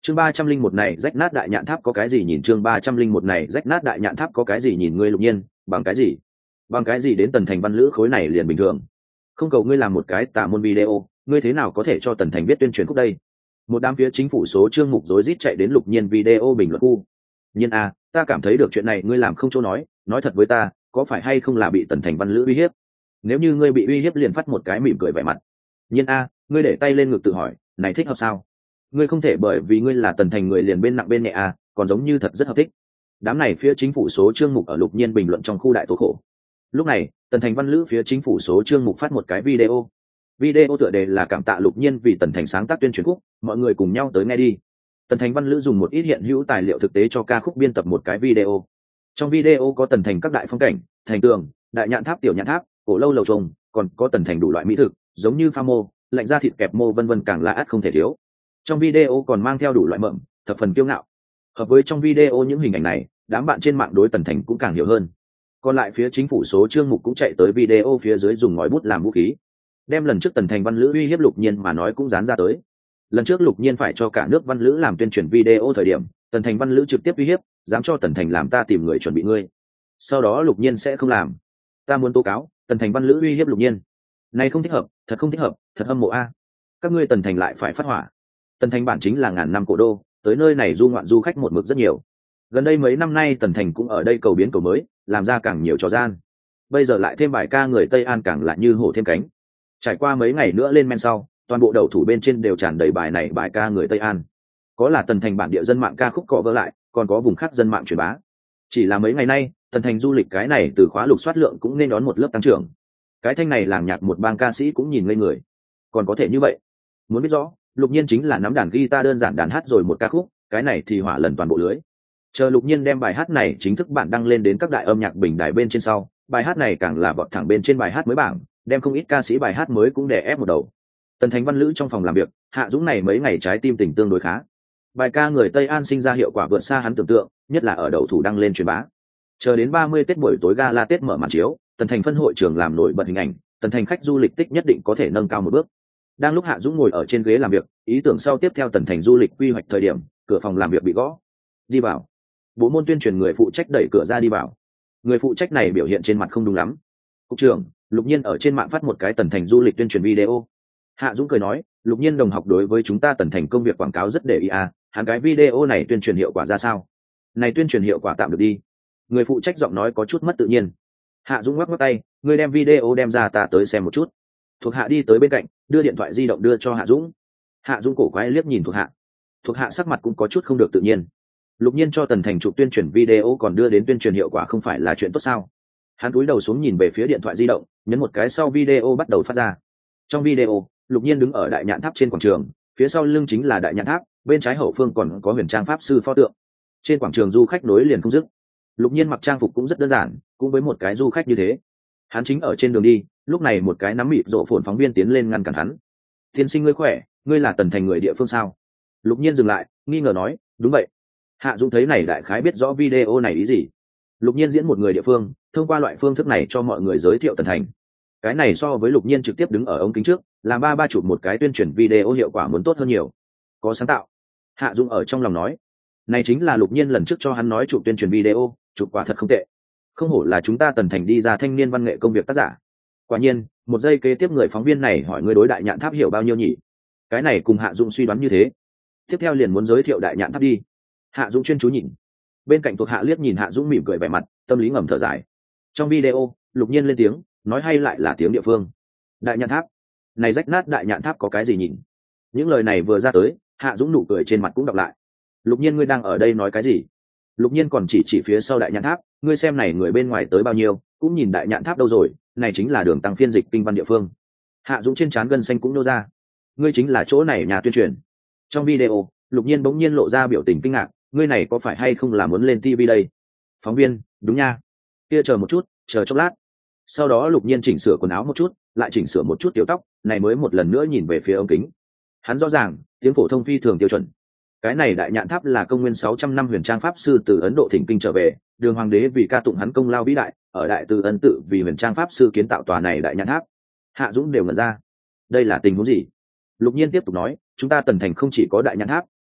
Chương 301 này rách nát đại nhạn tháp có cái gì nhìn, chương 301 này rách nát đại nhạn tháp có cái gì nhìn. Ngươi Lục Nhiên, bằng cái gì? Bằng cái gì đến Tần Thành văn lữ khối này liền bình thường? Không cầu ngươi làm một cái tà môn video, ngươi thế nào có thể cho Tần Thành viết tuyên truyền khúc đây? Một đám phía chính phủ số chương mục rối rít chạy đến Lục Nhiên video bình luận khu. Nhiên a, ta cảm thấy được chuyện này ngươi làm không chỗ nói thật với ta, có phải hay không là bị Tần Thành văn lữ uy hiếp? Nếu như ngươi bị uy hiếp liền phát một cái mỉm cười vẻ mặt. Nhiên a, ngươi để tay lên ngực tự hỏi, này thích hợp sao? Ngươi không thể bởi vì ngươi là Tần Thành người liền bên nặng bên nhẹ a, còn giống như thật rất hợp thích. Đám này phía chính phủ số chương mục ở Lục Nhiên bình luận trong khu đại tố khổ. Lúc này, Tần Thành văn lữ phía chính phủ số chương mục phát một cái video. Video tựa đề là cảm tạ Lục Nhiên vì Tần Thành sáng tác tuyên truyền khúc, mọi người cùng nhau tới nghe đi. Tần Thành văn lữ dùng một ít hiện hữu tài liệu thực tế cho ca khúc biên tập một cái video. Trong video có Tần Thành các đại phong cảnh, thành tường, đại nhạn tháp, tiểu nhạn tháp, cổ lâu lầu trồng, còn có Tần Thành đủ loại mỹ thực, giống như pha mô, lạnh ra thịt kẹp mô vân vân, càng là ắt không thể thiếu. Trong video còn mang theo đủ loại mậm, thập phần kiêu ngạo. Hợp với trong video những hình ảnh này, đám bạn trên mạng đối Tần Thành cũng càng hiểu hơn. Còn lại phía chính phủ số chương mục cũng chạy tới video phía dưới dùng ngòi bút làm vũ khí, đem lần trước Tần Thành văn lữ uy hiếp Lục Nhiên mà nói cũng dán ra tới. Lần trước Lục Nhiên phải cho cả nước văn lữ làm tuyên truyền video thời điểm, Tần Thành văn lữ trực tiếp uy hiếp, dám cho Tần Thành làm ta tìm người chuẩn bị ngươi. Sau đó Lục Nhiên sẽ không làm. Ta muốn tố cáo Tần Thành văn lữ uy hiếp Lục Nhiên. Này không thích hợp, thật không thích hợp, thật hâm mộ a. Các ngươi Tần Thành lại phải phát hỏa. Tần Thành bản chính là ngàn năm cổ đô, tới nơi này du ngoạn du khách một mực rất nhiều. Gần đây mấy năm nay Tần Thành cũng ở đây cầu biến cầu mới, làm ra càng nhiều trò gian. Bây giờ lại thêm bài ca người Tây An càng lại như hổ thêm cánh. Trải qua mấy ngày nữa lên men sau, toàn bộ đầu thủ bên trên đều tràn đầy bài này bài ca người Tây An. Có là Tần Thành bản địa dân mạng ca khúc cọ vỡ lại, còn có vùng khác dân mạng truyền bá. Chỉ là mấy ngày nay, Tần Thành du lịch cái này từ khóa lục soát lượng cũng nên đón một lớp tăng trưởng. Cái thanh này làng nhạc một bang ca sĩ cũng nhìn ngây người. Còn có thể như vậy? Muốn biết rõ, Lục Nhiên chính là nắm đàn guitar đơn giản đàn hát rồi một ca khúc, cái này thì hỏa lần toàn bộ lưới. Chờ Lục Nhiên đem bài hát này chính thức bản đăng lên đến các đại âm nhạc bình đài bên trên sau, bài hát này càng là vọt thẳng bên trên bài hát mới bảng, đem không ít ca sĩ bài hát mới cũng đè ép một đầu. Tần Thành văn lữ trong phòng làm việc, Hạ Dũng này mấy ngày trái tim tình tương đối khá. Bài ca người Tây An sinh ra hiệu quả vượt xa hắn tưởng tượng, nhất là ở đầu thủ đăng lên truyền bá. Chờ đến 30 Tết buổi tối gala Tết mở màn chiếu, Tần Thành phân hội trường làm nổi bật hình ảnh, Tần Thành khách du lịch tích nhất định có thể nâng cao một bước. Đang lúc Hạ Dũng ngồi ở trên ghế làm việc, ý tưởng sau tiếp theo Tần Thành du lịch quy hoạch thời điểm, cửa phòng làm việc bị gõ. Đi vào. Bộ môn tuyên truyền người phụ trách đẩy cửa ra đi vào. Người phụ trách này biểu hiện trên mặt không đúng lắm. Cục trưởng, Lục Nhiên ở trên mạng phát một cái Tần Thành du lịch tuyên truyền video. Hạ Dũng cười nói, Lục Nhiên đồng học đối với chúng ta Tần Thành công việc quảng cáo rất để ý à, hắn cái video này tuyên truyền hiệu quả ra sao? Này tuyên truyền hiệu quả tạm được đi. Người phụ trách giọng nói có chút mất tự nhiên. Hạ Dũng ngoắc ngoắc tay, ngươi đem video đem ra ta tới xem một chút. Thuộc hạ đi tới bên cạnh, đưa điện thoại di động đưa cho Hạ Dũng. Hạ Dũng cổ quái liếc nhìn thuộc hạ. Thuộc hạ sắc mặt cũng có chút không được tự nhiên. Lục Nhiên cho Tần Thành chụp tuyên truyền video còn đưa đến tuyên truyền hiệu quả không phải là chuyện tốt sao? Hắn cúi đầu xuống nhìn về phía điện thoại di động, nhấn một cái sau video bắt đầu phát ra. Trong video, Lục Nhiên đứng ở đại nhạn tháp trên quảng trường, phía sau lưng chính là đại nhạn tháp, bên trái hậu phương còn có huyền trang pháp sư pho tượng. Trên quảng trường du khách nối liền không dứt. Lục Nhiên mặc trang phục cũng rất đơn giản, cũng với một cái du khách như thế. Hắn chính ở trên đường đi, lúc này một cái nắm mịt rộ phồn phóng viên tiến lên ngăn cản hắn. Tiên sinh ngươi khỏe, ngươi là Tần Thành người địa phương sao? Lục Nhiên dừng lại, nghi ngờ nói, đúng vậy. Hạ Dũng thấy này đại khái biết rõ video này ý gì. Lục Nhiên diễn một người địa phương, thông qua loại phương thức này cho mọi người giới thiệu Tần Thành. Cái này so với Lục Nhiên trực tiếp đứng ở ống kính trước, làm ba chụp một cái tuyên truyền video hiệu quả muốn tốt hơn nhiều. Có sáng tạo. Hạ Dũng ở trong lòng nói, này chính là Lục Nhiên lần trước cho hắn nói chụp tuyên truyền video, chụp quả thật không tệ. Không hổ là chúng ta Tần Thành đi ra thanh niên văn nghệ công việc tác giả. Quả nhiên, một giây kế tiếp người phóng viên này hỏi người đối đại nhạn tháp hiểu bao nhiêu nhỉ? Cái này cùng Hạ Dũng suy đoán như thế. Tiếp theo liền muốn giới thiệu đại nhạn tháp đi. Hạ Dũng chuyên chú nhìn. Bên cạnh thuộc hạ liếc nhìn Hạ Dũng mỉm cười vẻ mặt, tâm lý ngầm thở dài. Trong video, Lục Nhiên lên tiếng, nói hay lại là tiếng địa phương. Đại nhạn tháp. Này rách nát đại nhạn tháp có cái gì nhìn? Những lời này vừa ra tới, Hạ Dũng nụ cười trên mặt cũng đọc lại. Lục Nhiên ngươi đang ở đây nói cái gì? Lục Nhiên còn chỉ phía sau đại nhạn tháp, ngươi xem này người bên ngoài tới bao nhiêu, cũng nhìn đại nhạn tháp đâu rồi, này chính là đường tăng phiên dịch kinh văn địa phương. Hạ Dũng trên trán gân xanh cũng nô ra. Ngươi chính là chỗ này nhà tuyên truyền. Trong video, Lục Nhiên bỗng nhiên lộ ra biểu tình kinh ngạc, ngươi này có phải hay không là muốn lên TV đây? Phóng viên, đúng nha. Kia chờ một chút, chờ chốc lát. Sau đó Lục Nhiên chỉnh sửa quần áo một chút, lại chỉnh sửa một chút tiểu tóc, này mới một lần nữa nhìn về phía ống kính. Hắn rõ ràng, tiếng phổ thông phi thường tiêu chuẩn. Cái này đại nhạn tháp là công nguyên 600 năm huyền trang pháp sư từ Ấn Độ thỉnh kinh trở về, đường hoàng đế vì ca tụng hắn công lao vĩ đại, ở đại từ ấn tự vì huyền trang pháp sư kiến tạo tòa này đại nhạn tháp. Hạ Dũng đều ngẩn ra. Đây là tình huống gì? Lục Nhiên tiếp tục nói, chúng ta Tần Thành không chỉ có đại nhạn tháp,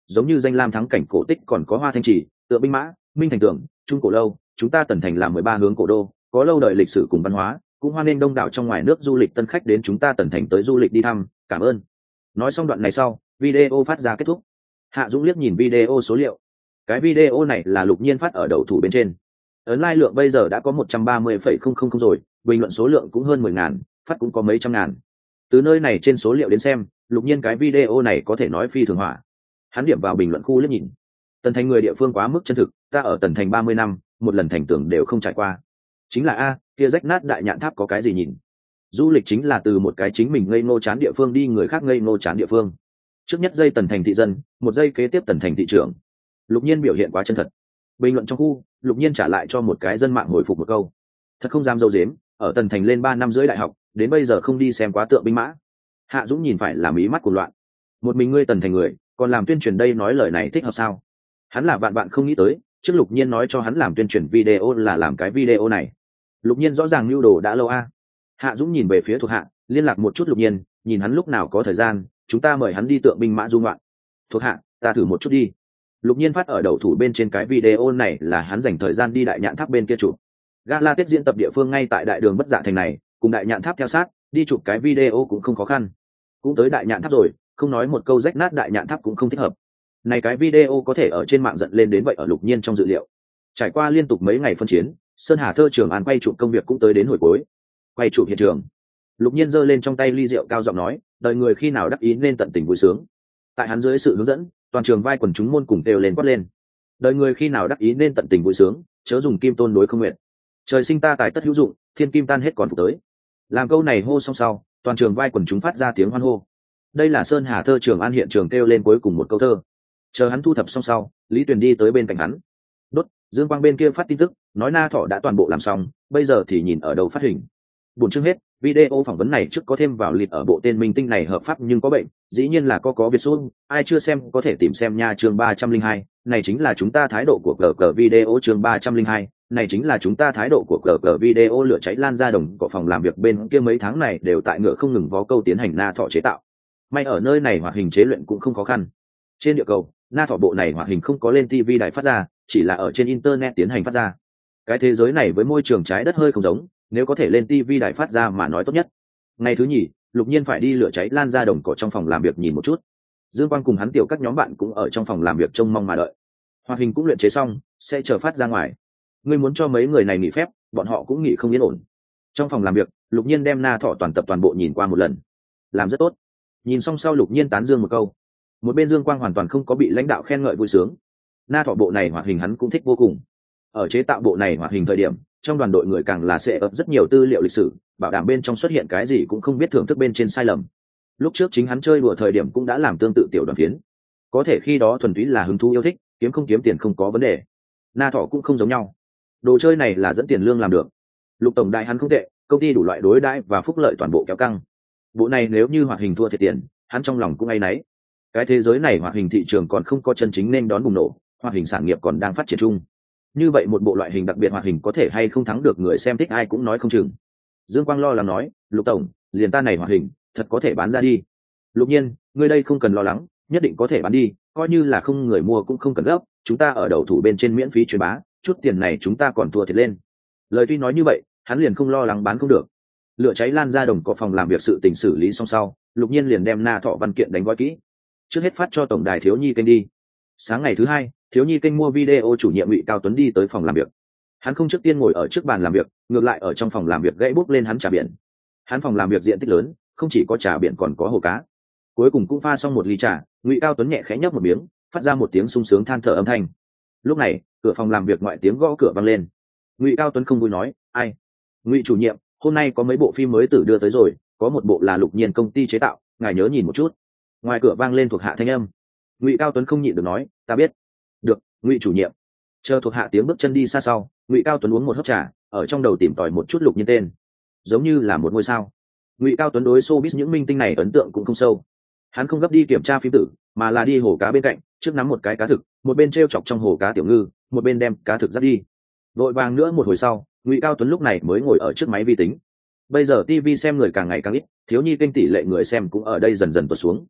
giống như danh lam thắng cảnh cổ tích, còn có Hoa Thanh Trì, Tượng Binh Mã, Minh Thành Tường, Trung Cổ Lâu. Chúng ta Tần Thành là 13 hướng cổ đô, có lâu đời lịch sử cùng văn hóa, cũng hoan nghênh đông đảo trong ngoài nước du lịch tân khách đến chúng ta Tần Thành tới du lịch đi thăm, cảm ơn. Nói xong đoạn này sau, video phát ra kết thúc. Hạ Dũng liếc nhìn video số liệu. Cái video này là Lục Nhiên phát ở đầu thủ bên trên. Ấn like lượng bây giờ đã có 130,000 rồi, bình luận số lượng cũng hơn 10.000, phát cũng có mấy trăm ngàn. Từ nơi này trên số liệu đến xem, Lục Nhiên cái video này có thể nói phi thường hỏa. Hắn điểm vào bình luận khu liếc nhìn. Tần Thành người địa phương quá mức chân thực, ta ở Tần Thành 30 năm, một lần thành tưởng đều không trải qua. Chính là a, kia rách nát đại nhạn tháp có cái gì nhìn. Du lịch chính là từ một cái chính mình ngây ngô chán địa phương đi người khác ngây ngô chán địa phương. Trước nhất giây Tần Thành thị dân, một giây kế tiếp Tần Thành thị trưởng. Lục Nhiên biểu hiện quá chân thật. Bình luận trong khu, Lục Nhiên trả lại cho một cái dân mạng hồi phục một câu. Thật không dám dâu dếm, ở Tần Thành lên 3 năm rưỡi đại học, đến bây giờ không đi xem quá Tượng Binh Mã. Hạ Dũng nhìn phải làm ý mắt cuồng loạn. Một mình ngươi Tần Thành người, còn làm tuyên truyền đây, nói lời này thích hợp sao? Hắn là vạn không nghĩ tới, trước Lục Nhiên nói cho hắn làm tuyên truyền video là làm cái video này. Lục Nhiên rõ ràng lưu đồ đã lâu a. Hạ Dũng nhìn về phía thuộc hạ, liên lạc một chút Lục Nhiên, nhìn hắn lúc nào có thời gian, chúng ta mời hắn đi Tượng Binh Mã du ngoạn. Thuộc hạ, ta thử một chút đi. Lục Nhiên phát ở đầu thủ bên trên cái video này là hắn dành thời gian đi đại nhạn tháp bên kia chụp. Gala Tết diễn tập địa phương ngay tại đại đường Bất Dạ Thành này, cùng đại nhạn tháp theo sát, đi chụp cái video cũng không khó khăn. Cũng tới đại nhạn tháp rồi, không nói một câu rách nát đại nhạn tháp cũng không thích hợp. Này cái video có thể ở trên mạng dẫn lên đến vậy ở Lục Nhiên trong dự liệu. Trải qua liên tục mấy ngày phân chiến, Sơn Hà Thơ Trường An quay chụp công việc cũng tới đến hồi cuối. Quay chụp hiện trường, Lục Nhiên giơ lên trong tay ly rượu cao giọng nói, đời người khi nào đắc ý nên tận tình vui sướng. Tại hắn dưới sự hướng dẫn, toàn trường vai quần chúng môn cùng đều lên quát lên. Đời người khi nào đắc ý nên tận tình vui sướng, chớ dùng kim tôn đối không nguyện. Trời sinh ta tài tất hữu dụng, thiên kim tan hết còn phục tới. Làm câu này hô xong sau, toàn trường vai quần chúng phát ra tiếng hoan hô. Đây là Sơn Hà Thơ Trường An hiện trường kêu lên cuối cùng một câu thơ. Chờ hắn thu thập xong sau, Lý Tuyền đi tới bên cạnh hắn. Đốt, Dương Quang bên kia phát tin tức, nói Na Thọ đã toàn bộ làm xong, bây giờ thì nhìn ở đầu phát hình. Buồn chương hết, video phỏng vấn này trước có thêm vào liệt ở bộ tên minh tinh này hợp pháp nhưng có bệnh, dĩ nhiên là có Việt Xuân, ai chưa xem có thể tìm xem nha. Chương 302, này chính là chúng ta thái độ của cờ video. Chương 302, này chính là chúng ta thái độ của cờ video. Lửa cháy lan ra đồng cỏ phòng làm việc bên kia mấy tháng này đều tại ngựa không ngừng vó câu tiến hành Na Thọ chế tạo. May ở nơi này hoạt hình chế luyện cũng không khó khăn. Trên địa cầu, Na Thọ bộ này hoạt hình không có lên TV đài phát ra, chỉ là ở trên internet tiến hành phát ra. Cái thế giới này với môi trường trái đất hơi không giống, nếu có thể lên TV đài phát ra mà nói tốt nhất. Ngày thứ nhì, Lục Nhiên phải đi lửa cháy lan ra đồng cỏ trong phòng làm việc nhìn một chút. Dương Quang cùng hắn tiểu các nhóm bạn cũng ở trong phòng làm việc trông mong mà đợi. Hoạt hình cũng luyện chế xong, sẽ chờ phát ra ngoài. Ngươi muốn cho mấy người này nghỉ phép, bọn họ cũng nghỉ không yên ổn. Trong phòng làm việc, Lục Nhiên đem Na Thọ toàn tập toàn bộ nhìn qua một lần. Làm rất tốt. Nhìn xong sau Lục Nhiên tán dương một câu. Một bên Dương Quang hoàn toàn không có bị lãnh đạo khen ngợi vui sướng. Na Thọ bộ này hoạt hình hắn cũng thích vô cùng. Ở chế tạo bộ này hoạt hình thời điểm, trong đoàn đội người càng là sẽ ấp rất nhiều tư liệu lịch sử, bảo đảm bên trong xuất hiện cái gì cũng không biết, thưởng thức bên trên sai lầm. Lúc trước chính hắn chơi đùa thời điểm cũng đã làm tương tự tiểu đoàn phiến. Có thể khi đó thuần túy là hứng thú yêu thích, kiếm không kiếm tiền không có vấn đề. Na Thọ cũng không giống nhau. Đồ chơi này là dẫn tiền lương làm được. Lục tổng đại hắn không tệ, công ty đủ loại đối đãi và phúc lợi toàn bộ kéo căng. Bộ này nếu như hoạt hình thua thiệt tiền, hắn trong lòng cũng áy náy. Cái thế giới này hoạt hình thị trường còn không có chân chính nên đón bùng nổ, hoạt hình sản nghiệp còn đang phát triển chung. Như vậy một bộ loại hình đặc biệt hoạt hình có thể hay không thắng được người xem thích ai cũng nói không chừng. Dương Quang lo lắng nói, Lục tổng, liền ta này hoạt hình thật có thể bán ra đi. Lục Nhiên, ngươi đây không cần lo lắng, nhất định có thể bán đi, coi như là không người mua cũng không cần gấp, chúng ta ở đầu thủ bên trên miễn phí truyền bá, chút tiền này chúng ta còn thua thiệt lên. Lời tuy nói như vậy, hắn liền không lo lắng bán không được. Lửa cháy lan ra đồng có phòng làm việc sự tình xử lý xong sau, Lục Nhiên liền đem Na Thọ văn kiện đánh gói kỹ, trước hết phát cho tổng đài Thiếu Nhi kênh đi. Sáng ngày thứ hai, Thiếu Nhi kênh mua video chủ nhiệm Ngụy Cao Tuấn đi tới phòng làm việc. Hắn không trước tiên ngồi ở trước bàn làm việc, ngược lại ở trong phòng làm việc gãy bút lên hắn trà biển. Hắn phòng làm việc diện tích lớn, không chỉ có trà biển còn có hồ cá. Cuối cùng cũng pha xong một ly trà, Ngụy Cao Tuấn nhẹ khẽ nhấp một miếng, phát ra một tiếng sung sướng than thở âm thanh. Lúc này, cửa phòng làm việc ngoại tiếng gõ cửa vang lên. Ngụy Cao Tuấn không vui nói, ai? Ngụy chủ nhiệm, hôm nay có mấy bộ phim mới tử đưa tới rồi, có một bộ là Lục Nhiên công ty chế tạo, ngài nhớ nhìn một chút. Ngoài cửa vang lên thuộc hạ thanh âm. Ngụy Cao Tuấn không nhịn được nói, ta biết. Được, Ngụy chủ nhiệm. Chờ thuộc hạ tiếng bước chân đi xa sau, Ngụy Cao Tuấn uống một hớp trà, ở trong đầu tìm tòi một chút Lục Nhiên tên, giống như là một ngôi sao. Ngụy Cao Tuấn đối showbiz những minh tinh này ấn tượng cũng không sâu. Hắn không gấp đi kiểm tra phim tử, mà là đi hồ cá bên cạnh, trước nắm một cái cá thực, một bên treo chọc trong hồ cá tiểu ngư, một bên đem cá thực dắt đi. Vội vàng nữa một hồi sau, Ngụy Cao Tuấn lúc này mới ngồi ở trước máy vi tính. Bây giờ TV xem người càng ngày càng ít, Thiếu Nhi kênh tỷ lệ người xem cũng ở đây dần dần tuột xuống.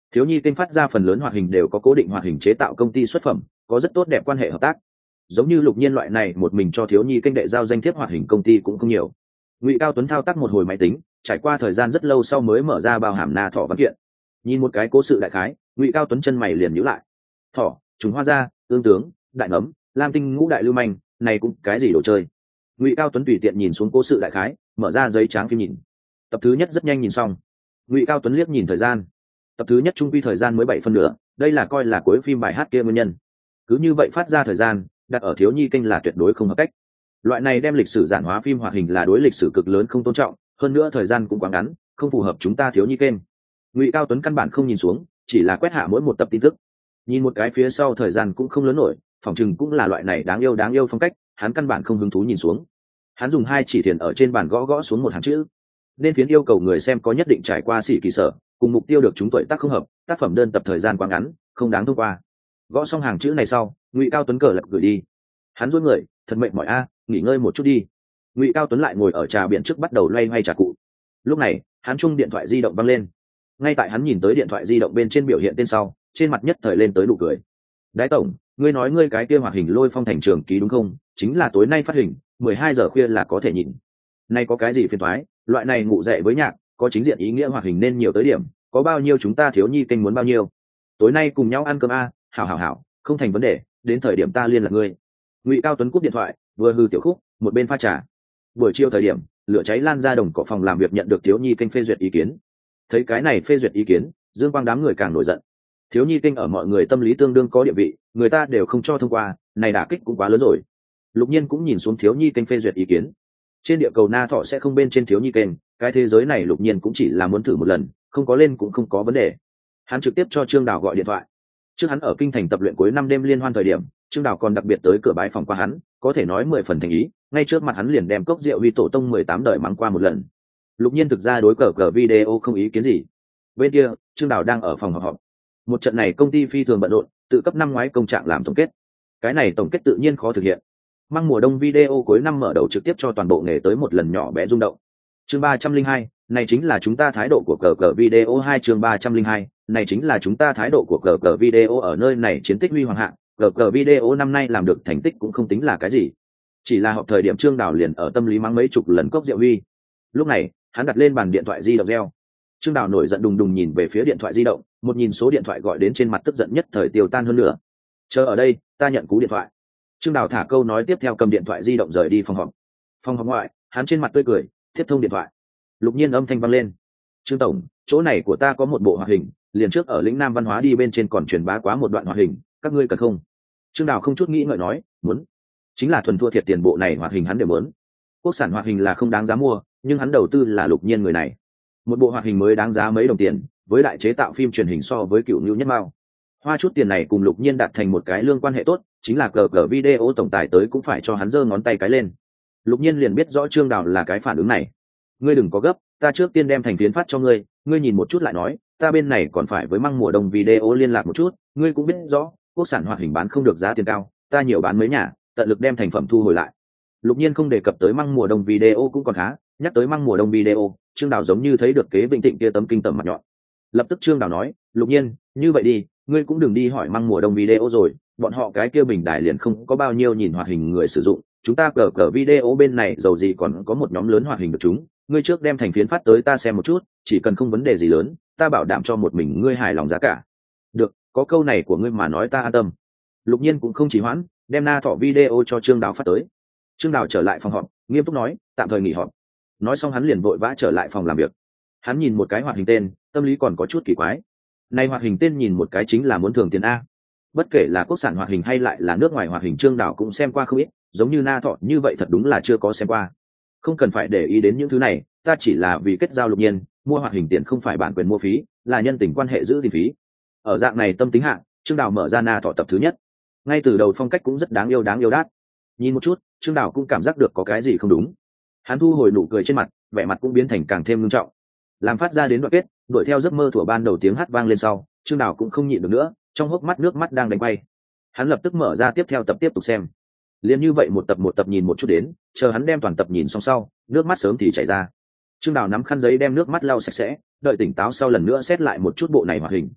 Thiếu nhi kênh phát ra phần lớn hoạt hình đều có cố định hoạt hình chế tạo công ty xuất phẩm, có rất tốt đẹp quan hệ hợp tác. Giống như Lục Nhiên loại này một mình cho thiếu nhi kênh đệ giao danh thiếp hoạt hình công ty cũng không nhiều. Ngụy Cao Tuấn thao tác một hồi máy tính, trải qua thời gian rất lâu sau mới mở ra bao hàm na thỏ văn kiện. Nhìn một cái cố sự đại khái, Ngụy Cao Tuấn chân mày liền nhíu lại. Thỏ, trùng hoa gia, tương tướng, đại nấm, lam tinh ngũ đại lưu manh, này cũng cái gì đồ chơi. Ngụy Cao Tuấn tùy tiện nhìn xuống cố sự đại khái, mở ra giấy trắng phim nhìn. Tập thứ nhất rất nhanh nhìn xong. Ngụy Cao Tuấn liếc nhìn thời gian. Tập thứ nhất trung quy thời gian mới 7 phân nữa, đây là coi là cuối phim bài hát kia nguyên nhân. Cứ như vậy phát ra thời gian, đặt ở thiếu nhi kênh là tuyệt đối không hợp cách. Loại này đem lịch sử giản hóa phim hoạt hình là đối lịch sử cực lớn không tôn trọng, hơn nữa thời gian cũng quá ngắn, không phù hợp chúng ta thiếu nhi kênh. Ngụy Cao Tuấn căn bản không nhìn xuống, chỉ là quét hạ mỗi một tập tin tức. Nhìn một cái phía sau thời gian cũng không lớn nổi, phòng chừng cũng là loại này đáng yêu phong cách, hắn căn bản không hứng thú nhìn xuống. Hắn dùng hai chỉ thiền ở trên bàn gõ gõ xuống một hàng chữ. Nên phiến yêu cầu người xem có nhất định trải qua sĩ kỳ sở, cùng mục tiêu được chúng tuổi tác không hợp, tác phẩm đơn tập thời gian quá ngắn, không đáng thông qua. Gõ xong hàng chữ này sau, Ngụy Cao Tuấn cờ lật gửi đi. Hắn duỗi người, thật mệt mỏi a, nghỉ ngơi một chút đi. Ngụy Cao Tuấn lại ngồi ở trà biển trước bắt đầu loay hoay trà cụ. Lúc này, hắn chung điện thoại di động văng lên. Ngay tại hắn nhìn tới điện thoại di động bên trên biểu hiện tên sau, trên mặt nhất thời lên tới nụ cười. Đái tổng, ngươi nói ngươi cái kia hoạt hình Lôi Phong thành trường ký đúng không? Chính là tối nay phát hình, 12 giờ khuya là có thể nhìn. Nay có cái gì phiền toái, loại này ngủ dậy với nhạc, có chính diện ý nghĩa hoạt hình nên nhiều tới điểm, có bao nhiêu chúng ta thiếu nhi kênh muốn bao nhiêu. Tối nay cùng nhau ăn cơm a, hảo, không thành vấn đề, đến thời điểm ta liên lạc ngươi. Ngụy Cao Tuấn cúp điện thoại, vừa hư tiểu khúc, một bên pha trà. Buổi chiều thời điểm, lửa cháy lan ra đồng cỏ phòng làm việc nhận được thiếu nhi kênh phê duyệt ý kiến. Thấy cái này phê duyệt ý kiến, Dương Quang đám người càng nổi giận. Thiếu nhi kênh ở mọi người tâm lý tương đương có địa vị, người ta đều không cho thông qua, này đả kích cũng quá lớn rồi. Lục Nhiên cũng nhìn xuống thiếu nhi kênh phê duyệt ý kiến. Trên địa cầu Na Thọ sẽ không bên trên thiếu nhi kênh, cái thế giới này Lục Nhiên cũng chỉ là muốn thử một lần, không có lên cũng không có vấn đề. Hắn trực tiếp cho Trương Đào gọi điện thoại. Trước hắn ở kinh thành tập luyện cuối năm đêm liên hoan thời điểm, Trương Đào còn đặc biệt tới cửa bái phòng qua hắn, có thể nói 10 phần thành ý, ngay trước mặt hắn liền đem cốc rượu Huy tổ tông 18 đời mắng qua một lần. Lục Nhiên thực ra đối cờ video không ý kiến gì. Bên kia, Trương Đào đang ở phòng họp. Một trận này công ty phi thường bận rộn, tự cấp năm ngoái công trạng làm tổng kết. Cái này tổng kết tự nhiên khó thực hiện. Măng mùa đông video cuối năm mở đầu trực tiếp cho toàn bộ nghề tới một lần nhỏ bé rung động. Chương 302, này chính là chúng ta thái độ của cờ video 2 chương 302, này chính là chúng ta thái độ của cờ video ở nơi này chiến tích huy hoàng hạng, cờ video năm nay làm được thành tích cũng không tính là cái gì. Chỉ là họp thời điểm Trương Đào liền ở tâm lý mắng mấy chục lần cốc rượu Huy. Lúc này, hắn đặt lên bàn điện thoại di động reo. Trương Đào nổi giận đùng đùng nhìn về phía điện thoại di động, một nhìn số điện thoại gọi đến trên mặt tức giận nhất thời tiêu tan hơn nữa. Chờ ở đây, ta nhận cú điện thoại. Trương Đào thả câu nói tiếp theo cầm điện thoại di động rời đi phòng họp. Phòng họp ngoại, hắn trên mặt tươi cười, tiếp thông điện thoại. Lục Nhiên âm thanh vang lên. Trương tổng, chỗ này của ta có một bộ hoạt hình, liền trước ở lĩnh Nam Văn hóa đi bên trên còn truyền bá quá một đoạn hoạt hình, các ngươi cần không? Trương Đào không chút nghĩ ngợi nói, muốn. Chính là thuần thua thiệt tiền bộ này hoạt hình hắn đều muốn. Quốc sản hoạt hình là không đáng giá mua, nhưng hắn đầu tư là Lục Nhiên người này. Một bộ hoạt hình mới đáng giá mấy đồng tiền, với đại chế tạo phim truyền hình so với cựu Nưu Nhất Mao. Hoa chút tiền này cùng Lục Nhiên đạt thành một cái lương quan hệ tốt, chính là cờ video tổng tài tới cũng phải cho hắn giơ ngón tay cái lên. Lục Nhiên liền biết rõ Trương Đào là cái phản ứng này. Ngươi đừng có gấp, ta trước tiên đem thành phiến phát cho ngươi, ngươi nhìn một chút lại nói, ta bên này còn phải với măng mùa đông video liên lạc một chút, ngươi cũng biết rõ, quốc sản hoạt hình bán không được giá tiền cao, ta nhiều bán mấy nhà, tận lực đem thành phẩm thu hồi lại. Lục Nhiên không đề cập tới măng mùa đông video cũng còn khá, nhắc tới măng mùa đông video, Trương Đào giống như thấy được kế Vĩnh Thịnh kia tấm kinh tởm mặt nhọn. Lập tức Trương Đào nói, Lục Nhiên, như vậy đi, ngươi cũng đừng đi hỏi măng mùa đông video rồi, bọn họ cái kia bình đài liền không có bao nhiêu nhìn hoạt hình người sử dụng, chúng ta cờ video bên này dầu gì còn có một nhóm lớn hoạt hình được chúng, ngươi trước đem thành phiến phát tới ta xem một chút, chỉ cần không vấn đề gì lớn, ta bảo đảm cho một mình ngươi hài lòng giá cả. Được, có câu này của ngươi mà nói ta an tâm. Lục Nhiên cũng không chỉ hoãn, đem Na Thọ video cho Trương Đào phát tới. Trương Đào trở lại phòng họp, nghiêm túc nói, tạm thời nghỉ họp. Nói xong hắn liền vội vã trở lại phòng làm việc. Hắn nhìn một cái hoạt hình tên, tâm lý còn có chút kỳ quái. Này hoạt hình tên nhìn một cái chính là muốn thưởng tiền a. Bất kể là quốc sản hoạt hình hay lại là nước ngoài hoạt hình Trương Đào cũng xem qua không ít, giống như Na Thọ như vậy thật đúng là chưa có xem qua. Không cần phải để ý đến những thứ này, ta chỉ là vì kết giao Lục Nhiên, mua hoạt hình tiền không phải bản quyền mua phí, là nhân tình quan hệ giữ tiền phí. Ở dạng này tâm tính hạng, Trương Đào mở ra Na Thọ tập thứ nhất. Ngay từ đầu phong cách cũng rất đáng yêu đát. Nhìn một chút, Trương Đào cũng cảm giác được có cái gì không đúng. Hắn thu hồi nụ cười trên mặt, vẻ mặt cũng biến thành càng thêm nghiêm trọng. Làm phát ra đến đoạn kết, đuổi theo giấc mơ thuở ban đầu tiếng hát vang lên sau, Trương Đào cũng không nhịn được nữa, trong hốc mắt nước mắt đang đánh bay. Hắn lập tức mở ra tiếp theo tập tiếp tục xem. Liên như vậy một tập nhìn một chút đến, chờ hắn đem toàn tập nhìn xong sau, nước mắt sớm thì chảy ra. Trương Đào nắm khăn giấy đem nước mắt lau sạch sẽ, đợi tỉnh táo sau lần nữa xét lại một chút bộ này hoạt hình.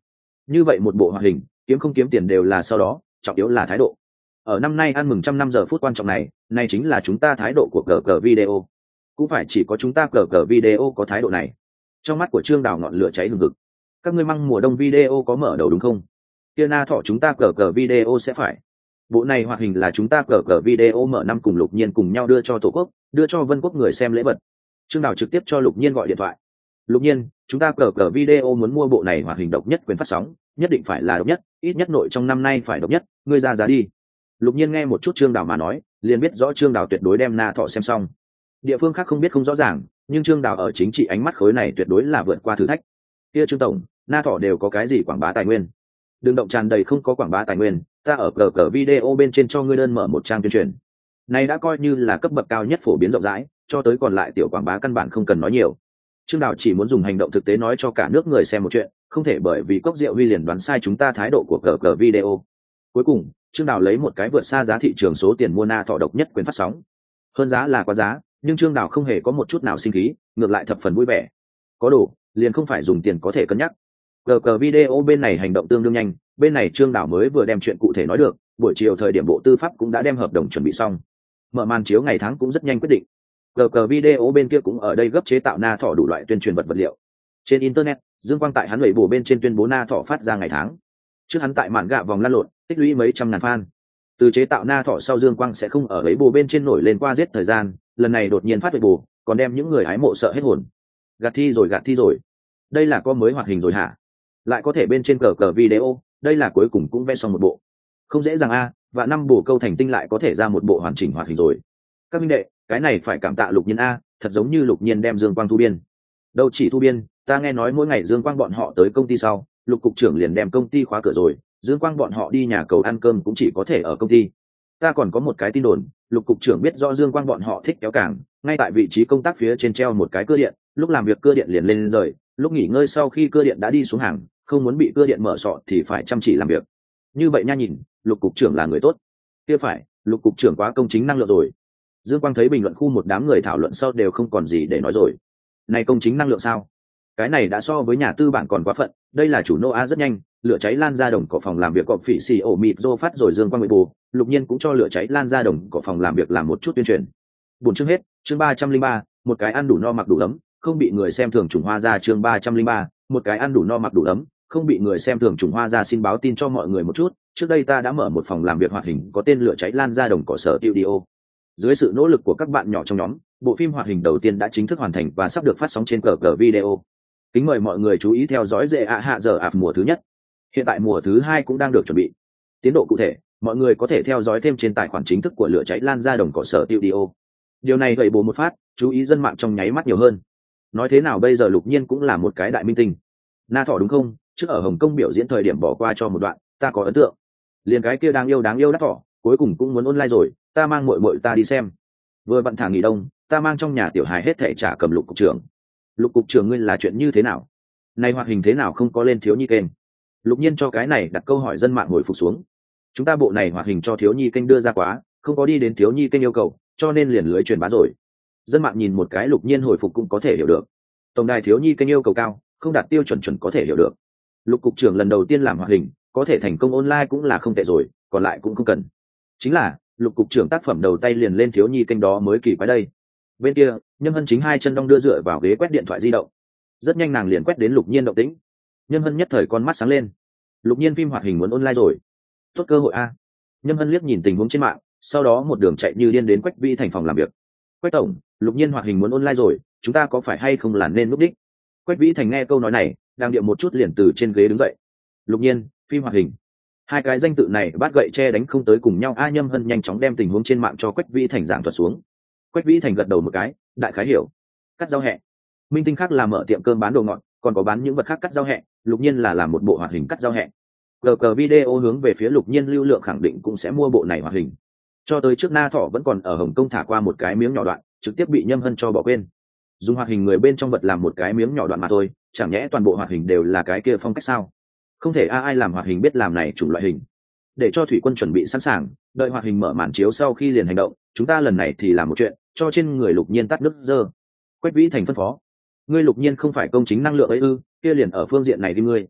Như vậy một bộ hoạt hình kiếm không kiếm tiền đều là sau đó, trọng yếu là thái độ. Ở năm nay ăn mừng 100 năm phút quan trọng này, này chính là chúng ta thái độ của cờ video. Cũng phải chỉ có chúng ta cờ video có thái độ này. Trong mắt của Trương Đào ngọn lửa cháy hừng hực. Các ngươi măng mùa đông video có mở đầu đúng không? Kia na thọ chúng ta cờ video sẽ phải. Bộ này hoạt hình là chúng ta cờ video mở năm cùng Lục Nhiên cùng nhau đưa cho Tổ quốc, đưa cho Vân Quốc người xem lễ vật. Trương Đào trực tiếp cho Lục Nhiên gọi điện thoại. Lục Nhiên, chúng ta cờ video muốn mua bộ này hoạt hình độc nhất quyền phát sóng, nhất định phải là độc nhất, ít nhất nội trong năm nay phải độc nhất, ngươi ra giá đi. Lục Nhiên nghe một chút Trương Đào mà nói, liền biết rõ Trương Đào tuyệt đối đem na thọ xem xong. Địa phương khác không biết không rõ ràng, nhưng Trương Đào ở chính trị ánh mắt khối này tuyệt đối là vượt qua thử thách. Kia Trương tổng, na thọ đều có cái gì quảng bá tài nguyên? Đừng động tràn đầy không có quảng bá tài nguyên, ta ở cờ video bên trên cho ngươi đơn mở một trang tuyên truyền. Này đã coi như là cấp bậc cao nhất phổ biến rộng rãi, cho tới còn lại tiểu quảng bá căn bản không cần nói nhiều. Trương Đào chỉ muốn dùng hành động thực tế nói cho cả nước người xem một chuyện, không thể bởi vì Cốc Diệu Huy liền đoán sai chúng ta thái độ của cờ video. Cuối cùng, Trương Đào lấy một cái vượt xa giá thị trường số tiền mua na thọ độc nhất quyền phát sóng. Hơn giá là quá giá, nhưng Trương Đào không hề có một chút nào sinh khí, ngược lại thập phần vui vẻ. Có đủ, liền không phải dùng tiền có thể cân nhắc. Cờ video bên này hành động tương đương nhanh, bên này Trương Đào mới vừa đem chuyện cụ thể nói được, buổi chiều thời điểm Bộ Tư pháp cũng đã đem hợp đồng chuẩn bị xong. Mở màn chiếu ngày tháng cũng rất nhanh quyết định. Cờ video bên kia cũng ở đây gấp chế tạo na thọ đủ loại tuyên truyền vật liệu. Trên internet, Dương Quang tại hắn lẩy bổ bên trên tuyên bố na thọ phát ra ngày tháng. Trước hắn tại mạn gạ vòng lăn lộn, tích lũy mấy trăm ngàn fan. Từ chế tạo na thọ sau Dương Quang sẽ không ở lẩy bổ bên trên nổi lên qua giết thời gian, lần này đột nhiên phát lẩy bổ, còn đem những người hái mộ sợ hết hồn. Gạt thi rồi. Đây là có mới hoạt hình rồi hả? Lại có thể bên trên cờ video, đây là cuối cùng cũng vẽ xong một bộ. Không dễ dàng a, và năm bổ câu thành tinh lại có thể ra một bộ hoàn chỉnh hoạt hình rồi. Các minh đệ, cái này phải cảm tạ Lục Nhiên a, thật giống như Lục Nhiên đem Dương Quang thu biên. Đâu chỉ thu biên, ta nghe nói mỗi ngày Dương Quang bọn họ tới công ty sau, Lục cục trưởng liền đem công ty khóa cửa rồi, Dương Quang bọn họ đi nhà cầu ăn cơm cũng chỉ có thể ở công ty. Ta còn có một cái tin đồn, Lục cục trưởng biết rõ Dương Quang bọn họ thích kéo càng, ngay tại vị trí công tác phía trên treo một cái cưa điện, lúc làm việc cưa điện liền lên rời, lúc nghỉ ngơi sau khi cưa điện đã đi xuống hàng, không muốn bị cưa điện mở sọ thì phải chăm chỉ làm việc. Như vậy nha, nhìn Lục cục trưởng là người tốt. Kia phải, Lục cục trưởng quá công chính năng lượng rồi. Dương Quang thấy bình luận khu một đám người thảo luận sau đều không còn gì để nói rồi. Này công chính năng lượng sao? Cái này đã so với nhà tư bản còn quá phận, đây là chủ nô a rất nhanh, lửa cháy lan ra đồng cỏ phòng làm việc cọp phỉ xì ổ mịt rô phát rồi Dương Quang bị bù, Lục Nhiên cũng cho lửa cháy lan ra đồng cỏ phòng làm việc làm một chút tuyên truyền. Buổi chương hết, chương 303, một cái ăn đủ no mặc đủ ấm, không bị người xem thường trùng hoa ra chương 303, một cái ăn đủ no mặc đủ ấm, không bị người xem thường trùng hoa ra xin báo tin cho mọi người một chút, trước đây ta đã mở một phòng làm việc hoạt hình có tên lửa cháy lan ra đồng cỏ sở studio. Dưới sự nỗ lực của các bạn nhỏ trong nhóm, bộ phim hoạt hình đầu tiên đã chính thức hoàn thành và sắp được phát sóng trên cờ video. Kính mời mọi người chú ý theo dõi dễ ạ hạ giờ ạp mùa thứ nhất. Hiện tại mùa thứ hai cũng đang được chuẩn bị. Tiến độ cụ thể, mọi người có thể theo dõi thêm trên tài khoản chính thức của lửa cháy lan ra đồng cỏ sở studio. Điều này gợi bù một phát, chú ý dân mạng trong nháy mắt nhiều hơn. Nói thế nào bây giờ Lục Nhiên cũng là một cái đại minh tinh. Na Thọ đúng không? Trước ở Hồng Kông biểu diễn thời điểm bỏ qua cho một đoạn, ta có ấn tượng. Liền cái kia đáng yêu đắt thỏ, cuối cùng cũng muốn online rồi, ta mang muội ta đi xem. Vừa vặn thả nghỉ đông, ta mang trong nhà tiểu hài hết thảy trả cầm Lục cục trưởng. Lục cục trưởng ngươi là chuyện như thế nào? Này hoạt hình thế nào không có lên thiếu nhi kênh? Lục Nhiên cho cái này đặt câu hỏi dân mạng hồi phục xuống. Chúng ta bộ này hoạt hình cho thiếu nhi kênh đưa ra quá, không có đi đến thiếu nhi kênh yêu cầu, cho nên liền lưới truyền bá rồi. Dân mạng nhìn một cái Lục Nhiên hồi phục cũng có thể hiểu được. Tổng đài thiếu nhi kênh yêu cầu cao, không đạt tiêu chuẩn có thể hiểu được. Lục cục trưởng lần đầu tiên làm hoạt hình, có thể thành công online cũng là không tệ rồi, còn lại cũng không cần. Chính là Lục cục trưởng tác phẩm đầu tay liền lên thiếu nhi kênh đó mới kỳ quái đây. Bên kia, Nhâm Hân chính hai chân đong đưa dựa vào ghế quét điện thoại di động. Rất nhanh nàng liền quét đến Lục Nhiên động tĩnh. Nhâm Hân nhất thời con mắt sáng lên. Lục Nhiên phim hoạt hình muốn online rồi, tốt cơ hội a. Nhâm Hân liếc nhìn tình huống trên mạng, sau đó một đường chạy như điên đến Quách Vĩ Thành phòng làm việc. Quách tổng, Lục Nhiên hoạt hình muốn online rồi, chúng ta có phải hay không là nên núp đích? Quách Vĩ Thành nghe câu nói này, đang điệu một chút liền từ trên ghế đứng dậy. Lục Nhiên, phim hoạt hình, hai cái danh tự này bắt gậy che đánh không tới cùng nhau a. Nhâm Hân nhanh chóng đem tình huống trên mạng cho Quách Vĩ Thành giảng thuật xuống. Quách Vĩ Thành gật đầu một cái, đại khái hiểu. Cắt rau hẹ. Minh Tinh khác là mở tiệm cơm bán đồ ngọt, còn có bán những vật khác cắt rau hẹ, Lục Nhiên là làm một bộ hoạt hình cắt rau hẹ. Cờ video hướng về phía Lục Nhiên lưu lượng khẳng định cũng sẽ mua bộ này hoạt hình. Cho tới trước Na Thọ vẫn còn ở Hồng Kông thả qua một cái miếng nhỏ đoạn, trực tiếp bị Nhâm Hân cho bỏ quên. Dùng hoạt hình người bên trong vật làm một cái miếng nhỏ đoạn mà thôi, chẳng nhẽ toàn bộ hoạt hình đều là cái kia phong cách sao? Không thể ai làm hoạt hình biết làm này chủng loại hình. Để cho Thủy Quân chuẩn bị sẵn sàng, đợi hoạt hình mở màn chiếu sau khi liền hành động, chúng ta lần này thì làm một chuyện, cho trên người Lục Nhiên tắt nước dơ. Quách Vĩ Thành phân phó. Ngươi Lục Nhiên không phải công chính năng lượng ấy ư? Kia liền ở phương diện này đi ngươi.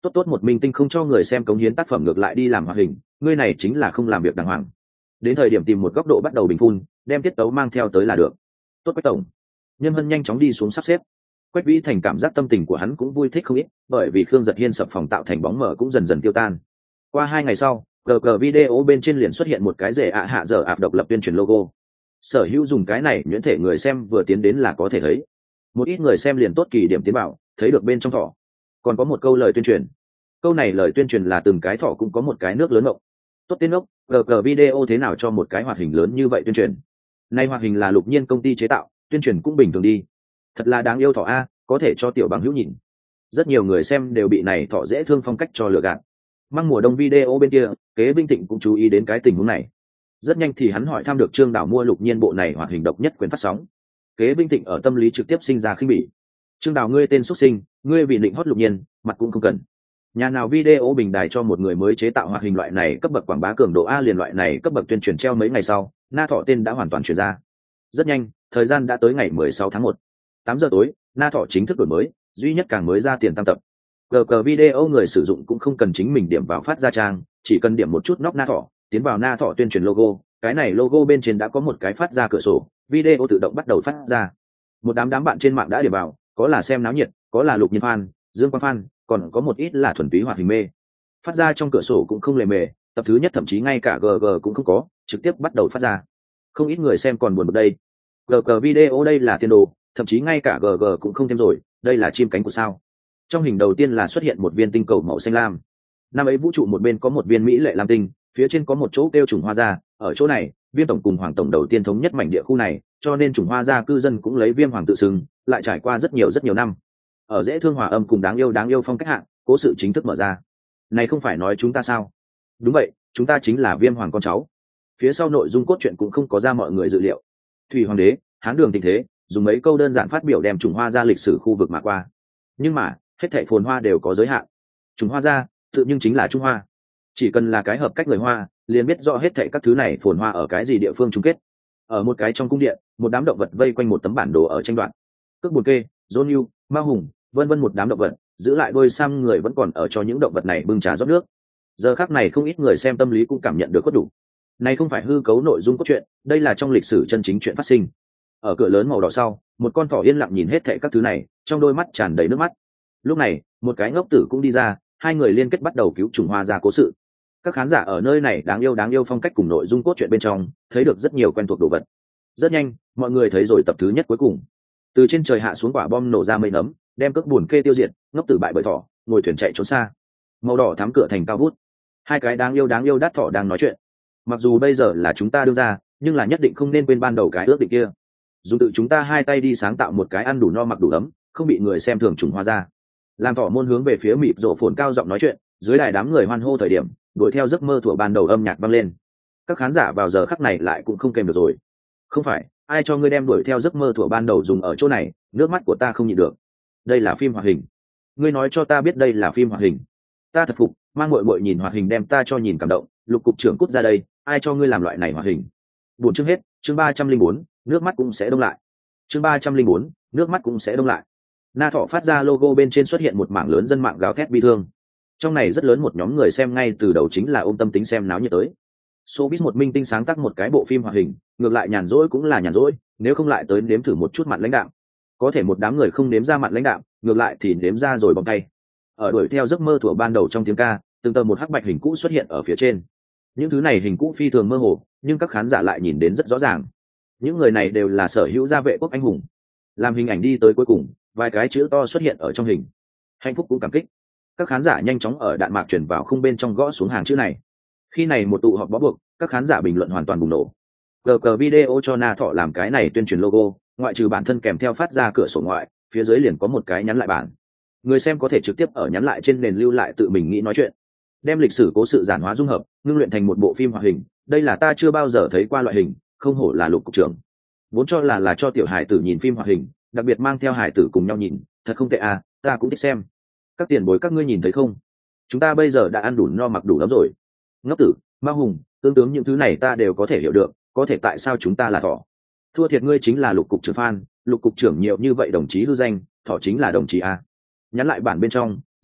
Tốt tốt một minh tinh không cho người xem cống hiến tác phẩm ngược lại đi làm hoạt hình, ngươi này chính là không làm việc đàng hoàng. Đến thời điểm tìm một góc độ bắt đầu bình phun, đem tiết tấu mang theo tới là được. Tốt Quách tổng. Nhân Hân nhanh chóng đi xuống sắp xếp. Quách Vĩ Thành cảm giác tâm tình của hắn cũng vui thích không ít, bởi vì Khương Giật Hiên sập phòng tạo thành bóng mờ cũng dần dần tiêu tan. Qua 2 ngày sau, GG video bên trên liền xuất hiện một cái rể ạ hạ giờ ạp độc lập tuyên truyền logo. Sở hữu dùng cái này nhuyễn thể người xem vừa tiến đến là có thể thấy. Một ít người xem liền tốt kỳ điểm tiến bảo, thấy được bên trong thỏ. Còn có một câu lời tuyên truyền. Câu này lời tuyên truyền là từng cái thỏ cũng có một cái nước lớn ngộng. Tốt tên ốc, GG video thế nào cho một cái hoạt hình lớn như vậy tuyên truyền. Nay hoạt hình là Lục Nhiên công ty chế tạo, tuyên truyền cũng bình thường đi. Thật là đáng yêu thỏ a, có thể cho tiểu bằng hữu nhìn. Rất nhiều người xem đều bị này thỏ dễ thương phong cách cho lừa gạt. Mang mùa đông video bên kia, Kế Vinh Thịnh cũng chú ý đến cái tình huống này. Rất nhanh thì hắn hỏi thăm được Trương Đào mua Lục Nhiên bộ này hoạt hình độc nhất quyền phát sóng. Kế Vinh Thịnh ở tâm lý trực tiếp sinh ra khinh bỉ. Trương Đào ngươi tên xuất sinh, ngươi vì định hót Lục Nhiên, mặt cũng không cần. Nhà nào video bình đài cho một người mới chế tạo hoạt hình loại này cấp bậc quảng bá cường độ A liền loại này cấp bậc tuyên truyền treo mấy ngày sau, Na Thỏ tên đã hoàn toàn truyền ra. Rất nhanh, thời gian đã tới ngày 16 tháng 1. 8 giờ tối, Na Thỏ chính thức đổi mới, duy nhất càng mới ra tiền tam tập. GG video người sử dụng cũng không cần chính mình điểm vào phát ra trang, chỉ cần điểm một chút nóc Na Thỏ, tiến vào Na Thỏ tuyên truyền logo, cái này logo bên trên đã có một cái phát ra cửa sổ, video tự động bắt đầu phát ra. Một đám bạn trên mạng đã điểm vào, có là xem náo nhiệt, có là Lục Nhiên fan, Dương Quang fan, còn có một ít là thuần túy hoạt hình mê. Phát ra trong cửa sổ cũng không lề mề, tập thứ nhất thậm chí ngay cả GG cũng không có, trực tiếp bắt đầu phát ra. Không ít người xem còn buồn bực đây. GG video đây là tiên đồ, thậm chí ngay cả GG cũng không thêm rồi, đây là chim cánh của sao. Trong hình đầu tiên là xuất hiện một viên tinh cầu màu xanh lam. Năm ấy vũ trụ một bên có một viên mỹ lệ lam tinh, phía trên có một chỗ kêu trùng hoa gia, ở chỗ này, Viêm tổng cùng Hoàng tổng đầu tiên thống nhất mảnh địa khu này, cho nên trùng hoa gia cư dân cũng lấy Viêm Hoàng tự xưng, lại trải qua rất nhiều năm. Ở dễ thương hòa âm cùng đáng yêu phong cách hạng, cố sự chính thức mở ra. Này không phải nói chúng ta sao? Đúng vậy, chúng ta chính là Viêm Hoàng con cháu. Phía sau nội dung cốt truyện cũng không có ra mọi người dự liệu. Thủy Hoàng đế, Hán Đường tình thế, dùng mấy câu đơn giản phát biểu đem trùng hoa gia lịch sử khu vực mà qua. Nhưng mà, hết thảy phồn hoa đều có giới hạn. Trùng hoa gia, tự nhưng chính là Trung Hoa. Chỉ cần là cái hợp cách người Hoa, liền biết rõ hết thảy các thứ này phồn hoa ở cái gì địa phương chung kết. Ở một cái trong cung điện, một đám động vật vây quanh một tấm bản đồ ở tranh đoạt. Cước bùn kê, John Yu, Ma Hùng, vân vân một đám động vật, giữ lại đôi sam người vẫn còn ở cho những động vật này bưng trà rót nước. Giờ khắc này không ít người xem tâm lý cũng cảm nhận được có đủ. Này không phải hư cấu nội dung cốt truyện, đây là trong lịch sử chân chính chuyện phát sinh. Ở cửa lớn màu đỏ sau, một con thỏ yên lặng nhìn hết thảy các thứ này, trong đôi mắt tràn đầy nước mắt. Lúc này, một cái ngốc tử cũng đi ra, hai người liên kết bắt đầu cứu trùng hoa gia cố sự. Các khán giả ở nơi này đáng yêu phong cách cùng nội dung cốt truyện bên trong, thấy được rất nhiều quen thuộc đồ vật. Rất nhanh, mọi người thấy rồi tập thứ nhất cuối cùng. Từ trên trời hạ xuống quả bom nổ ra mây nấm, đem cước buồn kê tiêu diệt, ngốc tử bại bởi thỏ, ngồi thuyền chạy trốn xa. Màu đỏ thắm cửa thành cao vút. Hai cái đáng yêu đắt thỏ đang nói chuyện. Mặc dù bây giờ là chúng ta đưa ra, nhưng là nhất định không nên quên ban đầu cái ước định kia. Dùng tự chúng ta hai tay đi sáng tạo một cái ăn đủ no mặc đủ ấm, không bị người xem thường trùng hoa ra. Làm thỏ môn hướng về phía mịt rổ phồn cao giọng nói chuyện, dưới đài đám người hoan hô thời điểm, đuổi theo giấc mơ thuở ban đầu âm nhạc vang lên. Các khán giả vào giờ khắc này lại cũng không kèm được rồi. Không phải, ai cho ngươi đem đuổi theo giấc mơ thuở ban đầu dùng ở chỗ này, nước mắt của ta không nhịn được. Đây là phim hoạt hình. Ngươi nói cho ta biết đây là phim hoạt hình. Ta thật phục, mang muội nhìn hoạt hình đem ta cho nhìn cảm động, Lục cục trưởng cút ra đây, ai cho ngươi làm loại này hoạt hình. Buồn chương hết, chương 304, nước mắt cũng sẽ đông lại. Chương 304, nước mắt cũng sẽ đông lại. Na Thỏ phát ra logo bên trên xuất hiện một mảng lớn dân mạng gào thét bi thương. Trong này rất lớn một nhóm người xem ngay từ đầu chính là ôm tâm tính xem náo nhiệt tới. Showbiz một minh tinh sáng tác một cái bộ phim hoạt hình, ngược lại nhàn rỗi cũng là nhàn rỗi, nếu không lại tới nếm thử một chút mặt lãnh đạm. Có thể một đám người không nếm ra mặt lãnh đạm, ngược lại thì nếm ra rồi bong tay. Ở đuổi theo giấc mơ thuở ban đầu trong tiếng ca, từng tờ một hắc bạch hình cũ xuất hiện ở phía trên. Những thứ này hình cũ phi thường mơ hồ, nhưng các khán giả lại nhìn đến rất rõ ràng. Những người này đều là sở hữu gia vệ quốc anh hùng. Làm hình ảnh đi tới cuối cùng, vài cái chữ to xuất hiện ở trong hình. Hạnh phúc cũng cảm kích. Các khán giả nhanh chóng ở đạn mạc chuyển vào khung bên trong gõ xuống hàng chữ này. Khi này một tụ họp bó buộc, các khán giả bình luận hoàn toàn bùng nổ. GG video cho Na Thỏ làm cái này tuyên truyền logo, ngoại trừ bản thân kèm theo phát ra cửa sổ ngoại, phía dưới liền có một cái nhắn lại bản. Người xem có thể trực tiếp ở nhắn lại trên nền lưu lại tự mình nghĩ nói chuyện. Đem lịch sử cố sự giản hóa dung hợp, ngưng luyện thành một bộ phim hoạt hình, đây là ta chưa bao giờ thấy qua loại hình, không hổ là Lục cục trưởng. Vốn cho là cho tiểu hải tử nhìn phim hoạt hình, đặc biệt mang theo hải tử cùng nhau nhìn, thật không tệ à, ta cũng thích xem. Các tiền bối các ngươi nhìn thấy không? Chúng ta bây giờ đã ăn đủ no mặc đủ lắm rồi. Ngốc tử, Ma Hùng, tương tướng những thứ này ta đều có thể hiểu được, có thể tại sao chúng ta là thỏ? Thua thiệt ngươi chính là Lục cục trưởng fan, Lục cục trưởng nhiều như vậy đồng chí hư danh, thỏ chính là đồng chí a. Nhắn lại bản bên trong,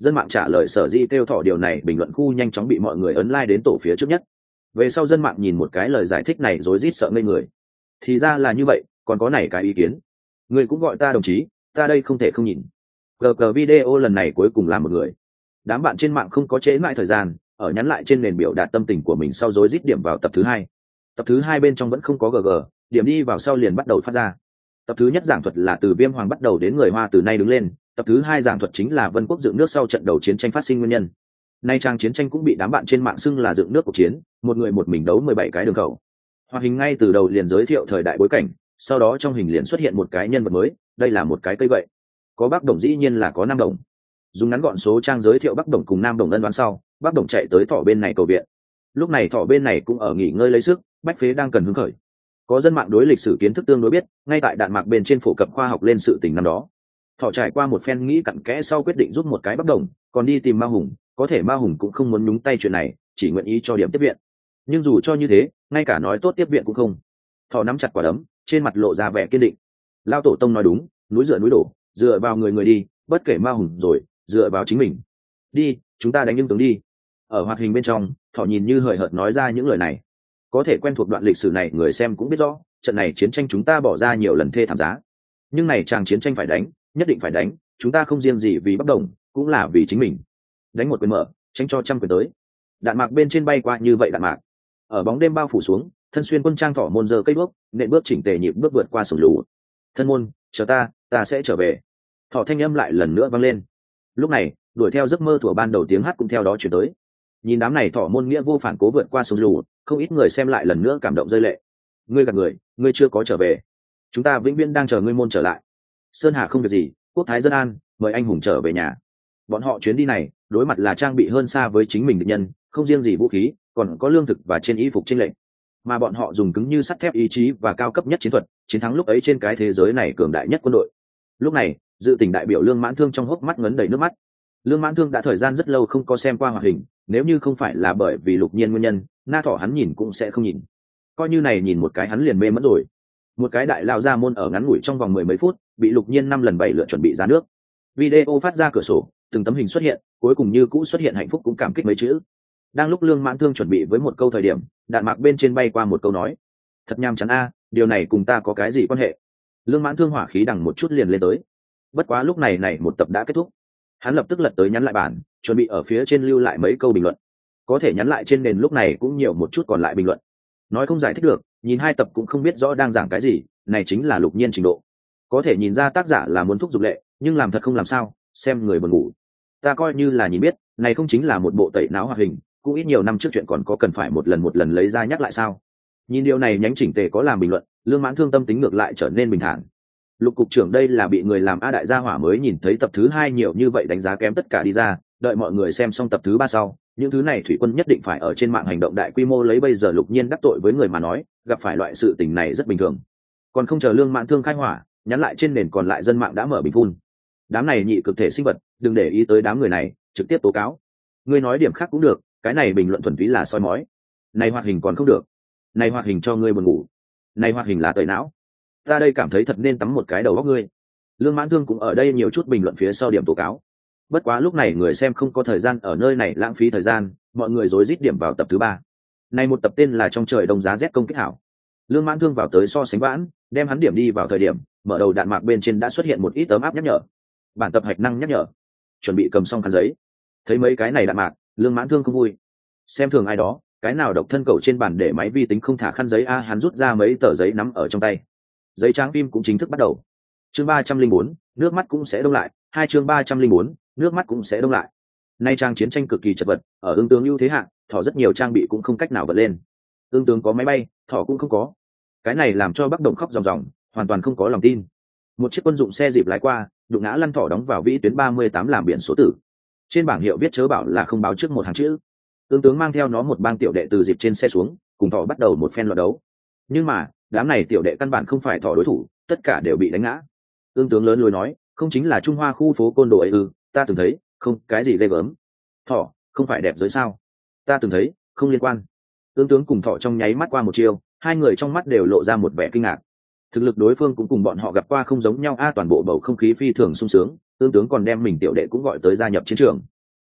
Dân mạng trả lời sở dĩ kêu thỏ điều này bình luận khu nhanh chóng bị mọi người ấn like đến tổ phía trước nhất. Về sau dân mạng nhìn một cái lời giải thích này rối rít sợ ngây người. Thì ra là như vậy, còn có này cái ý kiến. Người cũng gọi ta đồng chí, ta đây không thể không nhìn. GG video lần này cuối cùng là một người. Đám bạn trên mạng không có trễ mãi thời gian, ở nhắn lại trên nền biểu đạt tâm tình của mình sau rối rít điểm vào tập thứ 2. Tập thứ 2 bên trong vẫn không có GG, điểm đi vào sau liền bắt đầu phát ra. Tập thứ nhất giảng thuật là từ Viêm Hoàng bắt đầu đến người Hoa từ nay đứng lên, tập thứ 2 giảng thuật chính là Vân Quốc dựng nước sau trận đầu chiến tranh phát sinh nguyên nhân. Nay trang chiến tranh cũng bị đám bạn trên mạng xưng là dựng nước cuộc chiến, một người một mình đấu 17 cái đường khẩu. Hoạt hình ngay từ đầu liền giới thiệu thời đại bối cảnh, sau đó trong hình liền xuất hiện một cái nhân vật mới, đây là một cái cây gậy. Có Bắc Đồng dĩ nhiên là có Nam Đồng. Dùng ngắn gọn số trang giới thiệu Bắc Đồng cùng Nam Đồng ân đoán sau, Bắc Đồng chạy tới Thỏ bên này cầu viện. Lúc này Thỏ bên này cũng ở nghỉ ngơi lấy sức, Bách Phế đang cần hứng khởi. Có dân mạng đối lịch sử kiến thức tương đối biết, ngay tại đạn mạc bên trên phổ cập khoa học lên sự tình năm đó. Thỏ trải qua một phen nghĩ cặn kẽ sau quyết định giúp một cái Bắc Đồng, còn đi tìm Ma Hùng, có thể Ma Hùng cũng không muốn nhúng tay chuyện này, chỉ nguyện ý cho điểm tiếp viện. Nhưng dù cho như thế, ngay cả nói tốt tiếp viện cũng không. Thỏ nắm chặt quả đấm, trên mặt lộ ra vẻ kiên định. Lao tổ tông nói đúng, núi dựa núi đổ, dựa vào người đi, bất kể Ma Hùng rồi, dựa vào chính mình. Đi, chúng ta đánh nhưng tướng đi. Ở hoạt hình bên trong, Thỏ nhìn như hời hợt nói ra những lời này. Có thể quen thuộc đoạn lịch sử này người xem cũng biết rõ, trận này chiến tranh chúng ta bỏ ra nhiều lần thê thảm giá. Nhưng này chàng chiến tranh phải đánh, nhất định phải đánh, chúng ta không riêng gì vì Bắc Đồng, cũng là vì chính mình. Đánh một quyền mở, tránh cho trăm quyền tới. Đạn mạc bên trên bay qua như vậy đạn mạc. Ở bóng đêm bao phủ xuống, thân xuyên quân trang Thỏ môn giơ cây bước, nện bước chỉnh tề nhịp bước vượt qua sông lũ. Thân môn, chờ ta sẽ trở về. Thỏ thanh âm lại lần nữa vang lên. Lúc này, đuổi theo giấc mơ thuở ban đầu tiếng hát cũng theo đó chuyển tới. Nhìn đám này Thỏ môn nghĩa vô phản cố vượt qua sông lũ, không ít người xem lại lần nữa cảm động rơi lệ. Ngươi gạt người, ngươi chưa có trở về. Chúng ta vĩnh viễn đang chờ ngươi môn trở lại. Sơn Hà không việc gì, quốc thái dân an, mời anh hùng trở về nhà. Bọn họ chuyến đi này, đối mặt là trang bị hơn xa với chính mình địch nhân, không riêng gì vũ khí, còn có lương thực và trên y phục chênh lệch. Mà bọn họ dùng cứng như sắt thép ý chí và cao cấp nhất chiến thuật, chiến thắng lúc ấy trên cái thế giới này cường đại nhất quân đội. Lúc này, dự tỉnh đại biểu Lương Mãn Thương trong hốc mắt ngấn đầy nước mắt. Lương Mãn Thương đã thời gian rất lâu không có xem qua hoạt hình, nếu như không phải là bởi vì Lục Nhiên nguyên nhân, Na Thỏ hắn nhìn cũng sẽ không nhìn. Coi như này nhìn một cái hắn liền mê mất rồi. Một cái đại lao ra môn ở ngắn ngủi trong vòng 10 mấy phút, bị Lục Nhiên 5 lần 7 lượt chuẩn bị ra nước. Video phát ra cửa sổ, từng tấm hình xuất hiện, cuối cùng như cũ xuất hiện hạnh phúc cũng cảm kích mấy chữ. Đang lúc Lương Mãn Thương chuẩn bị với một câu thời điểm, đạn mạc bên trên bay qua một câu nói: thật nham chán a, điều này cùng ta có cái gì quan hệ? Lương Mãn Thương hỏa khí đằng một chút liền lên tới. Bất quá lúc này một tập đã kết thúc, hắn lập tức lật tới nhắn lại bản, chuẩn bị ở phía trên lưu lại mấy câu bình luận. Có thể nhắn lại trên nền lúc này cũng nhiều một chút còn lại bình luận. Nói không giải thích được, nhìn 2 tập cũng không biết rõ đang giảng cái gì, này chính là Lục Nhiên trình độ. Có thể nhìn ra tác giả là muốn thúc giục lệ, nhưng làm thật không làm sao, xem người buồn ngủ. Ta coi như là nhìn biết, này không chính là một bộ tẩy não hoạt hình, cũng ít nhiều năm trước chuyện còn có cần phải một lần lấy ra nhắc lại sao? Nhìn điều này nhánh chỉnh tề có làm bình luận, Lương Mãn Thương tâm tính ngược lại trở nên bình thản. Lục cục trưởng đây là bị người làm A đại gia hỏa mới nhìn thấy tập thứ 2 nhiều như vậy đánh giá kém tất cả đi ra, đợi mọi người xem xong tập thứ 3 sau, những thứ này thủy quân nhất định phải ở trên mạng hành động đại quy mô lấy bây giờ Lục Nhiên đắc tội với người mà nói, gặp phải loại sự tình này rất bình thường. Còn không chờ Lương Mãn Thương khai hỏa, nhắn lại trên nền còn lại dân mạng đã mở bình phun. Đám này nhị cực thể sinh vật, đừng để ý tới đám người này, trực tiếp tố cáo. Ngươi nói điểm khác cũng được, cái này bình luận thuần túy là soi mói. Này hoạt hình còn không được, này hoạt hình cho ngươi buồn ngủ, này hoạt hình là tẩy não. Ta đây cảm thấy thật nên tắm một cái đầu óc ngươi. Lương Mãn Thương cũng ở đây nhiều chút bình luận phía sau điểm tố cáo. Bất quá lúc này người xem không có thời gian ở nơi này lãng phí thời gian, mọi người rối rít điểm vào tập thứ 3. Này một tập tên là Trong trời đông giá rét công kích hảo. Lương Mãn Thương vào tới so sánh vãn, đem hắn điểm đi vào thời điểm, mở đầu đạn mạc bên trên đã xuất hiện một ít tấm áp nhắc nhở. Bản tập hạch năng nhắc nhở. Chuẩn bị cầm xong khăn giấy. Thấy mấy cái này đạn mạc, Lương Mãn Thương không vui. Xem thường ai đó, cái nào độc thân cầu trên bàn để máy vi tính không thả khăn giấy a, hắn rút ra mấy tờ giấy nắm ở trong tay. Giấy trắng phim cũng chính thức bắt đầu. Chương 304, nước mắt cũng sẽ đông lại, 2 chương 304, nước mắt cũng sẽ đông lại. Nay trang chiến tranh cực kỳ chật vật, ở Ương tướng ưu thế hạng, Thỏ rất nhiều trang bị cũng không cách nào vượt lên. Ương tướng có máy bay, Thỏ cũng không có. Cái này làm cho Bắc Đồng khóc ròng ròng, hoàn toàn không có lòng tin. Một chiếc quân dụng xe dịp lái qua, đụng ngã lăn Thỏ đóng vào vĩ tuyến 38 làm biển số tử. Trên bảng hiệu viết chớ bảo là không báo trước một hàng chữ. Ương tướng mang theo nó một bang tiểu đệ từ dịp trên xe xuống, cùng Thỏ bắt đầu một phen loạt đấu. Nhưng mà, đám này tiểu đệ căn bản không phải Thỏ đối thủ, tất cả đều bị đánh ngã. Ương tướng lớn lối nói, không chính là Trung Hoa khu phố côn đồ ấy ư? Ta từng thấy, không, cái gì ghê gớm. Thỏ, không phải đẹp giới sao? Ta từng thấy, không liên quan. Ương tướng cùng Thỏ trong nháy mắt qua một chiêu, hai người trong mắt đều lộ ra một vẻ kinh ngạc. Thực lực đối phương cũng cùng bọn họ gặp qua không giống nhau a, toàn bộ bầu không khí phi thường sung sướng. Ương tướng còn đem mình tiểu đệ cũng gọi tới gia nhập chiến trường.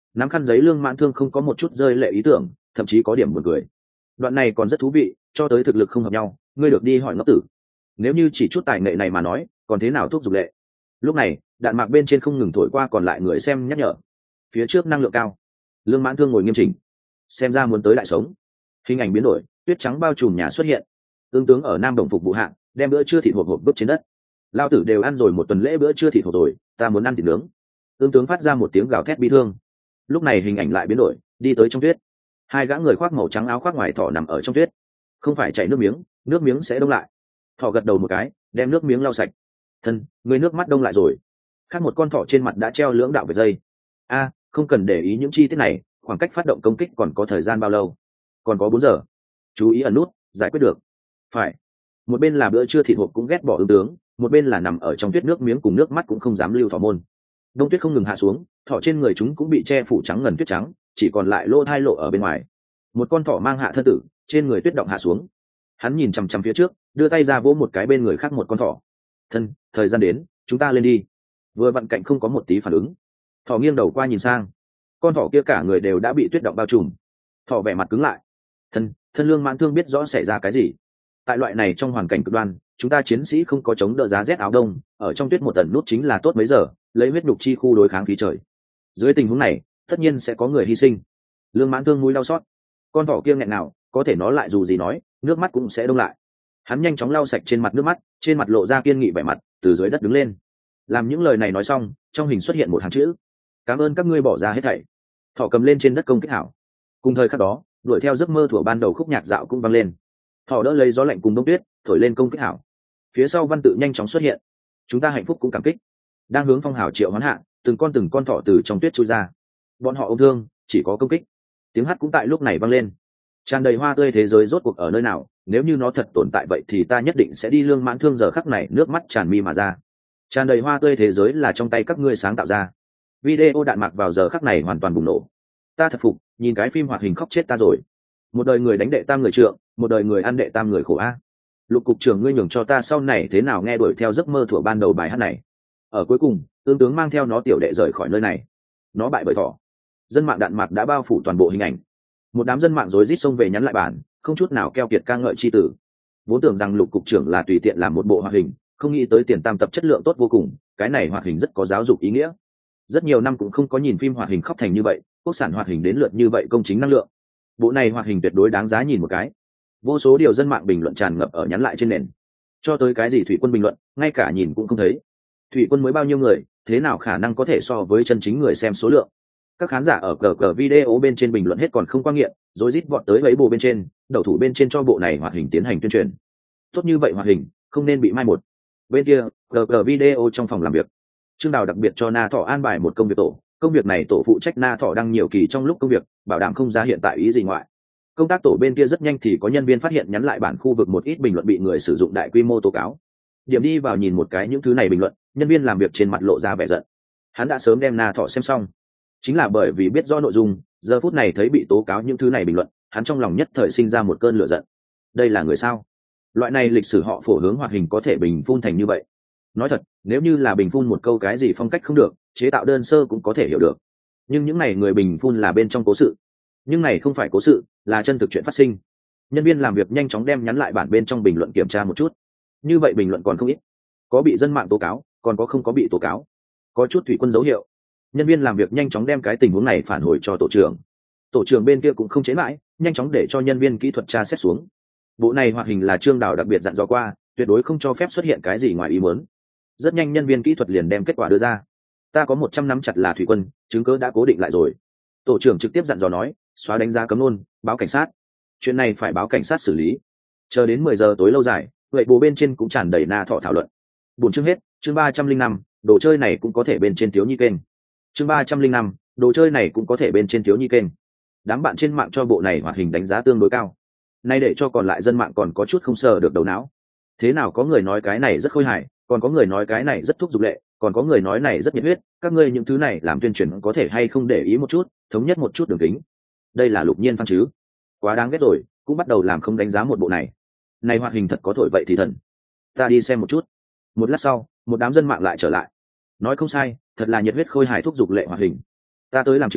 nắm khăn giấy Lương Mãn Thương không có một chút rơi lệ ý tưởng, thậm chí có điểm buồn cười. Đoạn này còn rất thú vị, cho tới thực lực không hợp nhau, ngươi được đi hỏi ngốc tử. Nếu như chỉ chút tài nghệ này mà nói, còn thế nào thúc giục lệ. Lúc này đạn mạc bên trên không ngừng thổi qua, còn lại người xem nhắc nhở phía trước năng lượng cao. Lương Mãn Thương ngồi nghiêm chỉnh, xem ra muốn tới lại sống. Hình ảnh biến đổi, tuyết trắng bao trùm nhà xuất hiện. Ương tướng ở Nam Đồng phục vụ hạng đem bữa trưa thịt hộp hộp bước trên đất. Lao tử đều ăn rồi một tuần lễ bữa trưa thịt hộp rồi, ta muốn ăn thịt nướng. Ương tướng phát ra một tiếng gào thét bi thương. Lúc này hình ảnh lại biến đổi, đi tới trong tuyết. Hai gã người khoác màu trắng áo khoác ngoài thỏ nằm ở trong tuyết. Không phải chảy nước miếng sẽ đông lại. Thỏ gật đầu một cái, đem nước miếng lau sạch. Thân, người nước mắt đông lại rồi. Khác một con thỏ trên mặt đã treo lưỡng đạo vệt dây. Không cần để ý những chi tiết này, khoảng cách phát động công kích còn có thời gian bao lâu? Còn có 4 giờ. Chú ý ẩn nút, giải quyết được. Phải. Một bên là bữa trưa thịt hộp cũng ghét bỏ Ương tướng, một bên là nằm ở trong tuyết nước miếng cùng nước mắt cũng không dám lưu thỏ môn. Đông tuyết không ngừng hạ xuống, thỏ trên người chúng cũng bị che phủ trắng ngần tuyết trắng, chỉ còn lại lỗ hai lộ ở bên ngoài. Một con thỏ mang hạ thân tử, trên người tuyết động hạ xuống. Hắn nhìn chằm chằm phía trước, đưa tay ra vỗ một cái bên người khác một con thỏ. Thân, thời gian đến, chúng ta lên đi. Vừa vặn cạnh không có một tí phản ứng. Thỏ nghiêng đầu qua nhìn sang, con thỏ kia cả người đều đã bị tuyết động bao trùm. Thỏ vẻ mặt cứng lại. Thân Lương Mãn Thương biết rõ xảy ra cái gì. Tại loại này trong hoàn cảnh cực đoan, chúng ta chiến sĩ không có chống đỡ giá rét áo đông, ở trong tuyết một tần nút chính là tốt mấy giờ, lấy huyết nhục chi khu đối kháng khí trời. Dưới tình huống này, tất nhiên sẽ có người hy sinh. Lương Mãn Thương mũi đau xót. Con thỏ kia nghẹn nào, có thể nó lại dù gì nói, nước mắt cũng sẽ đông lại. Hắn nhanh chóng lau sạch trên mặt nước mắt, trên mặt lộ ra kiên nghị vẻ mặt, từ dưới đất đứng lên. Làm những lời này nói xong, trong hình xuất hiện một hàng chữ: cảm ơn các ngươi bỏ ra hết thảy. Thỏ cầm lên trên đất công kích hảo. Cùng thời khắc đó, đuổi theo giấc mơ thuở ban đầu khúc nhạc dạo cũng vang lên. Thỏ đỡ lấy gió lạnh cùng đông tuyết, thổi lên công kích hảo. Phía sau văn tự nhanh chóng xuất hiện: chúng ta hạnh phúc cũng cảm kích. Đang hướng phong hào triệu hoán hạ, từng con thỏ từ trong tuyết chui ra. Bọn họ ôm thương, chỉ có công kích. Tiếng hát cũng tại lúc này vang lên. Tràn đầy hoa tươi thế giới rốt cuộc ở nơi nào, nếu như nó thật tồn tại vậy thì ta nhất định sẽ đi. Lương Mãn Thương giờ khắc này nước mắt tràn mi mà ra. Tràn đầy hoa tươi thế giới là trong tay các ngươi sáng tạo ra. Video đạn mạc vào giờ khắc này hoàn toàn bùng nổ. Ta thật phục, nhìn cái phim hoạt hình khóc chết ta rồi. Một đời người đánh đệ tam người trượng, một đời người ăn đệ tam người khổ a. Lục cục trưởng, ngươi nhường cho ta sau này thế nào nghe đuổi theo giấc mơ thuở ban đầu bài hát này. Ở cuối cùng, Ương tướng mang theo nó tiểu đệ rời khỏi nơi này. Nó bại bởi thỏ. Dân mạng đạn mạc đã bao phủ toàn bộ hình ảnh. Một đám dân mạng rối rít xông về nhắn lại bản, không chút nào keo kiệt ca ngợi chi tử. Vốn tưởng rằng Lục cục trưởng là tùy tiện làm một bộ hoạt hình, không nghĩ tới tiền tam tập chất lượng tốt vô cùng, cái này hoạt hình rất có giáo dục ý nghĩa. Rất nhiều năm cũng không có nhìn phim hoạt hình khóc thành như vậy, quốc sản hoạt hình đến lượt như vậy công chính năng lượng. Bộ này hoạt hình tuyệt đối đáng giá nhìn một cái. Vô số điều dân mạng bình luận tràn ngập ở nhắn lại trên nền. Cho tới cái gì Thủy Quân bình luận, ngay cả nhìn cũng không thấy. Thủy Quân mới bao nhiêu người, thế nào khả năng có thể so với chân chính người xem số lượng. Các khán giả ở cờ video bên trên bình luận hết còn không quan nghiện, rồi rít vọt tới lấy bộ bên trên, đầu thủ bên trên cho bộ này hoạt hình tiến hành tuyên truyền. Tốt như vậy hoạt hình, không nên bị mai một. Bên kia, cờ video trong phòng làm việc, Trương Đào đặc biệt cho Na Thọ an bài một công việc tổ. Công việc này tổ phụ trách Na Thọ đăng nhiều kỳ trong lúc công việc, bảo đảm không ra hiện tại ý gì ngoại. Công tác tổ bên kia rất nhanh thì có nhân viên phát hiện nhắn lại bản khu vực một ít bình luận bị người sử dụng đại quy mô tố cáo. Điểm đi vào nhìn một cái những thứ này bình luận, nhân viên làm việc trên mặt lộ ra vẻ giận. Hắn đã sớm đem Na Thọ xem xong, chính là bởi vì biết rõ nội dung, giờ phút này thấy bị tố cáo những thứ này bình luận, hắn trong lòng nhất thời sinh ra một cơn lửa giận. Đây là người sao? Loại này lịch sử họ phổ hướng hoạt hình có thể bình phun thành như vậy. Nói thật, nếu như là bình phun một câu cái gì phong cách không được, chế tạo đơn sơ cũng có thể hiểu được. Nhưng những này người bình phun là bên trong cố sự. Nhưng này không phải cố sự, là chân thực chuyện phát sinh. Nhân viên làm việc nhanh chóng đem nhắn lại bản bên trong bình luận kiểm tra một chút. Như vậy bình luận còn không ít. Có bị dân mạng tố cáo, còn có không có bị tố cáo. Có chút Thủy Quân dấu hiệu. Nhân viên làm việc nhanh chóng đem cái tình huống này phản hồi cho tổ trưởng. Tổ trưởng bên kia cũng không chế mãi, nhanh chóng để cho nhân viên kỹ thuật tra xét xuống. Bộ này hoạt hình là Trương Đào đặc biệt dặn dò qua, tuyệt đối không cho phép xuất hiện cái gì ngoài ý muốn. Rất nhanh nhân viên kỹ thuật liền đem kết quả đưa ra. Ta có 100 nắm chặt là Thủy Quân, chứng cứ đã cố định lại rồi. Tổ trưởng trực tiếp dặn dò nói, xóa đánh giá cấm luôn, báo cảnh sát. Chuyện này phải báo cảnh sát xử lý. Chờ đến 10 giờ tối lâu dài, vậy bố bên trên cũng tràn đầy Na Thọ thảo luận. Buồn chương hết, chương 305, đồ chơi này cũng có thể bên trên thiếu nhi kênh. Chương 305, đồ chơi này cũng có thể bên trên thiếu nhi kênh. Đám bạn trên mạng cho bộ này hoạt hình đánh giá tương đối cao. Nay để cho còn lại dân mạng còn có chút không sờ được đầu não. Thế nào có người nói cái này rất khôi hài, còn có người nói cái này rất thúc giục lệ, còn có người nói này rất nhiệt huyết, các ngươi những thứ này làm tuyên truyền có thể hay không để ý một chút, thống nhất một chút đường kính. Đây là Lục Nhiên Phan chứ? Quá đáng ghét rồi, cũng bắt đầu làm không đánh giá một bộ này. Này hoạt hình thật có thổi vậy thì thần. Ta đi xem một chút. Một lát sau, một đám dân mạng lại trở lại. Nói không sai, thật là nhiệt huyết khôi hài thúc giục lệ hoạt hình. Ta tới làm chứng,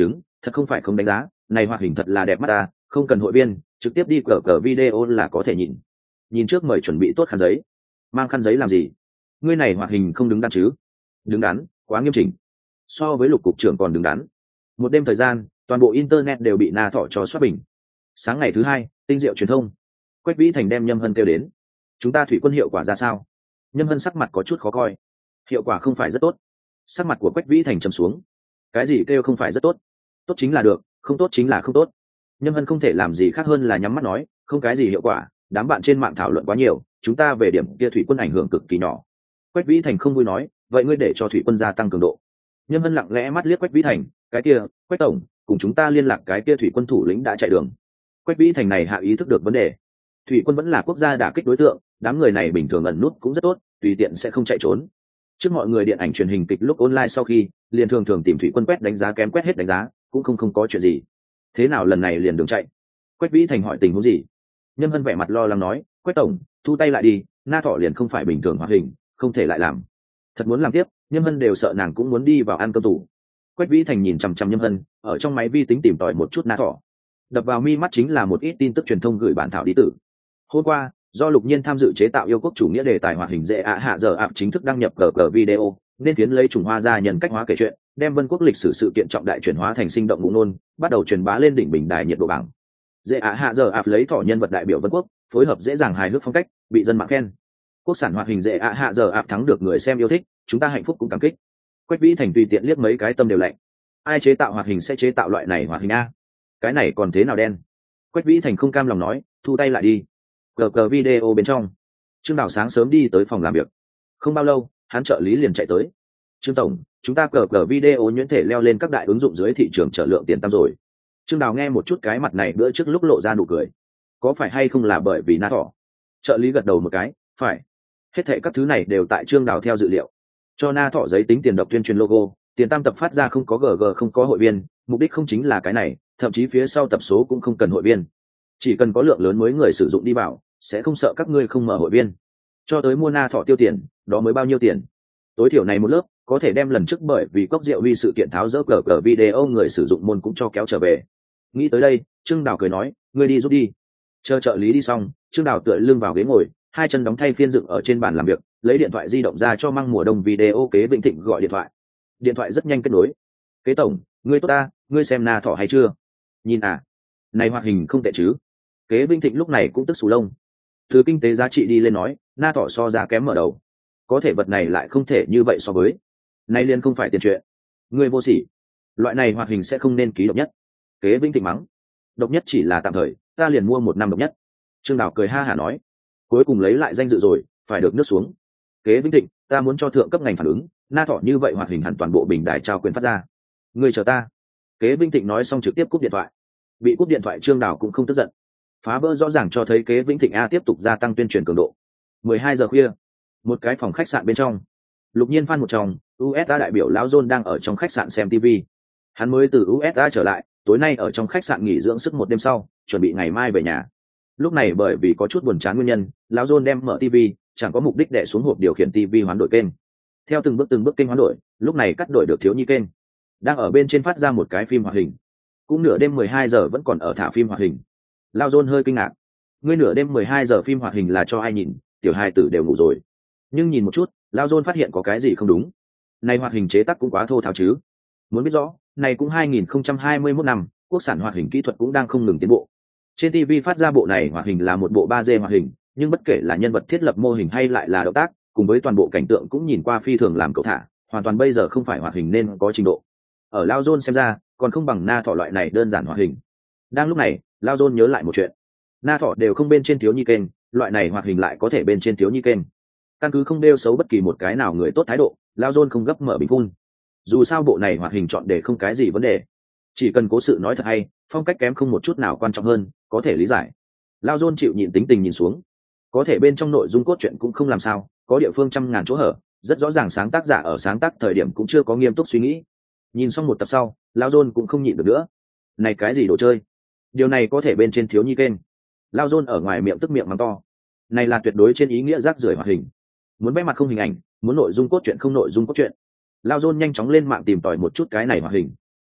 Thật không phải không đánh giá, này hoạt hình thật là đẹp mắt ta, không cần hội viên, trực tiếp đi cờ video là có thể nhìn. Nhìn trước mời chuẩn bị tốt khăn giấy. Mang khăn giấy làm gì? Ngươi này hoạt hình không đứng đắn chứ? Đứng đắn, quá nghiêm chỉnh. So với Lục cục trưởng còn đứng đắn. Một đêm thời gian, toàn bộ internet đều bị Na Thọ cho soát bình. Sáng ngày thứ hai, tinh diệu truyền thông. Quách Vĩ Thành đem Nhâm Hân kêu đến. Chúng ta thủy quân hiệu quả ra sao? Nhâm Hân sắc mặt có chút khó coi. Hiệu quả không phải rất tốt. Sắc mặt của Quách Vĩ Thành trầm xuống. Cái gì kêu không phải rất tốt? Tốt chính là được, không tốt chính là không tốt. Nhâm Hân không thể làm gì khác hơn là nhắm mắt nói, không cái gì hiệu quả, đám bạn trên mạng thảo luận quá nhiều, chúng ta về điểm kia thủy quân ảnh hưởng cực kỳ nhỏ. Quách Vĩ Thành không vui nói, vậy ngươi để cho thủy quân gia tăng cường độ. Nhâm Hân lặng lẽ mắt liếc Quách Vĩ Thành, cái kia, Quách tổng, cùng chúng ta liên lạc cái kia thủy quân thủ lĩnh đã chạy đường. Quách Vĩ Thành này hạ ý thức được vấn đề. Thủy quân vẫn là quốc gia đả kích đối tượng, đám người này bình thường ẩn nút cũng rất tốt, tùy tiện sẽ không chạy trốn. Trước mọi người điện ảnh truyền hình kịch lúc online sau khi, liền thường tìm thủy quân quét đánh giá kém quét hết đánh giá, cũng không có chuyện gì. Thế nào lần này liền đường chạy? Quách Vĩ Thành hỏi tình huống gì? Nhâm Hân vẻ mặt lo lắng nói, Quách tổng, thu tay lại đi, Na Thọ liền không phải bình thường hoạt hình, không thể lại làm. Thật muốn làm tiếp, Nhâm Hân đều sợ nàng cũng muốn đi vào ăn cơm tủ. Quách Vĩ Thành nhìn chằm chằm Nhâm Hân, ở trong máy vi tính tìm tòi một chút Na Thọ. Đập vào mi mắt chính là một ít tin tức truyền thông gửi bản thảo đi tử. Hôm qua, do Lục Nhiên tham dự chế tạo yêu quốc chủ nghĩa đề tài hoạt hình dễ ạ hạ giờ ạp chính thức đăng nhập cờ video, nên tiến lấy Trung Hoa ra nhân cách hóa kể chuyện, đem Vân Quốc lịch sử sự kiện trọng đại chuyển hóa thành sinh động ngụ ngôn, bắt đầu truyền bá lên đỉnh bình đài nhiệt độ bảng. Dễ ạ hạ giờ ạp lấy thỏ nhân vật đại biểu Vân Quốc, phối hợp dễ dàng hài hước phong cách, bị dân mạng khen. Quốc sản hoạt hình dễ ạ hạ giờ ạp thắng được người xem yêu thích, chúng ta hạnh phúc cũng cảm kích. Quách Vĩ Thành tùy tiện liếc mấy cái tâm đều lạnh. Ai chế tạo hoạt hình sẽ chế tạo loại này hoạt hình a? Cái này còn thế nào đen? Quách Vĩ Thành không cam lòng nói, thu tay lại đi. Cờ video bên trong, Trương Đào sáng sớm đi tới phòng làm việc. Không bao lâu, hắn trợ lý liền chạy tới. Trương tổng, chúng ta cờ video nhuyễn thể leo lên các đại ứng dụng dưới thị trường trợ lượng tiền tăm rồi. Trương Đào nghe một chút cái mặt này bữa trước lúc lộ ra nụ cười. Có phải hay không là bởi vì Na Thọ? Trợ lý gật đầu một cái, phải. Hết thệ các thứ này đều tại Trương Đào theo dự liệu. Cho Na Thọ giấy tính tiền độc tuyên truyền logo, tiền tam tập phát ra không có GG không có hội viên, mục đích không chính là cái này, thậm chí phía sau tập số cũng không cần hội viên. Chỉ cần có lượng lớn mới người sử dụng đi vào, sẽ không sợ các ngươi không mở hội viên. Cho tới mua Na Thọ tiêu tiền, đó mới bao nhiêu tiền? Tối thiểu này một lớp, có thể đem lần trước bởi vì cốc rượu huy sự kiện tháo dỡ cờ video người sử dụng môn cũng cho kéo trở về. Nghĩ tới đây, Trương Đào cười nói, ngươi đi giúp đi. Chờ trợ lý đi xong, Trương Đào tựa lưng vào ghế ngồi, hai chân đóng thay phiên dựng ở trên bàn làm việc, lấy điện thoại di động ra cho Măng Mùa Đông video Kế Vĩnh Thịnh gọi điện thoại. Điện thoại rất nhanh kết nối. Kế tổng, ngươi tốt ta, ngươi xem Na Thọ hay chưa? Nhìn à, này hoạt hình không tệ chứ? Kế Vĩnh Thịnh lúc này cũng tức xù lông. Từ kinh tế giá trị đi lên nói, Na Thọ so ra kém mở đầu. Có thể vật này lại không thể như vậy so với. Nay liên không phải tiền chuyện. Ngươi vô sỉ. Loại này hoạt hình sẽ không nên ký độc nhất. Kế Vĩnh Thịnh mắng. Độc nhất chỉ là tạm thời, ta liền mua 1 năm độc nhất. Trương Đào cười ha hả nói. Cuối cùng lấy lại danh dự rồi, phải được nước xuống. Kế Vĩnh Thịnh, ta muốn cho thượng cấp ngành phản ứng, Na Thọ như vậy hoạt hình hẳn toàn bộ bình đài trao quyền phát ra. Ngươi chờ ta. Kế Vĩnh Thịnh nói xong trực tiếp cúp điện thoại. Bị cúp điện thoại Trương Đào cũng không tức giận. Phá vỡ rõ ràng cho thấy Kế Vĩnh Thịnh a tiếp tục gia tăng tuyên truyền cường độ. 12 giờ khuya, một cái phòng khách sạn bên trong, Lục Nhiên Phan một trong, USA đại biểu lão John đang ở trong khách sạn xem TV. Hắn mới từ USA trở lại, tối nay ở trong khách sạn nghỉ dưỡng sức một đêm sau, chuẩn bị ngày mai về nhà. Lúc này bởi vì có chút buồn chán nguyên nhân, lão John đem mở TV, chẳng có mục đích để xuống hộp điều khiển TV hoán đổi kênh. Theo từng bước kênh hoán đổi, lúc này cắt đổi được thiếu nhi kênh. Đang ở bên trên phát ra một cái phim hoạt hình. Cũng nửa đêm 12 giờ vẫn còn ở thả phim hoạt hình. Lão John hơi kinh ngạc. Ngươi nửa đêm 12 giờ phim hoạt hình là cho ai nhìn, tiểu hài tử đều ngủ rồi. Nhưng nhìn một chút, Lão John phát hiện có cái gì không đúng. Này hoạt hình chế tác cũng quá thô tháo chứ. Muốn biết rõ, này cũng 2021 năm, quốc sản hoạt hình kỹ thuật cũng đang không ngừng tiến bộ. Trên TV phát ra bộ này hoạt hình là một bộ 3D hoạt hình, nhưng bất kể là nhân vật thiết lập mô hình hay lại là động tác, cùng với toàn bộ cảnh tượng cũng nhìn qua phi thường làm cậu thả, hoàn toàn bây giờ không phải hoạt hình nên có trình độ. Ở Lão John xem ra, còn không bằng Na Thọ loại này đơn giản hoạt hình. Đang lúc này, Lão John nhớ lại một chuyện. Na Thọ đều không bên trên thiếu nhi kênh, loại này hoạt hình lại có thể bên trên thiếu nhi kênh. Căn cứ không đeo xấu bất kỳ một cái nào người tốt thái độ, Lão John không gấp mở bình phun. Dù sao bộ này hoạt hình chọn để không cái gì vấn đề, chỉ cần cố sự nói thật hay, phong cách kém không một chút nào quan trọng hơn, có thể lý giải. Lão John chịu nhịn tính tình nhìn xuống, có thể bên trong nội dung cốt truyện cũng không làm sao, có địa phương trăm ngàn chỗ hở, rất rõ ràng sáng tác giả ở sáng tác thời điểm cũng chưa có nghiêm túc suy nghĩ. Nhìn xong một tập sau, Lão John cũng không nhịn được nữa. Này cái gì đồ chơi? Điều này có thể bên trên thiếu nhi kênh. Lão John ở ngoài miệng tức miệng mắng to. Này là tuyệt đối trên ý nghĩa rác rưởi hoạt hình. Muốn vẽ mặt không hình ảnh, muốn nội dung cốt truyện không nội dung cốt truyện. Lão John nhanh chóng lên mạng tìm tòi một chút cái này hoạt hình.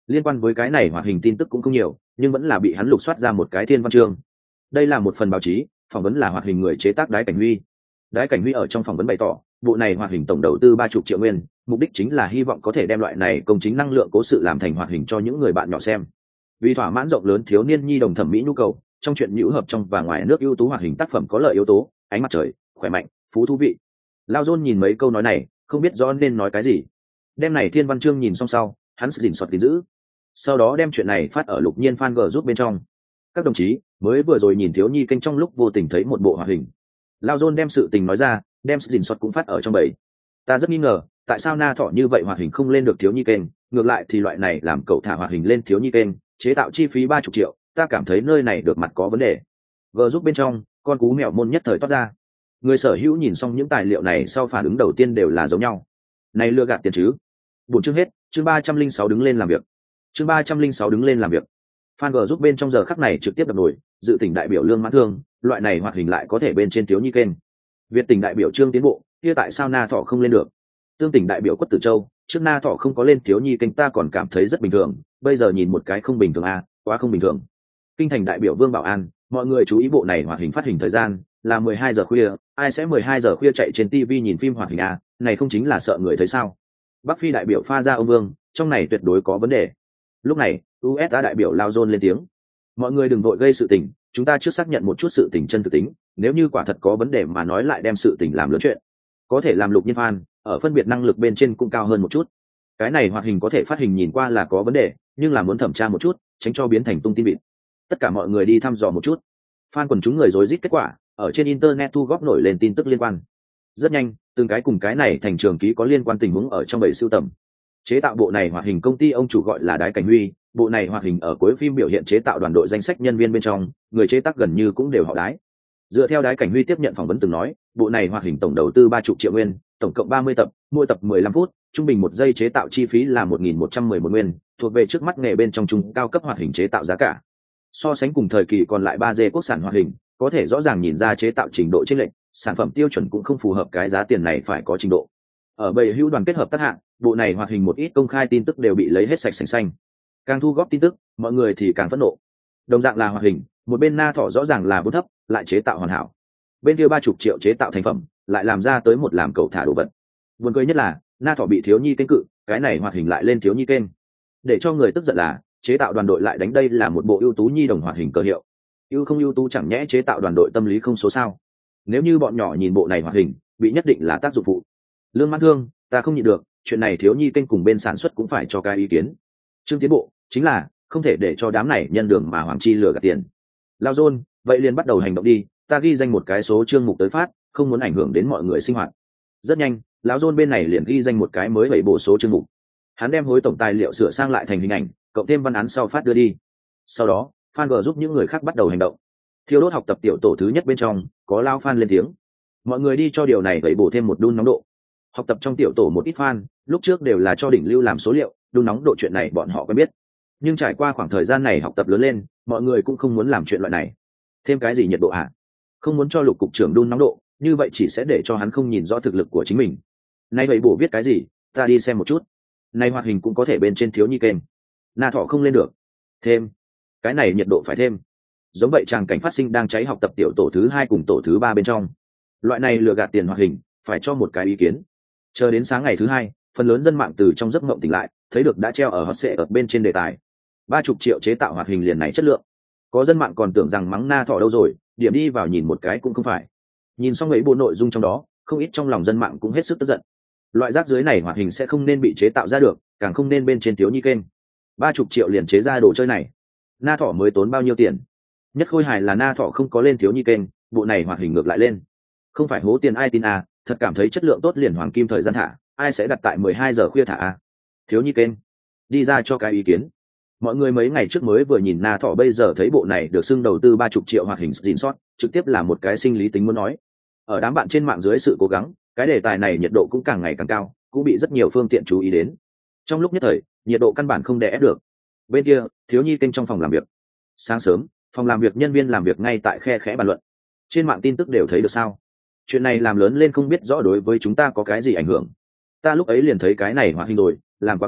Liên quan với cái này hoạt hình tin tức cũng không nhiều, nhưng vẫn là bị hắn lục soát ra một cái thiên văn chương. Đây là một phần báo chí phỏng vấn là hoạt hình người chế tác Đái Cảnh Huy. Đái Cảnh Huy ở trong phỏng vấn bày tỏ bộ này hoạt hình tổng đầu tư 30 triệu nguyên, mục đích chính là hy vọng có thể đem loại này công chính năng lượng cố sự làm thành hoạt hình cho những người bạn nhỏ xem. Vì thỏa mãn rộng lớn thiếu niên nhi đồng thẩm mỹ nhu cầu, trong chuyện nhũ hợp trong và ngoài nước ưu tú hoạt hình tác phẩm có lợi yếu tố, ánh mặt trời, khỏe mạnh, phú thú vị. Lao John nhìn mấy câu nói này, không biết rõ nên nói cái gì. Đem này thiên văn chương nhìn xong sau, hắn sẽ dình soạt tín giữ. Sau đó đem chuyện này phát ở Lục Nhiên fan group giúp bên trong. Các đồng chí, mới vừa rồi nhìn thiếu nhi kênh trong lúc vô tình thấy một bộ hoạt hình. Lao John đem sự tình nói ra, đem dình soạt cũng phát ở trong bầy. Ta rất nghi ngờ, tại sao Na Thọ như vậy hoạt hình không lên được thiếu nhi kênh, ngược lại thì loại này làm cậu thả hoạt hình lên thiếu nhi kênh, chế tạo chi phí 30 triệu, ta cảm thấy nơi này được mặt có vấn đề. Gờ giúp bên trong, con cú mèo môn nhất thời toát ra. Người sở hữu nhìn xong những tài liệu này sau phản ứng đầu tiên đều là giống nhau. Này lừa gạt tiền chứ? Buồn chương hết, chương 306 đứng lên làm việc. Chương 306 đứng lên làm việc. Fan G giúp bên trong giờ khắc này trực tiếp đập nổi, dự tỉnh đại biểu Lương Mãn Thương, loại này hoạt hình lại có thể bên trên thiếu nhi kênh. Việt tỉnh đại biểu Trương Tiến Bộ, kia tại sao Na Thọ không lên được? Tương tỉnh đại biểu Quất Tử Châu, trước Na Thọ không có lên thiếu nhi kênh ta còn cảm thấy rất bình thường, bây giờ nhìn một cái không bình thường à, quá không bình thường. Kinh thành đại biểu Vương Bảo An, mọi người chú ý bộ này hoạt hình phát hình thời gian là 12 giờ khuya, ai sẽ 12 giờ khuya chạy trên TV nhìn phim hoạt hình à, này không chính là sợ người thấy sao? Bắc Phi đại biểu Pha Gia ông Vương, trong này tuyệt đối có vấn đề. Lúc này, USA đại biểu Lao John lên tiếng. Mọi người đừng vội gây sự tình, chúng ta trước xác nhận một chút sự tình chân thực tính, nếu như quả thật có vấn đề mà nói lại đem sự tình làm lớn chuyện. Có thể làm Lục Nhiên fan, ở phân biệt năng lực bên trên cũng cao hơn một chút. Cái này hoạt hình có thể phát hình nhìn qua là có vấn đề, nhưng là muốn thẩm tra một chút, tránh cho biến thành tung tin vịt. Tất cả mọi người đi thăm dò một chút. Fan quần chúng người rối rít kết quả, ở trên internet thu góp nổi lên tin tức liên quan. Rất nhanh, từng cái cùng cái này thành trường ký có liên quan tình huống ở trong bầy sưu tầm. Chế tạo bộ này hoạt hình công ty ông chủ gọi là Đái Cảnh Huy, bộ này hoạt hình ở cuối phim biểu hiện chế tạo đoàn đội danh sách nhân viên bên trong, người chế tác gần như cũng đều họ Đái. Dựa theo Đái Cảnh Huy tiếp nhận phỏng vấn từng nói, bộ này hoạt hình tổng đầu tư 30 triệu nguyên, tổng cộng 30 tập, mỗi tập 15 phút, trung bình 1 giây chế tạo chi phí là 1.111 nguyên, thuộc về trước mắt nghề bên trong trung cao cấp hoạt hình chế tạo giá cả. So sánh cùng thời kỳ còn lại 3D quốc sản hoạt hình, có thể rõ ràng nhìn ra chế tạo trình độ chênh lệch, sản phẩm tiêu chuẩn cũng không phù hợp cái giá tiền này phải có trình độ. Ở bầy hữu đoàn kết hợp tác hạng, bộ này hoạt hình một ít công khai tin tức đều bị lấy hết sạch sành xanh. Càng thu góp tin tức, mọi người thì càng phẫn nộ. Đồng dạng là hoạt hình, một bên Na Thọ rõ ràng là vốn thấp, lại chế tạo hoàn hảo. Bên kia 30 triệu chế tạo thành phẩm, lại làm ra tới một làm cầu thả đồ vật. Buồn cười nhất là, Na Thọ bị thiếu nhi kênh cự, cái này hoạt hình lại lên thiếu nhi kênh. Để cho người tức giận là, chế tạo đoàn đội lại đánh đây là một bộ ưu tú nhi đồng hoạt hình cơ hiệu. Ưu không ưu tú chẳng nhẽ chế tạo đoàn đội tâm lý không số sao? Nếu như bọn nhỏ nhìn bộ này hoạt hình, bị nhất định là tác dụng phụ. Lương Mãn Thương, ta không nhịn được, chuyện này thiếu nhi kênh cùng bên sản xuất cũng phải cho cái ý kiến. Trương Tiến Bộ, chính là không thể để cho đám này nhân đường mà Hoàng Chi lừa gạt tiền. Lao John, vậy liền bắt đầu hành động đi, ta ghi danh một cái số chương mục tới phát, không muốn ảnh hưởng đến mọi người sinh hoạt. Rất nhanh, lão John bên này liền ghi danh một cái mới 7 bộ số chương mục. Hắn đem hối tổng tài liệu sửa sang lại thành hình ảnh, cộng thêm văn án sau phát đưa đi. Sau đó, fan G giúp những người khác bắt đầu hành động. Thiêu đốt học tập tiểu tổ thứ nhất bên trong, có lao fan lên tiếng. Mọi người đi cho điều này vậy bổ thêm một đun nóng độ. Học tập trong tiểu tổ một ít fan, lúc trước đều là cho đỉnh lưu làm số liệu, đun nóng độ chuyện này bọn họ quen biết. Nhưng trải qua khoảng thời gian này học tập lớn lên, mọi người cũng không muốn làm chuyện loại này. Thêm cái gì nhiệt độ hả? Không muốn cho Lục cục trưởng đun nóng độ, như vậy chỉ sẽ để cho hắn không nhìn rõ thực lực của chính mình. Nay vậy bổ viết cái gì, ta đi xem một chút. Nay hoạt hình cũng có thể bên trên thiếu nhi kênh. Na Thọ không lên được. Thêm. Cái này nhiệt độ phải thêm. Giống vậy tràng cảnh phát sinh đang cháy học tập tiểu tổ thứ 2 cùng tổ thứ 3 bên trong. Loại này lừa gạt tiền hoạt hình, phải cho một cái ý kiến. Chờ đến sáng ngày thứ 2, phần lớn dân mạng từ trong giấc mộng tỉnh lại, thấy được đã treo ở hot sệ ở bên trên đề tài. 30 triệu chế tạo hoạt hình liền này chất lượng. Có dân mạng còn tưởng rằng mắng Na Thọ đâu rồi, điểm đi vào nhìn một cái cũng không phải. Nhìn xong mấy bộ nội dung trong đó, không ít trong lòng dân mạng cũng hết sức tức giận. Loại rác dưới này hoạt hình sẽ không nên bị chế tạo ra được, càng không nên bên trên thiếu nhi kênh. 30 triệu liền chế ra đồ chơi này. Na Thọ mới tốn bao nhiêu tiền? Nhất khôi hài là Na Thọ không có lên thiếu nhi kênh, bộ này hoạt hình ngược lại lên. Không phải hố tiền ai tin à, thật cảm thấy chất lượng tốt liền hoàng kim thời gian thả, ai sẽ đặt tại 12 giờ khuya thả à? Thiếu nhi kênh, đi ra cho cái ý kiến. Mọi người mấy ngày trước mới vừa nhìn Na Thọ bây giờ thấy bộ này được xưng đầu tư 30 triệu hoạt hình screenshot, trực tiếp là một cái sinh lý tính muốn nói. Ở đám bạn trên mạng dưới sự cố gắng, cái đề tài này nhiệt độ cũng càng ngày càng cao, cũng bị rất nhiều phương tiện chú ý đến. Trong lúc nhất thời, nhiệt độ căn bản không đè ép được. Bên kia, thiếu nhi kênh trong phòng làm việc. Sáng sớm, phòng làm việc nhân viên làm việc ngay tại khe khẽ bàn luận. Trên mạng tin tức đều thấy được sao? Chuyện này làm lớn lên không biết rõ đối với chúng ta có cái gì ảnh hưởng. Ta lúc ấy liền thấy cái này hoạt hình rồi, làm quá kém,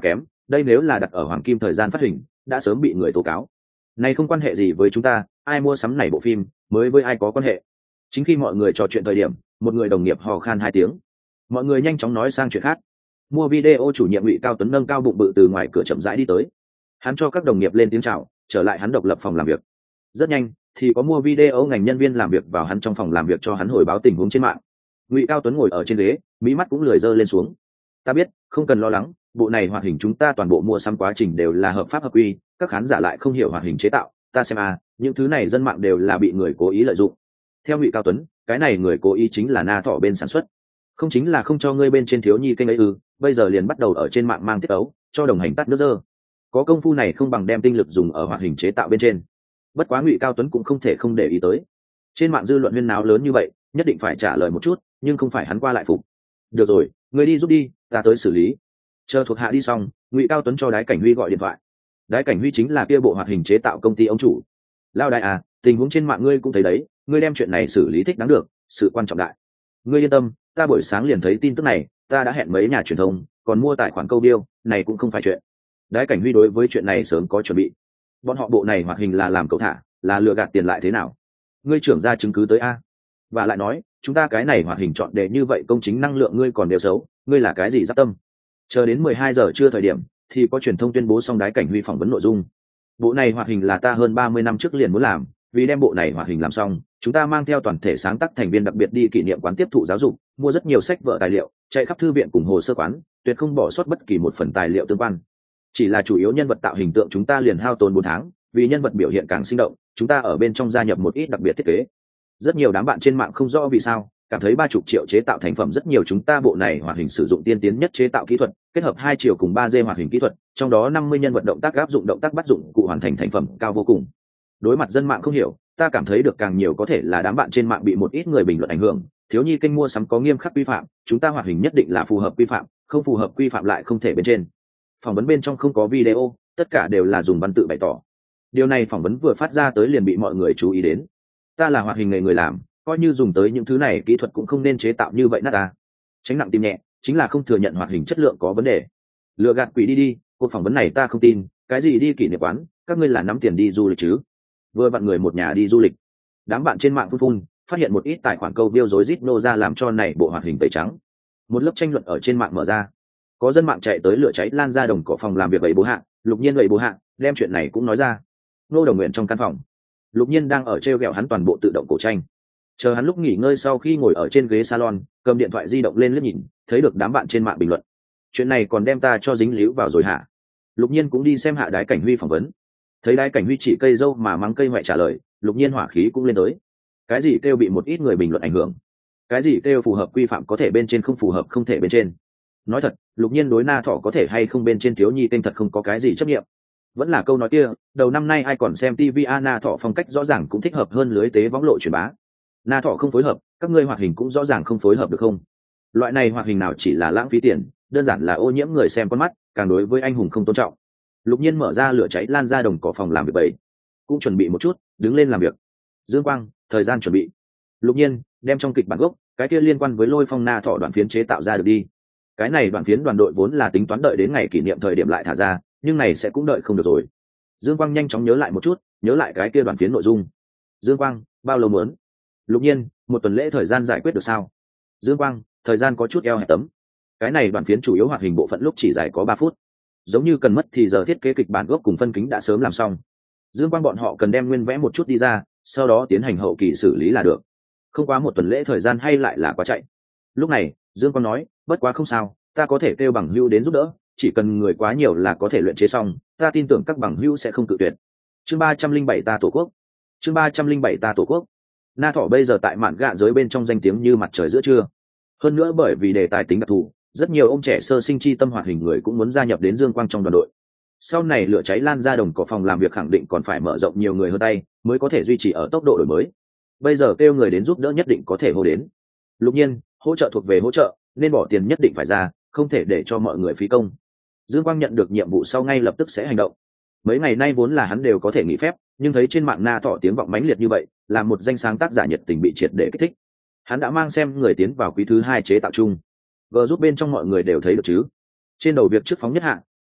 đây nếu là đặt ở hoàng kim thời gian phát hình đã sớm bị người tố cáo. Này không quan hệ gì với chúng ta, ai mua sắm này bộ phim mới với ai có quan hệ. Chính khi mọi người trò chuyện thời điểm, một người đồng nghiệp hò khan 2 tiếng, mọi người nhanh chóng nói sang chuyện khác. Mua video chủ nhiệm Ngụy Cao Tuấn nâng cao bụng bự từ ngoài cửa chậm rãi đi tới, hắn cho các đồng nghiệp lên tiếng chào, trở lại hắn độc lập phòng làm việc. Rất nhanh thì có mua video ngành nhân viên làm việc vào hắn trong phòng làm việc cho hắn hồi báo tình huống trên mạng. Ngụy Cao Tuấn ngồi ở trên ghế, mí mắt cũng lười dơ lên xuống. Ta biết, không cần lo lắng, bộ này hoạt hình chúng ta toàn bộ mua sắm quá trình đều là hợp pháp hợp quy, các khán giả lại không hiểu hoạt hình chế tạo, ta xem những thứ này dân mạng đều là bị người cố ý lợi dụng. Theo Ngụy Cao Tuấn, cái này người cố ý chính là Na Thọ bên sản xuất, không chính là không cho ngươi bên trên thiếu nhi kênh ấy bây giờ liền bắt đầu ở trên mạng mang tiết ấu cho đồng hành tắt nước dơ. Có công phu này không bằng đem tinh lực dùng ở hoạt hình chế tạo bên trên. Bất quá Ngụy Cao Tuấn cũng không thể không để ý tới, trên mạng dư luận huyên náo lớn như vậy, nhất định phải trả lời một chút, nhưng không phải hắn qua lại phục. Được rồi, ngươi đi giúp đi, ta tới xử lý. Chờ thuộc hạ đi xong, Ngụy Cao Tuấn cho Đái Cảnh Huy gọi điện thoại. Đái Cảnh Huy chính là kia bộ hoạt hình chế tạo công ty ông chủ. Lao đại tình huống trên mạng ngươi cũng thấy đấy, ngươi đem chuyện này xử lý thích đáng được, sự quan trọng đại. Ngươi yên tâm, ta buổi sáng liền thấy tin tức này, ta đã hẹn mấy nhà truyền thông, còn mua tài khoản câu điêu, này cũng không phải chuyện. Đái Cảnh Huy đối với chuyện này sớm có chuẩn bị. Bọn họ bộ này hoạt hình là làm cậu thả, là lừa gạt tiền lại thế nào? Ngươi trưởng ra chứng cứ tới và lại nói, chúng ta cái này hoạt hình chọn đề như vậy công chính năng lượng ngươi còn đều xấu, ngươi là cái gì giáp tâm? Chờ đến 12 giờ trưa thời điểm, thì có truyền thông tuyên bố xong Đái Cảnh Huy phỏng vấn nội dung. Bộ này hoạt hình là ta hơn 30 năm trước liền muốn làm, vì đem bộ này hoạt hình làm xong, chúng ta mang theo toàn thể sáng tác thành viên đặc biệt đi kỷ niệm quán tiếp thụ giáo dục, mua rất nhiều sách vở tài liệu, chạy khắp thư viện cùng hồ sơ quán, tuyệt không bỏ sót bất kỳ một phần tài liệu tương quan. Chỉ là chủ yếu nhân vật tạo hình tượng chúng ta liền hao tốn 4 tháng, vì nhân vật biểu hiện càng sinh động, chúng ta ở bên trong gia nhập một ít đặc biệt thiết kế. Rất nhiều đám bạn trên mạng không rõ vì sao, cảm thấy 30 triệu chế tạo thành phẩm rất nhiều. Chúng ta bộ này hoạt hình sử dụng tiên tiến nhất chế tạo kỹ thuật, kết hợp 2 chiều cùng 3D hoạt hình kỹ thuật, trong đó 50 nhân vật động tác áp dụng động tác bắt dụng cụ hoàn thành thành phẩm cao vô cùng. Đối mặt dân mạng không hiểu, ta cảm thấy được càng nhiều có thể là đám bạn trên mạng bị một ít người bình luận ảnh hưởng. Thiếu nhi kênh mua sắm có nghiêm khắc quy phạm, chúng ta hoạt hình nhất định là phù hợp quy phạm, không phù hợp quy phạm lại không thể bên trên. Phỏng vấn bên trong không có video, tất cả đều là dùng văn tự bày tỏ. Điều này phỏng vấn vừa phát ra tới liền bị mọi người chú ý đến. Ta là hoạt hình nghề người làm, coi như dùng tới những thứ này kỹ thuật cũng không nên chế tạo như vậy nát ta. Tránh nặng tim nhẹ, chính là không thừa nhận hoạt hình chất lượng có vấn đề. Lừa gạt quỷ đi, cuộc phỏng vấn này ta không tin, cái gì đi kỷ niệm quán, các ngươi là nắm tiền đi du lịch chứ? Vừa vặn người một nhà đi du lịch. Đám bạn trên mạng phun, phát hiện một ít tài khoản câu biêu rối rít nô ra làm cho này bộ hoạt hình tẩy trắng. Một lớp tranh luận ở trên mạng mở ra. Có dân mạng chạy tới lửa cháy lan ra đồng cỏ phòng làm việc vậy bố hạ, Lục Nhiên vậy bố hạ, đem chuyện này cũng nói ra. Nô Đồng Nguyện trong căn phòng, Lục Nhiên đang ở treo gẹo hắn toàn bộ tự động cổ tranh. Chờ hắn lúc nghỉ ngơi sau khi ngồi ở trên ghế salon, cầm điện thoại di động lên liếc nhìn, thấy được đám bạn trên mạng bình luận. Chuyện này còn đem ta cho dính líu vào rồi hả? Lục Nhiên cũng đi xem hạ Đái Cảnh Huy phỏng vấn. Thấy Đái Cảnh Huy chỉ cây dâu mà mắng cây ngoại trả lời, Lục Nhiên hỏa khí cũng lên tới. Cái gì kêu bị một ít người bình luận ảnh hưởng? Cái gì kêu phù hợp quy phạm có thể bên trên không phù hợp không thể bên trên? Nói thật, Lục Nhiên đối Na Thọ có thể hay không bên trên thiếu nhi kênh thật không có cái gì chấp nghiệm. Vẫn là câu nói kia, đầu năm nay ai còn xem TV Na Thọ phong cách rõ ràng cũng thích hợp hơn lưới tế võng lộ truyền bá. Na Thọ không phối hợp, các ngươi hoạt hình cũng rõ ràng không phối hợp được không? Loại này hoạt hình nào chỉ là lãng phí tiền, đơn giản là ô nhiễm người xem con mắt, càng đối với anh hùng không tôn trọng. Lục Nhiên mở ra lửa cháy lan ra đồng cỏ phòng làm việc bầy, cũng chuẩn bị một chút, đứng lên làm việc. Dương Quang, thời gian chuẩn bị. Lục Nhiên đem trong kịch bản gốc, cái kia liên quan với Lôi Phong Na Thọ đoạn phiến chế tạo ra được đi. Cái này đoạn phiến đoàn đội vốn là tính toán đợi đến ngày kỷ niệm thời điểm lại thả ra, nhưng này sẽ cũng đợi không được rồi. Dương Quang nhanh chóng nhớ lại một chút, nhớ lại cái kia đoạn phiến nội dung. Dương Quang, bao lâu muốn? Lục Nhiên, 1 tuần lễ thời gian giải quyết được sao? Dương Quang, thời gian có chút eo hẹp tấm. Cái này đoạn phiến chủ yếu hoạt hình bộ phận lúc chỉ dài có 3 phút. Giống như cần mất thì giờ thiết kế kịch bản gốc cùng phân kính đã sớm làm xong. Dương Quang bọn họ cần đem nguyên vẽ một chút đi ra, sau đó tiến hành hậu kỳ xử lý là được. Không quá 1 tuần lễ thời gian hay lại là quá chạy. Lúc này, Dương Quang nói, bất quá không sao, ta có thể kêu bằng hữu đến giúp đỡ, chỉ cần người quá nhiều là có thể luyện chế xong, ta tin tưởng các bằng hữu sẽ không cự tuyệt. Chương 307 ta tổ quốc. Chương 307 ta tổ quốc. Na Thọ bây giờ tại mạn gạ giới bên trong danh tiếng như mặt trời giữa trưa. Hơn nữa bởi vì đề tài tính đặc thù, rất nhiều ông trẻ sơ sinh chi tâm hoạt hình người cũng muốn gia nhập đến Dương Quang trong đoàn đội. Sau này lửa cháy lan ra đồng cỏ phòng làm việc khẳng định còn phải mở rộng nhiều người hơn tay, mới có thể duy trì ở tốc độ đổi mới. Bây giờ kêu người đến giúp đỡ nhất định có thể hô đến. Lục Nhiên, hỗ trợ thuộc về hỗ trợ, nên bỏ tiền nhất định phải ra, không thể để cho mọi người phí công. Dương Quang nhận được nhiệm vụ sau ngay lập tức sẽ hành động. Mấy ngày nay vốn là hắn đều có thể nghỉ phép, nhưng thấy trên mạng Na Thọ tiếng vọng mãnh liệt như vậy, làm một danh sáng tác giả nhiệt tình bị triệt để kích thích. Hắn đã mang xem người tiến vào quý thứ 2 chế tạo chung. Vừa giúp bên trong mọi người đều thấy được chứ. Trên đầu việc trước phóng nhất hạ,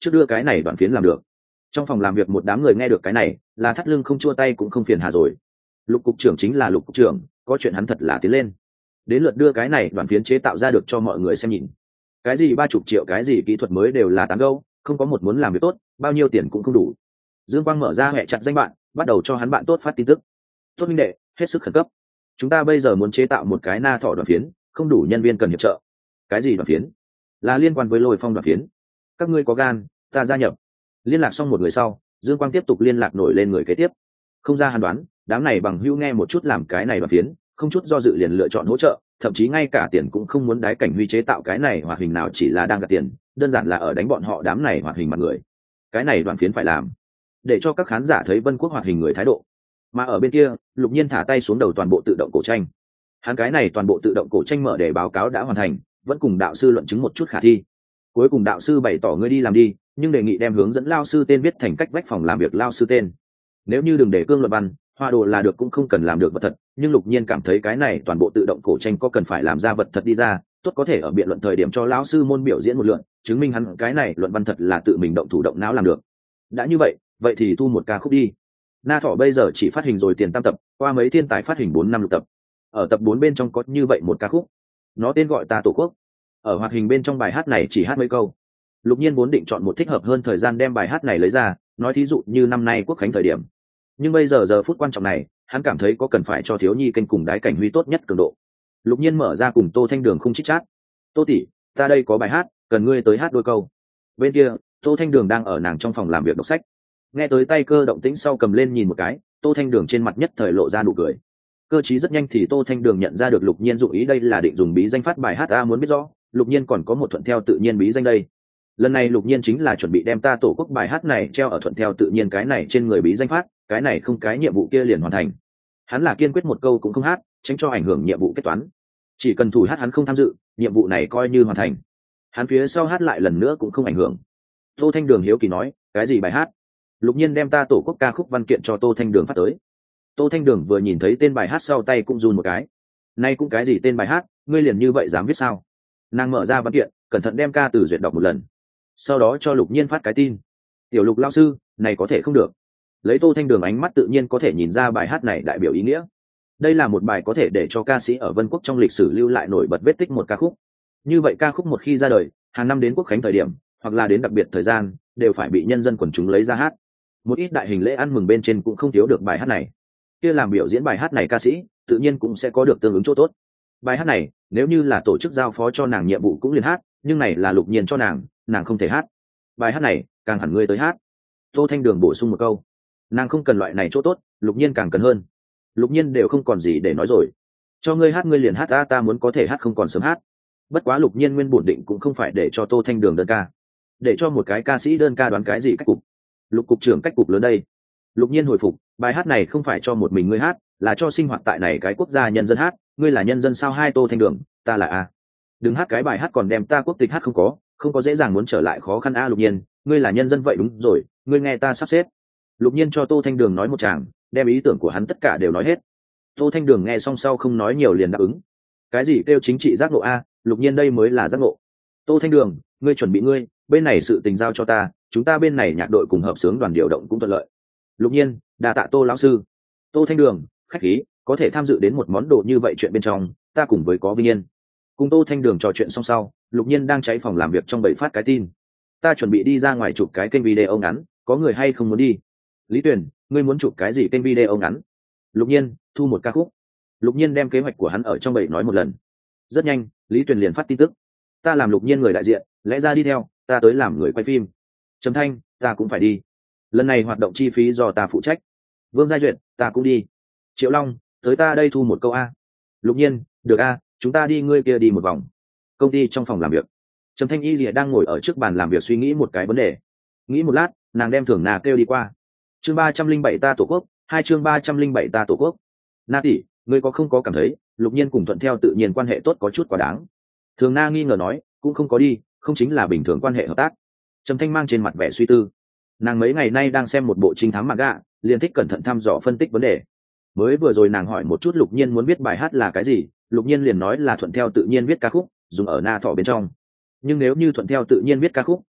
trước đưa cái này đoạn phiến làm được. Trong phòng làm việc một đám người nghe được cái này là thắt lưng không chua tay cũng không phiền hà rồi. Lục cục trưởng chính là Lục cục trưởng, có chuyện hắn thật là tiến lên. Đến lượt đưa cái này đoạn phiến chế tạo ra được cho mọi người xem nhìn. Cái gì 30 triệu, cái gì kỹ thuật mới đều là tán gẫu, không có một muốn làm việc tốt, bao nhiêu tiền cũng không đủ. Dương Quang mở ra hệ chặt danh bạn, bắt đầu cho hắn bạn tốt phát tin tức. Tốt minh đệ, hết sức khẩn cấp. Chúng ta bây giờ muốn chế tạo một cái na thọ đoạn phiến, không đủ nhân viên cần hiệp trợ. Cái gì đoạn phiến? Là liên quan với Lôi Phong đoạn phiến. Các ngươi có gan, ta gia nhập. Liên lạc xong một người sau, Dương Quang tiếp tục liên lạc nổi lên người kế tiếp. Không ra hắn đoán, đám này bằng hữu nghe một chút làm cái này đoạn phiến, không chút do dự liền lựa chọn hỗ trợ, thậm chí ngay cả tiền cũng không muốn đái cảnh huy chế tạo cái này hoạt hình nào, chỉ là đang gạt tiền, đơn giản là ở đánh bọn họ đám này hoạt hình mặt người. Cái này đoạn phiến phải làm, để cho các khán giả thấy Vân Quốc hoạt hình người thái độ. Mà ở bên kia, Lục Nhiên thả tay xuống đầu toàn bộ tự động cổ tranh. Hắn cái này toàn bộ tự động cổ tranh mở để báo cáo đã hoàn thành, vẫn cùng đạo sư luận chứng một chút khả thi. Cuối cùng đạo sư bày tỏ ngươi đi làm đi, nhưng đề nghị đem hướng dẫn lao sư tên viết thành cách vách phòng làm việc lao sư tên. Nếu như đừng để cương luận văn, hoa đồ là được, cũng không cần làm được vật thật, nhưng Lục Nhiên cảm thấy cái này toàn bộ tự động cổ tranh có cần phải làm ra vật thật đi ra, tốt có thể ở biện luận thời điểm cho lão sư môn biểu diễn một lượt, chứng minh hắn cái này luận văn thật là tự mình động thủ động não làm được. Đã như vậy thì thu một ca khúc đi. Na Thỏ bây giờ chỉ phát hình rồi tiền tam tập, qua mấy thiên tài phát hình 4 năm lục tập. Ở tập 4 bên trong có như vậy một ca khúc, nó tên gọi Ta Tổ Quốc. Ở hoạt hình bên trong bài hát này chỉ hát mấy câu. Lục Nhiên vốn định chọn một thích hợp hơn thời gian đem bài hát này lấy ra, nói thí dụ như năm nay quốc khánh thời điểm. Nhưng bây giờ phút quan trọng này, hắn cảm thấy có cần phải cho thiếu nhi kênh cùng đái cảnh huy tốt nhất cường độ. Lục Nhiên mở ra cùng Tô Thanh Đường không chít chát. Tô tỷ, ta đây có bài hát, cần ngươi tới hát đôi câu. Bên kia, Tô Thanh Đường đang ở nàng trong phòng làm việc đọc sách. Nghe tới tay cơ động tĩnh sau cầm lên nhìn một cái, Tô Thanh Đường trên mặt nhất thời lộ ra nụ cười. Cơ chí rất nhanh thì Tô Thanh Đường nhận ra được Lục Nhiên dụng ý, đây là định dùng bí danh phát bài hát. Muốn biết rõ, Lục Nhiên còn có một thuận theo tự nhiên bí danh đây. Lần này Lục Nhiên chính là chuẩn bị đem Ta Tổ Quốc bài hát này treo ở thuận theo tự nhiên cái này trên người bí danh phát, cái này không cái nhiệm vụ kia liền hoàn thành. Hắn là kiên quyết một câu cũng không hát, tránh cho ảnh hưởng nhiệm vụ kết toán. Chỉ cần thủ hát hắn không tham dự, nhiệm vụ này coi như hoàn thành. Hắn phía sau hát lại lần nữa cũng không ảnh hưởng. Tô Thanh Đường hiếu kỳ nói, cái gì bài hát? Lục Nhiên đem Ta Tổ Quốc ca khúc văn kiện cho Tô Thanh Đường phát tới. Tô Thanh Đường vừa nhìn thấy tên bài hát sau tay cũng run một cái. Nay cũng cái gì tên bài hát, ngươi liền như vậy dám viết sao? Nàng mở ra văn kiện, cẩn thận đem ca từ duyệt đọc một lần, sau đó cho Lục Nhiên phát cái tin. Tiểu Lục lao sư, này có thể không được. Lấy Tô Thanh Đường ánh mắt tự nhiên có thể nhìn ra bài hát này đại biểu ý nghĩa. Đây là một bài có thể để cho ca sĩ ở Vân Quốc trong lịch sử lưu lại nổi bật vết tích một ca khúc. Như vậy ca khúc một khi ra đời, hàng năm đến quốc khánh thời điểm, hoặc là đến đặc biệt thời gian, đều phải bị nhân dân quần chúng lấy ra hát. Một ít đại hình lễ ăn mừng bên trên cũng không thiếu được bài hát này. Kia làm biểu diễn bài hát này ca sĩ, tự nhiên cũng sẽ có được tương ứng chỗ tốt. Bài hát này, nếu như là tổ chức giao phó cho nàng nhiệm vụ cũng liền hát, nhưng này là Lục Nhiên cho nàng không thể hát. Bài hát này, càng hẳn ngươi tới hát. Tô Thanh Đường bổ sung một câu. Nàng không cần loại này chỗ tốt, Lục Nhiên càng cần hơn. Lục Nhiên đều không còn gì để nói rồi. Cho ngươi hát ngươi liền hát, ta muốn có thể hát không còn sớm hát. Bất quá Lục Nhiên nguyên bổn định cũng không phải để cho Tô Thanh Đường đơn ca, để cho một cái ca sĩ đơn ca đoán cái gì cách cục. Lục cục trưởng cách cục lớn đây. Lục Nhiên hồi phục, bài hát này không phải cho một mình ngươi hát, là cho sinh hoạt tại này cái quốc gia nhân dân hát. Ngươi là nhân dân sao? Hai Tô Thanh Đường, ta là A. Đừng hát cái bài hát còn đem ta quốc tịch hát, không có dễ dàng muốn trở lại khó khăn. Lục Nhiên, ngươi là nhân dân vậy đúng rồi, ngươi nghe ta sắp xếp. Lục Nhiên cho Tô Thanh Đường nói một tràng, đem ý tưởng của hắn tất cả đều nói hết. Tô Thanh Đường nghe xong sau không nói nhiều liền đáp ứng. Cái gì kêu chính trị giác ngộ a? Lục Nhiên đây mới là giác ngộ. Tô Thanh Đường, ngươi chuẩn bị ngươi, bên này sự tình giao cho ta, chúng ta bên này nhạc đội cùng hợp xướng đoàn điều động cũng thuận lợi. Lục Nhiên, đa tạ Tô lão sư. Tô Thanh Đường, khách khí, có thể tham dự đến một món đồ như vậy chuyện bên trong, ta cùng với có vinh yên. Cùng Tô Thanh Đường trò chuyện xong sau, Lục Nhiên đang cháy phòng làm việc trong bậy phát cái tin. Ta chuẩn bị đi ra ngoài chụp cái kênh video ngắn, có người hay không muốn đi? Lý Tuyền, ngươi muốn chụp cái gì kênh video ngắn? Lục Nhiên, thu một ca khúc. Lục Nhiên đem kế hoạch của hắn ở trong bậy nói một lần. Rất nhanh, Lý Tuyền liền phát tin tức. Ta làm Lục Nhiên người đại diện, lẽ ra đi theo, ta tới làm người quay phim. Trầm Thanh, ta cũng phải đi. Lần này hoạt động chi phí do ta phụ trách. Vương Giai Duyệt, ta cũng đi. Triệu Long, tới ta đây thu một câu a. Lục Nhiên, được a, chúng ta đi ngươi kia đi một vòng. Công ty trong phòng làm việc, Trầm Thanh Y Lìa đang ngồi ở trước bàn làm việc suy nghĩ một cái vấn đề. Nghĩ một lát, nàng đem Thường Na kêu đi qua. Chương 307 Ta Tổ Quốc, chương 307 Ta Tổ Quốc. Na tỷ, ngươi không có cảm thấy Lục Nhiên cùng thuận theo tự nhiên quan hệ tốt có chút quá đáng? Thường Na nghi ngờ nói, cũng không có đi, không chính là bình thường quan hệ hợp tác. Trầm Thanh mang trên mặt vẻ suy tư. Nàng mấy ngày nay đang xem một bộ trinh thám manga, liền thích cẩn thận thăm dò phân tích vấn đề. Mới vừa rồi nàng hỏi một chút Lục Nhiên muốn viết bài hát là cái gì, Lục Nhiên liền nói là thuận theo tự nhiên viết ca khúc, dùng ở Na Thọ bên trong. Nhưng nếu như thuận theo tự nhiên viết ca khúc,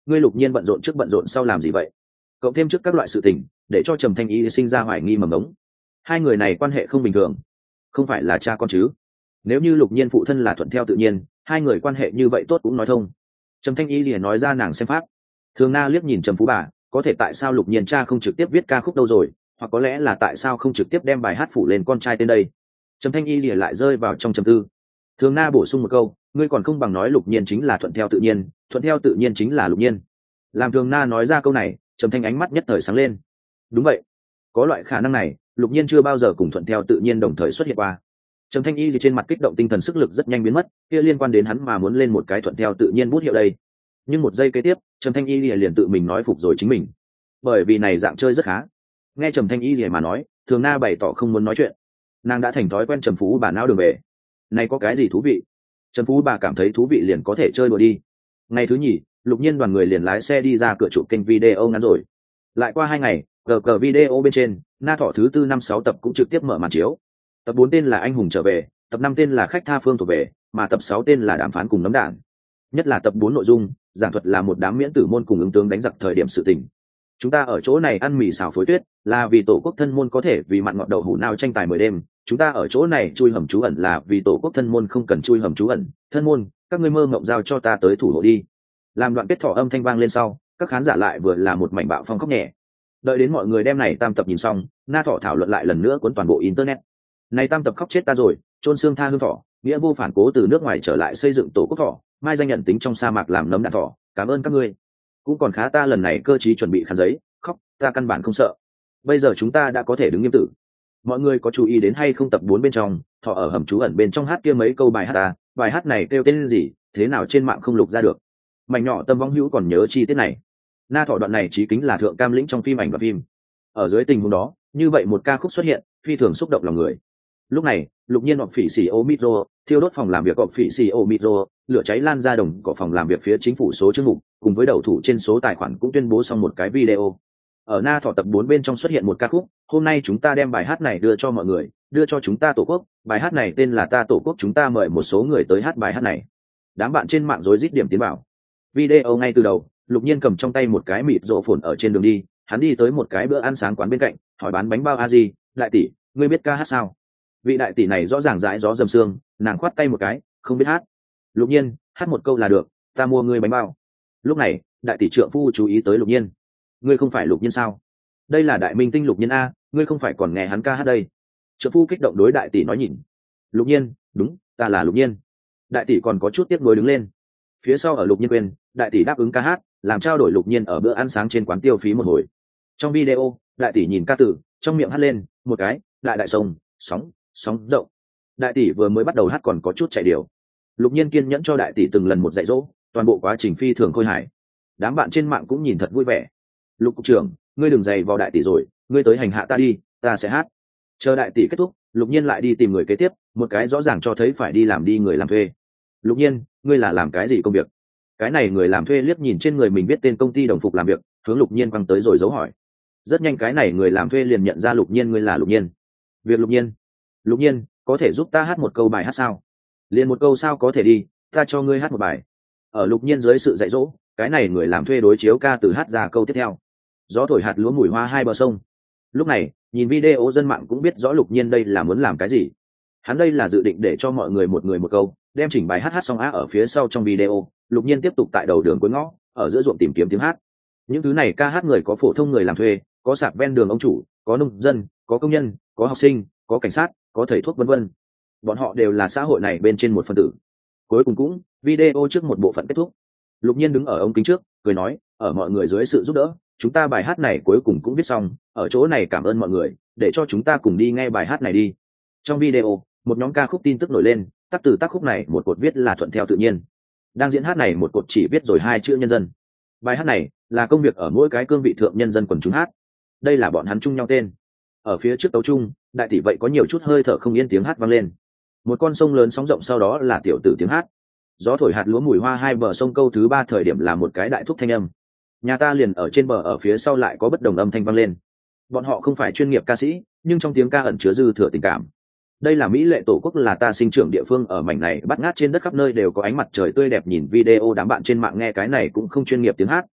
ngươi Lục Nhiên bận rộn trước bận rộn sau làm gì vậy? Cộng thêm trước các loại sự tình, để cho Trầm Thanh Y sinh ra hoài nghi mầm ngống. Hai người này quan hệ không bình thường, không phải là cha con chứ? Nếu như Lục Nhiên phụ thân là thuận theo tự nhiên, hai người quan hệ như vậy tốt cũng nói thông. Trầm Thanh Y liền nói ra nàng xem pháp. Thường Na liếc nhìn Trầm Phú Bà, có thể tại sao Lục Nhiên cha không trực tiếp viết ca khúc đâu rồi, hoặc có lẽ là tại sao không trực tiếp đem bài hát phủ lên con trai tên đây. Trầm Thanh Y liền lại rơi vào trong trầm tư. Thường Na bổ sung một câu, ngươi còn không bằng nói Lục Nhiên chính là thuận theo tự nhiên, thuận theo tự nhiên chính là Lục Nhiên. Làm Thường Na nói ra câu này, Trầm Thanh ánh mắt nhất thời sáng lên. Đúng vậy, có loại khả năng này, Lục Nhiên chưa bao giờ cùng thuận theo tự nhiên đồng thời xuất hiện qua. Trầm Thanh Y thì trên mặt kích động, tinh thần sức lực rất nhanh biến mất, kia liên quan đến hắn mà muốn lên một cái thuận theo tự nhiên bút hiệu đây. Nhưng một giây kế tiếp, Trầm Thanh Y liền tự mình nói phục rồi chính mình, bởi vì này dạng chơi rất khá. Nghe Trầm Thanh Y mà nói, Thường Na bày tỏ không muốn nói chuyện, nàng đã thành thói quen Trầm Phú Bà não đường về. Này có cái gì thú vị? Trầm Phú Bà cảm thấy thú vị liền có thể chơi đùa đi. Ngày thứ nhì, Lục Nhiên đoàn người liền lái xe đi ra cửa chụp kênh video ngắn rồi. Lại qua 2 ngày, GG video bên trên, Na Thọ thứ 4, 5, 6 tập cũng trực tiếp mở màn chiếu. Tập 4 tên là Anh Hùng trở về, tập 5 tên là Khách tha phương thuộc về, mà tập 6 tên là Đàm phán cùng nấm đạn. Nhất là tập 4 nội dung, giảng thuật là một đám miễn tử môn cùng ứng tướng đánh giặc thời điểm sự tình. Chúng ta ở chỗ này ăn mì xào phối tuyết, là vì tổ quốc thân môn có thể vì mặn ngọt đậu hũ nào tranh tài 10 đêm. Chúng ta ở chỗ này chui hầm trú ẩn là vì tổ quốc thân môn không cần chui hầm trú ẩn. Thân môn, các ngươi mơ mộng giao cho ta tới thủ hộ đi. Làm đoạn kết thỏ âm thanh vang lên sau, các khán giả lại vừa là một mảnh bạo phong khóc nhẹ. Đợi đến mọi người đem này tam tập nhìn xong, Na Thọ thảo luận lại lần nữa cuốn toàn bộ internet. Này tam tập khóc chết ta rồi, chôn xương tha hương thỏ, nghĩa vô phản cố từ nước ngoài trở lại xây dựng tổ quốc thỏ, mai danh nhận tính trong sa mạc làm nấm đạn thỏ, cảm ơn các ngươi. Cũng còn khá, ta lần này cơ trí chuẩn bị khăn giấy, khóc, ta căn bản không sợ. Bây giờ chúng ta đã có thể đứng nghiêm tử. Mọi người có chú ý đến hay không tập 4 bên trong, thỏ ở hầm trú ẩn bên trong hát kia mấy câu bài hát ta, bài hát này kêu tên gì, thế nào trên mạng không lục ra được. Mảnh nhỏ tâm vong hữu còn nhớ chi tiết này. Na Thọ đoạn này chí kính là thượng cam lĩnh trong phim ảnh và phim. Ở dưới tình huống đó, như vậy một ca khúc xuất hiện, phi thường xúc động lòng người. Lúc này, Lục Nhiên họp phỉ xì ô micro, thiêu đốt phòng làm việc họp phỉ xì ô micro, lửa cháy lan ra đồng cỏ phòng làm việc phía chính phủ số chương mục, cùng với đầu thủ trên số tài khoản cũng tuyên bố xong một cái video. Ở Na Thọ tập 4 bên trong xuất hiện một ca khúc, hôm nay chúng ta đem bài hát này đưa cho mọi người, đưa cho chúng ta tổ quốc, bài hát này tên là Ta Tổ Quốc, chúng ta mời một số người tới hát bài hát này. Đám bạn trên mạng rối rít điểm tiến vào. Video ngay từ đầu, Lục Nhiên cầm trong tay một cái mịt rộ phồn ở trên đường đi, hắn đi tới một cái bữa ăn sáng quán bên cạnh, hỏi bán bánh bao a gì, đại tỷ, ngươi biết ca hát sao? Vị đại tỷ này rõ ràng dãi gió dầm sương, nàng khoát tay một cái, không biết hát. Lục Nhiên, hát một câu là được, ta mua ngươi bánh bao. Lúc này, đại tỷ trượng phu chú ý tới Lục Nhiên. Ngươi không phải Lục Nhiên sao? Đây là đại minh tinh Lục Nhiên a, ngươi không phải còn nghe hắn ca hát đây? Trượng phu kích động đối đại tỷ nói nhìn. Lục Nhiên, đúng, ta là Lục Nhiên. Đại tỷ còn có chút tiếc nuối đứng lên. Phía sau ở Lục Nhiên quên, đại tỷ đáp ứng ca hát, làm trao đổi Lục Nhiên ở bữa ăn sáng trên quán tiêu phí một hồi. Trong video, đại tỷ nhìn ca tử, trong miệng hát lên một cái đại đại sông sóng sóng rộng. Đại tỷ vừa mới bắt đầu hát còn có chút chạy điều. Lục Nhiên kiên nhẫn cho đại tỷ từng lần một dạy dỗ, toàn bộ quá trình phi thường khôi hài. Đám bạn trên mạng cũng nhìn thật vui vẻ. Lục cục trưởng, ngươi đừng giày vào đại tỷ rồi, ngươi tới hành hạ ta đi, ta sẽ hát. Chờ đại tỷ kết thúc, Lục Nhiên lại đi tìm người kế tiếp, một cái rõ ràng cho thấy phải đi làm đi người làm thuê. Lục Nhiên, ngươi là làm cái gì công việc? Cái này người làm thuê liếc nhìn trên người mình biết tên công ty đồng phục làm việc, hướng Lục Nhiên quăng tới rồi dấu hỏi. Rất nhanh cái này người làm thuê liền nhận ra Lục Nhiên, ngươi là Lục Nhiên. Việc Lục Nhiên. Lục Nhiên, có thể giúp ta hát một câu bài hát sao? Liền một câu sao có thể đi, ta cho ngươi hát một bài. Ở Lục Nhiên dưới sự dạy dỗ, cái này người làm thuê đối chiếu ca từ hát ra câu tiếp theo. Gió thổi hạt lúa mùi hoa hai bờ sông. Lúc này, nhìn video dân mạng cũng biết rõ Lục Nhiên đây là muốn làm cái gì. Hắn đây là dự định để cho mọi người một câu, đem chỉnh bài hát xong á. Ở phía sau trong video, Lục Nhiên tiếp tục tại đầu đường cuối ngõ, ở giữa ruộng tìm kiếm tiếng hát. Những thứ này ca hát người có phổ thông người làm thuê, có sạp ven đường ông chủ, có nông dân, có công nhân, có học sinh, có cảnh sát, có thầy thuốc vân vân. Bọn họ đều là xã hội này bên trên một phần tử. Cuối cùng cũng, video trước một bộ phận kết thúc. Lục Nhiên đứng ở ống kính trước, cười nói, ở mọi người dưới sự giúp đỡ, chúng ta bài hát này cuối cùng cũng viết xong, ở chỗ này cảm ơn mọi người, để cho chúng ta cùng đi nghe bài hát này đi. Trong video, một nhóm ca khúc tin tức nổi lên, tác từ tác khúc này một cột viết là thuận theo tự nhiên. Đang diễn hát này một cột chỉ viết rồi 2 chữ nhân dân. Bài hát này là công việc ở mỗi cái cương vị thượng nhân dân quần chúng hát. Đây là bọn hắn chung nhau tên. Ở phía trước tấu chung, đại tỷ vậy có nhiều chút hơi thở không yên tiếng hát vang lên. Một con sông lớn sóng rộng, sau đó là tiểu tử tiếng hát. Gió thổi hạt lúa mùi hoa hai bờ sông câu thứ 3 thời điểm là một cái đại thúc thanh âm. Nhà ta liền ở trên bờ, ở phía sau lại có bất đồng âm thanh vang lên. Bọn họ không phải chuyên nghiệp ca sĩ, nhưng trong tiếng ca ẩn chứa dư thừa tình cảm. Đây là mỹ lệ tổ quốc, là ta sinh trưởng địa phương, ở mảnh này bắt ngát trên đất khắp nơi đều có ánh mặt trời tươi đẹp. Nhìn video, đám bạn trên mạng nghe cái này cũng không chuyên nghiệp tiếng hát,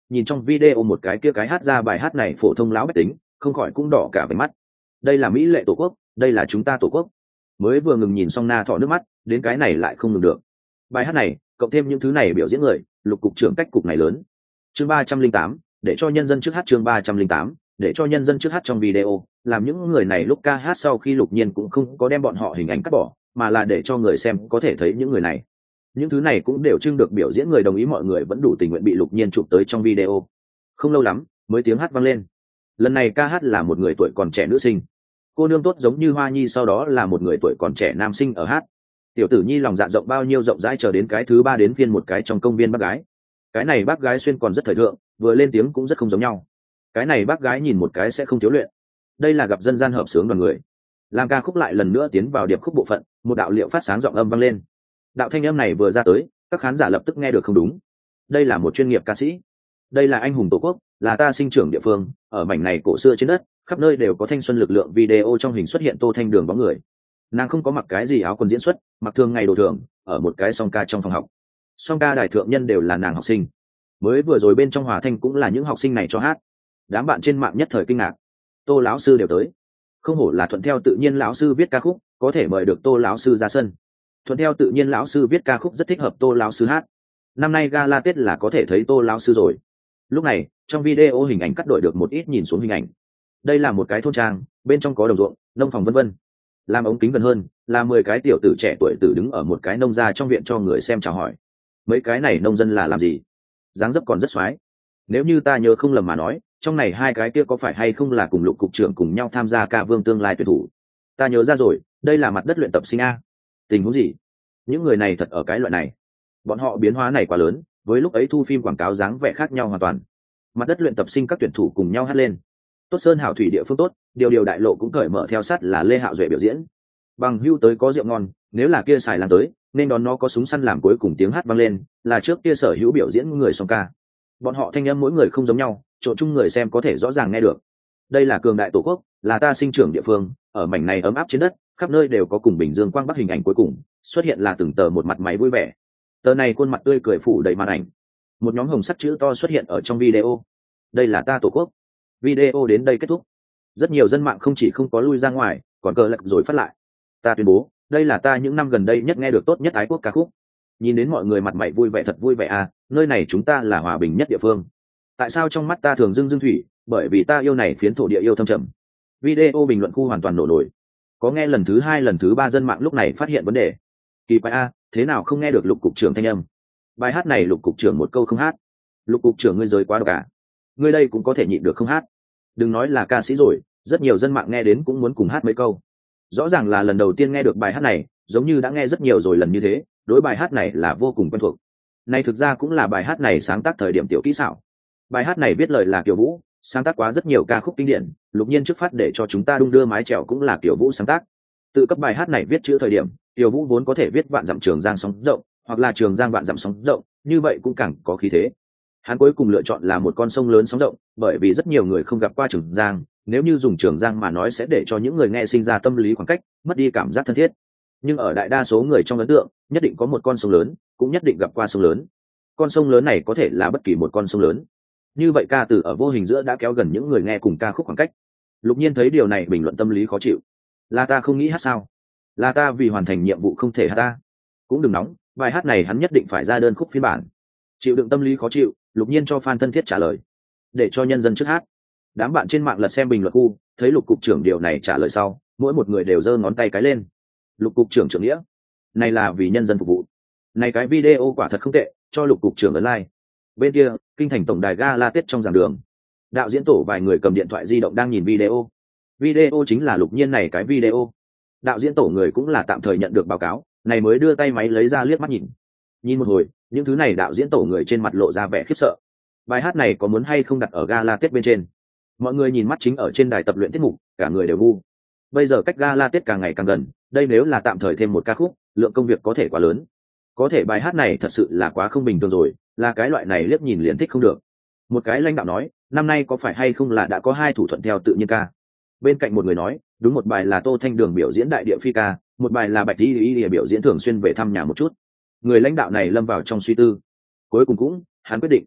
nhìn trong video một cái kia cái hát ra bài hát này phổ thông lão bách tính không khỏi cũng đỏ cả váy mắt. Đây là mỹ lệ tổ quốc, đây là chúng ta tổ quốc. Mới vừa ngừng nhìn xong Na Thọ nước mắt, đến cái này lại không ngừng được. Bài hát này cộng thêm những thứ này biểu diễn người, Lục cục trưởng cách cục này lớn. Chương 308, để cho nhân dân trước hát. Chương 308, để cho nhân dân trước hát. Trong video làm những người này lúc ca hát sau khi Lục Nhiên cũng không có đem bọn họ hình ảnh cắt bỏ, mà là để cho người xem có thể thấy những người này. Những thứ này cũng đều trưng được biểu diễn người đồng ý, mọi người vẫn đủ tình nguyện bị Lục Nhiên chụp tới trong video. Không lâu lắm mới tiếng hát vang lên. Lần này ca hát là một người tuổi còn trẻ nữ sinh, cô nương tốt giống như Hoa Nhi, sau đó là một người tuổi còn trẻ nam sinh ở hát. Tiểu tử Nhi lòng dạ rộng bao nhiêu rộng rãi, chờ đến cái thứ ba đến phiên một cái trong công viên bác gái. Cái này bác gái xuyên còn rất thời thượng, vừa lên tiếng cũng rất không giống nhau. Cái này bác gái nhìn một cái sẽ không thiếu luyện. Đây là gặp dân gian hợp sướng đoàn người. Làm ca khúc lại lần nữa tiến vào điệp khúc bộ phận, một đạo liệu phát sáng giọng âm vang lên. Đạo thanh âm này vừa ra tới, các khán giả lập tức nghe được không đúng. Đây là một chuyên nghiệp ca sĩ, đây là anh hùng tổ quốc, là ta sinh trưởng địa phương, ở mảnh này cổ xưa trên đất, khắp nơi đều có thanh xuân lực lượng. Video trong hình xuất hiện Tô Thanh Đường bóng người. Nàng không có mặc cái gì áo quần diễn xuất, mặc thường ngày đồ thường, ở một cái song ca trong phòng học. Song ca đài thượng nhân đều là nàng học sinh. Mới vừa rồi bên trong hòa thanh cũng là những học sinh này cho hát. Đám bạn trên mạng nhất thời kinh ngạc. Tô lão sư đều tới. Không hổ là thuận theo tự nhiên lão sư viết ca khúc, có thể mời được Tô lão sư ra sân. Thuận theo tự nhiên lão sư viết ca khúc rất thích hợp Tô lão sư hát. Năm nay gala Tết là có thể thấy Tô lão sư rồi. Lúc này trong video hình ảnh cắt đổi được một ít, nhìn xuống hình ảnh. Đây là một cái thôn trang, bên trong có đồng ruộng, nông phòng vân vân. Làm ống kính gần hơn là 10 cái tiểu tử trẻ tuổi tử đứng ở một cái nông gia trong viện cho người xem chào hỏi. Mấy cái này nông dân là làm gì? Dáng dấp còn rất xoái. Nếu như ta nhớ không lầm mà nói, trong này hai cái kia có phải hay không là cùng Lục cục trưởng cùng nhau tham gia ca vương tương lai tuyển thủ? Ta nhớ ra rồi, đây là mặt đất luyện tập sinh a. Tình huống gì? Những người này thật ở cái loại này. Bọn họ biến hóa này quá lớn, với lúc ấy thu phim quảng cáo dáng vẻ khác nhau hoàn toàn. Mặt đất luyện tập sinh các tuyển thủ cùng nhau hát lên. Tốt sơn hảo thủy địa phương tốt, điều đại lộ cũng cởi mở theo sát là Lê Hạo Duệ biểu diễn. Bằng hưu tới có rượu ngon, nếu là kia xài lan tới, nên đón nó có súng săn làm. Cuối cùng tiếng hát vang lên, là trước kia sở hữu biểu diễn người song ca. Bọn họ thanh âm mỗi người không giống nhau, trộn chung người xem có thể rõ ràng nghe được. Đây là cường đại tổ quốc, là ta sinh trưởng địa phương, ở mảnh này ấm áp trên đất, khắp nơi đều có cùng bình dương quang bắc. Hình ảnh cuối cùng xuất hiện là từng tờ một mặt máy vui vẻ. Tờ này khuôn mặt tươi cười phủ đầy màn ảnh. Một nhóm hồng sắc chữ to xuất hiện ở trong video. Đây là ta tổ quốc. Video đến đây kết thúc. Rất nhiều dân mạng không chỉ không có lui ra ngoài, còn cờ lật rồi phát lại. Ta tuyên bố, đây là ta những năm gần đây nhất nghe được tốt nhất ái quốc ca khúc. Nhìn đến mọi người mặt mày vui vẻ, thật vui vẻ à, nơi này chúng ta là hòa bình nhất địa phương. Tại sao trong mắt ta thường dưng dưng thủy, bởi vì ta yêu này phiến thổ địa yêu thâm trầm. Video bình luận khu hoàn toàn nổ nổi. Có nghe lần thứ 2 lần thứ 3 dân mạng lúc này phát hiện vấn đề. Kỳ quái a, thế nào không nghe được Lục cục trưởng thanh âm? Bài hát này Lục cục trưởng một câu không hát. Lục cục trưởng ngươi giới quá độc à? Ngươi đây cũng có thể nhịn được không hát? Đừng nói là ca sĩ rồi, rất nhiều dân mạng nghe đến cũng muốn cùng hát mấy câu. Rõ ràng là lần đầu tiên nghe được bài hát này, giống như đã nghe rất nhiều rồi lần như thế, đối bài hát này là vô cùng quen thuộc. Này thực ra cũng là bài hát này sáng tác thời điểm tiểu kỹ xảo. Bài hát này viết lời là Kiều Vũ, sáng tác quá rất nhiều ca khúc kinh điển, Lục Nhiên trước phát để cho chúng ta đung đưa mái chèo cũng là Kiều Vũ sáng tác. Tự cấp bài hát này viết chữ thời điểm, Kiều Vũ vốn có thể viết vạn dặm trường giang sóng rộng, hoặc là trường giang vạn dặm sóng rộng, như vậy cũng càng có khí thế. Hắn cuối cùng lựa chọn là một con sông lớn sóng rộng, bởi vì rất nhiều người không gặp qua Trường Giang, nếu như dùng Trường Giang mà nói sẽ để cho những người nghe sinh ra tâm lý khoảng cách, mất đi cảm giác thân thiết. Nhưng ở đại đa số người trong ấn tượng, nhất định có một con sông lớn, cũng nhất định gặp qua sông lớn. Con sông lớn này có thể là bất kỳ một con sông lớn. Như vậy ca từ ở vô hình giữa đã kéo gần những người nghe cùng ca khúc khoảng cách. Lục Nhiên thấy điều này bình luận tâm lý khó chịu. Là ta không nghĩ hát sao? Là ta vì hoàn thành nhiệm vụ không thể hát ta? Cũng đừng nóng, bài hát này hắn nhất định phải ra đơn khúc phiên bản. Chịu đựng tâm lý khó chịu, Lục Nhiên cho fan thân thiết trả lời, để cho nhân dân trước hát. Đám bạn trên mạng lật xem bình luận khu, thấy Lục cục trưởng điều này trả lời sau, mỗi một người đều giơ ngón tay cái lên. Lục cục trưởng trưởng nghĩa, này là vì nhân dân phục vụ. Này cái video quả thật không tệ, cho Lục cục trưởng ấn like. Bên kia, kinh thành tổng đài gala Tết trong giảng đường, đạo diễn tổ vài người cầm điện thoại di động đang nhìn video. Video chính là Lục Nhiên này cái video. Đạo diễn tổ người cũng là tạm thời nhận được báo cáo, này mới đưa tay máy lấy ra liếc mắt nhìn. Nhìn một hồi, những thứ này đạo diễn tổ người trên mặt lộ ra vẻ khiếp sợ. Bài hát này có muốn hay không đặt ở gala Tết bên trên? Mọi người nhìn mắt chính ở trên đài tập luyện tiết mục, cả người đều ngu. Bây giờ cách gala Tết càng ngày càng gần, đây nếu là tạm thời thêm một ca khúc, lượng công việc có thể quá lớn. Có thể bài hát này thật sự là quá không bình thường rồi, là cái loại này liếc nhìn liền thích không được. Một cái lãnh đạo nói, năm nay có phải hay không là đã có 2 thủ thuận theo tự nhiên ca. Bên cạnh một người nói, đúng, một bài là Tô Thanh Đường biểu diễn đại địa phi ca, một bài là Bạch Y biểu diễn thường xuyên về thăm nhà một chút. Người lãnh đạo này lâm vào trong suy tư, cuối cùng cũng hắn quyết định,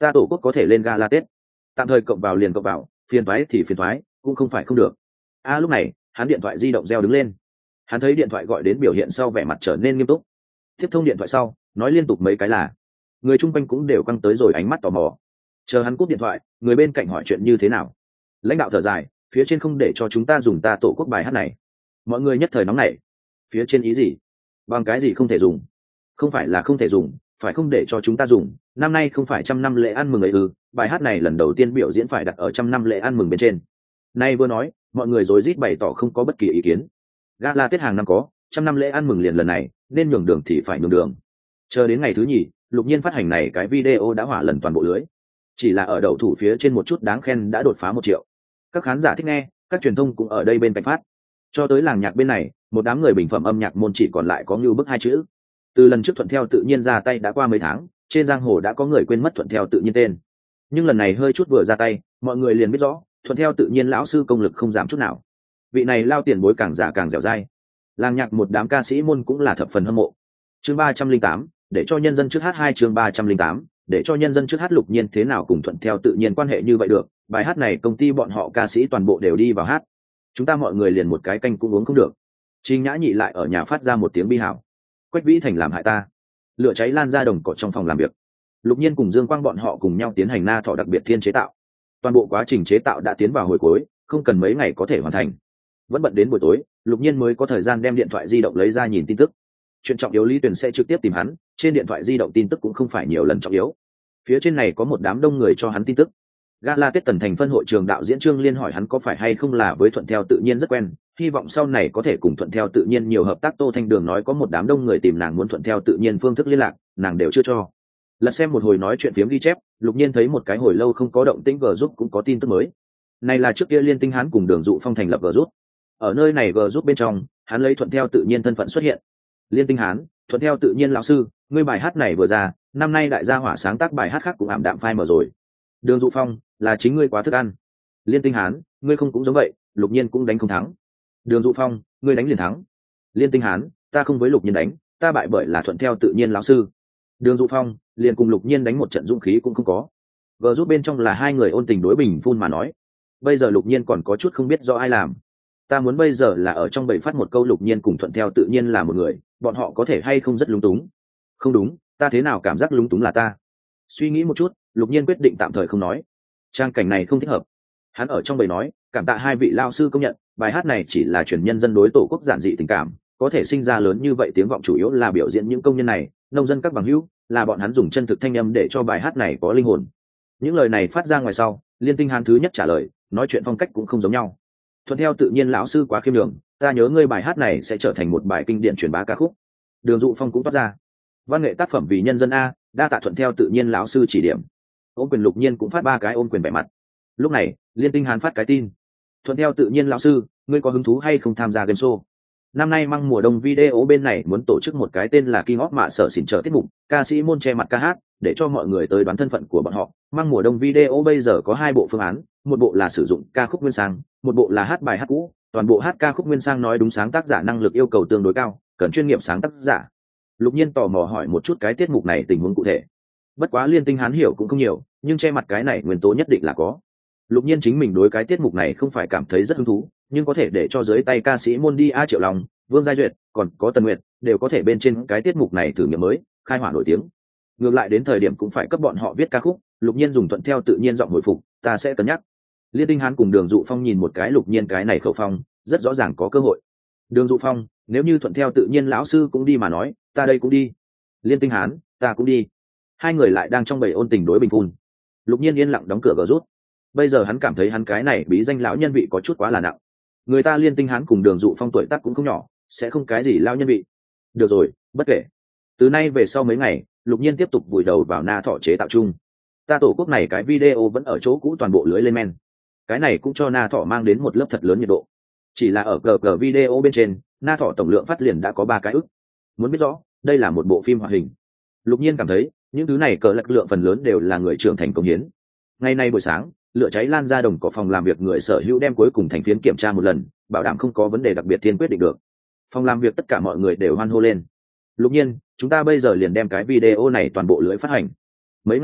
ta tổ quốc có thể lên gala tết, tạm thời cộng vào liền cộng vào, phiền thoái thì phiền thoái, cũng không phải không được. Lúc này hắn điện thoại di động reo đứng lên. Hắn thấy điện thoại gọi đến biểu hiện sau vẻ mặt trở nên nghiêm túc. Tiếp thông điện thoại sau nói liên tục mấy cái là người chung quanh cũng đều căng tới rồi ánh mắt tò mò. Chờ hắn cúp điện thoại, người bên cạnh hỏi chuyện như thế nào. Lãnh đạo thở dài, phía trên không để cho chúng ta dùng ta tổ quốc bài hát này. Mọi người nhất thời nóng nảy. Phía trên ý gì? Bằng cái gì không thể dùng? Không phải là không thể dùng, phải không để cho chúng ta dùng. Năm nay không phải 100 năm lễ ăn mừng ấy ư? Bài hát này lần đầu tiên biểu diễn phải đặt ở 100 năm lễ ăn mừng bên trên. Nay vừa nói, mọi người rối rít bày tỏ không có bất kỳ ý kiến. Gala Tết hàng năm có, 100 năm lễ ăn mừng liền lần này, nên nhường đường thì phải nhường đường. Chờ đến ngày thứ nhì, Lục Nhiên phát hành này cái video đã hỏa lần toàn bộ lưới. Chỉ là ở đầu thủ phía trên một chút đáng khen đã đột phá 1 triệu. Các khán giả thích nghe, các truyền thông cũng ở đây bên cạnh phát. Cho tới làng nhạc bên này, một đám người bình phẩm âm nhạc môn chỉ còn lại có Ngưu Bức 2 chữ. Từ lần trước Thuận Theo Tự Nhiên ra tay đã qua mấy tháng, trên giang hồ đã có người quên mất Thuận Theo Tự Nhiên tên. Nhưng lần này hơi chút vừa ra tay, mọi người liền biết rõ, Thuận Theo Tự Nhiên lão sư công lực không giảm chút nào. Vị này lao tiền bối càng giả càng dẻo dai. Làng nhạc một đám ca sĩ môn cũng là thập phần hâm mộ. Chương 308, để cho nhân dân trước hát. 2 chương 308, để cho nhân dân trước hát. Lục Nhiên thế nào cùng Thuận Theo Tự Nhiên quan hệ như vậy được, bài hát này công ty bọn họ ca sĩ toàn bộ đều đi vào hát. Chúng ta mọi người liền một cái canh cũng uống không được. Trình Nhã Nhị lại ở nhà phát ra một tiếng bi hào. Quách Vĩ Thành làm hại ta. Lửa cháy lan ra đồng cỏ trong phòng làm việc. Lục Nhiên cùng Dương Quang bọn họ cùng nhau tiến hành na thọ đặc biệt thiên chế tạo. Toàn bộ quá trình chế tạo đã tiến vào hồi cuối, không cần mấy ngày có thể hoàn thành. Vẫn bận đến buổi tối, Lục Nhiên mới có thời gian đem điện thoại di động lấy ra nhìn tin tức. Chuyện trọng yếu Lý Tuyền sẽ trực tiếp tìm hắn, trên điện thoại di động tin tức cũng không phải nhiều lần trọng yếu. Phía trên này có một đám đông người cho hắn tin tức. Gala Tết Tần Thành phân hội trường đạo diễn Trương Liên hỏi hắn có phải hay không là với Thuận Theo Tự Nhiên rất quen, hy vọng sau này có thể cùng Thuận Theo Tự Nhiên nhiều hợp tác. Tô Thanh Đường nói có một đám đông người tìm nàng muốn Thuận Theo Tự Nhiên phương thức liên lạc, nàng đều chưa cho. Lật xem một hồi nói chuyện phiếm ghi chép, Lục Nhiên thấy một cái hồi lâu không có động tĩnh G giúp cũng có tin tức mới. Này là trước kia Liên Tinh Hán cùng Đường Dụ Phong thành lập G giúp. Ở nơi này G giúp bên trong, hắn lấy Thuận Theo Tự Nhiên thân phận xuất hiện. Liên Tinh Hán, Thuận Theo Tự Nhiên lão sư, ngươi bài hát này vừa ra, năm nay đại gia hỏa sáng tác bài hát khác cũng ảm đạm phai mờ rồi. Đường Dụ Phong, là chính ngươi quá thức ăn. Liên Tinh Hán, ngươi không cũng giống vậy, Lục Nhiên cũng đánh không thắng. Đường Dụ Phong, ngươi đánh liền thắng. Liên Tinh Hán, ta không với Lục Nhiên đánh, ta bại bởi là Thuận Theo Tự Nhiên lão sư. Đường Dụ Phong, liền cùng Lục Nhiên đánh một trận dũng khí cũng không có. Vợ giúp bên trong là hai người ôn tình đối bình phun mà nói. Bây giờ Lục Nhiên còn có chút không biết do ai làm. Ta muốn bây giờ là ở trong bầy phát một câu Lục Nhiên cùng Thuận Theo Tự Nhiên là một người, bọn họ có thể hay không rất lúng túng. Không đúng, ta thế nào cảm giác lúng túng là ta. Suy nghĩ một chút, Lục Nhiên quyết định tạm thời không nói. Trang cảnh này không thích hợp. Hắn ở trong bầy nói, cảm tạ hai vị lao sư công nhận, bài hát này chỉ là truyền nhân dân đối tổ quốc giản dị tình cảm, có thể sinh ra lớn như vậy tiếng vọng chủ yếu là biểu diễn những công nhân này, nông dân các bằng hữu, là bọn hắn dùng chân thực thanh âm để cho bài hát này có linh hồn. Những lời này phát ra ngoài sau, Liên Tinh Hán thứ nhất trả lời, nói chuyện phong cách cũng không giống nhau. Thuận Theo Tự Nhiên lão sư quá khiêm đường, ta nhớ ngươi bài hát này sẽ trở thành một bài kinh điển truyền bá ca khúc. Đường Dụ Phong cũng toát ra, văn nghệ tác phẩm vì nhân dân a, đa tạ Thuận Theo Tự Nhiên lão sư chỉ điểm. Ôm quyền Lục Nhiên cũng phát 3 cái ôm quyền vẻ mặt. Lúc này Liên Tinh Hán phát cái tin, Thuận Theo Tự Nhiên lão sư, ngươi có hứng thú hay không tham gia game show? Năm nay măng mùa đông video bên này muốn tổ chức một cái tên là King of Mạ Sở xỉn trở tiết mục, ca sĩ môn che mặt ca hát, để cho mọi người tới đoán thân phận của bọn họ. Măng mùa đông video bây giờ có 2 bộ phương án, một bộ là sử dụng ca khúc nguyên sang, một bộ là hát bài hát cũ. Toàn bộ hát ca khúc nguyên sang nói đúng sáng tác giả năng lực yêu cầu tương đối cao, cần chuyên nghiệp sáng tác giả. Lục Nhiên tò mò hỏi một chút cái tiết mục này tình huống cụ thể. Bất quá Liên Tinh Hán hiểu cũng không nhiều, nhưng che mặt cái này nguyên tố nhất định là có. Lục Nhiên chính mình đối cái tiết mục này không phải cảm thấy rất hứng thú, nhưng có thể để cho dưới tay ca sĩ môn đi A Triệu Long, Vương Giai Duyệt, còn có Tần Nguyệt, đều có thể bên trên cái tiết mục này thử nghiệm mới, khai hỏa nổi tiếng. Ngược lại đến thời điểm cũng phải cấp bọn họ viết ca khúc, Lục Nhiên dùng Thuận Theo Tự Nhiên giọng hồi phục, ta sẽ cân nhắc. Liên Tinh Hán cùng Đường Dụ Phong nhìn một cái Lục Nhiên cái này khẩu phong, rất rõ ràng có cơ hội. Đường Dụ Phong, nếu như Thuận Theo Tự Nhiên lão sư cũng đi mà nói, ta đây cũng đi. Liên Tinh Hán, ta cũng đi. Hai người lại đang trong bầy ôn tình đối bình phun. Lục Nhiên yên lặng đóng cửa gờ rút. Bây giờ hắn cảm thấy hắn cái này bí danh lão nhân vị có chút quá là nặng. Người ta Liên Tinh Hán cùng Đường Dụ Phong tuổi tác cũng không nhỏ, sẽ không cái gì lão nhân vị. Được rồi, bất kể. Từ nay về sau mấy ngày, Lục Nhiên tiếp tục vùi đầu vào na thọ chế tạo chung. Ta tổ quốc này cái video vẫn ở chỗ cũ toàn bộ lưới lên men. Cái này cũng cho na thọ mang đến một lớp thật lớn nhiệt độ. Chỉ là ở cờ video bên trên, na thọ tổng lượng phát liền đã có 3 cái ức. Muốn biết rõ, đây là một bộ phim hoạt hình. Lục Nhiên cảm thấy, những thứ này cờ lực lượng phần lớn đều là người trưởng thành công hiến. Ngày nay buổi sáng, lửa cháy lan ra đồng cỏ phòng làm việc người sở hữu đem cuối cùng thành phiến kiểm tra một lần, bảo đảm không có vấn đề đặc biệt tiên quyết định được. Phòng làm việc tất cả mọi người đều hoan hô lên. Lục Nhiên, chúng ta bây giờ liền đem cái video này toàn bộ lưới phát hành. Mấy ngày nay,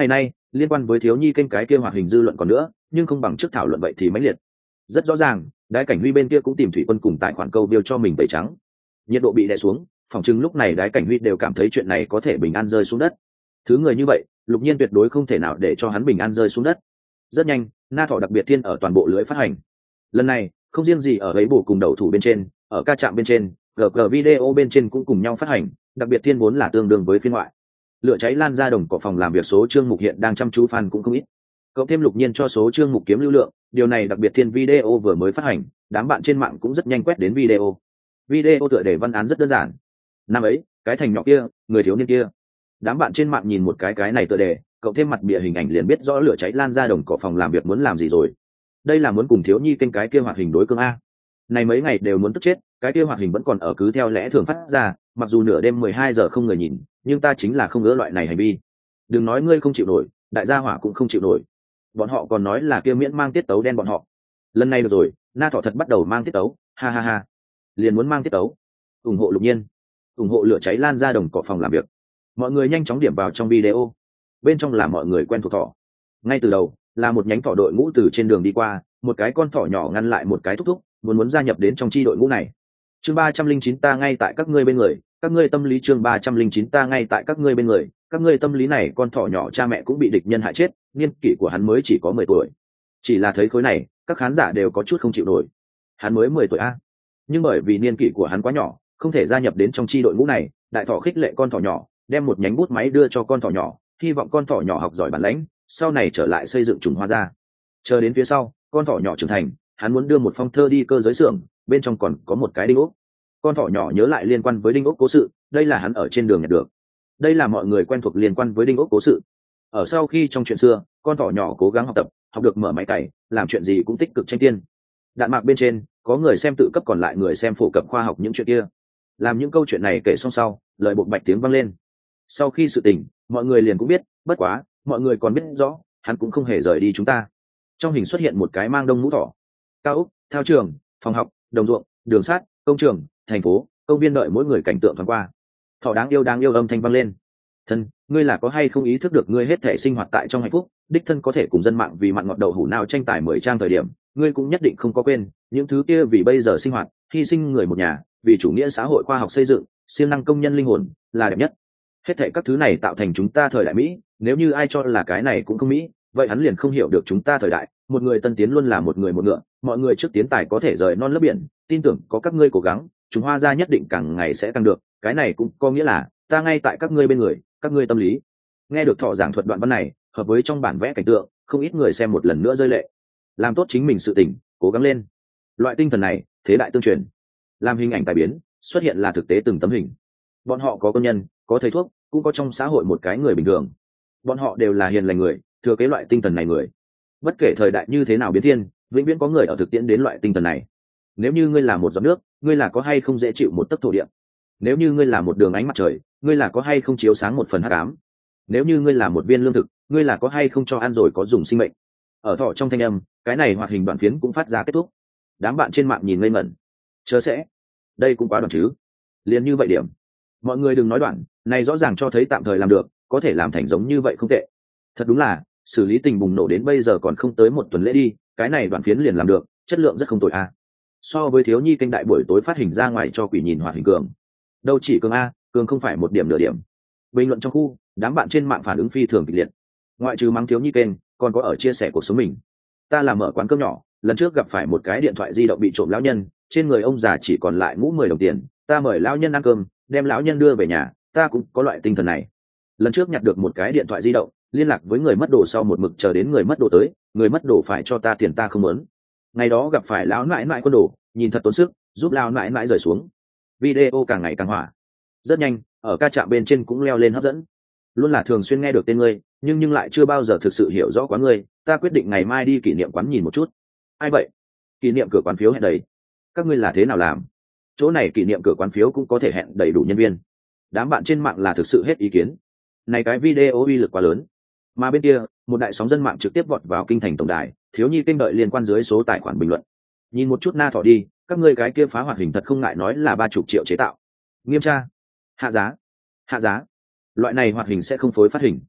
liên quan với thiếu nhi kênh cái kia hoạt hình dư luận còn nữa, nhưng không bằng trước thảo luận vậy thì mãnh liệt. Rất rõ ràng, Đái Cảnh Huy bên kia cũng tìm Thủy Quân cùng tài khoản câu biêu cho mình tẩy trắng. Nhiệt độ bị đè xuống, phòng chứng lúc này Đái Cảnh Huy đều cảm thấy chuyện này có thể bình an rơi xuống đất. Thứ người như vậy, Lục Nhiên tuyệt đối không thể nào để cho hắn bình an rơi xuống đất. Rất nhanh, Na Thọ đặc biệt thiên ở toàn bộ lưới phát hành. Lần này, không riêng gì ở ấy bù cùng đầu thủ bên trên, ở ca trạm bên trên, GG video bên trên cũng cùng nhau phát hành, đặc biệt thiên vốn là tương đương với phiên ngoại. Lửa cháy lan ra đồng cỏ phòng làm việc số chương mục hiện đang chăm chú fan cũng không ít. Cộng thêm Lục Nhiên cho số chương mục kiếm lưu lượng, điều này đặc biệt thiên video vừa mới phát hành, đám bạn trên mạng cũng rất nhanh quét đến video. Video tựa đề văn án rất đơn giản. Năm ấy, cái thành nhỏ kia, người thiếu niên kia. Đám bạn trên mạng nhìn một cái này tựa đề, cộng thêm mặt bìa hình ảnh liền biết rõ lửa cháy lan ra đồng cỏ phòng làm việc muốn làm gì rồi. Đây là muốn cùng thiếu nhi kênh cái kia hoạt hình đối cương a. Này mấy ngày đều muốn tức chết, cái kia hoạt hình vẫn còn ở cứ theo lẽ thường phát ra, mặc dù nửa đêm 12 giờ không người nhìn, nhưng ta chính là không ngỡ loại này hành vi. Đừng nói ngươi không chịu nổi, đại gia hỏa cũng không chịu nổi. Bọn họ còn nói là kia miễn mang tiết tấu đen bọn họ. Lần này được rồi, Na Thọ thật bắt đầu mang tiết tấu, ha ha ha. Liền muốn mang tiết tấu. Ủng hộ Lục Nhiên, ủng hộ lửa cháy lan ra đồng cỏ phòng làm việc. Mọi người nhanh chóng điểm vào trong video. Bên trong là mọi người quen thuộc thỏ. Ngay từ đầu, là một nhánh thỏ đội ngũ từ trên đường đi qua, một cái con thỏ nhỏ ngăn lại một cái thúc thúc, muốn gia nhập đến trong chi đội ngũ này. Chương 309 ta ngay tại các ngươi bên người, các ngươi tâm lý chương 309 ta ngay tại các ngươi bên người, các ngươi tâm lý này con thỏ nhỏ cha mẹ cũng bị địch nhân hại chết, niên kỷ của hắn mới chỉ có 10 tuổi. Chỉ là thấy khối này, các khán giả đều có chút không chịu nổi. Hắn mới 10 tuổi a. Nhưng bởi vì niên kỷ của hắn quá nhỏ, không thể gia nhập đến trong chi đội ngũ này, đại thỏ khích lệ con thỏ nhỏ, đem một nhánh bút máy đưa cho con thỏ nhỏ, hy vọng con thỏ nhỏ học giỏi bản lĩnh, sau này trở lại xây dựng trùng hoa ra. Chờ đến phía sau, con thỏ nhỏ trưởng thành, hắn muốn đưa một phong thơ đi cơ giới xưởng, bên trong còn có một cái đinh ốc. Con thỏ nhỏ nhớ lại liên quan với đinh ốc cố sự, đây là hắn ở trên đường nhặt được. Đây là mọi người quen thuộc liên quan với đinh ốc cố sự. Ở sau khi trong chuyện xưa, con thỏ nhỏ cố gắng học tập, học được mở máy cày, làm chuyện gì cũng tích cực tranh tiên. Đạn mạc bên trên, có người xem tự cấp còn lại người xem phổ cập khoa học những chuyện kia. Làm những câu chuyện này kể xong sau, lời buộc bạch tiếng vang lên. Sau khi sự tình, mọi người liền cũng biết, bất quá, mọi người còn biết rõ, hắn cũng không hề rời đi chúng ta. Trong hình xuất hiện một cái mang đông mũ thỏ. Cao ốc, thao trường, phòng học, đồng ruộng, đường sắt, công trường, thành phố, công viên đợi mỗi người cảnh tượng thoáng qua. Thỏ đáng yêu âm thanh vang lên. Thân, ngươi là có hay không ý thức được ngươi hết thể sinh hoạt tại trong hạnh phúc, đích thân có thể cùng dân mạng vì mặn ngọt đậu hủ nào tranh tài 10 trang thời điểm, ngươi cũng nhất định không có quên những thứ kia vì bây giờ sinh hoạt, hy sinh người một nhà, vì chủ nghĩa xã hội khoa học xây dựng, siêng năng công nhân linh hồn, là đẹp nhất. Hết thảy các thứ này tạo thành chúng ta thời đại Mỹ, nếu như ai cho là cái này cũng không Mỹ, vậy hắn liền không hiểu được chúng ta thời đại, một người tân tiến luôn là một người một ngựa, mọi người trước tiến tài có thể rời non lấp biển, tin tưởng có các ngươi cố gắng, chúng Hoa gia nhất định càng ngày sẽ tăng được, cái này cũng có nghĩa là ta ngay tại các ngươi bên người, các ngươi tâm lý. Nghe được thọ giảng thuật đoạn văn này, hợp với trong bản vẽ cảnh tượng, không ít người xem một lần nữa rơi lệ. Làm tốt chính mình sự tỉnh, cố gắng lên. Loại tinh thần này, thế đại tương truyền. Làm hình ảnh tài biến, xuất hiện là thực tế từng tấm hình. Bọn họ có công nhân, có thầy thuốc, cũng có trong xã hội một cái người bình thường. Bọn họ đều là hiền lành người, thừa kế loại tinh thần này người. Bất kể thời đại như thế nào biến thiên, vĩnh viễn có người ở thực tiễn đến loại tinh thần này. Nếu như ngươi là một giọt nước, ngươi là có hay không dễ chịu một tấc thổ địa. Nếu như ngươi là một đường ánh mặt trời, ngươi là có hay không chiếu sáng một phần hắc ám. Nếu như ngươi là một viên lương thực, ngươi là có hay không cho ăn rồi có dùng sinh mệnh. Ở thọ trong thanh âm, cái này hoạt hình đoạn phiến cũng phát ra kết thúc. Đám bạn trên mạng nhìn ngây ngẩn. Chớ sẽ, đây cũng quá đoạn chứ. Liền như vậy điểm. Mọi người đừng nói đoạn, này rõ ràng cho thấy tạm thời làm được, có thể làm thành giống như vậy không tệ. Thật đúng là, xử lý tình bùng nổ đến bây giờ còn không tới một tuần lễ đi, cái này đoạn phiến liền làm được, chất lượng rất không tồi a. So với thiếu nhi kênh đại buổi tối phát hình ra ngoài cho quỷ nhìn hoạt hình cường. Đâu chỉ cường a, cường không phải một điểm nửa điểm. Bình luận trong khu, đám bạn trên mạng phản ứng phi thường kịch liệt. Ngoại trừ mắng thiếu nhi kênh, còn có ở chia sẻ cuộc sống mình. Ta là mở quán cơm nhỏ, lần trước gặp phải một cái điện thoại di động bị trộm lão nhân, trên người ông già chỉ còn lại mũ 10 đồng tiền, ta mời lão nhân ăn cơm, đem lão nhân đưa về nhà, ta cũng có loại tinh thần này. Lần trước nhặt được một cái điện thoại di động, liên lạc với người mất đồ sau một mực chờ đến người mất đồ tới, người mất đồ phải cho ta tiền ta không muốn. Ngày đó gặp phải lão nãi nãi quân đồ, nhìn thật tốn sức, giúp lão nãi nãi rời xuống. Video càng ngày càng hỏa. Rất nhanh, ở ca trạm bên trên cũng leo lên hấp dẫn. Luôn là thường xuyên nghe được tên ngươi, nhưng lại chưa bao giờ thực sự hiểu rõ quán ngươi, ta quyết định ngày mai đi kỷ niệm quán nhìn một chút. Ai vậy? Kỷ niệm cửa quán phiếu hẹn đầy. Các ngươi là thế nào làm? Chỗ này kỷ niệm cửa quán phiếu cũng có thể hẹn đầy đủ nhân viên. Đám bạn trên mạng là thực sự hết ý kiến. Này cái video uy lực quá lớn. Mà bên kia, một đại sóng dân mạng trực tiếp vọt vào kinh thành tổng đài, thiếu nhi kênh đợi liên quan dưới số tài khoản bình luận. Nhìn một chút na thọ đi, các ngươi cái kia phá hoạt hình thật không ngại nói là 30 triệu chế tạo. Nghiêm tra. Hạ giá. Hạ giá. Loại này hoạt hình sẽ không phối phát hình.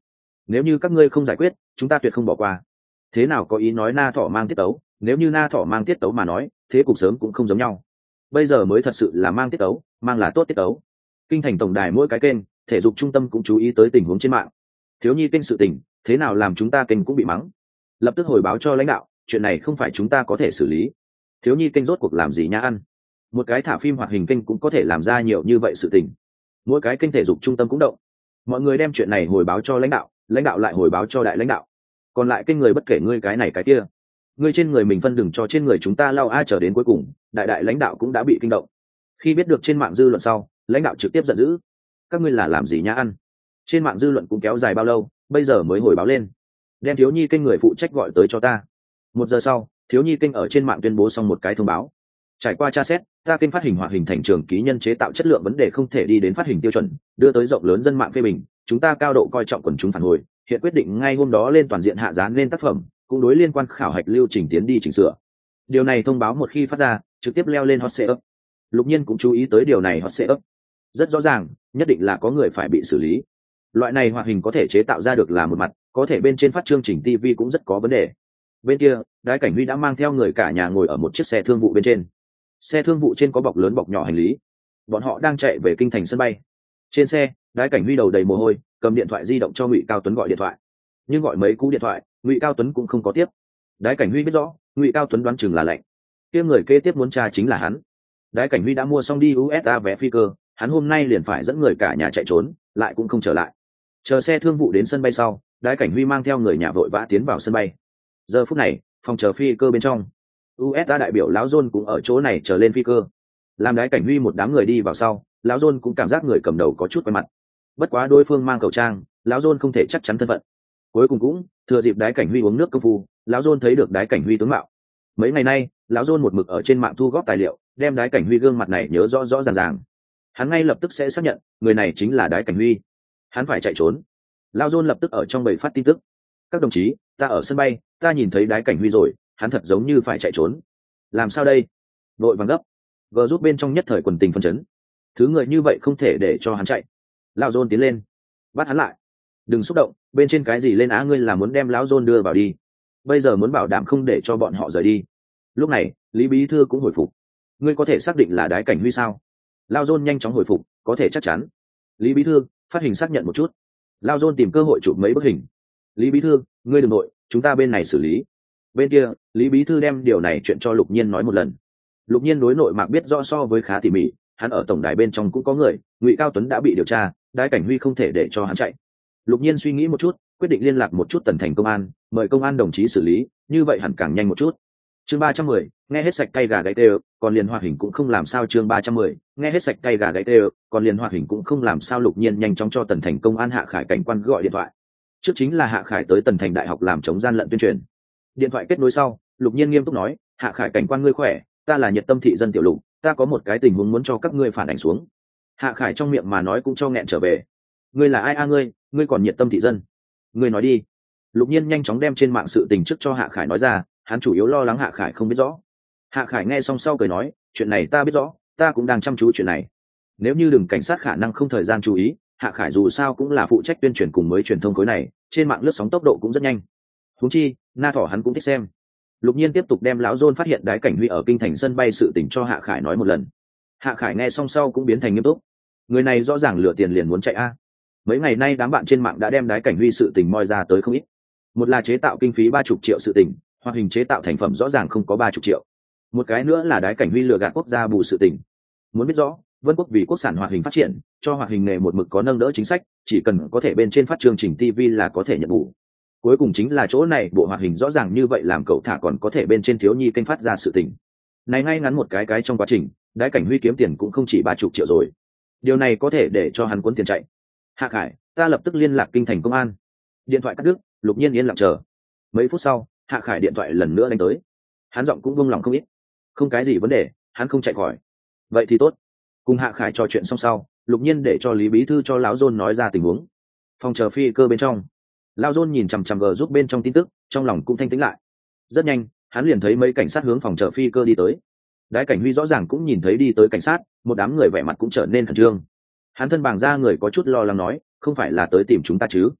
nếu như các ngươi không giải quyết chúng ta tuyệt không bỏ qua. Thế nào có ý nói na thỏ mang tiết tấu, nếu như na thỏ mang tiết tấu mà nói thế cục sớm cũng không giống nhau. Bây giờ mới thật sự là mang tiết tấu, mang là tốt tiết tấu. Kinh thành tổng đài mỗi cái kênh thể dục trung tâm cũng chú ý tới tình huống trên mạng. Thiếu nhi kênh sự tình thế nào làm chúng ta kênh cũng bị mắng, lập tức hồi báo cho lãnh đạo, chuyện này không phải chúng ta có thể xử lý. Thiếu nhi kênh rốt cuộc làm gì nhã ăn, một cái thả phim hoạt hình kênh cũng có thể làm ra nhiều như vậy sự tình. Mỗi cái kênh thể dục trung tâm cũng động, mọi người đem chuyện này hồi báo cho lãnh đạo lại hồi báo cho đại lãnh đạo, còn lại kênh người bất kể ngươi cái này cái kia, ngươi trên người mình phân đừng cho trên người chúng ta lau ai, trở đến cuối cùng đại lãnh đạo cũng đã bị kinh động. Khi biết được trên mạng dư luận sau, lãnh đạo trực tiếp giận dữ, các ngươi là làm gì nhã ăn. Trên mạng dư luận cũng kéo dài bao lâu, bây giờ mới hồi báo lên, đem thiếu nhi kênh người phụ trách gọi tới cho ta. 1 giờ sau, thiếu nhi kênh ở trên mạng tuyên bố xong một cái thông báo, trải qua tra xét, ta kênh phát hình hoạt hình thành trường ký nhân chế tạo chất lượng vấn đề không thể đi đến phát hình tiêu chuẩn, đưa tới rộng lớn dân mạng phê bình, chúng ta cao độ coi trọng quần chúng phản hồi, hiện quyết định ngay hôm đó lên toàn diện hạ giá lên tác phẩm, cũng đối liên quan khảo hạch lưu trình tiến đi chỉnh sửa. Điều này thông báo một khi phát ra, trực tiếp leo lên hot search. Lục Nhiên cũng chú ý tới điều này hot search. Rất rõ ràng, nhất định là có người phải bị xử lý. Loại này hoạt hình có thể chế tạo ra được là một mặt, có thể bên trên phát chương trình TV cũng rất có vấn đề. Bên kia, Đái Cảnh Huy đã mang theo người cả nhà ngồi ở một chiếc xe thương vụ bên trên. Xe thương vụ trên có bọc lớn bọc nhỏ hành lý. Bọn họ đang chạy về kinh thành sân bay. Trên xe, Đái Cảnh Huy đầu đầy mồ hôi, cầm điện thoại di động cho Ngụy Cao Tuấn gọi điện thoại. Nhưng gọi mấy cú điện thoại, Ngụy Cao Tuấn cũng không có tiếp. Đái Cảnh Huy biết rõ, Ngụy Cao Tuấn đoán chừng là lệnh. Kia người kế tiếp muốn tra chính là hắn. Đái Cảnh Huy đã mua xong đi USA vé phi cơ, hắn hôm nay liền phải dẫn người cả nhà chạy trốn, lại cũng không trở lại. Chờ xe thương vụ đến sân bay sau, Đái Cảnh Huy mang theo người nhà vội vã tiến vào sân bay. Giờ phút này, phòng chờ phi cơ bên trong, USA đại biểu lão John cũng ở chỗ này chờ lên phi cơ. Làm Đái Cảnh Huy một đám người đi vào sau, lão John cũng cảm giác người cầm đầu có chút quen mặt. Bất quá đối phương mang khẩu trang, lão John không thể chắc chắn thân phận. Cuối cùng cũng thừa dịp Đái Cảnh Huy uống nước công phu, lão John thấy được Đái Cảnh Huy tướng mạo. Mấy ngày nay, lão John một mực ở trên mạng thu góp tài liệu, đem Đái Cảnh Huy gương mặt này nhớ rõ ràng. Hắn ngay lập tức sẽ xác nhận, người này chính là Đái Cảnh Huy. Hắn phải chạy trốn. Lão John lập tức ở trong bầy phát tin tức. Các đồng chí, ta ở sân bay, ta nhìn thấy Đái Cảnh Huy rồi, hắn thật giống như phải chạy trốn. Làm sao đây? Đội vàng gấp. Vờ rút bên trong nhất thời quần tình phân chấn. Thứ người như vậy không thể để cho hắn chạy. Lão John tiến lên, bắt hắn lại. Đừng xúc động, bên trên cái gì lên á, ngươi là muốn đem lão John đưa vào đi. Bây giờ muốn bảo đảm không để cho bọn họ rời đi. Lúc này, Lý Bí Thư cũng hồi phục. Ngươi có thể xác định là Đái Cảnh Huy sao? Lão John nhanh chóng hồi phục, có thể chắc chắn. Lý Bí Thư, phát hình xác nhận một chút. Lão John tìm cơ hội chụp mấy bức hình. Lý Bí Thư, ngươi đừng nội, chúng ta bên này xử lý. Bên kia, Lý Bí Thư đem điều này chuyện cho Lục Nhiên nói một lần. Lục Nhiên đối nội mạc biết rõ so với khá tỉ mỉ, hắn ở tổng đài bên trong cũng có người, Ngụy Cao Tuấn đã bị điều tra, Đái Cảnh Huy không thể để cho hắn chạy. Lục Nhiên suy nghĩ một chút, quyết định liên lạc một chút Tần Thành công an, mời công an đồng chí xử lý, như vậy hẳn càng nhanh một chút. Chương 310, nghe hết sạch cay gà gáy tê, còn liền hoạt hình cũng không làm sao. Chương 310, nghe hết sạch cay gà gáy tê, còn liền hoạt hình cũng không làm sao. Lục Nhiên nhanh chóng cho Tần Thành công an Hạ Khải cảnh quan gọi điện thoại. Trước chính là Hạ Khải tới Tần Thành đại học làm chống gian lận tuyên truyền. Điện thoại kết nối sau, Lục Nhiên nghiêm túc nói, Hạ Khải cảnh quan ngươi khỏe, ta là Nhiệt Tâm thị dân Tiểu Lục, ta có một cái tình huống muốn cho các ngươi phản ảnh xuống. Hạ Khải trong miệng mà nói cũng cho nghẹn trở về. Ngươi là ai a? Ngươi còn Nhiệt Tâm thị dân? Ngươi nói đi. Lục Nhiên nhanh chóng đem trên mạng sự tình trước cho Hạ Khải nói ra, hắn chủ yếu lo lắng Hạ Khải không biết rõ. Hạ Khải nghe xong sau cười nói, chuyện này ta biết rõ, ta cũng đang chăm chú chuyện này. Nếu như đừng cảnh sát khả năng không thời gian chú ý, Hạ Khải dù sao cũng là phụ trách tuyên truyền cùng mới truyền thông khối này, trên mạng lướt sóng tốc độ cũng rất nhanh. Huống chi, na thỏ hắn cũng thích xem. Lục Nhiên tiếp tục đem lão John phát hiện Đái Cảnh Huy ở kinh thành sân bay sự tình cho Hạ Khải nói một lần. Hạ Khải nghe xong sau cũng biến thành nghiêm túc. Người này rõ ràng lừa tiền liền muốn chạy a. Mấy ngày nay đám bạn trên mạng đã đem Đái Cảnh Huy sự tình moi ra tới không ít. Một là chế tạo kinh phí 30 triệu sự tình, hoạt hình chế tạo thành phẩm rõ ràng không có 30 triệu. Một cái nữa là Đái Cảnh Huy lừa gạt quốc gia bù sự tình. Muốn biết rõ, Vân Quốc vì quốc sản hoạt hình phát triển, cho hoạt hình nghề một mực có nâng đỡ chính sách, chỉ cần có thể bên trên phát chương trình TV là có thể nhận bù. Cuối cùng chính là chỗ này bộ hoạt hình rõ ràng như vậy làm cậu thả còn có thể bên trên thiếu nhi kênh phát ra sự tình. Này ngay ngắn một cái trong quá trình, Đái Cảnh Huy kiếm tiền cũng không chỉ 30 triệu rồi. Điều này có thể để cho hắn cuốn tiền chạy. Hạ Khải, ta lập tức liên lạc kinh thành công an. Điện thoại cắt đứt, Lục Nhiên yên lặng chờ. Mấy phút sau, Hạ Khải điện thoại lần nữa đánh tới. Hắn giọng cũng buông lòng không ít. Không cái gì vấn đề, hắn không chạy khỏi. Vậy thì tốt. Cùng Hạ Khải trò chuyện xong sau, Lục Nhiên để cho Lý Bí Thư cho lão John nói ra tình huống. Phòng chờ phi cơ bên trong, lão John nhìn chằm chằm gờ giúp bên trong tin tức, trong lòng cũng thanh tĩnh lại. Rất nhanh, hắn liền thấy mấy cảnh sát hướng phòng chờ phi cơ đi tới. Đái Cảnh Huy rõ ràng cũng nhìn thấy đi tới cảnh sát, một đám người vẻ mặt cũng trở nên khẩn trương. Hắn thân bàng ra người có chút lo lắng nói, không phải là tới tìm chúng ta chứ?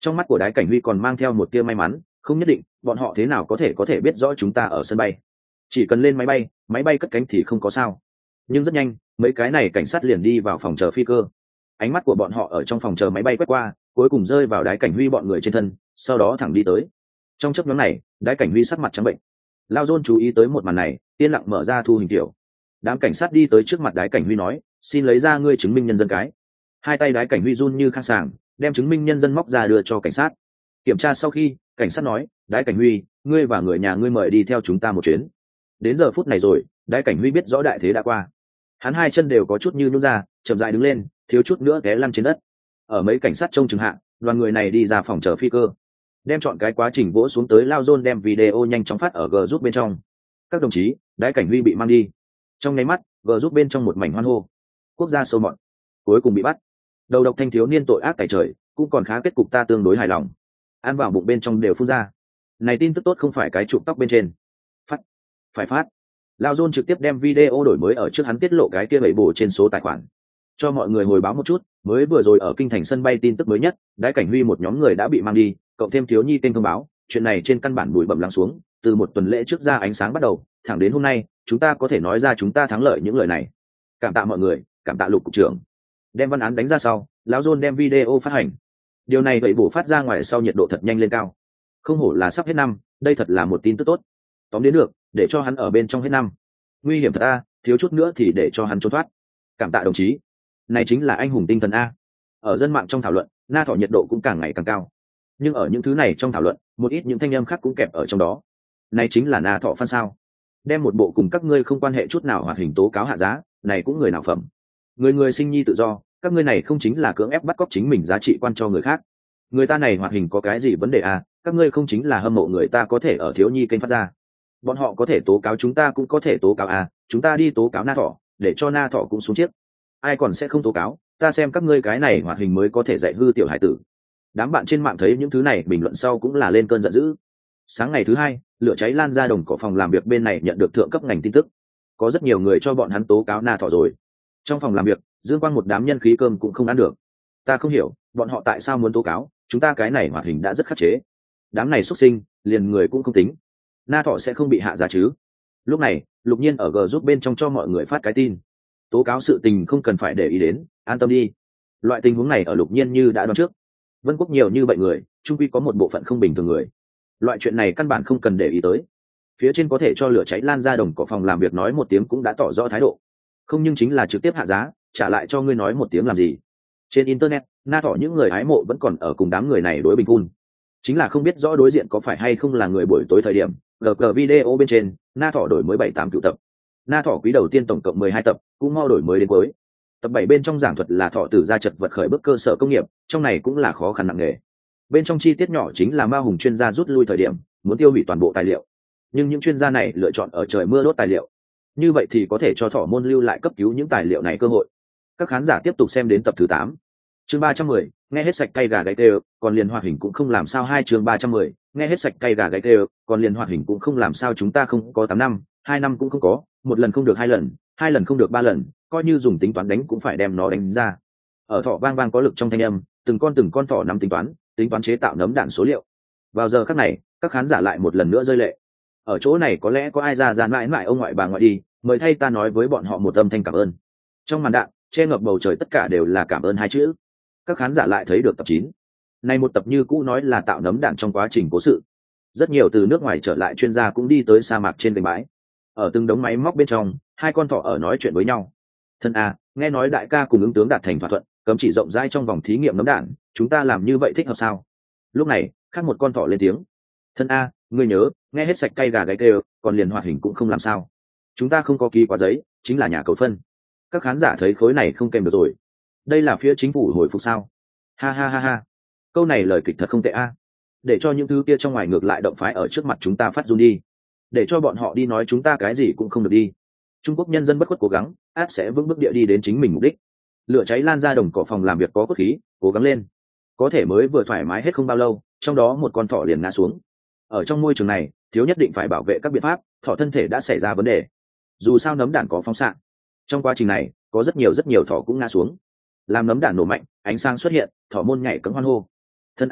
Trong mắt của Đái Cảnh Huy còn mang theo một tia may mắn, không nhất định bọn họ thế nào có thể biết rõ chúng ta ở sân bay, chỉ cần lên máy bay cất cánh thì không có sao. Nhưng rất nhanh mấy cái này cảnh sát liền đi vào phòng chờ phi cơ, ánh mắt của bọn họ ở trong phòng chờ máy bay quét qua, cuối cùng rơi vào Đái Cảnh Huy bọn người trên thân, sau đó thẳng đi tới. Trong chớp nhoáng này Đái Cảnh Huy sắc mặt trắng bệnh. Lao Dôn chú ý tới một màn này, yên lặng mở ra thu hình tiểu. Đám cảnh sát đi tới trước mặt Đái Cảnh Huy nói, xin lấy ra ngươi chứng minh nhân dân cái. Hai tay Đái Cảnh Huy run như khang sàng, đem chứng minh nhân dân móc ra đưa cho cảnh sát. Kiểm tra sau khi, cảnh sát nói, Đái Cảnh Huy, ngươi và người nhà ngươi mời đi theo chúng ta một chuyến. Đến giờ phút này rồi, Đái Cảnh Huy biết rõ đại thế đã qua. Hắn hai chân đều có chút như nhún ra, chậm rãi đứng lên, thiếu chút nữa té lăn trên đất. Ở mấy cảnh sát trông chừng hạ, đoàn người này đi ra phòng chờ phi cơ, đem chọn cái quá trình vỗ xuống tới. Lao Dôn đem video nhanh chóng phát ở G giúp bên trong. Các đồng chí, Đái Cảnh Huy bị mang đi. Trong nháy mắt, G giúp bên trong một mảnh hoan hô. Quốc gia sâu mọt cuối cùng bị bắt. Đầu độc thanh thiếu niên tội ác tày trời, cũng còn khá, kết cục ta tương đối hài lòng. Ăn vào bụng bên trong đều phun ra. Này tin tức tốt không phải cái chụp tóc bên trên. Phát, phải phát. Lao Dôn trực tiếp đem video đổi mới ở trước hắn tiết lộ cái kia bảy bổ trên số tài khoản, cho mọi người hồi báo một chút. Mới vừa rồi ở kinh thành sân bay tin tức mới nhất, Đái Cảnh Huy một nhóm người đã bị mang đi, cộng thêm thiếu nhi kênh thông báo, chuyện này trên căn bản bụi bặm lắng xuống. Từ một tuần lễ trước ra ánh sáng bắt đầu, thẳng đến hôm nay, chúng ta có thể nói ra chúng ta thắng lợi những lời này. Cảm tạ mọi người, cảm tạ Lục cục trưởng. Đem văn án đánh ra sau, lão Dôn đem video phát hành. Điều này vậy bổ phát ra ngoài sau nhiệt độ thật nhanh lên cao. Không hổ là sắp hết năm, đây thật là một tin tức tốt. Tóm đến được, để cho hắn ở bên trong hết năm. Nguy hiểm thật a, thiếu chút nữa thì để cho hắn trốn thoát. Cảm tạ đồng chí, này chính là anh hùng tinh thần a. Ở dân mạng trong thảo luận, Na Thỏ nhiệt độ cũng càng ngày càng cao. Nhưng ở những thứ này trong thảo luận, một ít những thanh âm khác cũng kẹp ở trong đó. Này chính là Na Thỏ fan sao? Đem một bộ cùng các ngươi không quan hệ chút nào hoạt hình tố cáo hạ giá, này cũng người nào phẩm. Người người sinh nhi tự do, các ngươi này không chính là cưỡng ép bắt cóc chính mình giá trị quan cho người khác. Người ta này hoạt hình có cái gì vấn đề à? Các ngươi không chính là hâm mộ người ta có thể ở thiếu nhi kênh phát ra. Bọn họ có thể tố cáo chúng ta cũng có thể tố cáo à, chúng ta đi tố cáo Na Thỏ, để cho Na Thỏ cũng xuống chiếc. Ai còn sẽ không tố cáo, ta xem các ngươi cái này hoạt hình mới có thể dạy hư tiểu hải tử. Đám bạn trên mạng thấy những thứ này bình luận sau cũng là lên cơn giận dữ. Sáng ngày thứ hai, lửa cháy lan ra đồng cỏ phòng làm việc bên này nhận được thượng cấp ngành tin tức. Có rất nhiều người cho bọn hắn tố cáo Na Thỏ rồi. Trong phòng làm việc, Dương Quang một đám nhân khí cơm cũng không ăn được. Ta không hiểu, bọn họ tại sao muốn tố cáo, chúng ta cái này hoạt hình đã rất khắc chế. Đám này xuất sinh, liền người cũng không tính. Na Thỏ sẽ không bị hạ giá chứ? Lúc này, Lục Nhiên ở G giúp bên trong cho mọi người phát cái tin. Tố cáo sự tình không cần phải để ý đến, an tâm đi. Loại tình huống này ở Lục Nhiên như đã đoán trước. Vân Quốc nhiều như vậy người, chung quy có một bộ phận không bình thường người. Loại chuyện này căn bản không cần để ý tới. Phía trên có thể cho lửa cháy lan ra đồng cỏ phòng làm việc nói một tiếng cũng đã tỏ rõ thái độ. Không nhưng chính là trực tiếp hạ giá, trả lại cho ngươi nói một tiếng làm gì. Trên internet, Na Thỏ những người hái mộ vẫn còn ở cùng đám người này đối bình phun. Chính là không biết rõ đối diện có phải hay không là người buổi tối thời điểm. GG video bên trên, Na Thỏ đổi mới 7-8 cựu tập. Na Thỏ quý đầu tiên tổng cộng 12 tập, cũng mau đổi mới đến cuối. Tập 7 bên trong giảng thuật là thỏ tử gia chật vật khởi bước cơ sở công nghiệp, trong này cũng là khó khăn nặng nề. Bên trong chi tiết nhỏ chính là Ma Hùng chuyên gia rút lui thời điểm, muốn tiêu hủy toàn bộ tài liệu. Nhưng những chuyên gia này lựa chọn ở trời mưa đốt tài liệu. Như vậy thì có thể cho thỏ môn lưu lại cấp cứu những tài liệu này cơ hội. Các khán giả tiếp tục xem đến tập thứ 8. Chương 310, nghe hết sạch cay gà gáy tê, còn liền hoạt hình cũng không làm sao. 2 chương 310, nghe hết sạch cay gà gáy tê, còn liền hoạt hình cũng không làm sao. Chúng ta không có 8 năm, 2 năm cũng không có, một lần không được 2 lần, 2 lần không được 3 lần, coi như dùng tính toán đánh cũng phải đem nó đánh ra. Ở thỏ vang vang có lực trong thanh âm, từng con thỏ nắm tính toán chế tạo nấm đạn số liệu. Vào giờ khắc này, các khán giả lại một lần nữa rơi lệ. Ở chỗ này có lẽ có ai ra gian mãi mãi ông ngoại bà ngoại đi, mời thay ta nói với bọn họ một âm thanh cảm ơn. Trong màn đạn, che ngập bầu trời tất cả đều là cảm ơn hai chữ. Các khán giả lại thấy được tập 9. Này một tập như cũ nói là tạo nấm đạn trong quá trình cố sự. Rất nhiều từ nước ngoài trở lại chuyên gia cũng đi tới sa mạc trên cánh bãi. Ở từng đống máy móc bên trong, hai con thỏ ở nói chuyện với nhau. Thân a, nghe nói đại ca cùng ứng tướng đạt thành thỏa thuận, cấm chỉ rộng rãi trong vòng thí nghiệm nấm đạn, chúng ta làm như vậy thích hợp sao? Lúc này, khác một con thỏ lên tiếng. Thân a, ngươi nhớ, nghe hết sạch cay gà gáy kêu, còn liền hoạt hình cũng không làm sao. Chúng ta không có ký quá giấy, chính là nhà cầu phân. Các khán giả thấy khối này không kèm được rồi. Đây là phía chính phủ hồi phục sao? Ha ha ha ha. Câu này lời kịch thật không tệ a. Để cho những thứ kia trong ngoài ngược lại động phái ở trước mặt chúng ta phát run đi. Để cho bọn họ đi nói chúng ta cái gì cũng không được đi. Trung Quốc nhân dân bất khuất cố gắng, át sẽ vững bước địa đi đến chính mình mục đích. Lửa cháy lan ra đồng cỏ phòng làm việc có cốt khí, cố gắng lên. Có thể mới vừa thoải mái hết không bao lâu, trong đó một con thỏ liền ngã xuống. Ở trong môi trường này, thiếu nhất định phải bảo vệ các biện pháp, thỏ thân thể đã xảy ra vấn đề. Dù sao nấm đạn có phóng xạ. Trong quá trình này, có rất nhiều thỏ cũng ngã xuống. Làm nấm đạn nổ mạnh, ánh sáng xuất hiện, thỏ môn nhảy cẫng hoan hô. Thân a,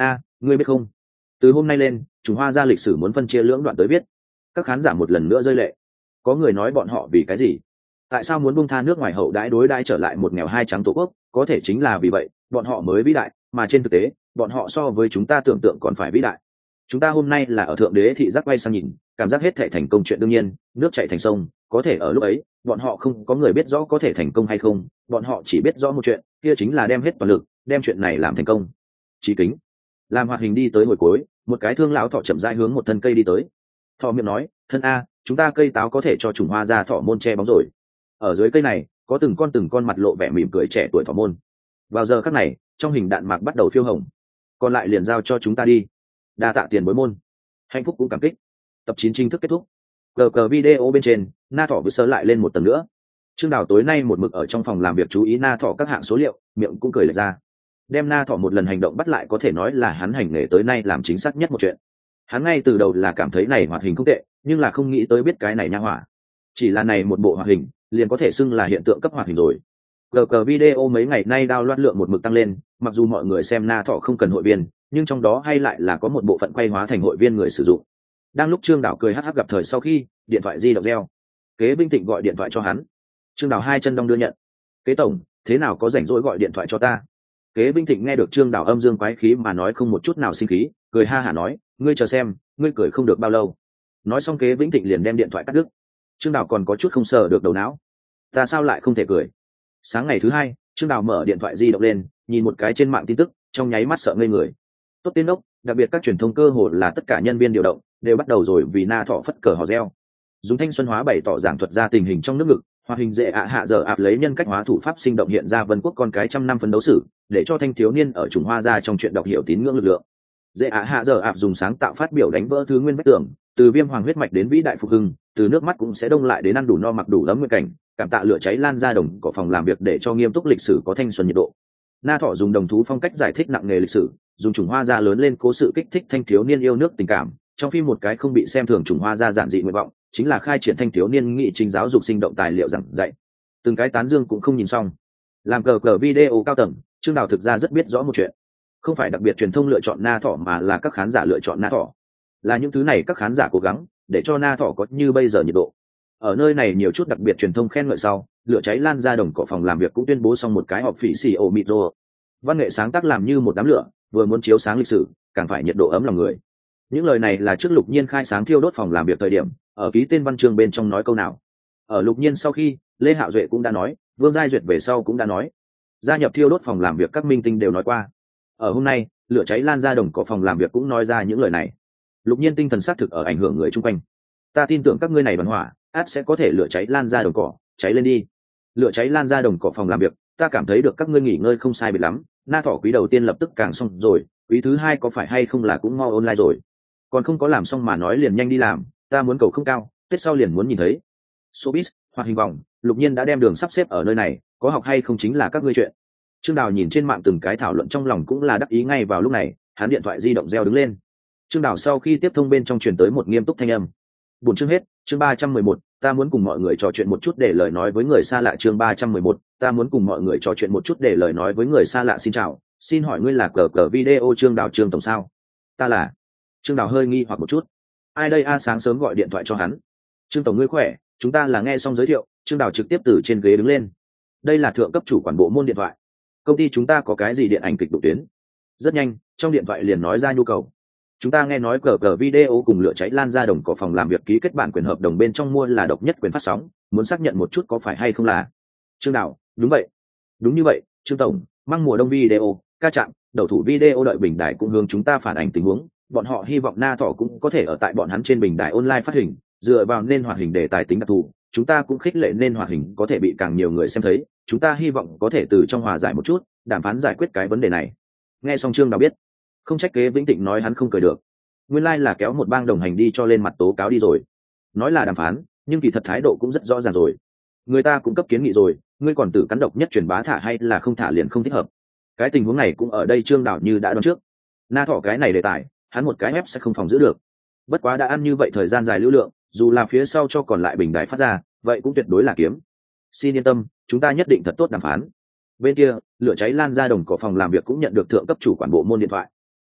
Ngươi biết không, từ hôm nay lên Trùng Hoa Gia lịch sử muốn phân chia lưỡng đoạn tới viết. Các khán giả một lần nữa rơi lệ. Có người nói bọn họ vì cái gì, tại sao muốn buông tha nước ngoài hậu đãi đối đãi trở lại một nghèo hai trắng tổ quốc, có thể chính là vì vậy bọn họ mới vĩ đại, mà trên thực tế bọn họ so với chúng ta tưởng tượng còn phải vĩ đại. Chúng ta hôm nay là ở thượng đế thị giác quay sang nhìn, cảm giác hết thể thành công chuyện đương nhiên, nước chảy thành sông, có thể ở lúc ấy bọn họ không có người biết rõ có thể thành công hay không, bọn họ chỉ biết rõ một chuyện, kia chính là đem hết toàn lực đem chuyện này làm thành công. Chí kính làm hoạt hình đi tới hồi cuối, một cái thương lão thọ chậm rãi hướng một thân cây đi tới. Thọ miệng nói, thân a, chúng ta cây táo có thể cho Trùng Hoa Gia thọ môn che bóng rồi. Ở dưới cây này có từng con mặt lộ vẻ mỉm cười trẻ tuổi thọ môn. Vào giờ khắc này trong hình đạn mạc bắt đầu phiêu hồng. Còn lại liền giao cho chúng ta đi, đa tạ tiền bối môn. Hạnh phúc cũng cảm kích. Tập 9 chính thức kết thúc. Cờ video bên trên Na Thọ vừa sơ lại lên một tầng nữa. Trương Đào tối nay một mực ở trong phòng làm việc chú ý Na Thọ các hạng số liệu, miệng cũng cười lệch ra. Đem Na Thọ một lần hành động bắt lại có thể nói là hắn hành nghề tới nay làm chính xác nhất một chuyện. Hắn ngay từ đầu là cảm thấy này hoạt hình không tệ, nhưng là không nghĩ tới biết cái này nha hỏa. Chỉ là này một bộ hoạt hình liền có thể xưng là hiện tượng cấp hoạt hình rồi. Cờ video mấy ngày nay download lượng một mực tăng lên, mặc dù mọi người xem Na Thọ không cần hội viên, nhưng trong đó hay lại là có một bộ phận quay hóa thành hội viên người sử dụng. Đang lúc Trương Đào cười hắc hắc gặp thời sau khi điện thoại di động reo, Kế Vinh Thịnh gọi điện thoại cho hắn. Trương Đào hai chân đong đưa nhận. Kế tổng, thế nào có rảnh rỗi gọi điện thoại cho ta? Kế Vinh Thịnh nghe được Trương Đào âm dương quái khí mà nói không một chút nào sinh khí, cười ha hả nói, ngươi chờ xem, ngươi cười không được bao lâu. Nói xong Kế Vĩnh Thịnh liền đem điện thoại cắt đứt. Trương Đào còn có chút không sờ được đầu não, ta sao lại không thể cười? Sáng ngày thứ hai, Trương Đào mở điện thoại di động lên, nhìn một cái trên mạng tin tức, trong nháy mắt sợ ngây người. Tốt tiên đốc, đặc biệt các truyền thông cơ hồ là tất cả nhân viên điều động đều bắt đầu rồi vì Na Thọ phất cờ hò reo. Dùng thanh xuân hóa bày tỏ giảng thuật ra tình hình trong nước ngực, hoạt hình dễ hạ giờ ạp lấy nhân cách hóa thủ pháp sinh động hiện ra Vân Quốc con cái trăm năm phấn đấu sử, để cho thanh thiếu niên ở Trùng Hoa Gia trong chuyện đọc hiểu tín ngưỡng lực lượng. Dễ hạ giờ ạp dùng sáng tạo phát biểu đánh vỡ thứ nguyên vách tường, từ viêm hoàng huyết mạch đến vĩ đại phục hưng, từ nước mắt cũng sẽ đông lại đến ăn đủ no mặc đủ ấm nguyên cảnh, cảm tạ lửa cháy lan ra đồng cỏ phòng làm việc để cho nghiêm túc lịch sử có thanh xuân nhiệt độ. Na Thọ dùng đồng thú phong cách giải thích nặng nghề lịch sử, dùng Trùng Hoa Gia lớn lên cố sự kích thích thanh thiếu niên yêu nước tình cảm. Trong phim một cái không bị xem thường Trùng Hoa Gia giản dị nguyện vọng, chính là khai triển thanh thiếu niên nghị trình giáo dục sinh động tài liệu giảng dạy. Từng cái tán dương cũng không nhìn xong. Làm cờ video cao tầng, Trương Đào thực ra rất biết rõ một chuyện, không phải đặc biệt truyền thông lựa chọn Na Thọ mà là các khán giả lựa chọn Na Thọ. Là những thứ này các khán giả cố gắng để cho Na Thọ có như bây giờ nhiệt độ. Ở nơi này nhiều chút đặc biệt truyền thông khen ngợi sau, lửa cháy lan ra đồng cỏ phòng làm việc cũng tuyên bố xong một cái họp phỉ xì ổ mịt rô. Văn nghệ sáng tác làm như một đám lửa, vừa muốn chiếu sáng lịch sử, càng phải nhiệt độ ấm lòng người. Những lời này là trước Lục Nhiên khai sáng thiêu đốt phòng làm việc thời điểm, ở ký tên văn chương bên trong nói câu nào. Ở Lục Nhiên sau khi, Lê Hạo Duệ cũng đã nói, Vương Giai Duyệt về sau cũng đã nói, gia nhập thiêu đốt phòng làm việc các minh tinh đều nói qua. Ở hôm nay, lửa cháy lan ra đồng cỏ phòng làm việc cũng nói ra những lời này. Lục Nhiên tinh thần xác thực ở ảnh hưởng người chung quanh. Ta tin tưởng các ngươi này bắn hỏa, át sẽ có thể lửa cháy lan ra đồng cỏ, cháy lên đi. Lửa cháy lan ra đồng cỏ phòng làm việc, ta cảm thấy được các ngươi nghỉ ngơi không sai biệt lắm. Na Thọ quý đầu tiên lập tức càng xong rồi, quý thứ hai có phải hay không là cũng mau online rồi. Còn không có làm xong mà nói liền nhanh đi làm, ta muốn cầu không cao, Tết sau liền muốn nhìn thấy. Showbiz, hoạt hình vòng, Lục Nhiên đã đem đường sắp xếp ở nơi này, có học hay không chính là các ngươi chuyện. Trương Đào nhìn trên mạng từng cái thảo luận trong lòng cũng là đắc ý ngay vào lúc này, hắn điện thoại di động reo đứng lên. Trương Đào sau khi tiếp thông bên trong truyền tới một nghiêm túc thanh âm. Buổi chương hết, chương 311, ta muốn cùng mọi người trò chuyện một chút để lời nói với người xa lạ chương 311, ta muốn cùng mọi người trò chuyện một chút để lời nói với người xa lạ xin chào, xin hỏi ngươi là cờ video Trương Đào Trương tổng sao? Ta là. Trương Đào hơi nghi hoặc một chút. Ai đây a sáng sớm gọi điện thoại cho hắn. Trương tổng ngươi khỏe, chúng ta là nghe xong giới thiệu, Trương Đào trực tiếp từ trên ghế đứng lên. Đây là thượng cấp chủ quản bộ môn điện thoại. Công ty chúng ta có cái gì điện ảnh kịch độ tuyến? Rất nhanh, trong điện thoại liền nói ra nhu cầu. Chúng ta nghe nói cờ video cùng lửa cháy lan ra đồng cỏ phòng làm việc ký kết bản quyền hợp đồng bên trong mua là độc nhất quyền phát sóng, muốn xác nhận một chút có phải hay không là. Trương Đào, đúng vậy. Đúng như vậy, Trương tổng, măng mùa đông video, ca chạm, đầu thủ video đợi bình đài cũng hướng chúng ta phản ánh tình huống, bọn họ hy vọng Na Thọ cũng có thể ở tại bọn hắn trên bình đài online phát hình, dựa vào nên hoạt hình đề tài tính đặc thù, chúng ta cũng khích lệ nên hoạt hình có thể bị càng nhiều người xem thấy, chúng ta hy vọng có thể từ trong hòa giải một chút, đàm phán giải quyết cái vấn đề này. Nghe xong Trương Đào biết, không trách Kế Vĩnh Tịnh nói hắn không cười được. Nguyên lai là kéo một bang đồng hành đi cho lên mặt tố cáo đi rồi. Nói là đàm phán, nhưng kỳ thật thái độ cũng rất rõ ràng rồi. Người ta cũng cấp kiến nghị rồi, ngươi còn tử cắn độc nhất truyền bá thả hay là không thả liền không thích hợp. Cái tình huống này cũng ở đây Trương Đào như đã đoán trước. Na Thọ cái này đề tài, hắn một cái ép sẽ không phòng giữ được. Bất quá đã ăn như vậy thời gian dài lưu lượng, dù là phía sau cho còn lại bình đài phát ra, vậy cũng tuyệt đối là kiếm. Xin yên tâm, chúng ta nhất định thật tốt đàm phán. Bên kia, lửa cháy lan ra đồng cỏ phòng làm việc cũng nhận được thượng cấp chủ quản bộ môn điện thoại.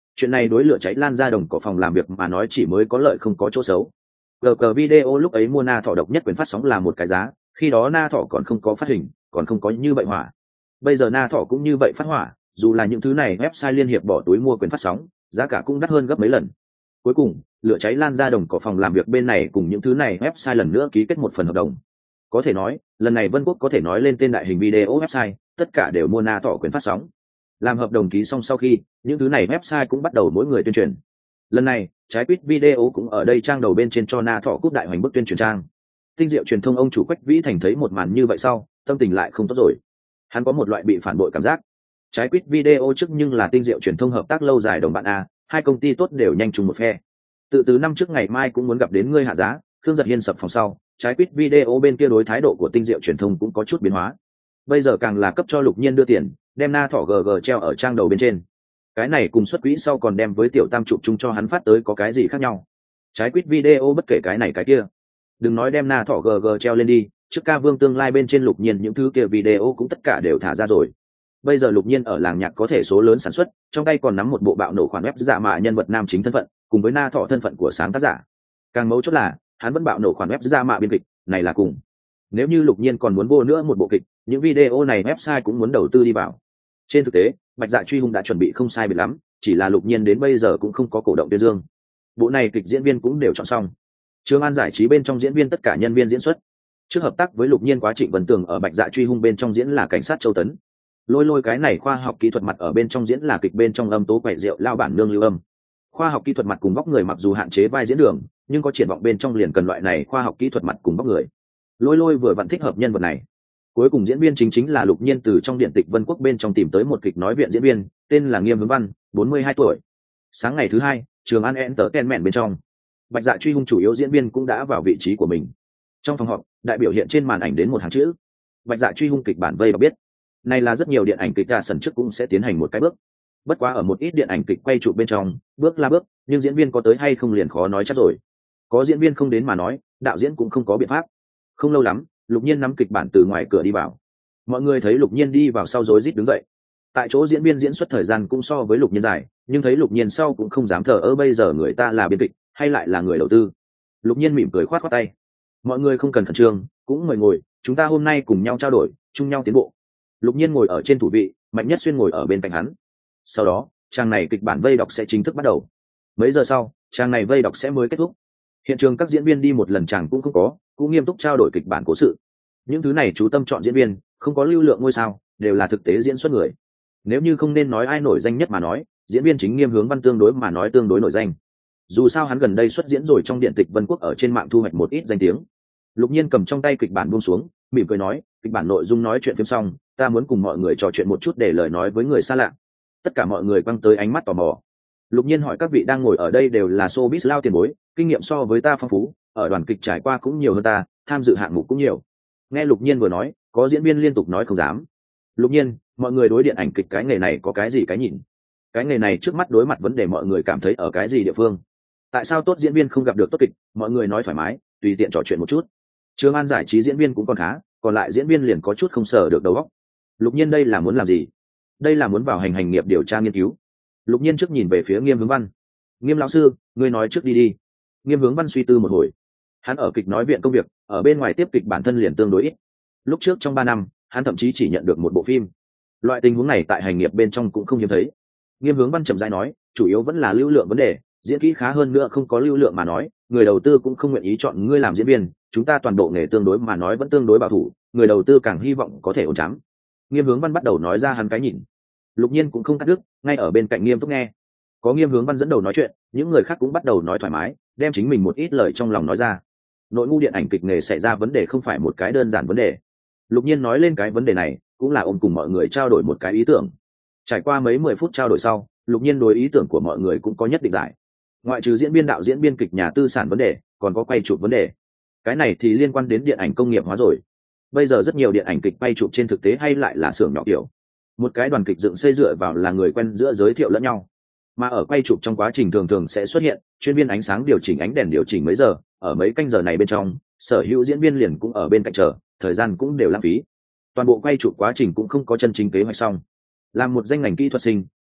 Chuyện này đối lửa cháy lan ra đồng cỏ phòng làm việc mà nói chỉ mới có lợi không có chỗ xấu. Gờ video lúc ấy mua na thỏ độc nhất quyền phát sóng là một cái giá, khi đó na thỏ còn không có phát hình, còn không có như vậy hỏa. Bây giờ na thỏ cũng như vậy phát hỏa, dù là những thứ này website liên hiệp bỏ túi mua quyền phát sóng, giá cả cũng đắt hơn gấp mấy lần. Cuối cùng, lửa cháy lan ra đồng cỏ phòng làm việc bên này cùng những thứ này website lần nữa ký kết một phần hợp đồng. Có thể nói, lần này Vân Quốc có thể nói lên tên đại hình video website, tất cả đều mua na thỏ quyền phát sóng. Làm hợp đồng ký xong sau khi, những thứ này website cũng bắt đầu mỗi người tuyên truyền. Lần này, trái quýt video cũng ở đây trang đầu bên trên cho na thỏ cúp đại hoành bức tuyên truyền trang. Tinh diệu truyền thông ông chủ Quách Vĩ Thành thấy một màn như vậy sau, tâm tình lại không tốt rồi. Hắn có một loại bị phản bội cảm giác. Trái quýt video trước nhưng là tinh diệu truyền thông hợp tác lâu dài đồng bạn a, hai công ty tốt đều nhanh chung một phe. Từ năm trước ngày mai cũng muốn gặp đến ngươi hạ giá, Khương Giật Hiên sập phòng sau, trái quýt video bên kia đối thái độ của tinh diệu truyền thông cũng có chút biến hóa. Bây giờ càng là cấp cho Lục Nhiên đưa tiền, đem na thỏ GG treo ở trang đầu bên trên. Cái này cùng xuất quỹ sau còn đem với tiểu tam chụp chung cho hắn phát tới có cái gì khác nhau. Trái quýt video bất kể cái này cái kia, đừng nói đem na thỏ GG treo lên đi, trước ca vương tương lai bên trên Lục Nhiên những thứ kia video cũng tất cả đều thả ra rồi. Bây giờ Lục Nhiên ở làng nhạc có thể số lớn sản xuất, trong tay còn nắm một bộ bạo nổ khoản web giả mạo nhân vật nam chính thân phận, cùng với na thỏ thân phận của sáng tác giả. Càng mấu chốt là, hắn vẫn bạo nổ khoản web giả mạo biên kịch, này là cùng. Nếu như Lục Nhiên còn muốn vô nữa một bộ kịch, những video này website cũng muốn đầu tư đi vào. Trên thực tế, Bạch Dạ Truy Hung đã chuẩn bị không sai biệt lắm, chỉ là Lục Nhiên đến bây giờ cũng không có cổ động tuyên dương. Bộ này kịch diễn viên cũng đều chọn xong. Trường An giải trí bên trong diễn viên tất cả nhân viên diễn xuất. Trước hợp tác với Lục Nhiên quá Trịnh Vân Tường ở Bạch Dạ Truy Hung bên trong diễn là cảnh sát Châu Tấn. Lôi cái này khoa học kỹ thuật mặt ở bên trong diễn là kịch bên trong âm tố quẻ rượu lao bản nương lưu âm. Khoa học kỹ thuật mặt cùng vóc người mặc dù hạn chế vai diễn đường, nhưng có triển vọng bên trong liền cần loại này khoa học kỹ thuật mặt cùng vóc người. Lôi vừa vặn thích hợp nhân vật này. Cuối cùng diễn viên chính là Lục Nhiên từ trong điện tịch Vân Quốc bên trong tìm tới một kịch nói viện diễn viên, tên là Nghiêm Hướng Văn, 42 tuổi. Sáng ngày thứ hai, Trường An Entertainment bên trong, Bạch Dạ Truy Hung chủ yếu diễn viên cũng đã vào vị trí của mình. Trong phòng họp, đại biểu hiện trên màn ảnh đến một hàng chữ: Bạch Dạ Truy Hung kịch bản vây đọc biết. Này là rất nhiều điện ảnh kịch ra sân trước cũng sẽ tiến hành một cái bước. Bất quá ở một ít điện ảnh kịch quay chụp bên trong, bước là bước, nhưng diễn viên có tới hay không liền khó nói chắc rồi. Có diễn viên không đến mà nói, đạo diễn cũng không có biện pháp. Không lâu lắm, Lục Nhiên nắm kịch bản từ ngoài cửa đi vào. Mọi người thấy Lục Nhiên đi vào sau rối rít đứng dậy. Tại chỗ diễn viên diễn xuất thời gian cũng so với Lục Nhiên dài, nhưng thấy Lục Nhiên sau cũng không dám thờ ơ, bây giờ người ta là biên kịch hay lại là người đầu tư. Lục Nhiên mỉm cười khoát khoát tay. Mọi người không cần khẩn trương, cũng ngồi, chúng ta hôm nay cùng nhau trao đổi, chung nhau tiến bộ. Lục Nhiên ngồi ở trên thủ vị, Mạnh Nhất Xuyên ngồi ở bên cạnh hắn. Sau đó, trang này kịch bản vây đọc sẽ chính thức bắt đầu. Mấy giờ sau, trang này vây đọc sẽ mới kết thúc. Hiện trường các diễn viên đi một lần chàng cũng không có, cũng nghiêm túc trao đổi kịch bản cố sự. Những thứ này chú tâm chọn diễn viên, không có lưu lượng ngôi sao, đều là thực tế diễn xuất người. Nếu như không nên nói ai nổi danh nhất mà nói, diễn viên chính Nghiêm Hướng Văn tương đối mà nói tương đối nổi danh. Dù sao hắn gần đây xuất diễn rồi trong điện tịch Vân Quốc ở trên mạng thu hoạch một ít danh tiếng. Lục Nhiên cầm trong tay kịch bản buông xuống, mỉm cười nói, kịch bản nội dung nói chuyện phim xong, ta muốn cùng mọi người trò chuyện một chút để lời nói với người xa lạ. Tất cả mọi người quăng tới ánh mắt tò mò. Lục Nhiên hỏi các vị đang ngồi ở đây đều là showbiz lao tiền bối, kinh nghiệm so với ta phong phú, ở đoàn kịch trải qua cũng nhiều hơn ta, tham dự hạng mục cũng nhiều. Nghe Lục Nhiên vừa nói, có diễn viên liên tục nói không dám. Lục Nhiên, mọi người đối điện ảnh kịch cái nghề này có cái gì cái nhìn? Cái nghề này trước mắt đối mặt vấn đề mọi người cảm thấy ở cái gì địa phương? Tại sao tốt diễn viên không gặp được tốt kịch? Mọi người nói thoải mái, tùy tiện trò chuyện một chút. Trường An giải trí diễn viên cũng còn khá, còn lại diễn viên liền có chút không sở được đầu óc. Lục Nhiên đây là muốn làm gì? Đây là muốn vào hành nghiệp điều tra nghiên cứu. Lục Nhiên trước nhìn về phía Nghiêm Hướng Văn. Nghiêm lão sư, ngươi nói trước đi. Nghiêm Hướng Văn suy tư một hồi. Hắn ở kịch nói viện công việc, ở bên ngoài tiếp kịch bản thân liền tương đối ít. Lúc trước trong 3 năm, hắn thậm chí chỉ nhận được một bộ phim. Loại tình huống này tại hành nghiệp bên trong cũng không hiếm thấy. Nghiêm Hướng Văn chậm rãi nói, chủ yếu vẫn là lưu lượng vấn đề, diễn kỹ khá hơn nữa không có lưu lượng mà nói, người đầu tư cũng không nguyện ý chọn ngươi làm diễn viên, chúng ta toàn bộ nghề tương đối mà nói vẫn tương đối bảo thủ, người đầu tư càng hy vọng có thể ổn chám. Nghiêm Hướng Văn bắt đầu nói ra hắn cái nhìn. Lục Nhiên cũng không cắt đứt, ngay ở bên cạnh nghiêm túc nghe. Có Nghiêm Hướng Văn dẫn đầu nói chuyện, những người khác cũng bắt đầu nói thoải mái, đem chính mình một ít lời trong lòng nói ra. Nội ngu điện ảnh kịch nghề xảy ra vấn đề không phải một cái đơn giản vấn đề. Lục Nhiên nói lên cái vấn đề này, cũng là ôm cùng mọi người trao đổi một cái ý tưởng. Trải qua mấy 10 phút trao đổi sau, Lục Nhiên đối ý tưởng của mọi người cũng có nhất định giải. Ngoại trừ diễn viên đạo diễn biên kịch nhà tư sản vấn đề, còn có quay chụp vấn đề. Cái này thì liên quan đến điện ảnh công nghiệp hóa rồi. Bây giờ rất nhiều điện ảnh kịch quay chụp trên thực tế hay lại là xưởng nhỏ kiểu. Một cái đoàn kịch dựng xây dựa vào là người quen giữa giới thiệu lẫn nhau. Mà ở quay chụp trong quá trình thường sẽ xuất hiện chuyên viên ánh sáng điều chỉnh ánh đèn điều chỉnh mấy giờ, ở mấy canh giờ này bên trong, sở hữu diễn viên liền cũng ở bên cạnh chờ, thời gian cũng đều lãng phí. Toàn bộ quay chụp quá trình cũng không có chân chính kế hoạch xong. Làm một danh ngành kỹ thuật sinh,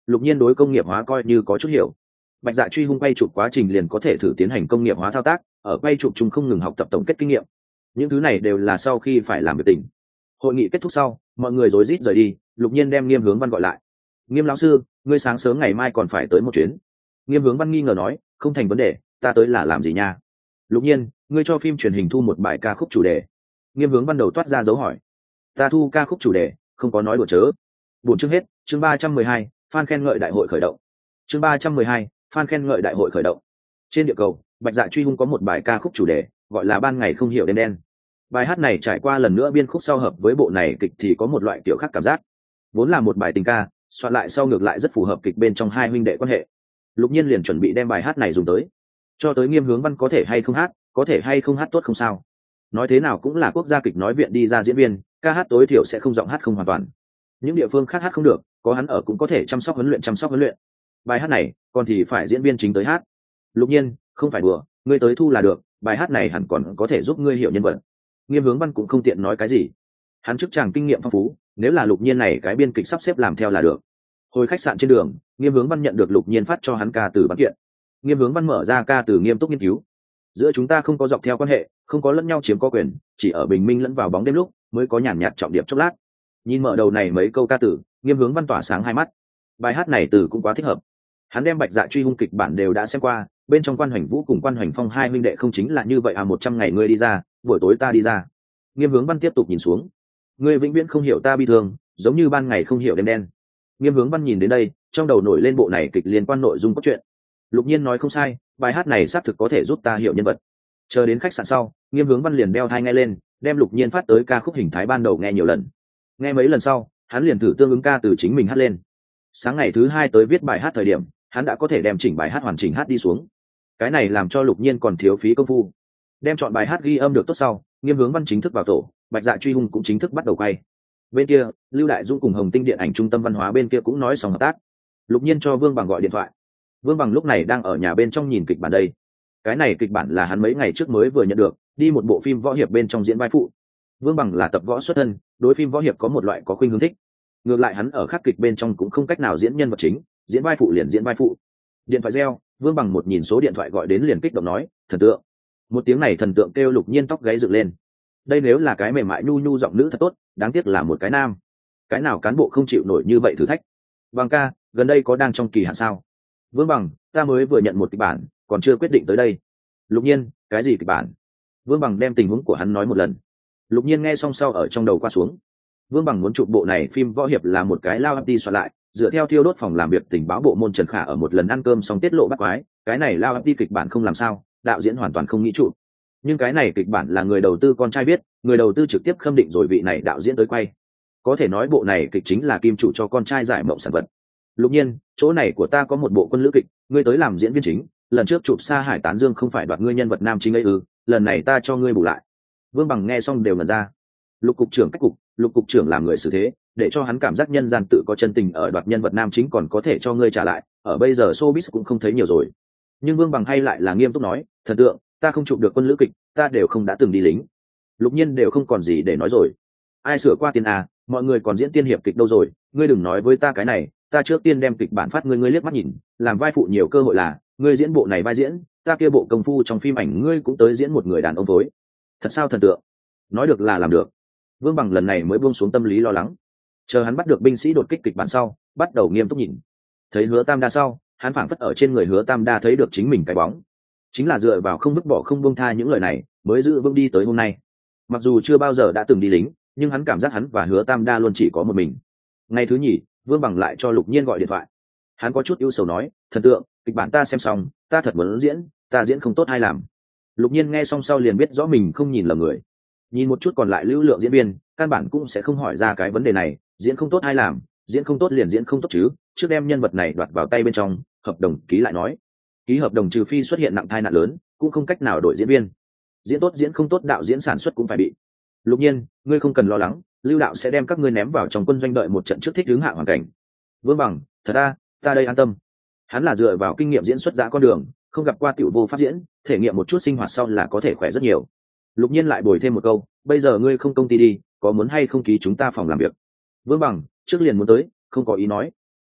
Lục Nhiên đối công nghiệp hóa coi như có chút hiểu. Bạch Dạ truy hung quay chụp quá trình liền có thể thử tiến hành công nghiệp hóa thao tác, ở quay chụp chúng không ngừng học tập tổng kết kinh nghiệm. Những thứ này đều là sau khi phải làm việc tỉnh. Hội nghị kết thúc sau, mọi người rối rít rời đi. Lục Nhiên đem Nghiêm Hướng Văn gọi lại. Nghiêm lão sư, ngươi sáng sớm ngày mai còn phải tới một chuyến. Nghiêm Hướng Văn nghi ngờ nói, không thành vấn đề, ta tới là làm gì nha? Lục Nhiên, ngươi cho phim truyền hình thu một bài ca khúc chủ đề. Nghiêm Hướng Văn đầu toát ra dấu hỏi. Ta thu ca khúc chủ đề, không có nói đùa chớ. Buổi chương hết, chương 312, fan khen ngợi đại hội khởi động. Chương 312, fan khen ngợi đại hội khởi động. Trên địa cầu, Bạch Dạ truy hung có một bài ca khúc chủ đề, gọi là Ban ngày không hiểu đêm đen. Bài hát này trải qua lần nữa biên khúc sau hợp với bộ này kịch thì có một loại kiểu khác cảm giác. Vốn là một bài tình ca, soạn lại sau ngược lại rất phù hợp kịch bên trong hai huynh đệ quan hệ. Lục Nhiên liền chuẩn bị đem bài hát này dùng tới. Cho tới Nghiêm Hướng Văn có thể hay không hát, có thể hay không hát tốt không sao. Nói thế nào cũng là quốc gia kịch nói viện đi ra diễn viên, ca hát tối thiểu sẽ không giọng hát không hoàn toàn. Những địa phương khác hát không được, có hắn ở cũng có thể chăm sóc huấn luyện. Bài hát này còn thì phải diễn viên chính tới hát. Lục Nhiên, không phải đùa, ngươi tới thu là được, bài hát này hẳn còn có thể giúp ngươi hiểu nhân vật. Nghiêm Hướng Văn cũng không tiện nói cái gì, hắn chức chàng kinh nghiệm phong phú, nếu là Lục Nhiên này cái biên kịch sắp xếp làm theo là được. Hồi khách sạn trên đường, Nghiêm Hướng Văn nhận được Lục Nhiên phát cho hắn ca từ văn kiện. Nghiêm Hướng Văn mở ra ca từ nghiêm túc nghiên cứu. Giữa chúng ta không có dọc theo quan hệ, không có lẫn nhau chiếm có quyền, chỉ ở bình minh lẫn vào bóng đêm lúc mới có nhàn nhạt trọng điểm chốc lát. Nhìn mở đầu này mấy câu ca từ, Nghiêm Hướng Văn tỏa sáng hai mắt. Bài hát này từ cũng quá thích hợp. Hắn đem Bạch Dạ truy hung kịch bản đều đã xem qua, bên trong Quan Hoành Vũ cùng Quan Hoành Phong hai huynh đệ không chính là như vậy à, 100 ngày ngươi đi ra, buổi tối ta đi ra. Nghiêm Hướng Văn tiếp tục nhìn xuống. Ngươi vĩnh viễn không hiểu ta bi thương, giống như ban ngày không hiểu đêm đen. Nghiêm Hướng Văn nhìn đến đây, trong đầu nổi lên bộ này kịch liên quan nội dung cốt truyện. Lục Nhiên nói không sai, bài hát này xác thực có thể giúp ta hiểu nhân vật. Chờ đến khách sạn sau, Nghiêm Hướng Văn liền đeo tai nghe lên, đem Lục Nhiên phát tới ca khúc hình thái ban đầu nghe nhiều lần. Nghe mấy lần sau, hắn liền thử tương ứng ca từ chính mình hát lên. Sáng ngày thứ hai tới viết bài hát thời điểm, hắn đã có thể đem chỉnh bài hát hoàn chỉnh hát đi xuống. Cái này làm cho Lục Nhiên còn thiếu phí công phu. Đem chọn bài hát ghi âm được tốt sau, Nghiêm Hướng Văn chính thức vào tổ, Bạch Dạ truy hung cũng chính thức bắt đầu quay. Bên kia, Lưu Đại Dung cùng Hồng Tinh điện ảnh trung tâm văn hóa bên kia cũng nói xong hợp tác. Lục Nhiên cho Vương Bằng gọi điện thoại. Vương Bằng lúc này đang ở nhà bên trong nhìn kịch bản đây. Cái này kịch bản là hắn mấy ngày trước mới vừa nhận được, đi một bộ phim võ hiệp bên trong diễn vai phụ. Vương Bằng là tập võ xuất thân, đối phim võ hiệp có một loại có khuynh hướng thích. Ngược lại hắn ở khắc kịch bên trong cũng không cách nào diễn nhân vật chính, diễn vai phụ liền diễn vai phụ. Điện thoại reo, Vương Bằng một nhìn số điện thoại gọi đến liền kích động nói, thần tượng. Một tiếng này thần tượng kêu Lục Nhiên tóc gáy dựng lên. Đây nếu là cái mềm mại nhu nhu giọng nữ thật tốt, đáng tiếc là một cái nam. Cái nào cán bộ không chịu nổi như vậy thử thách. Bằng ca, gần đây có đang trong kỳ hạn sao? Vương Bằng, ta mới vừa nhận một kịch bản, còn chưa quyết định tới đây. Lục Nhiên, cái gì kịch bản? Vương Bằng đem tình huống của hắn nói một lần. Lục Nhiên nghe xong sau ở trong đầu qua xuống. Vương Bằng muốn chụp bộ này phim võ hiệp là một cái lao ấp đi soạn lại, dựa theo thiêu đốt phòng làm việc tình báo bộ môn Trần Khả ở một lần ăn cơm xong tiết lộ bắt quái, cái này lao ấp đi kịch bản không làm sao, đạo diễn hoàn toàn không nghĩ chụp. Nhưng cái này kịch bản là người đầu tư con trai viết, người đầu tư trực tiếp khâm định rồi vị này đạo diễn tới quay. Có thể nói bộ này kịch chính là kim chủ cho con trai giải mộng sản vật. Lục Nhiên, chỗ này của ta có một bộ quân lữ kịch, ngươi tới làm diễn viên chính, lần trước chụp Sa Hải Tán Dương không phải đoạt ngươi nhân vật nam chính ấy ư, lần này ta cho ngươi bù lại. Vương Bằng nghe xong đều ngẩn ra. Lục cục trưởng cách cục, Lục cục trưởng làm người xử thế, để cho hắn cảm giác nhân gian tự có chân tình ở đoạt nhân vật nam chính còn có thể cho ngươi trả lại, ở bây giờ showbiz cũng không thấy nhiều rồi. Nhưng Vương Bằng hay lại là nghiêm túc nói, thần tượng, ta không chụp được quân lữ kịch, ta đều không đã từng đi lính. Lục Nhiên đều không còn gì để nói rồi. Ai sửa qua tiền à, mọi người còn diễn tiên hiệp kịch đâu rồi, ngươi đừng nói với ta cái này, ta trước tiên đem kịch bản phát ngươi, ngươi liếc mắt nhìn, làm vai phụ nhiều cơ hội là, ngươi diễn bộ này vai diễn, ta kia bộ công phu trong phim ảnh ngươi cũng tới diễn một người đàn ông tối. Thật sao thần tượng? Nói được là làm được. Vương Bằng lần này mới buông xuống tâm lý lo lắng. Chờ hắn bắt được binh sĩ đột kích kịch bản sau, bắt đầu nghiêm túc nhìn. Thấy Hứa Tam Đa sau, hắn phảng phất ở trên người Hứa Tam Đa thấy được chính mình cái bóng. Chính là dựa vào không vứt bỏ không buông tha những lời này, mới giữ vững đi tới hôm nay. Mặc dù chưa bao giờ đã từng đi lính, nhưng hắn cảm giác hắn và Hứa Tam Đa luôn chỉ có một mình. Ngày thứ nhì, Vương Bằng lại cho Lục Nhiên gọi điện thoại. Hắn có chút ưu sầu nói, thần tượng, kịch bản ta xem xong, ta thật muốn diễn, ta diễn không tốt hay làm. Lục Nhiên nghe xong sau liền biết rõ mình không nhìn lầm người. Nhìn một chút còn lại lưu lượng diễn viên, căn bản cũng sẽ không hỏi ra cái vấn đề này, diễn không tốt hay làm, diễn không tốt liền diễn không tốt chứ, trước đem nhân vật này đoạt vào tay bên trong, hợp đồng ký lại nói. Ký hợp đồng trừ phi xuất hiện nặng tai nạn lớn, cũng không cách nào đổi diễn viên. Diễn tốt diễn không tốt đạo diễn sản xuất cũng phải bị. Lục Nhiên, ngươi không cần lo lắng, Lưu đạo sẽ đem các ngươi ném vào trong quân doanh đợi một trận trước thích ứng hạ hoàn cảnh. Vương Bằng, thật ta đây an tâm. Hắn là dựa vào kinh nghiệm diễn xuất giã con đường, không gặp qua tiểu vô pháp diễn, thể nghiệm một chút sinh hoạt sau là có thể khỏe rất nhiều. Lục Nhiên lại bồi thêm một câu, bây giờ ngươi không công ty đi, có muốn hay không ký chúng ta phòng làm việc? Vương Bằng, trước liền muốn tới, không có ý nói.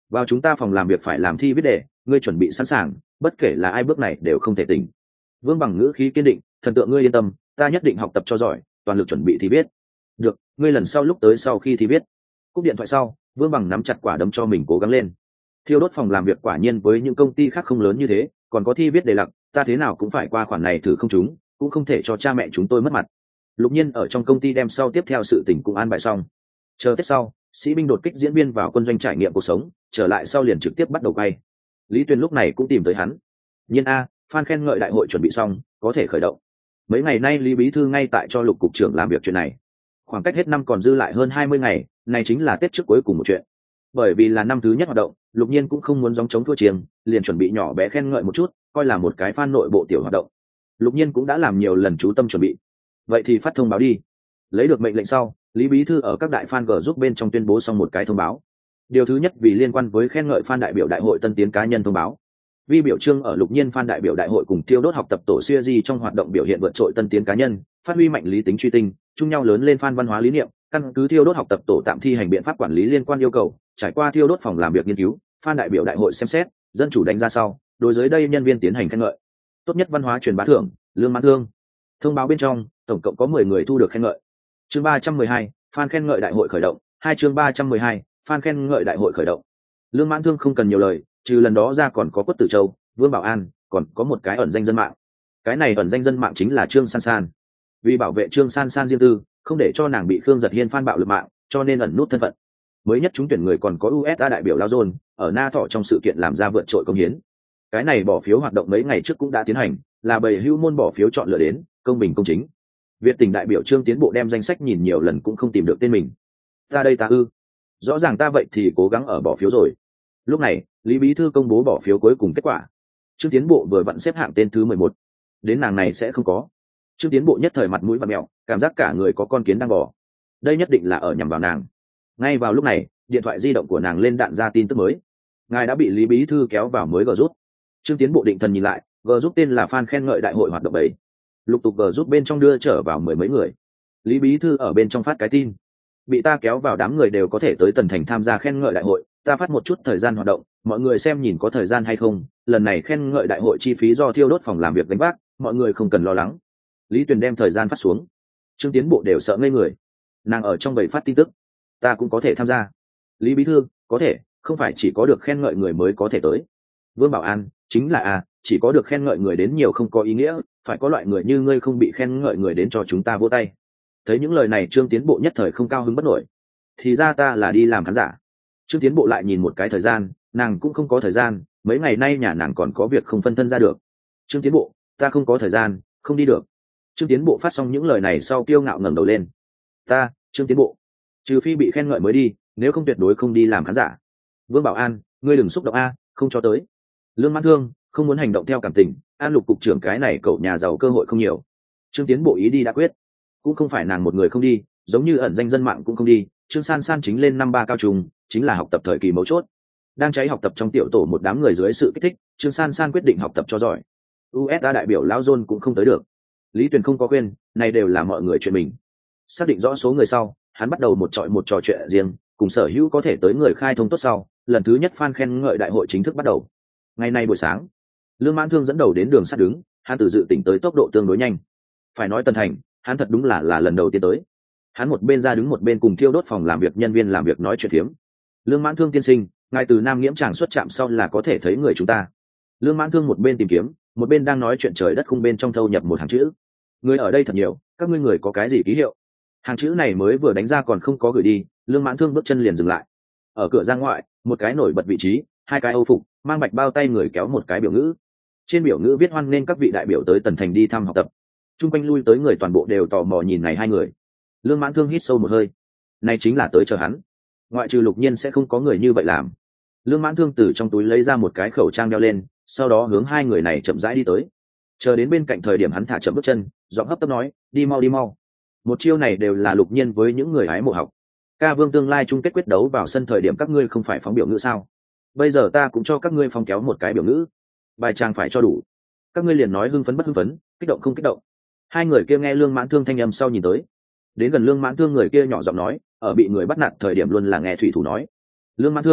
vào chúng ta phòng làm việc phải làm thi viết đề, ngươi chuẩn bị sẵn sàng, bất kể là ai bước này đều không thể tỉnh. Vương Bằng ngữ khí kiên định, thần tượng ngươi yên tâm, ta nhất định học tập cho giỏi, toàn lực chuẩn bị thi viết. Được, ngươi lần sau lúc tới sau khi thi viết. Cúp điện thoại sau, Vương Bằng nắm chặt quả đấm cho mình cố gắng lên. Thiêu đốt phòng làm việc quả nhiên với những công ty khác không lớn như thế, còn có thi viết đề lặc, ta thế nào cũng phải qua khoản này thử không chúng, cũng không thể cho cha mẹ chúng tôi mất mặt. Lục Nhiên ở trong công ty đem sau tiếp theo sự tình cũng an bài xong. Chờ Tết sau, sĩ binh đột kích diễn viên vào quân doanh trải nghiệm cuộc sống, trở lại sau liền trực tiếp bắt đầu quay. Lý Tuyền lúc này cũng tìm tới hắn. Nhiên a, fan khen ngợi đại hội chuẩn bị xong, có thể khởi động. Mấy ngày nay Lý Bí Thư ngay tại cho Lục cục trưởng làm việc chuyện này. Khoảng cách hết năm còn dư lại hơn 20 ngày, này chính là Tết trước cuối cùng một chuyện. Bởi vì là năm thứ nhất hoạt động, Lục Nhiên cũng không muốn gióng chống thua chiêng, liền chuẩn bị nhỏ bé khen ngợi một chút, coi là một cái fan nội bộ tiểu hoạt động. Lục Nhiên cũng đã làm nhiều lần chú tâm chuẩn bị. Vậy thì phát thông báo đi. Lấy được mệnh lệnh sau, Lý Bí Thư ở các đại fan G giúp bên trong tuyên bố xong một cái thông báo. Điều thứ nhất vì liên quan với khen ngợi fan đại biểu đại hội tân tiến cá nhân thông báo. Vì biểu trưng ở Lục Nhiên fan đại biểu đại hội cùng Tiêu Đốt học tập tổ series trong hoạt động biểu hiện vượt trội tân tiến cá nhân, phát huy mạnh lý tính truy tinh, chung nhau lớn lên fan văn hóa lý niệm, căn cứ Tiêu Đốt học tập tổ tạm thi hành biện pháp quản lý liên quan yêu cầu, trải qua Tiêu Đốt phòng làm việc nghiên cứu, fan đại biểu đại hội xem xét, dân chủ đánh giá sau, đối với đây nhân viên tiến hành khen ngợi. Tốt nhất văn hóa truyền bá thưởng, Lương Mãn Thương. Thông báo bên trong, tổng cộng có 10 người thu được khen ngợi. Chương 312, fan khen ngợi đại hội khởi động, chương 312, fan khen ngợi đại hội khởi động. Lương Mãn Thương không cần nhiều lời, trừ lần đó ra còn có Quất Tử Châu, Vương Bảo An, còn có một cái ẩn danh dân mạng. Cái này ẩn danh dân mạng chính là Trương San San. Vì bảo vệ Trương San San riêng tư, không để cho nàng bị Khương Giật Hiên fan bạo lực mạng, cho nên ẩn nút thân phận. Mới nhất trúng tuyển người còn có USA đại biểu Lao Dôn, ở Na Thọ trong sự kiện làm ra vượt trội công hiến. Cái này bỏ phiếu hoạt động mấy ngày trước cũng đã tiến hành, là bầy hưu môn bỏ phiếu chọn lựa đến, công bình công chính. Việt Tỉnh đại biểu Trương Tiến Bộ đem danh sách nhìn nhiều lần cũng không tìm được tên mình. Ta đây ta ư? Rõ ràng ta vậy thì cố gắng ở bỏ phiếu rồi. Lúc này, Lý Bí Thư công bố bỏ phiếu cuối cùng kết quả. Trương Tiến Bộ vừa vặn xếp hạng tên thứ 11. Đến nàng này sẽ không có. Trương Tiến Bộ nhất thời mặt mũi vặn mẹo, cảm giác cả người có con kiến đang bò. Đây nhất định là ở nhằm vào nàng. Ngay vào lúc này, điện thoại di động của nàng lên đạn ra tin tức mới. Ngài đã bị Lý Bí Thư kéo vào mới G rút. Trương Tiến Bộ định thần nhìn lại, G rút tên là fan khen ngợi đại hội hoạt động 7. Lục tục G rút bên trong đưa trở vào 10 mấy người. Lý Bí Thư ở bên trong phát cái tin. Bị ta kéo vào đám người đều có thể tới Tần Thành tham gia khen ngợi đại hội, ta phát một chút thời gian hoạt động, mọi người xem nhìn có thời gian hay không. Lần này khen ngợi đại hội chi phí do Thiêu Đốt phòng làm việc gánh vác, mọi người không cần lo lắng. Lý Tuyền đem thời gian phát xuống. Trương Tiến Bộ đều sợ ngây người. Nàng ở trong bầy phát tin tức. Ta cũng có thể tham gia. Lý Bí Thư, có thể, không phải chỉ có được khen ngợi người mới có thể tới. Vương Bảo An, chính là chỉ có được khen ngợi người đến nhiều không có ý nghĩa, phải có loại người như ngươi không bị khen ngợi người đến cho chúng ta vỗ tay. Thấy những lời này Trương Tiến Bộ nhất thời không cao hứng bất nổi. Thì ra ta là đi làm khán giả. Trương Tiến Bộ lại nhìn một cái thời gian, nàng cũng không có thời gian, mấy ngày nay nhà nàng còn có việc không phân thân ra được. Trương Tiến Bộ, ta không có thời gian, không đi được. Trương Tiến Bộ phát xong những lời này sau kiêu ngạo ngẩng đầu lên. Ta, Trương Tiến Bộ, trừ phi bị khen ngợi mới đi, nếu không tuyệt đối không đi làm khán giả. Vương Bảo An, ngươi đừng xúc động không cho tới. Lương Mãn Thương, không muốn hành động theo cảm tình, An Lục cục trưởng cái này cậu nhà giàu cơ hội không nhiều. Trương Tiến Bộ ý đi đã quyết, cũng không phải nàng một người không đi, giống như ẩn danh dân mạng cũng không đi. Trương San San chính lên năm 3 cao trung, chính là học tập thời kỳ mấu chốt. Đang cháy học tập trong tiểu tổ một đám người dưới sự kích thích, Trương San San quyết định học tập cho giỏi. USA đại biểu Lão John cũng không tới được. Lý Tuyền không có quên, này đều là mọi người chuyện mình. Xác định rõ số người sau, hắn bắt đầu một trò chuyện riêng, cùng sở hữu có thể tới người khai thông tốt sau, lần thứ nhất fan khen ngợi đại hội chính thức bắt đầu. Ngày nay buổi sáng, Lương Mãn Thương dẫn đầu đến đường sắt đứng, hắn từ dự tỉnh tới tốc độ tương đối nhanh. Phải nói Tần Thành, hắn thật đúng là lần đầu tiên tới. Hắn một bên ra đứng một bên cùng Thiêu Đốt phòng làm việc nhân viên làm việc nói chuyện phiếm. Lương Mãn Thương tiên sinh, ngài từ Nam Nghiễm Tràng xuất trạm sau là có thể thấy người chúng ta. Lương Mãn Thương một bên tìm kiếm, một bên đang nói chuyện trời đất khung bên trong thâu nhập một hàng chữ. Người ở đây thật nhiều, các ngươi người có cái gì ký hiệu? Hàng chữ này mới vừa đánh ra còn không có gửi đi, Lương Mãn Thương bước chân liền dừng lại. Ở cửa ra ngoại, một cái nổi bật vị trí, hai cái âu phục, mang bạch bao tay người kéo một cái biểu ngữ. Trên biểu ngữ viết hoan nên các vị đại biểu tới Tần Thành đi thăm học tập. Trung quanh lui tới người toàn bộ đều tò mò nhìn này hai người. Lương Mãn Thương hít sâu một hơi. Này chính là tới chờ hắn. Ngoại trừ Lục Nhiên sẽ không có người như vậy làm. Lương Mãn Thương từ trong túi lấy ra một cái khẩu trang đeo lên, sau đó hướng hai người này chậm rãi đi tới. Chờ đến bên cạnh thời điểm hắn thả chậm bước chân, giọng hấp tấp nói, đi mau đi mau. Một chiêu này đều là Lục Nhiên với những người hái mộ học. Ca Vương tương lai chung kết quyết đấu vào sân thời điểm các ngươi không phải phóng biểu ngữ sao? Bây giờ ta cũng cho các ngươi phong kéo một cái biểu ngữ. Bài trang phải cho đủ. Các ngươi liền nói hưng phấn bất hưng phấn, kích động không kích động. Hai người kia nghe Lương Mãn Thương thanh âm sau nhìn tới. Đến gần Lương Mãn Thương người kia nhỏ giọng nói, ở bị người bắt nạt thời điểm luôn là nghe thủy thủ nói. Lương Mãn Thương,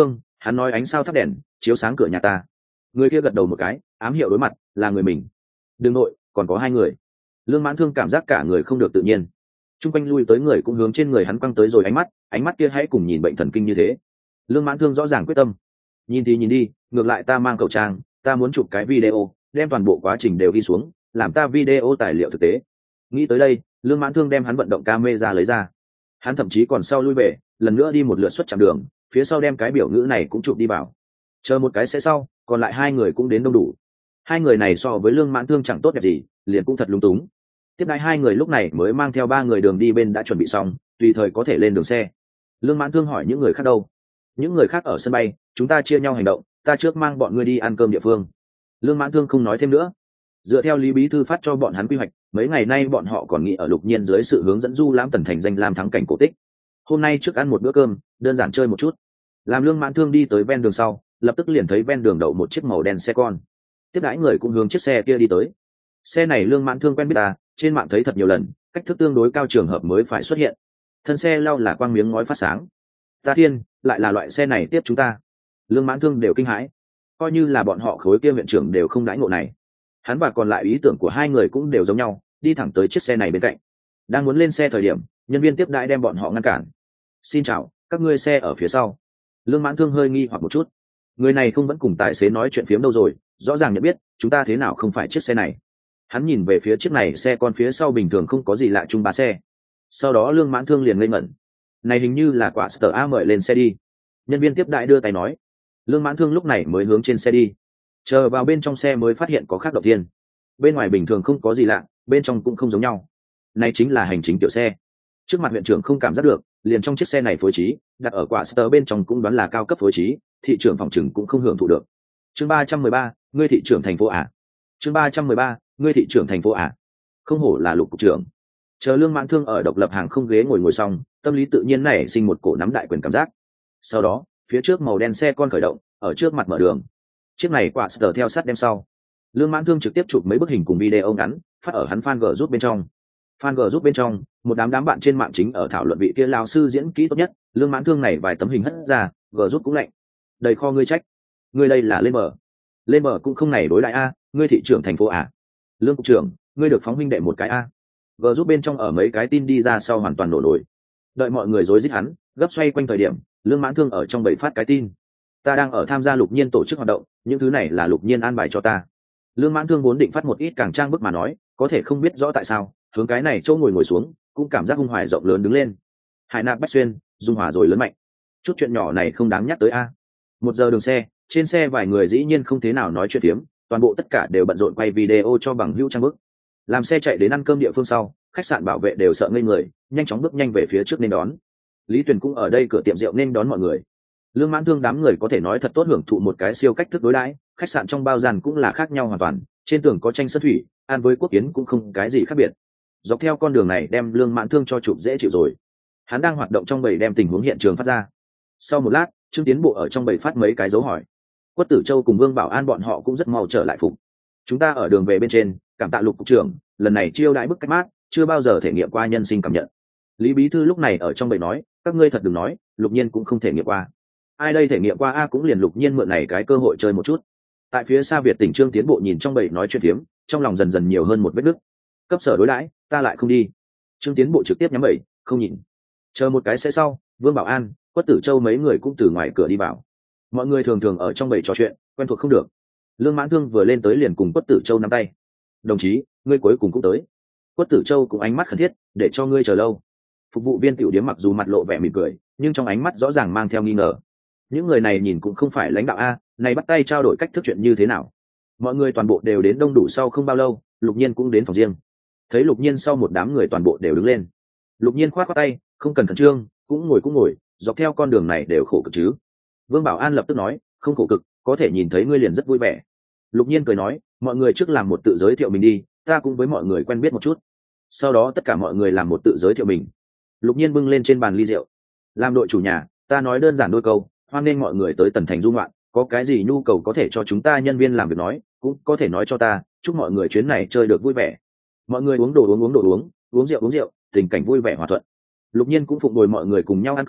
Hắn nói ánh sao thắp đèn chiếu sáng cửa nhà ta. Người kia gật đầu một cái, ám hiệu đối mặt, là người mình. Đừng nội, còn có hai người. Lương Mãn Thương cảm giác cả người không được tự nhiên. Trung quanh lui tới người cũng hướng trên người hắn quăng tới rồi ánh mắt kia hãy cùng nhìn bệnh thần kinh như thế. Lương Mãn Thương rõ ràng quyết tâm. Nhìn thì nhìn đi, ngược lại ta mang khẩu trang, ta muốn chụp cái video, đem toàn bộ quá trình đều ghi xuống, làm ta video tài liệu thực tế. Nghĩ tới đây, Lương Mãn Thương đem hắn vận động camera lấy ra. Hắn thậm chí còn sau lui về, lần nữa đi một lượt suốt chặng đường, phía sau đem cái biểu ngữ này cũng chụp đi vào. Chờ một cái sẽ sau, còn lại hai người cũng đến đông đủ. Hai người này so với Lương Mãn Thương chẳng tốt đẹp gì, liền cũng thật lung túng. Tiếp đãi hai người lúc này mới mang theo ba người đường đi bên đã chuẩn bị xong, tùy thời có thể lên đường xe. Lương Mãn Thương hỏi những người khác đâu. Những người khác ở sân bay, chúng ta chia nhau hành động, ta trước mang bọn ngươi đi ăn cơm địa phương. Lương Mãn Thương không nói thêm nữa. Dựa theo Lý Bí Thư phát cho bọn hắn quy hoạch, mấy ngày nay bọn họ còn nghĩ ở Lục Nhiên dưới sự hướng dẫn du lãm Tần Thành danh lam thắng cảnh cổ tích. Hôm nay trước ăn một bữa cơm, đơn giản chơi một chút. Làm Lương Mãn Thương đi tới ven đường sau, lập tức liền thấy ven đường đậu một chiếc màu đen xe con. Tiếp đãi người cũng hướng chiếc xe kia đi tới. Xe này Lương Mãn Thương quen biết ta, trên mạng thấy thật nhiều lần, cách thức tương đối cao trường hợp mới phải xuất hiện. Thân xe lau là quang miếng ngói phát sáng. Ta thiên, lại là loại xe này tiếp chúng ta. Lương Mãn Thương đều kinh hãi, coi như là bọn họ khối kia viện trưởng đều không đãi ngộ này. Hắn và còn lại ý tưởng của hai người cũng đều giống nhau, đi thẳng tới chiếc xe này bên cạnh. Đang muốn lên xe thời điểm, nhân viên tiếp đãi đem bọn họ ngăn cản. Xin chào, các ngươi xe ở phía sau. Lương Mãn Thương hơi nghi hoặc một chút, người này không vẫn cùng tài xế nói chuyện phiếm đâu rồi, rõ ràng nhận biết chúng ta thế nào không phải chiếc xe này. Hắn nhìn về phía chiếc này xe con phía sau bình thường không có gì lạ chung ba xe. Sau đó Lương Mãn Thương liền ngây ngẩn, này hình như là quả Star A mời lên xe đi. Nhân viên tiếp đãi đưa tay nói. Lương Mãn Thương lúc này mới hướng trên xe đi. Chờ vào bên trong xe mới phát hiện có khác đầu tiên. Bên ngoài bình thường không có gì lạ, bên trong cũng không giống nhau. Này chính là hành chính tiểu xe. Trước mặt huyện trưởng không cảm giác được, liền trong chiếc xe này phối trí, đặt ở quả Star bên trong cũng đoán là cao cấp phối trí, thị trưởng phòng trừng cũng không hưởng thụ được. Chương 313, ngươi thị trưởng thành phố à? Chương 313, ngươi thị trưởng thành phố à? Không hổ là Lục cục trưởng. Chờ Lương Mãn Thương ở độc lập hàng không ghế ngồi xong, tâm lý tự nhiên nảy sinh một cổ nắm đại quyền cảm giác. Sau đó, phía trước màu đen xe con khởi động, ở trước mặt mở đường. Chiếc này quả Star theo sát đem sau. Lương Mãn Thương trực tiếp chụp mấy bức hình cùng video ngắn, phát ở hắn fan group bên trong. Fan group bên trong, một đám bạn trên mạng chính ở thảo luận vị kia lão sư diễn kỹ tốt nhất. Lương Mãn Thương này vài tấm hình hất ra, group cũng lạnh. Đầy kho ngươi trách, ngươi đây là lên bờ cũng không này đối đại a, ngươi thị trưởng thành phố à? Lương cục trưởng, ngươi được phóng huynh đệ một cái a. Group bên trong ở mấy cái tin đi ra sau hoàn toàn nổ nổi. Đợi mọi người rối rít hắn, gấp xoay quanh thời điểm, Lương Mãn Thương ở trong bầy phát cái tin. Ta đang ở tham gia Lục Nhiên tổ chức hoạt động, những thứ này là Lục Nhiên an bài cho ta. Lương Mãn Thương vốn định phát một ít càng trang bức mà nói, có thể không biết rõ tại sao, hướng cái này chỗ ngồi xuống, cũng cảm giác hung hoài rộng lớn đứng lên. Hải nạp bách xuyên, dung hòa rồi lớn mạnh. Chút chuyện nhỏ này không đáng nhắc tới a. 1 giờ đường xe, trên xe vài người dĩ nhiên không thế nào nói chuyện tiếm, toàn bộ tất cả đều bận rộn quay video cho bằng hữu trang bức. Làm xe chạy đến ăn cơm địa phương sau, khách sạn bảo vệ đều sợ ngây người, nhanh chóng bước nhanh về phía trước nên đón. Lý Tuyền cũng ở đây cửa tiệm rượu nên đón mọi người. Lương Mãn Thương đám người có thể nói thật tốt hưởng thụ một cái siêu cách thức đối đãi, khách sạn trong bao gian cũng là khác nhau hoàn toàn, trên tường có tranh sơn thủy, ăn với quốc kiến cũng không cái gì khác biệt. Dọc theo con đường này đem Lương Mãn Thương cho chụp dễ chịu rồi. Hắn đang hoạt động trong bầy đem tình huống hiện trường phát ra. Sau một lát, Trương Tiến Bộ ở trong bầy phát mấy cái dấu hỏi. Quất Tử Châu cùng Vương Bảo An bọn họ cũng rất mau trở lại phục. Chúng ta ở đường về bên trên, cảm tạ Lục cục trưởng, lần này chiêu đãi bức cách mát, chưa bao giờ thể nghiệm qua nhân sinh cảm nhận. Lý Bí Thư lúc này ở trong bầy nói, các ngươi thật đừng nói, Lục Nhiên cũng không thể nghiệm qua. Ai đây thể nghiệm qua a, cũng liền Lục Nhiên mượn này cái cơ hội chơi một chút. Tại phía xa Việt tỉnh Trương Tiến Bộ nhìn trong bầy nói chuyện phiếm, trong lòng dần dần nhiều hơn một vết nứt. Cấp sở đối đãi, ta lại không đi. Trương Tiến Bộ trực tiếp nhắm bầy, không nhìn. Chờ một cái sẽ sau, Vương Bảo An, Quất Tử Châu mấy người cũng từ ngoài cửa đi vào. Mọi người thường thường ở trong bầy trò chuyện, quen thuộc không được. Lương Mãn Thương vừa lên tới liền cùng Quất Tử Châu nắm tay. Đồng chí, ngươi cuối cùng cũng tới. Quất Tử Châu cũng ánh mắt khẩn thiết, để cho ngươi chờ lâu. Phục vụ viên tiểu điếm mặc dù mặt lộ vẻ mỉm cười, nhưng trong ánh mắt rõ ràng mang theo nghi ngờ. Những người này nhìn cũng không phải lãnh đạo a, này bắt tay trao đổi cách thức chuyện như thế nào? Mọi người toàn bộ đều đến đông đủ sau không bao lâu, Lục Nhiên cũng đến phòng riêng. Thấy Lục Nhiên sau một đám người toàn bộ đều đứng lên. Lục Nhiên khoát tay, không cần khẩn trương, cũng ngồi, dọc theo con đường này đều khổ cực chứ. Vương Bảo An lập tức nói, không khổ cực, có thể nhìn thấy ngươi liền rất vui vẻ. Lục Nhiên cười nói, mọi người trước làm một tự giới thiệu mình đi, ta cũng với mọi người quen biết một chút. Sau đó tất cả mọi người làm một tự giới thiệu mình. Lục Nhiên bưng lên trên bàn ly rượu. Làm đội chủ nhà, ta nói đơn giản đôi câu, hoan nghênh mọi người tới Tần Thành du ngoạn, có cái gì nhu cầu có thể cho chúng ta nhân viên làm việc nói, cũng có thể nói cho ta, chúc mọi người chuyến này chơi được vui vẻ. Mọi người uống đồ uống rượu, tình cảnh vui vẻ hòa thuận. Lục Nhiên cũng phụng bồi mọi người cùng nhau ăn cơm,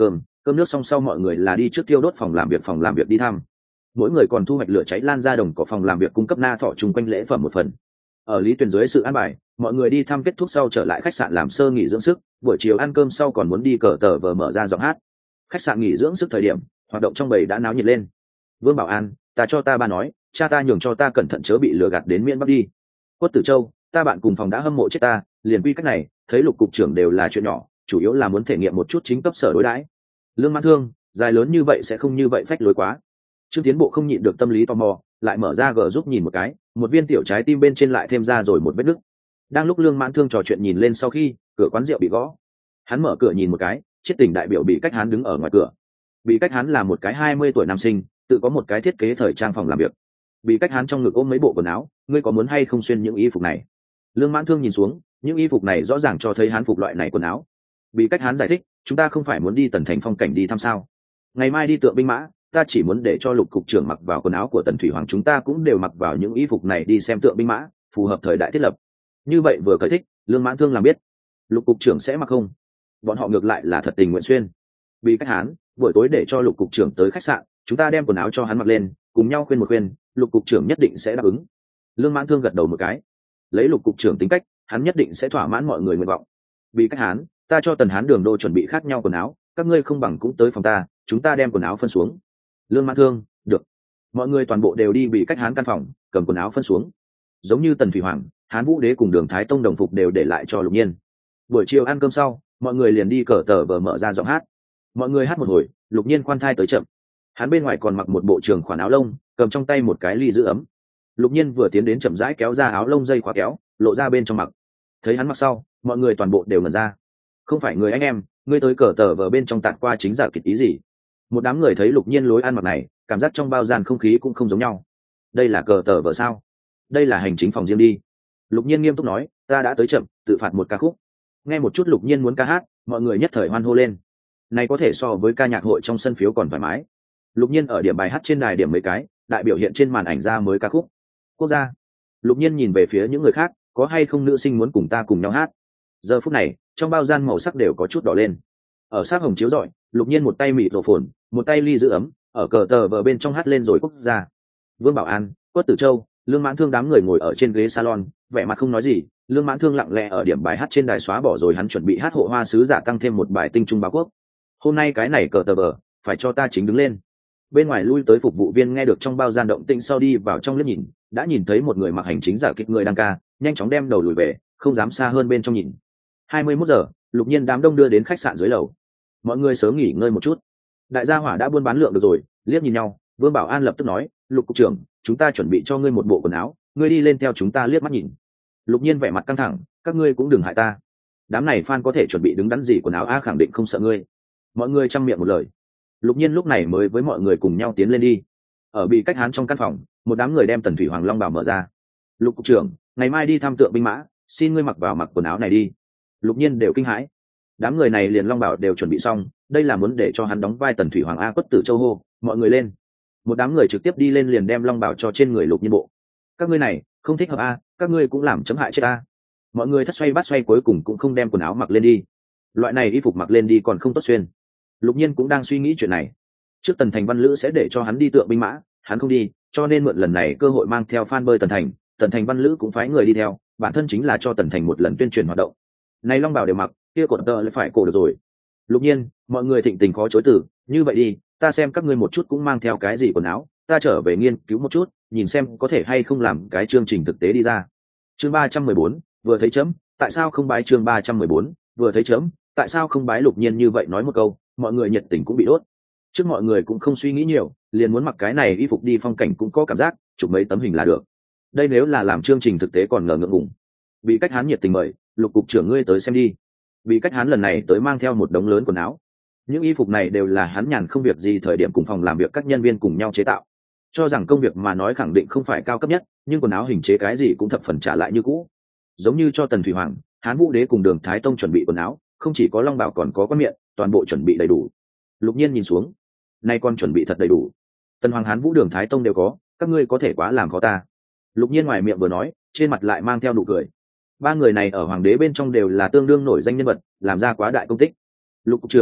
cơm nước xong sau mọi người là đi trước tiêu đốt phòng làm việc đi thăm. Mỗi người còn thu hoạch lửa cháy lan ra đồng cỏ phòng làm việc cung cấp na thọ chung quanh lễ phẩm một phần. Ở Lý Tuyền dưới sự an bài, mọi người đi thăm kết thúc sau trở lại khách sạn làm sơ nghỉ dưỡng sức, buổi chiều ăn cơm sau còn muốn đi cờ tờ vờ mở ra giọng hát. Khách sạn nghỉ dưỡng sức thời điểm, hoạt động trong bầy đã náo nhiệt lên. Vương Bảo An, ta cho ta ba nói, cha ta nhường cho ta cẩn thận chớ bị lừa gạt đến miễn Bắc đi. Quất Tử Châu, ta bạn cùng phòng đã hâm mộ chết ta, liền quy cách này, thấy Lục cục trưởng đều là chuyện nhỏ, chủ yếu là muốn thể nghiệm một chút chính cấp sở đối đãi. Lương Mãn Thương, dài lớn như vậy sẽ không như vậy phách lối quá. Trương Tiến Bộ không nhịn được tâm lý tò mò, lại mở ra gờ giúp nhìn một cái, một viên tiểu trái tim bên trên lại thêm ra rồi một vết nứt. Đang lúc Lương Mãn Thương trò chuyện nhìn lên sau khi cửa quán rượu bị gõ, hắn mở cửa nhìn một cái, Chiết Tình đại biểu Bị Cách Hán đứng ở ngoài cửa. Bị Cách Hán là một cái 20 tuổi nam sinh, tự có một cái thiết kế thời trang phòng làm việc. Bị Cách Hán trong ngực ôm mấy bộ quần áo, ngươi có muốn hay không xuyên những y phục này? Lương Mãn Thương nhìn xuống, những y phục này rõ ràng cho thấy hán phục loại này quần áo. Bị Cách Hán giải thích, chúng ta không phải muốn đi Tần Thành phong cảnh đi thăm sao? Ngày mai đi Tượng binh mã, ta chỉ muốn để cho Lục cục trưởng mặc vào quần áo của Tần Thủy Hoàng, chúng ta cũng đều mặc vào những y phục này đi xem Tượng binh mã, phù hợp thời đại thiết lập. Như vậy vừa cởi thích, Lương Mãn Thương làm biết, Lục cục trưởng sẽ mặc không? Bọn họ ngược lại là thật tình nguyện xuyên. Bị Cách Hán, buổi tối để cho Lục cục trưởng tới khách sạn, chúng ta đem quần áo cho hắn mặc lên, cùng nhau khuyên một khuyên, Lục cục trưởng nhất định sẽ đáp ứng. Lương Mãn Thương gật đầu một cái. Lấy Lục cục trưởng tính cách, hắn nhất định sẽ thỏa mãn mọi người nguyện vọng. Bị Cách Hán, ta cho Tần Hán Đường đô chuẩn bị khác nhau quần áo, các ngươi không bằng cũng tới phòng ta, chúng ta đem quần áo phân xuống. Lương Mãn Thương, được. Mọi người toàn bộ đều đi Bị Cách Hán căn phòng, cầm quần áo phân xuống. Giống như Tần Thủy Hoàng, Hán Vũ Đế cùng Đường Thái Tông đồng phục đều để lại cho Lục Nhiên. Buổi chiều ăn cơm sau, mọi người liền đi cờ tờ vờ mở ra giọng hát. Mọi người hát một hồi, Lục Nhiên khoan thai tới chậm. Hắn bên ngoài còn mặc một bộ trường khoản áo lông, cầm trong tay một cái ly giữ ấm. Lục Nhiên vừa tiến đến chậm rãi kéo ra áo lông dây khóa kéo, lộ ra bên trong mặc. Thấy hắn mặc sau, mọi người toàn bộ đều ngẩn ra. Không phải người anh em, ngươi tới cờ tờ vờ bên trong tạt qua chính giả kịch ý gì? Một đám người thấy Lục Nhiên lối ăn mặc này, cảm giác trong bao gian không khí cũng không giống nhau. Đây là cờ tờ vờ sao? Đây là hành chính phòng riêng đi. Lục Nhiên nghiêm túc nói, ta đã tới chậm, tự phạt một ca khúc. Nghe một chút Lục Nhiên muốn ca hát, mọi người nhất thời hoan hô lên. Này có thể so với ca nhạc hội trong sân phiếu còn thoải mái. Lục Nhiên ở điểm bài hát trên đài điểm mấy cái, đại biểu hiện trên màn ảnh ra mới ca khúc. Quốc gia. Lục Nhiên nhìn về phía những người khác, có hay không nữ sinh muốn cùng ta cùng nhau hát? Giờ phút này, trong bao gian màu sắc đều có chút đỏ lên. Ở sát hồng chiếu rọi, Lục Nhiên một tay mịt rổ phồn, một tay ly giữ ấm, ở cờ tờ vờ bên trong hát lên rồi quốc gia. Vương Bảo An, Quất Tử Châu, Lương Mãn Thương đám người ngồi ở trên ghế salon, vẻ mặt không nói gì. Lương Mãn Thương lặng lẽ ở điểm bài hát trên đài xóa bỏ rồi hắn chuẩn bị hát hộ hoa sứ giả tăng thêm một bài tinh trung báo quốc. Hôm nay cái này cờ tờ vờ, phải cho ta chính đứng lên. Bên ngoài lui tới phục vụ viên nghe được trong bao gian động tĩnh sau đi vào trong liếc nhìn, đã nhìn thấy một người mặc hành chính giả kịch người đang ca, nhanh chóng đem đầu lùi về, không dám xa hơn bên trong nhìn. 21 giờ, Lục Nhiên đám đông đưa đến khách sạn dưới lầu. Mọi người sớm nghỉ ngơi một chút. Đại gia hỏa đã buôn bán lượng được rồi, liếc nhìn nhau, Vương Bảo An lập tức nói, Lục cục trưởng, chúng ta chuẩn bị cho ngươi một bộ quần áo, ngươi đi lên theo chúng ta liếc mắt nhìn. Lục Nhiên vẻ mặt căng thẳng, các ngươi cũng đừng hại ta. Đám này fan có thể chuẩn bị đứng đắn gì quần áo a, khẳng định không sợ ngươi. Mọi người chăm miệng một lời. Lục Nhiên lúc này mới với mọi người cùng nhau tiến lên đi. Ở Bị Cách Hán trong căn phòng, một đám người đem Tần Thủy Hoàng long bào mở ra. Lục cục trưởng, ngày mai đi thăm Tượng binh mã, xin ngươi mặc vào mặc quần áo này đi. Lục Nhiên đều kinh hãi. Đám người này liền long bào đều chuẩn bị xong, đây là muốn để cho hắn đóng vai Tần Thủy Hoàng a. Quất Tử Châu hô, mọi người lên. Một đám người trực tiếp đi lên liền đem long bào cho trên người Lục Nhiên bộ. Các ngươi này, không thích hợp a, các ngươi cũng làm chấm hại chết ta. Mọi người thất xoay bắt xoay cuối cùng cũng không đem quần áo mặc lên đi. Loại này y phục mặc lên đi còn không tốt xuyên. Lục Nhiên cũng đang suy nghĩ chuyện này. Trước Tần Thành Văn Lữ sẽ để cho hắn đi Tượng binh mã, hắn không đi, cho nên mượn lần này cơ hội mang theo fan bơi Tần Thành, Tần Thành Văn Lữ cũng phái người đi theo, bản thân chính là cho Tần Thành một lần tuyên truyền hoạt động. Này long bào đều mặc, kia cột tơ lại phải cổ được rồi. Lục Nhiên, mọi người thịnh tình khó chối từ, như vậy đi, ta xem các ngươi một chút cũng mang theo cái gì quần áo, ta trở về nghiên cứu một chút, nhìn xem có thể hay không làm cái chương trình thực tế đi ra. Chương 314, vừa thấy chấm, tại sao không bái? Chương 314, vừa thấy chấm, tại sao không bái? Lục Nhiên như vậy nói một câu, mọi người nhiệt tình cũng bị đốt. Trước mọi người cũng không suy nghĩ nhiều, liền muốn mặc cái này y phục đi phong cảnh cũng có cảm giác, chụp mấy tấm hình là được. Đây nếu là làm chương trình thực tế còn ngờ ngượng ngùng. Bị Cách Hán nhiệt tình mời, Lục cục trưởng ngươi tới xem đi. Bị Cách Hán lần này tới mang theo một đống lớn quần áo. Những y phục này đều là hắn nhàn không việc gì thời điểm cùng phòng làm việc các nhân viên cùng nhau chế tạo. Cho rằng công việc mà nói khẳng định không phải cao cấp nhất, nhưng quần áo hình chế cái gì cũng thập phần trả lại như cũ. Giống như cho Tần Thủy Hoàng, Hán Vũ Đế cùng Đường Thái Tông chuẩn bị quần áo, không chỉ có long bào còn có quan miệng, toàn bộ chuẩn bị đầy đủ. Lục Nhiên nhìn xuống, nay con chuẩn bị thật đầy đủ. Tần Hoàng, Hán Vũ, Đường Thái Tông đều có, các ngươi có thể quá làm khó ta. Lục Nhiên ngoài miệng vừa nói, trên mặt lại mang theo nụ cười. Ba người này ở hoàng đế bên trong đều là tương đương nổi danh nhân vật, làm ra quá đại công tích. Lục cục trưởng,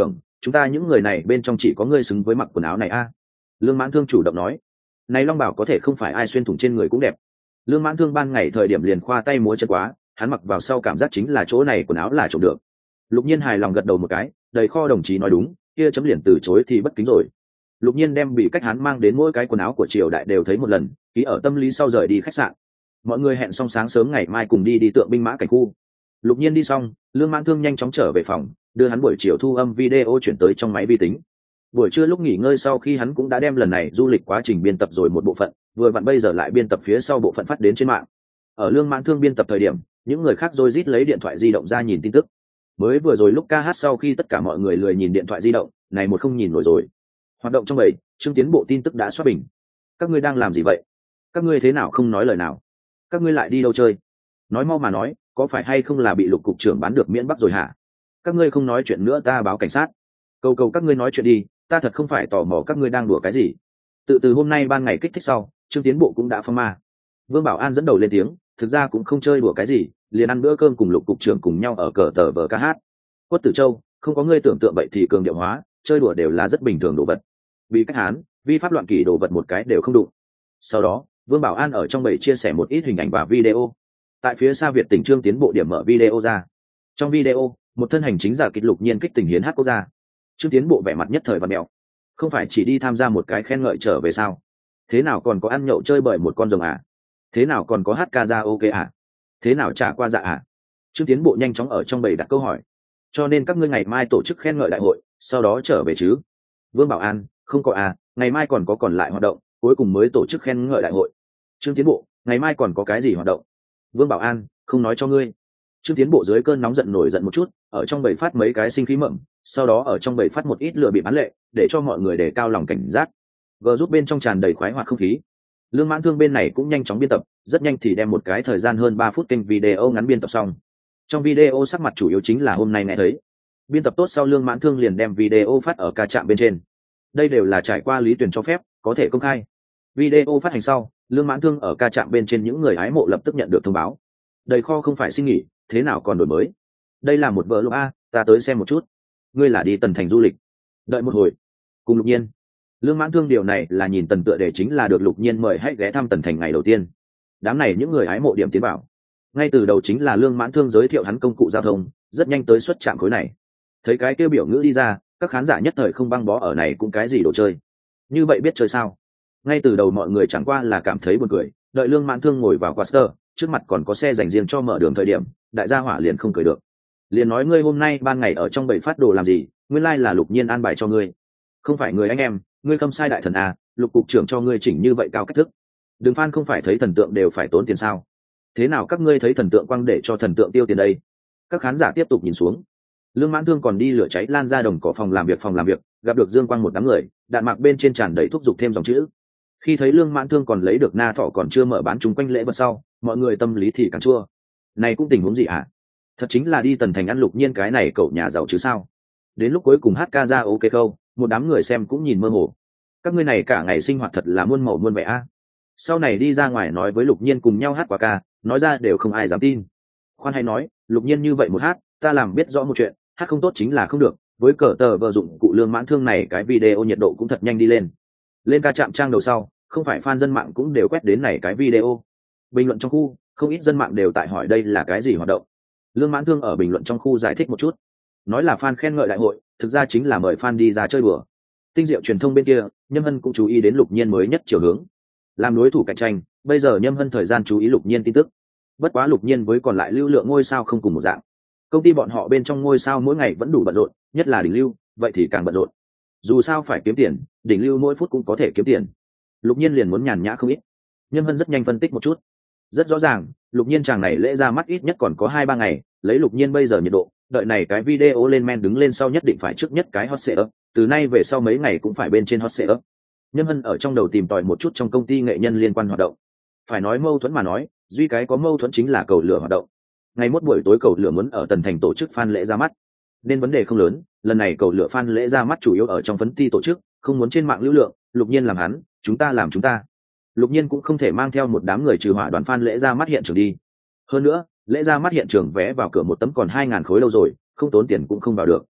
chúng ta những người này bên trong chỉ có ngươi xứng với mặc quần áo này a. Lương Mãn Thương chủ động nói. Này long bảo có thể không phải ai xuyên thủng trên người cũng đẹp. Lương Mãn Thương ban ngày thời điểm liền khoa tay múa chân quá, hắn mặc vào sau cảm giác chính là chỗ này quần áo là trộm được. Lục Nhiên hài lòng gật đầu một cái, đầy kho đồng chí nói đúng, kia chấm liền từ chối thì bất kính rồi. Lục Nhiên đem bị cách hắn mang đến mỗi cái quần áo của triều đại đều thấy một lần, ký ở tâm lý sau rời đi khách sạn. Mọi người hẹn xong sáng sớm ngày mai cùng đi tượng binh mã cảnh khu. Lục Nhiên đi xong, Lương Mãn Thương nhanh chóng trở về phòng, đưa hắn buổi chiều thu âm video chuyển tới trong máy vi tính. Buổi trưa lúc nghỉ ngơi sau khi hắn cũng đã đem lần này du lịch quá trình biên tập rồi một bộ phận, vừa vặn bây giờ lại biên tập phía sau bộ phận phát đến trên mạng. Ở Lương Mãn Thương biên tập thời điểm, những người khác rối rít lấy điện thoại di động ra nhìn tin tức. Mới vừa rồi lúc ca hát sau khi tất cả mọi người lười nhìn điện thoại di động, này một không nhìn nổi rồi. Hoạt động trong bầy, Trương Tiến Bộ tin tức đã xoát bình. Các ngươi đang làm gì vậy? Các ngươi thế nào không nói lời nào? Các ngươi lại đi đâu chơi? Nói mau mà nói, có phải hay không là bị Lục cục trưởng bán được miễn bắc rồi hả? Các ngươi không nói chuyện nữa ta báo cảnh sát. Cầu các ngươi nói chuyện đi, ta thật không phải tò mò các ngươi đang đùa cái gì. Từ hôm nay ban ngày kích thích sau, Trương Tiến Bộ cũng đã phong ma. Vương Bảo An dẫn đầu lên tiếng, thực ra cũng không chơi đùa cái gì, liền ăn bữa cơm cùng Lục cục trưởng cùng nhau ở cờ tờ vờ ca hát. Quất Tử Châu, không có ngươi tưởng tượng vậy thì cường điệu hóa, chơi đùa đều là rất bình thường đồ vật. Bị cách hán, vi pháp loạn kỷ đồ vật một cái đều không đụng. Sau đó, Vương Bảo An ở trong bầy chia sẻ một ít hình ảnh và video. Tại phía xa Việt Tỉnh Trương Tiến Bộ điểm mở video ra. Trong video, một thân hành chính giả kịch Lục Nhiên kích tình hiến hát quốc gia. Trương Tiến Bộ vẻ mặt nhất thời và mẹo, không phải chỉ đi tham gia một cái khen ngợi trở về sao? Thế nào còn có ăn nhậu chơi bời một con rồng à? Thế nào còn có hát ca ra ok à? Thế nào trả qua dạ à? Trương Tiến Bộ nhanh chóng ở trong bầy đặt câu hỏi. Cho nên các ngươi ngày mai tổ chức khen ngợi đại hội, sau đó trở về chứ? Vương Bảo An, không có à, ngày mai còn có còn lại hoạt động, cuối cùng mới tổ chức khen ngợi đại hội. Trương Tiến Bộ, ngày mai còn có cái gì hoạt động? Vương Bảo An, không nói cho ngươi. Trương Tiến Bộ dưới cơn nóng giận nổi giận một chút, ở trong bầy phát mấy cái sinh khí mậm, sau đó ở trong bầy phát một ít lừa bị bán lệ, để cho mọi người đề cao lòng cảnh giác. Vừa giúp bên trong tràn đầy khoái hoạt không khí. Lương Mãn Thương bên này cũng nhanh chóng biên tập, rất nhanh thì đem một cái thời gian hơn 3 phút kênh video ngắn biên tập xong. Trong video sắc mặt chủ yếu chính là hôm nay nghe thấy. Biên tập tốt sau Lương Mãn Thương liền đem video phát ở ca trạm bên trên. Đây đều là trải qua lý tuyển cho phép, có thể công khai. Video phát hành sau, Lương Mãn Thương ở ca trạm bên trên những người hái mộ lập tức nhận được thông báo. Đầy kho không phải xin nghỉ, thế nào còn đổi mới? Đây là một vở lục a, ta tới xem một chút. Ngươi là đi Tần Thành du lịch? Đợi một hồi. Cùng Lục Nhiên. Lương Mãn Thương điều này là nhìn Tần tựa để chính là được Lục Nhiên mời hãy ghé thăm Tần Thành ngày đầu tiên. Đám này những người hái mộ điểm tiến bảo. Ngay từ đầu chính là Lương Mãn Thương giới thiệu hắn công cụ giao thông, rất nhanh tới xuất trạm khối này. Thấy cái kêu biểu ngữ đi ra, các khán giả nhất thời không băng bó ở này cũng cái gì đồ chơi. Như vậy biết chơi sao? Ngay từ đầu mọi người chẳng qua là cảm thấy buồn cười, đợi Lương Mãn Thương ngồi vào Quaster, trước mặt còn có xe dành riêng cho mở đường thời điểm, đại gia hỏa liền không cười được. Liền nói ngươi hôm nay ban ngày ở trong bầy phát đồ làm gì, nguyên lai là Lục Nhiên an bài cho ngươi. Không phải người anh em, ngươi không sai đại thần à, Lục cục trưởng cho ngươi chỉnh như vậy cao cách thức. Đường fan không phải thấy thần tượng đều phải tốn tiền sao? Thế nào các ngươi thấy thần tượng quăng để cho thần tượng tiêu tiền đây? Các khán giả tiếp tục nhìn xuống. Lương Mãn Thương còn đi lửa cháy lan ra đồng cỏ phòng làm việc, gặp được Dương Quang một đám người, đạn mạc bên trên tràn đầy thúc giục thêm dòng chữ. Khi thấy Lương Mãn Thương còn lấy được na thọ còn chưa mở bán chung quanh lễ vật sau, mọi người tâm lý thì càng chua. Này cũng tình huống gì ạ? Thật chính là đi Tần Thành ăn Lục Nhiên cái này cậu nhà giàu chứ sao? Đến lúc cuối cùng hát ca ra ok câu, một đám người xem cũng nhìn mơ hồ. Các ngươi này cả ngày sinh hoạt thật là muôn màu muôn vẻ a. Sau này đi ra ngoài nói với Lục Nhiên cùng nhau hát quả ca, nói ra đều không ai dám tin. Khoan hay nói, Lục Nhiên như vậy một hát, ta làm biết rõ một chuyện, hát không tốt chính là không được. Với cờ tờ vợ dụng cụ Lương Mãn Thương này cái video nhiệt độ cũng thật nhanh đi lên. Lên ca trạm trang đầu sau, không phải fan dân mạng cũng đều quét đến này cái video. Bình luận trong khu, không ít dân mạng đều tại hỏi đây là cái gì hoạt động. Lương Mãn Thương ở bình luận trong khu giải thích một chút, nói là fan khen ngợi đại hội, thực ra chính là mời fan đi ra chơi đùa. Tinh diệu truyền thông bên kia, Nhâm Hân cũng chú ý đến Lục Nhiên mới nhất chiều hướng. Làm đối thủ cạnh tranh, bây giờ Nhâm Hân thời gian chú ý Lục Nhiên tin tức. Bất quá Lục Nhiên với còn lại lưu lượng ngôi sao không cùng một dạng. Công ty bọn họ bên trong ngôi sao mỗi ngày vẫn đủ bận rộn, nhất là đỉnh lưu, vậy thì càng bận rộn. Dù sao phải kiếm tiền, đỉnh lưu mỗi phút cũng có thể kiếm tiền. Lục Nhiên liền muốn nhàn nhã không ít. Nhâm Hân rất nhanh phân tích một chút. Rất rõ ràng, Lục Nhiên chàng này lễ ra mắt ít nhất còn có 2-3 ngày, lấy Lục Nhiên bây giờ nhiệt độ, đợi này cái video lên men đứng lên sau nhất định phải trước nhất cái hot setup, từ nay về sau mấy ngày cũng phải bên trên hot setup. Nhâm Hân ở trong đầu tìm tòi một chút trong công ty nghệ nhân liên quan hoạt động. Phải nói mâu thuẫn mà nói, duy cái có mâu thuẫn chính là cầu lửa hoạt động. Ngày mốt buổi tối cầu lửa muốn ở Tần Thành tổ chức fan lễ ra mắt, nên vấn đề không lớn. Lần này cầu lửa fan lễ ra mắt chủ yếu ở trong phấn ti tổ chức, không muốn trên mạng lưu lượng. Lục Nhiên làm hắn, chúng ta làm chúng ta. Lục Nhiên cũng không thể mang theo một đám người trừ hỏa đoàn fan lễ ra mắt hiện trường đi. Hơn nữa, lễ ra mắt hiện trường vé vào cửa một tấm còn 2.000 khối lâu rồi, không tốn tiền cũng không vào được.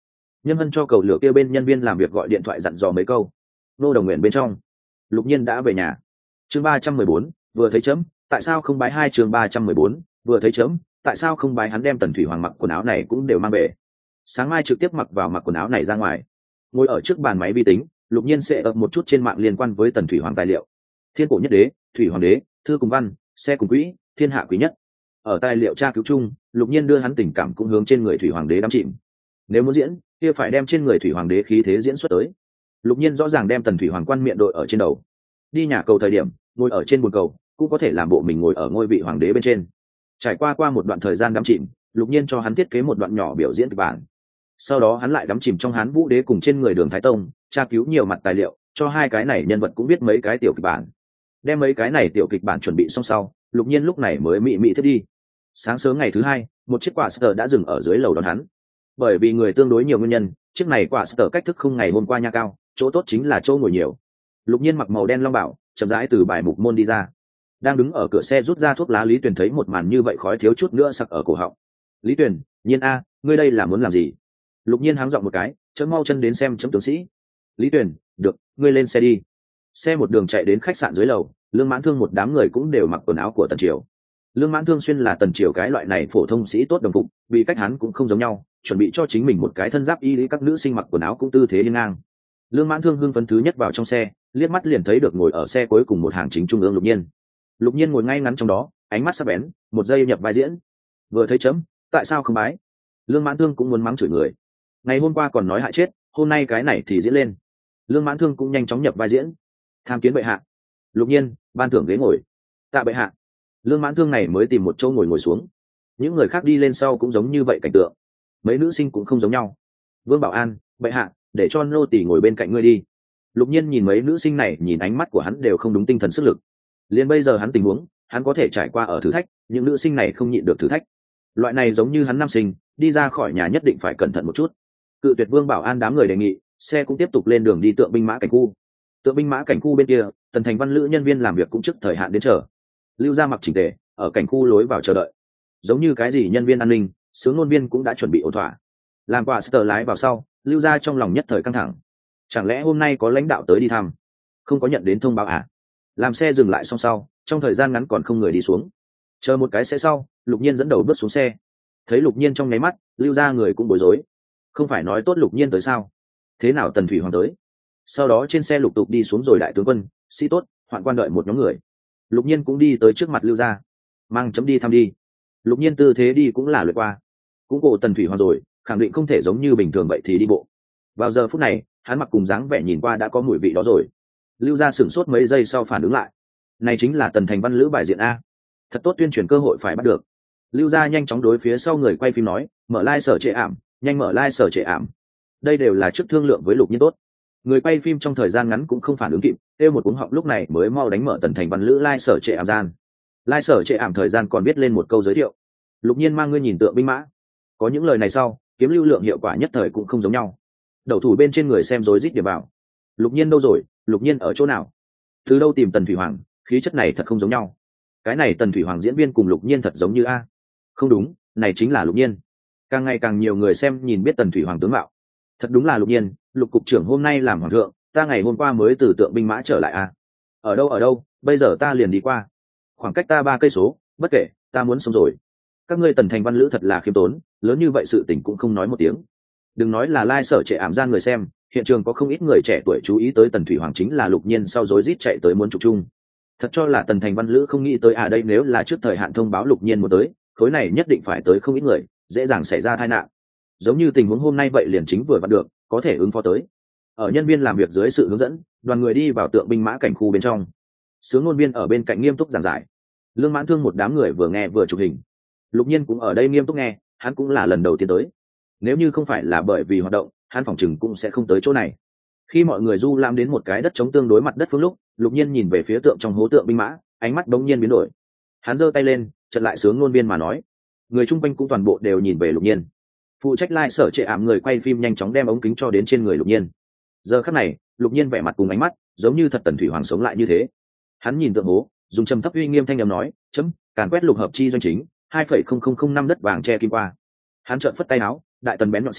Nhâm Hân cho cầu lửa kia bên nhân viên làm việc gọi điện thoại dặn dò mấy câu. Nô Đồng Nguyện bên trong, Lục Nhiên đã về nhà. Chương 314, vừa thấy chấm, tại sao không bái hai? Chương 314, vừa thấy chấm, tại sao không bái? Hắn đem Tần Thủy Hoàng mặc quần áo này cũng đều mang về. Sáng mai trực tiếp mặc quần áo này ra ngoài. Ngồi ở trước bàn máy vi tính, Lục Nhiên sẽ ập một chút trên mạng liên quan với Tần Thủy Hoàng tài liệu. Thiên cổ nhất đế, Thủy Hoàng đế, thư cùng văn, xe cùng quỹ, thiên hạ quý nhất. Ở tài liệu tra cứu chung, Lục Nhiên đưa hắn tình cảm cũng hướng trên người Thủy Hoàng đế đắm chìm. Nếu muốn diễn, kia phải đem trên người Thủy Hoàng đế khí thế diễn xuất tới. Lục Nhiên rõ ràng đem Tần Thủy Hoàng quan miệng đội ở trên đầu. Đi nhà cầu thời điểm, ngồi ở trên bồn cầu, cũng có thể làm bộ mình ngồi ở ngôi vị hoàng đế bên trên. Trải qua một đoạn thời gian đắm chìm, Lục Nhiên cho hắn thiết kế một đoạn nhỏ biểu diễn kịch bản. Sau đó hắn lại đắm chìm trong Hán Vũ đế cùng trên người Đường Thái Tông, tra cứu nhiều mặt tài liệu, cho hai cái này nhân vật cũng viết mấy cái tiểu kịch bản. Đem mấy cái này tiểu kịch bản chuẩn bị xong sau, Lục Nhiên lúc này mới mị thiết đi. Sáng sớm ngày thứ hai, một chiếc quả sờ đã dừng ở dưới lầu đón hắn. Bởi vì người tương đối nhiều nguyên nhân, chiếc này quả sờ cách thức không ngày hôm qua nha cao, chỗ tốt chính là chỗ ngồi nhiều. Lục Nhiên mặc màu đen long bảo, chậm rãi từ bài mục môn đi ra. Đang đứng ở cửa xe rút ra thuốc lá Lý Tuyền thấy một màn như vậy khói thiếu chút nữa sặc ở cổ họng. Lý Tuyền, Nhiên a, ngươi đây là muốn làm gì? Lục Nhiên háng giọng một cái, chấm mau chân đến xem chấm tướng sĩ. Lý Tuyền, được, ngươi lên xe đi. Xe một đường chạy đến khách sạn dưới lầu, Lương Mãn Thương một đám người cũng đều mặc quần áo của Tần Triều. Lương Mãn Thương xuyên là Tần Triều cái loại này phổ thông sĩ tốt đồng phục, bị cách hắn cũng không giống nhau, chuẩn bị cho chính mình một cái thân giáp y lý, các nữ sinh mặc quần áo cũng tư thế đi ngang. Lương Mãn Thương hưng phấn thứ nhất vào trong xe, liếc mắt liền thấy được ngồi ở xe cuối cùng một hàng chính trung ương Lục Nhiên. Lục Nhiên ngồi ngay ngắn trong đó, ánh mắt sắc bén, một giây nhập vai diễn. Vừa thấy chấm, tại sao không bái? Lương Mãn Thương cũng muốn mắng chửi người. Ngày hôm qua còn nói hại chết, hôm nay cái này thì diễn lên. Lương Mãn Thương cũng nhanh chóng nhập vai diễn. Tham kiến bệ hạ. Lục Nhiên, ban thưởng ghế ngồi. Tạ bệ hạ. Lương Mãn Thương này mới tìm một chỗ ngồi xuống. Những người khác đi lên sau cũng giống như vậy cảnh tượng. Mấy nữ sinh cũng không giống nhau. Vương Bảo An, bệ hạ, để cho nô tỳ ngồi bên cạnh ngươi đi. Lục Nhiên nhìn mấy nữ sinh này, nhìn ánh mắt của hắn đều không đúng tinh thần sức lực. Liên bây giờ hắn tình huống, hắn có thể trải qua ở thử thách, những nữ sinh này không nhịn được thử thách. Loại này giống như hắn nam sinh, đi ra khỏi nhà nhất định phải cẩn thận một chút. Cự tuyệt Vương Bảo An đám người đề nghị, xe cũng tiếp tục lên đường đi Tượng binh mã cảnh khu. Tượng binh mã cảnh khu bên kia, Tần Thành Văn Lữ nhân viên làm việc cũng trước thời hạn đến chờ. Lưu Gia mặc chỉnh tề, ở cảnh khu lối vào chờ đợi. Giống như cái gì nhân viên an ninh, sướng ngôn viên cũng đã chuẩn bị ổn thỏa. Làm quả sờ lái vào sau, Lưu Gia trong lòng nhất thời căng thẳng. Chẳng lẽ hôm nay có lãnh đạo tới đi thăm? Không có nhận đến thông báo à? Làm xe dừng lại xong sau, trong thời gian ngắn còn không người đi xuống. Chờ một cái xe sau, Lục Nhiên dẫn đầu bước xuống xe. Thấy Lục Nhiên trong nháy mắt, Lưu Gia người cũng bối rối. Không phải nói tốt Lục Nhiên tới sao? Thế nào Tần Thủy Hoàng tới? Sau đó trên xe lục tục đi xuống rồi đại tướng quân, sĩ tốt, hoạn quan đợi một nhóm người. Lục Nhiên cũng đi tới trước mặt Lưu Gia. Mang chấm đi thăm đi. Lục Nhiên tư thế đi cũng là lượt qua. Cũng bộ Tần Thủy Hoàng rồi, khẳng định không thể giống như bình thường vậy thì đi bộ. Vào giờ phút này, hắn mặc cùng dáng vẻ nhìn qua đã có mùi vị đó rồi. Lưu Gia sửng sốt mấy giây sau phản ứng lại. Này chính là Tần Thành Văn Lữ bài diện a. Thật tốt, tuyên truyền cơ hội phải bắt được. Lưu Gia nhanh chóng đối phía sau người quay phim nói, mở sở trệ ảm, nhanh mở sở trệ ảm. Đây đều là trước thương lượng với Lục Nhiên tốt. Người quay phim trong thời gian ngắn cũng không phản ứng kịp, kêu một cuống họng lúc này mới mau đánh mở Tần Thành Văn Lữ sở trệ ảm gian. Sở trệ ảm thời gian còn viết lên một câu giới thiệu. Lục Nhiên mang ngươi nhìn Tượng binh mã. Có những lời này sau, kiếm lưu lượng hiệu quả nhất thời cũng không giống nhau. Đầu thủ bên trên người xem rối rít điểm vào. Lục Nhiên đâu rồi? Lục Nhiên ở chỗ nào? Từ đâu tìm Tần Thủy Hoàng? Khí chất này thật không giống nhau. Cái này Tần Thủy Hoàng diễn viên cùng Lục Nhiên thật giống như a. Không đúng, này chính là Lục Nhiên. Càng ngày càng nhiều người xem nhìn biết Tần Thủy Hoàng tướng mạo. Thật đúng là Lục Nhiên, Lục cục trưởng hôm nay làm hoàng thượng, ta ngày hôm qua mới từ Tượng binh mã trở lại a. Ở đâu, bây giờ ta liền đi qua. Khoảng cách ta 3 cây số, bất kể, ta muốn sống rồi. Các ngươi Tần Thành Văn Lữ thật là khiêm tốn, lớn như vậy sự tình cũng không nói một tiếng. Đừng nói là sở trệ ảm gian người xem, hiện trường có không ít người trẻ tuổi chú ý tới Tần Thủy Hoàng chính là Lục Nhiên sau rối rít chạy tới muốn chụp chung. Thật cho là Tần Thành Văn Lữ không nghĩ tới đây nếu là trước thời hạn thông báo Lục Nhiên một tới, khối này nhất định phải tới không ít người, dễ dàng xảy ra tai nạn. Giống như tình huống hôm nay vậy liền chính vừa vặn được, có thể ứng phó tới. Ở nhân viên làm việc dưới sự hướng dẫn, đoàn người đi vào Tượng binh mã cảnh khu bên trong. Sướng ngôn viên ở bên cạnh nghiêm túc giảng giải. Lương Mãn Thương một đám người vừa nghe vừa chụp hình. Lục Nhiên cũng ở đây nghiêm túc nghe, hắn cũng là lần đầu tiên tới. Nếu như không phải là bởi vì hoạt động, hắn phỏng chừng cũng sẽ không tới chỗ này. Khi mọi người du lãm đến một cái đất trống tương đối mặt đất phương lúc, Lục Nhiên nhìn về phía tượng trong hố tượng binh mã, ánh mắt đống nhiên biến đổi. Hắn giơ tay lên, chợt lại sướng ngôn viên mà nói. Người chung quanh cũng toàn bộ đều nhìn về Lục Nhiên. Phụ trách sở trệ ảm người quay phim nhanh chóng đem ống kính cho đến trên người Lục Nhiên. Giờ khắc này, Lục Nhiên vẻ mặt cùng ánh mắt, giống như thật Tần Thủy Hoàng sống lại như thế. Hắn nhìn tượng hố, dùng trầm thấp uy nghiêm thanh âm nói, chấm, càn quét lục hợp chi doanh chính, 2,0005 đất vàng che kim qua. Hắn trợn phất tay áo, đại tần bén nhọn sĩ,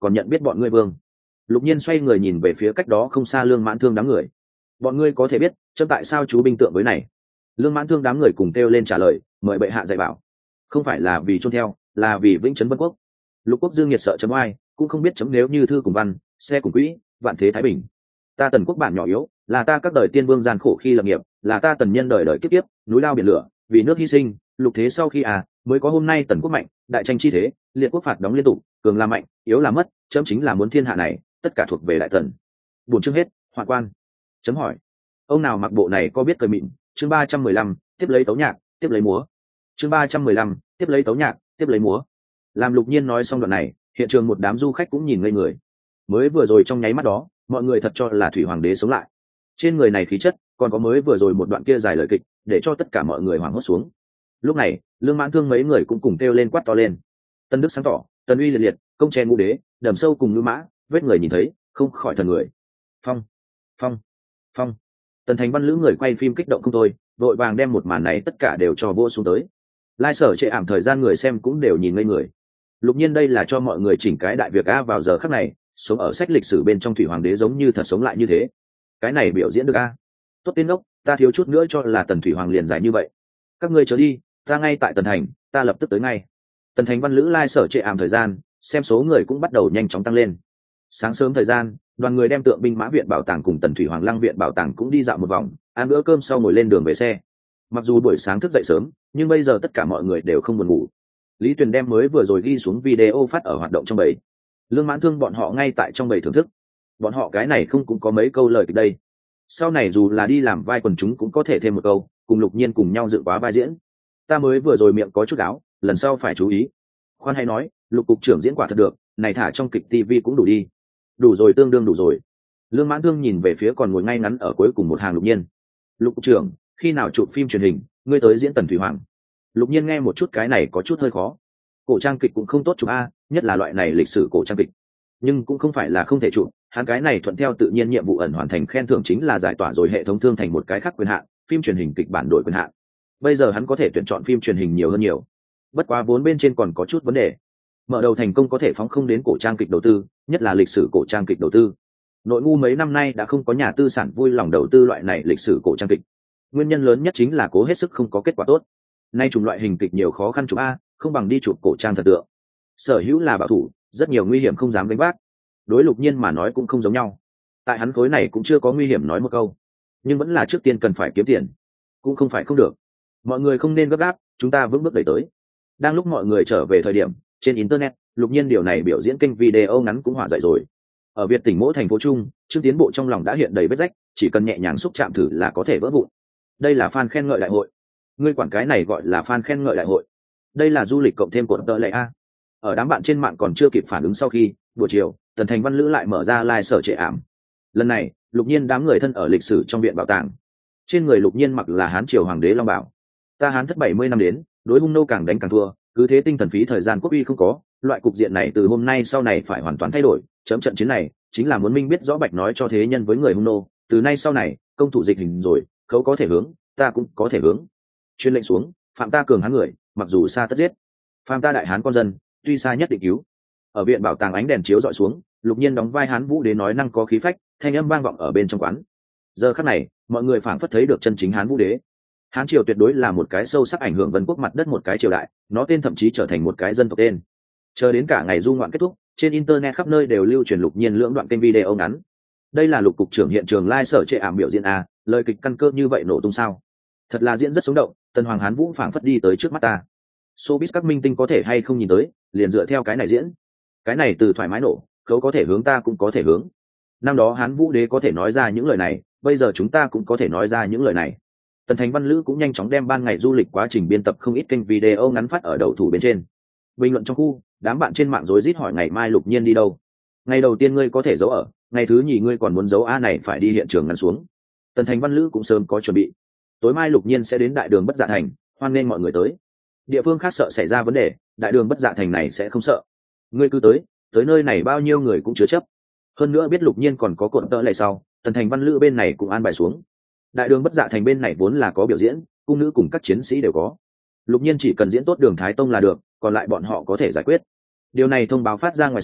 còn nhận biết bọn ngươi vương. Lục Nhiên xoay người nhìn về phía cách đó không xa Lương Mãn Thương đám người. Bọn ngươi có thể biết chấm tại sao chú binh tượng với này? Lương Mãn Thương đám người cùng kêu lên trả lời, mời bệ hạ dạy bảo. Không phải là vì chôn theo, là vì vĩnh trấn Vân Quốc. Lục Quốc Dương nhiệt sợ chấm oai, cũng không biết chấm nếu như thư cùng văn, xe cùng quỹ, vạn thế thái bình. Ta Tần Quốc bản nhỏ yếu, là ta các đời tiên vương gian khổ khi lập nghiệp, là ta Tần nhân đời đời kiếp kiếp, núi lao biển lửa, vì nước hy sinh, lục thế sau khi mới có hôm nay Tần Quốc mạnh, đại tranh chi thế, liệt quốc phạt đóng liên tục, cường là mạnh, yếu là mất, chấm chính là muốn thiên hạ này, tất cả thuộc về đại Tần. Buồn chương hết, hoạn quan. Chấm hỏi, ông nào mặc bộ này có biết cười mịn? Chương 315, tiếp lấy tấu nhạc, tiếp lấy múa. Chương 315, tiếp lấy tấu nhạc, tiếp lấy múa. Làm Lục Nhiên nói xong đoạn này, hiện trường một đám du khách cũng nhìn ngây người. Mới vừa rồi trong nháy mắt đó, mọi người thật cho là thủy hoàng đế sống lại. Trên người này khí chất, còn có mới vừa rồi một đoạn kia dài lời kịch, để cho tất cả mọi người hoảng hốt xuống. Lúc này, Lương Mãn Thương mấy người cũng cùng kêu lên quát to lên. Tân Đức sáng tỏ, Tần uy liệt liệt, công tre ngũ đế, đầm sâu cùng ngư mã, vết người nhìn thấy, không khỏi thần người. Phong, phong, phong. Tần Thành Văn lữ người quay phim kích động không thôi, vội vàng đem một màn này tất cả đều cho vô xuống tới. Lai sở trệ ảm thời gian người xem cũng đều nhìn ngây người. Lục Nhiên đây là cho mọi người chỉnh cái đại việc vào giờ khắc này, sống ở sách lịch sử bên trong thủy hoàng đế giống như thật sống lại như thế. Cái này biểu diễn được tốt tiên ốc, ta thiếu chút nữa cho là Tần thủy hoàng liền giải như vậy. Các ngươi chớ đi, ta ngay tại Tần Thành, ta lập tức tới ngay. Tần Thành Văn lữ lai sở trệ ảm thời gian, xem số người cũng bắt đầu nhanh chóng tăng lên. Sáng sớm thời gian, đoàn người đem tượng binh mã viện bảo tàng cùng Tần thủy hoàng lăng viện bảo tàng cũng đi dạo một vòng, ăn bữa cơm sau ngồi lên đường về xe. Mặc dù buổi sáng thức dậy sớm, nhưng bây giờ tất cả mọi người đều không buồn ngủ. Lý Tuyền đem mới vừa rồi ghi xuống video phát ở hoạt động trong bầy. Lương Mãn Thương bọn họ ngay tại trong bầy thưởng thức. Bọn họ cái này không cũng có mấy câu lời kịch đây. Sau này dù là đi làm vai quần chúng cũng có thể thêm một câu, cùng Lục Nhiên cùng nhau dựng quá vai diễn. Ta mới vừa rồi miệng có chút áo, lần sau phải chú ý. Khoan hay nói, Lục cục trưởng diễn quả thật được, này thả trong kịch TV cũng đủ đi. Đủ rồi, tương đương đủ rồi. Lương Mãn Thương nhìn về phía còn ngồi ngay ngắn ở cuối cùng một hàng Lục Nhiên. Lục cục trưởng, khi nào chụp phim truyền hình, ngươi tới diễn Tần thủy hoàng? Lục Nhiên nghe một chút cái này có chút hơi khó. Cổ trang kịch cũng không tốt chụp nhất là loại này lịch sử cổ trang kịch. Nhưng cũng không phải là không thể chụp, hắn cái này thuận theo tự nhiên nhiệm vụ ẩn hoàn thành khen thưởng chính là giải tỏa rồi hệ thống thương thành một cái khác quyền hạn, phim truyền hình kịch bản đổi quyền hạn. Bây giờ hắn có thể tuyển chọn phim truyền hình nhiều hơn nhiều. Bất quá vốn bên trên còn có chút vấn đề. Mở đầu thành công có thể phóng không đến cổ trang kịch đầu tư, nhất là lịch sử cổ trang kịch đầu tư. Nội ngu mấy năm nay đã không có nhà tư sản vui lòng đầu tư loại này lịch sử cổ trang kịch. Nguyên nhân lớn nhất chính là cố hết sức không có kết quả tốt. Nay chủng loại hình kịch nhiều khó khăn chụp không bằng đi chụp cổ trang thật tượng. Sở hữu là bảo thủ, rất nhiều nguy hiểm không dám gánh vác. Đối Lục Nhiên mà nói cũng không giống nhau. Tại hắn khối này cũng chưa có nguy hiểm nói một câu, nhưng vẫn là trước tiên cần phải kiếm tiền, cũng không phải không được. Mọi người không nên gấp gáp, chúng ta vững bước đẩy tới. Đang lúc mọi người trở về thời điểm, trên internet, Lục Nhiên điều này biểu diễn kênh video ngắn cũng hỏa dậy rồi. Ở Việt tỉnh mỗi thành phố Trung, Trương Tiến Bộ trong lòng đã hiện đầy vết rách, chỉ cần nhẹ nhàng xúc chạm thử là có thể vỡ vụn. Đây là fan khen ngợi đại hội. Ngươi quản cái này gọi là fan khen ngợi đại hội? Đây là du lịch cộng thêm cột tợ lệ Ở đám bạn trên mạng còn chưa kịp phản ứng sau khi, buổi chiều, Tần Thành Văn lữ lại mở ra live sở trệ ảm. Lần này, Lục Nhiên đám người thân ở lịch sử trong viện bảo tàng. Trên người Lục Nhiên mặc là Hán triều hoàng đế long bảo. Ta Hán thất 70 năm đến, đối hung nô càng đánh càng thua, cứ thế tinh thần phí thời gian quốc uy không có, loại cục diện này từ hôm nay sau này phải hoàn toàn thay đổi. Chấm trận chiến này chính là muốn minh biết rõ bạch nói cho thế nhân với người hung nô, từ nay sau này, công thủ dịch hình rồi, khấu có thể hướng, ta cũng có thể hướng. Chuyên lệnh xuống, phạm ta cường Hán người, mặc dù xa tất giết, phạm ta đại Hán con dân, tuy xa nhất định cứu. Ở viện bảo tàng ánh đèn chiếu dọi xuống, Lục Nhiên đóng vai Hán Vũ Đế nói năng có khí phách, thanh âm vang vọng ở bên trong quán. Giờ khắc này, mọi người phảng phất thấy được chân chính Hán Vũ Đế. Hán triều tuyệt đối là một cái sâu sắc ảnh hưởng Vân Quốc mặt đất một cái triều đại, nó tên thậm chí trở thành một cái dân tộc tên. Chờ đến cả ngày du ngoạn kết thúc, trên internet khắp nơi đều lưu truyền Lục Nhiên lưỡng đoạn kênh video ngắn. Đây là Lục cục trưởng hiện trường live sở trệ ảm biểu diễn lời kịch căn cơ như vậy nổ tung sao? Thật là diễn rất sống động, Tần Hoàng Hán Vũ phảng phất đi tới trước mắt ta. Showbiz các minh tinh có thể hay không nhìn tới, liền dựa theo cái này diễn. Cái này từ thoải mái nổ, khấu có thể hướng ta cũng có thể hướng. Năm đó Hán Vũ Đế có thể nói ra những lời này, bây giờ chúng ta cũng có thể nói ra những lời này. Tần Thành Văn lữ cũng nhanh chóng đem ban ngày du lịch quá trình biên tập không ít kênh video ngắn phát ở đầu thủ bên trên. Bình luận trong khu, đám bạn trên mạng rối rít hỏi ngày mai Lục Nhiên đi đâu. Ngày đầu tiên ngươi có thể giấu ở, ngày thứ nhì ngươi còn muốn giấu này phải đi hiện trường ngăn xuống. Tần Thành Văn lữ cũng sớm có chuẩn bị. Tối mai Lục Nhiên sẽ đến đại đường Bất Dạ Thành, hoan nghênh mọi người tới. Địa phương khác sợ xảy ra vấn đề, đại đường Bất Dạ Thành này sẽ không sợ. Ngươi cứ tới nơi này bao nhiêu người cũng chứa chấp. Hơn nữa biết Lục Nhiên còn có cuộn tợ lệ sau, Tần Thành Văn lữ bên này cũng an bài xuống. Đại đường Bất Dạ Thành bên này vốn là có biểu diễn, cung nữ cùng các chiến sĩ đều có. Lục Nhiên chỉ cần diễn tốt Đường Thái Tông là được, còn lại bọn họ có thể giải quyết. Điều này thông báo phát ra ngoài sau,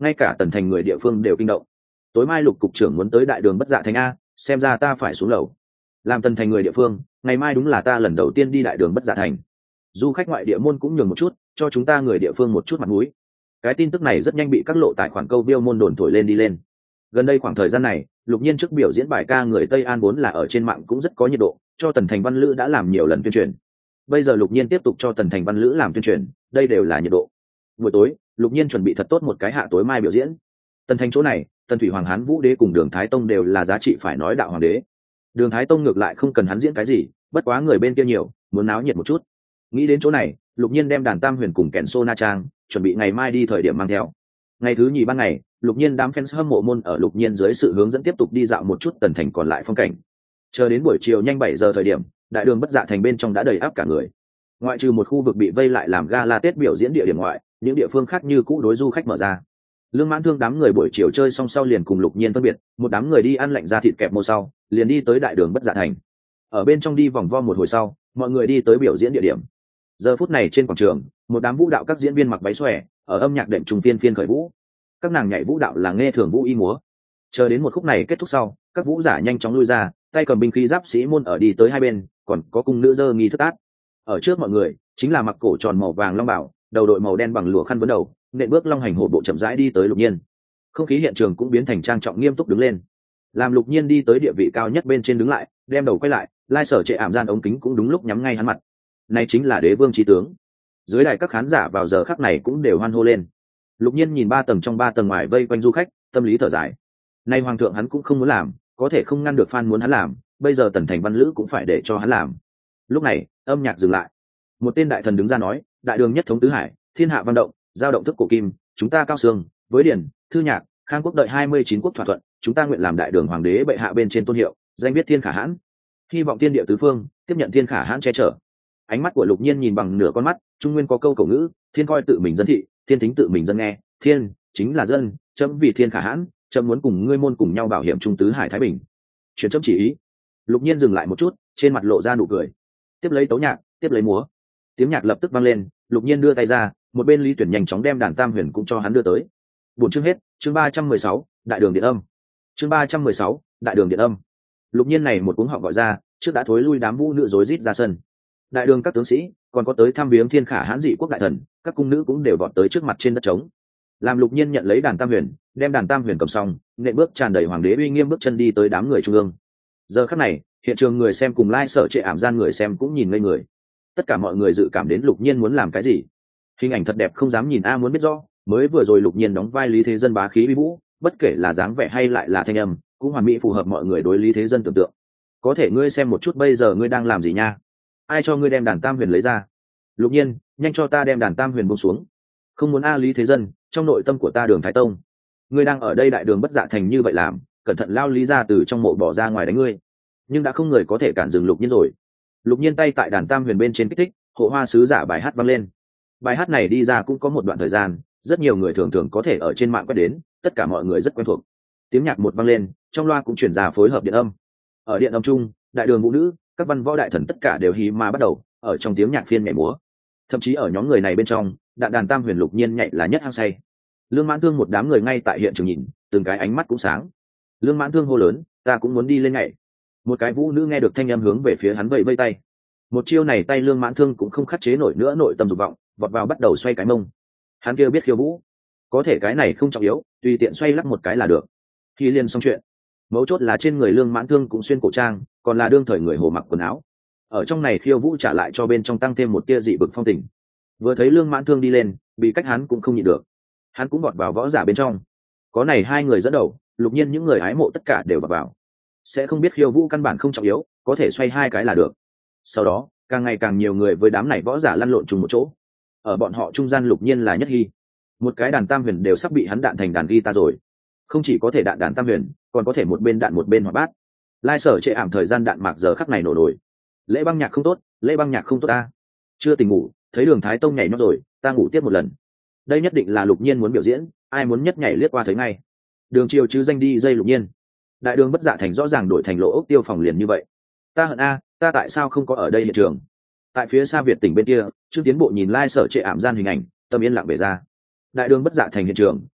ngay cả tần thành người địa phương đều kinh động. Tối mai Lục cục trưởng muốn tới đại đường Bất Dạ Thành a, xem ra ta phải xuống lầu. Làm tần thành người địa phương, ngày mai đúng là ta lần đầu tiên đi đại đường Bất Dạ Thành. Du khách ngoại địa môn cũng nhường một chút, cho chúng ta người địa phương một chút mặt mũi. Cái tin tức này rất nhanh bị các lộ tài khoản câu view môn đồn thổi lên đi lên. Gần đây khoảng thời gian này, Lục Nhiên trước biểu diễn bài ca người Tây An vốn là ở trên mạng cũng rất có nhiệt độ, cho Tần Thành Văn Lữ đã làm nhiều lần tuyên truyền. Bây giờ Lục Nhiên tiếp tục cho Tần Thành Văn Lữ làm tuyên truyền, đây đều là nhiệt độ. Buổi tối, Lục Nhiên chuẩn bị thật tốt một cái hạ tối mai biểu diễn. Tần Thành chỗ này, Tần Thủy Hoàng Hán Vũ Đế cùng Đường Thái Tông đều là giá trị phải nói đạo hoàng đế. Đường Thái Tông ngược lại không cần hắn diễn cái gì, bất quá người bên kia nhiều, muốn náo nhiệt một chút. Nghĩ đến chỗ này, Lục Nhiên đem đàn tam huyền cùng kèn sô na trang, chuẩn bị ngày mai đi thời điểm mang theo. Ngày thứ nhì ban ngày, Lục Nhiên đám fans hâm mộ môn ở Lục Nhiên dưới sự hướng dẫn tiếp tục đi dạo một chút Tần Thành còn lại phong cảnh. Chờ đến buổi chiều nhanh 7 giờ thời điểm, đại đường Bất Dạ Thành bên trong đã đầy ắp cả người. Ngoại trừ một khu vực bị vây lại làm gala Tết biểu diễn địa điểm ngoại, những địa phương khác như cũ đối du khách mở ra. Lương Mãn Thương đám người buổi chiều chơi xong sau liền cùng Lục Nhiên phân biệt, một đám người đi ăn lạnh ra thịt kẹp mô sau, liền đi tới đại đường Bất Dạ Thành. Ở bên trong đi vòng vo một hồi sau, mọi người đi tới biểu diễn địa điểm. Giờ phút này trên quảng trường, một đám vũ đạo các diễn viên mặc váy xòe, ở âm nhạc đệm trùng phiên khởi vũ. Các nàng nhảy vũ đạo là nghe thường vũ y múa. Chờ đến một khúc này kết thúc sau, các vũ giả nhanh chóng lui ra, tay cầm binh khí giáp sĩ môn ở đi tới hai bên, còn có cung nữ dơ nghi thức tát. Ở trước mọi người, chính là mặc cổ tròn màu vàng long bảo, đầu đội màu đen bằng lụa khăn vấn đầu, nện bước long hành hổ bộ chậm rãi đi tới Lục Nhiên. Không khí hiện trường cũng biến thành trang trọng nghiêm túc đứng lên. Làm Lục Nhiên đi tới địa vị cao nhất bên trên đứng lại, đem đầu quay lại, lai sở trệ ảm gian ống kính cũng đúng lúc nhắm ngay hắn mặt. Này chính là đế vương chí tướng. Dưới đài các khán giả vào giờ khắc này cũng đều hoan hô lên. Lục Nhiên nhìn 3 tầng trong 3 tầng ngoài vây quanh du khách, tâm lý thở dài. Nay hoàng thượng hắn cũng không muốn làm, có thể không ngăn được fan muốn hắn làm, bây giờ Tần Thành Văn Lữ cũng phải để cho hắn làm. Lúc này, âm nhạc dừng lại. Một tên đại thần đứng ra nói, đại đường nhất thống tứ hải, thiên hạ văn động, giao động thức cổ kim, chúng ta cao xương, với điển, thư nhạc, khang quốc đợi 29 quốc thỏa thuận, chúng ta nguyện làm đại đường hoàng đế bệ hạ bên trên tôn hiệu, danh viết thiên khả hãn. Hy vọng thiên địa tứ phương tiếp nhận thiên khả hãn che chở. Ánh mắt của Lục Nhiên nhìn bằng nửa con mắt, trung nguyên có câu cổ ngữ, thiên coi tự mình dân thị, thiên tính tự mình dân nghe, thiên chính là dân, chấm vì thiên khả hãn, chấm muốn cùng ngươi môn cùng nhau bảo hiểm trung tứ hải thái bình. Chuyển chấm chỉ ý. Lục Nhiên dừng lại một chút, trên mặt lộ ra nụ cười. Tiếp lấy tấu nhạc, tiếp lấy múa. Tiếng nhạc lập tức vang lên, Lục Nhiên đưa tay ra, một bên Lý Tuyển nhanh chóng đem đàn tam huyền cũng cho hắn đưa tới. Buổi chương hết, chương 316, đại đường điện âm. Chương 316, đại đường điện âm. Lục Nhiên này một cuống họ gọi ra, trước đã thối lui đám vũ nữ rối rít ra sân. Đại đường các tướng sĩ, còn có tới thăm viếng thiên khả hãn dị quốc đại thần, các cung nữ cũng đều vọt tới trước mặt trên đất trống. Làm Lục Nhiên nhận lấy đàn tam huyền, đem đàn tam huyền cầm xong, nện bước tràn đầy hoàng đế uy nghiêm bước chân đi tới đám người trung ương. Giờ khắc này, hiện trường người xem cùng lai sở trệ ảm gian người xem cũng nhìn ngây người. Tất cả mọi người dự cảm đến Lục Nhiên muốn làm cái gì. Hình ảnh thật đẹp không dám nhìn muốn biết rõ, mới vừa rồi Lục Nhiên đóng vai Lý Thế Dân bá khí uy vũ, bất kể là dáng vẻ hay lại là thanh âm, cũng hoàn mỹ phù hợp mọi người đối Lý Thế Dân tưởng tượng. Có thể ngươi xem một chút bây giờ ngươi đang làm gì nha? Ai cho ngươi đem đàn tam huyền lấy ra? Lục Nhiên, nhanh cho ta đem đàn tam huyền buông xuống. Không muốn Lý Thế Dân, trong nội tâm của ta Đường Thái Tông, ngươi đang ở đây đại đường Bất Dạ Thành như vậy làm, cẩn thận lao Lý ra từ trong mộ bỏ ra ngoài đánh ngươi. Nhưng đã không người có thể cản dừng Lục Nhiên rồi. Lục Nhiên tay tại đàn tam huyền bên trên kích thích, hộ hoa sứ giả bài hát vang lên. Bài hát này đi ra cũng có một đoạn thời gian, rất nhiều người thường thường có thể ở trên mạng quét đến, tất cả mọi người rất quen thuộc. Tiếng nhạc một vang lên, trong loa cũng chuyển ra phối hợp điện âm. Ở điện âm chung, đại đường vũ nữ, các văn võ đại thần tất cả đều hí mà bắt đầu ở trong tiếng nhạc phiên nhảy múa. Thậm chí ở nhóm người này bên trong, đàn tam huyền Lục Nhiên nhảy là nhất hăng say. Lương Mãn Thương một đám người ngay tại hiện trường nhìn, từng cái ánh mắt cũng sáng. Lương Mãn Thương hô lớn, ta cũng muốn đi lên nhảy. Một cái vũ nữ nghe được thanh âm hướng về phía hắn vẫy vẫy tay. Một chiêu này tay Lương Mãn Thương cũng không khắc chế nổi nữa nội tâm dục vọng, vọt vào bắt đầu xoay cái mông. Hắn kia biết khiêu vũ, có thể cái này không trọng yếu, tùy tiện xoay lắc một cái là được. Khi liền xong chuyện, mấu chốt là trên người Lương Mãn Thương cũng xuyên cổ trang, còn là đương thời người hồ mặc quần áo. Ở trong này khiêu vũ trả lại cho bên trong tăng thêm một tia dị vực phong tình. Vừa thấy Lương Mãn Thương đi lên, bị cách hắn cũng không nhịn được, hắn cũng vọt vào võ giả bên trong. Có này hai người dẫn đầu, Lục Nhiên những người ái mộ tất cả đều vào. Sẽ không biết khiêu vũ căn bản không trọng yếu, có thể xoay hai cái là được. Sau đó, càng ngày càng nhiều người với đám này võ giả lăn lộn chung một chỗ. Ở bọn họ trung gian Lục Nhiên là nhất hy. Một cái đàn tam huyền đều sắp bị hắn đạn thành đàn guitar rồi. Không chỉ có thể đạn đàn tam huyền, còn có thể một bên đạn một bên hoạt bát. Lai sở trệ ảm thời gian đạn mạc giờ khắc này nổ nổi. Lễ băng nhạc không tốt, lễ băng nhạc không tốt ta. Chưa tỉnh ngủ, thấy Đường Thái Tông nhảy nhót rồi, ta ngủ tiếp một lần. Đây nhất định là Lục Nhiên muốn biểu diễn, ai muốn nhất nhảy liếc qua thấy ngay. Đường Triều chứ danh đi dây Lục Nhiên. Đại đường Bất Dạ Thành rõ ràng đổi thành lỗ ốc tiêu phòng liền như vậy. Ta hận ta tại sao không có ở đây hiện trường? Tại phía xa Việt tỉnh bên kia, Trương Tiến Bộ nhìn lai sở trệ ảm gian hình ảnh, tâm yên lặng về ra. Đại đường Bất Dạ Thành hiện trường,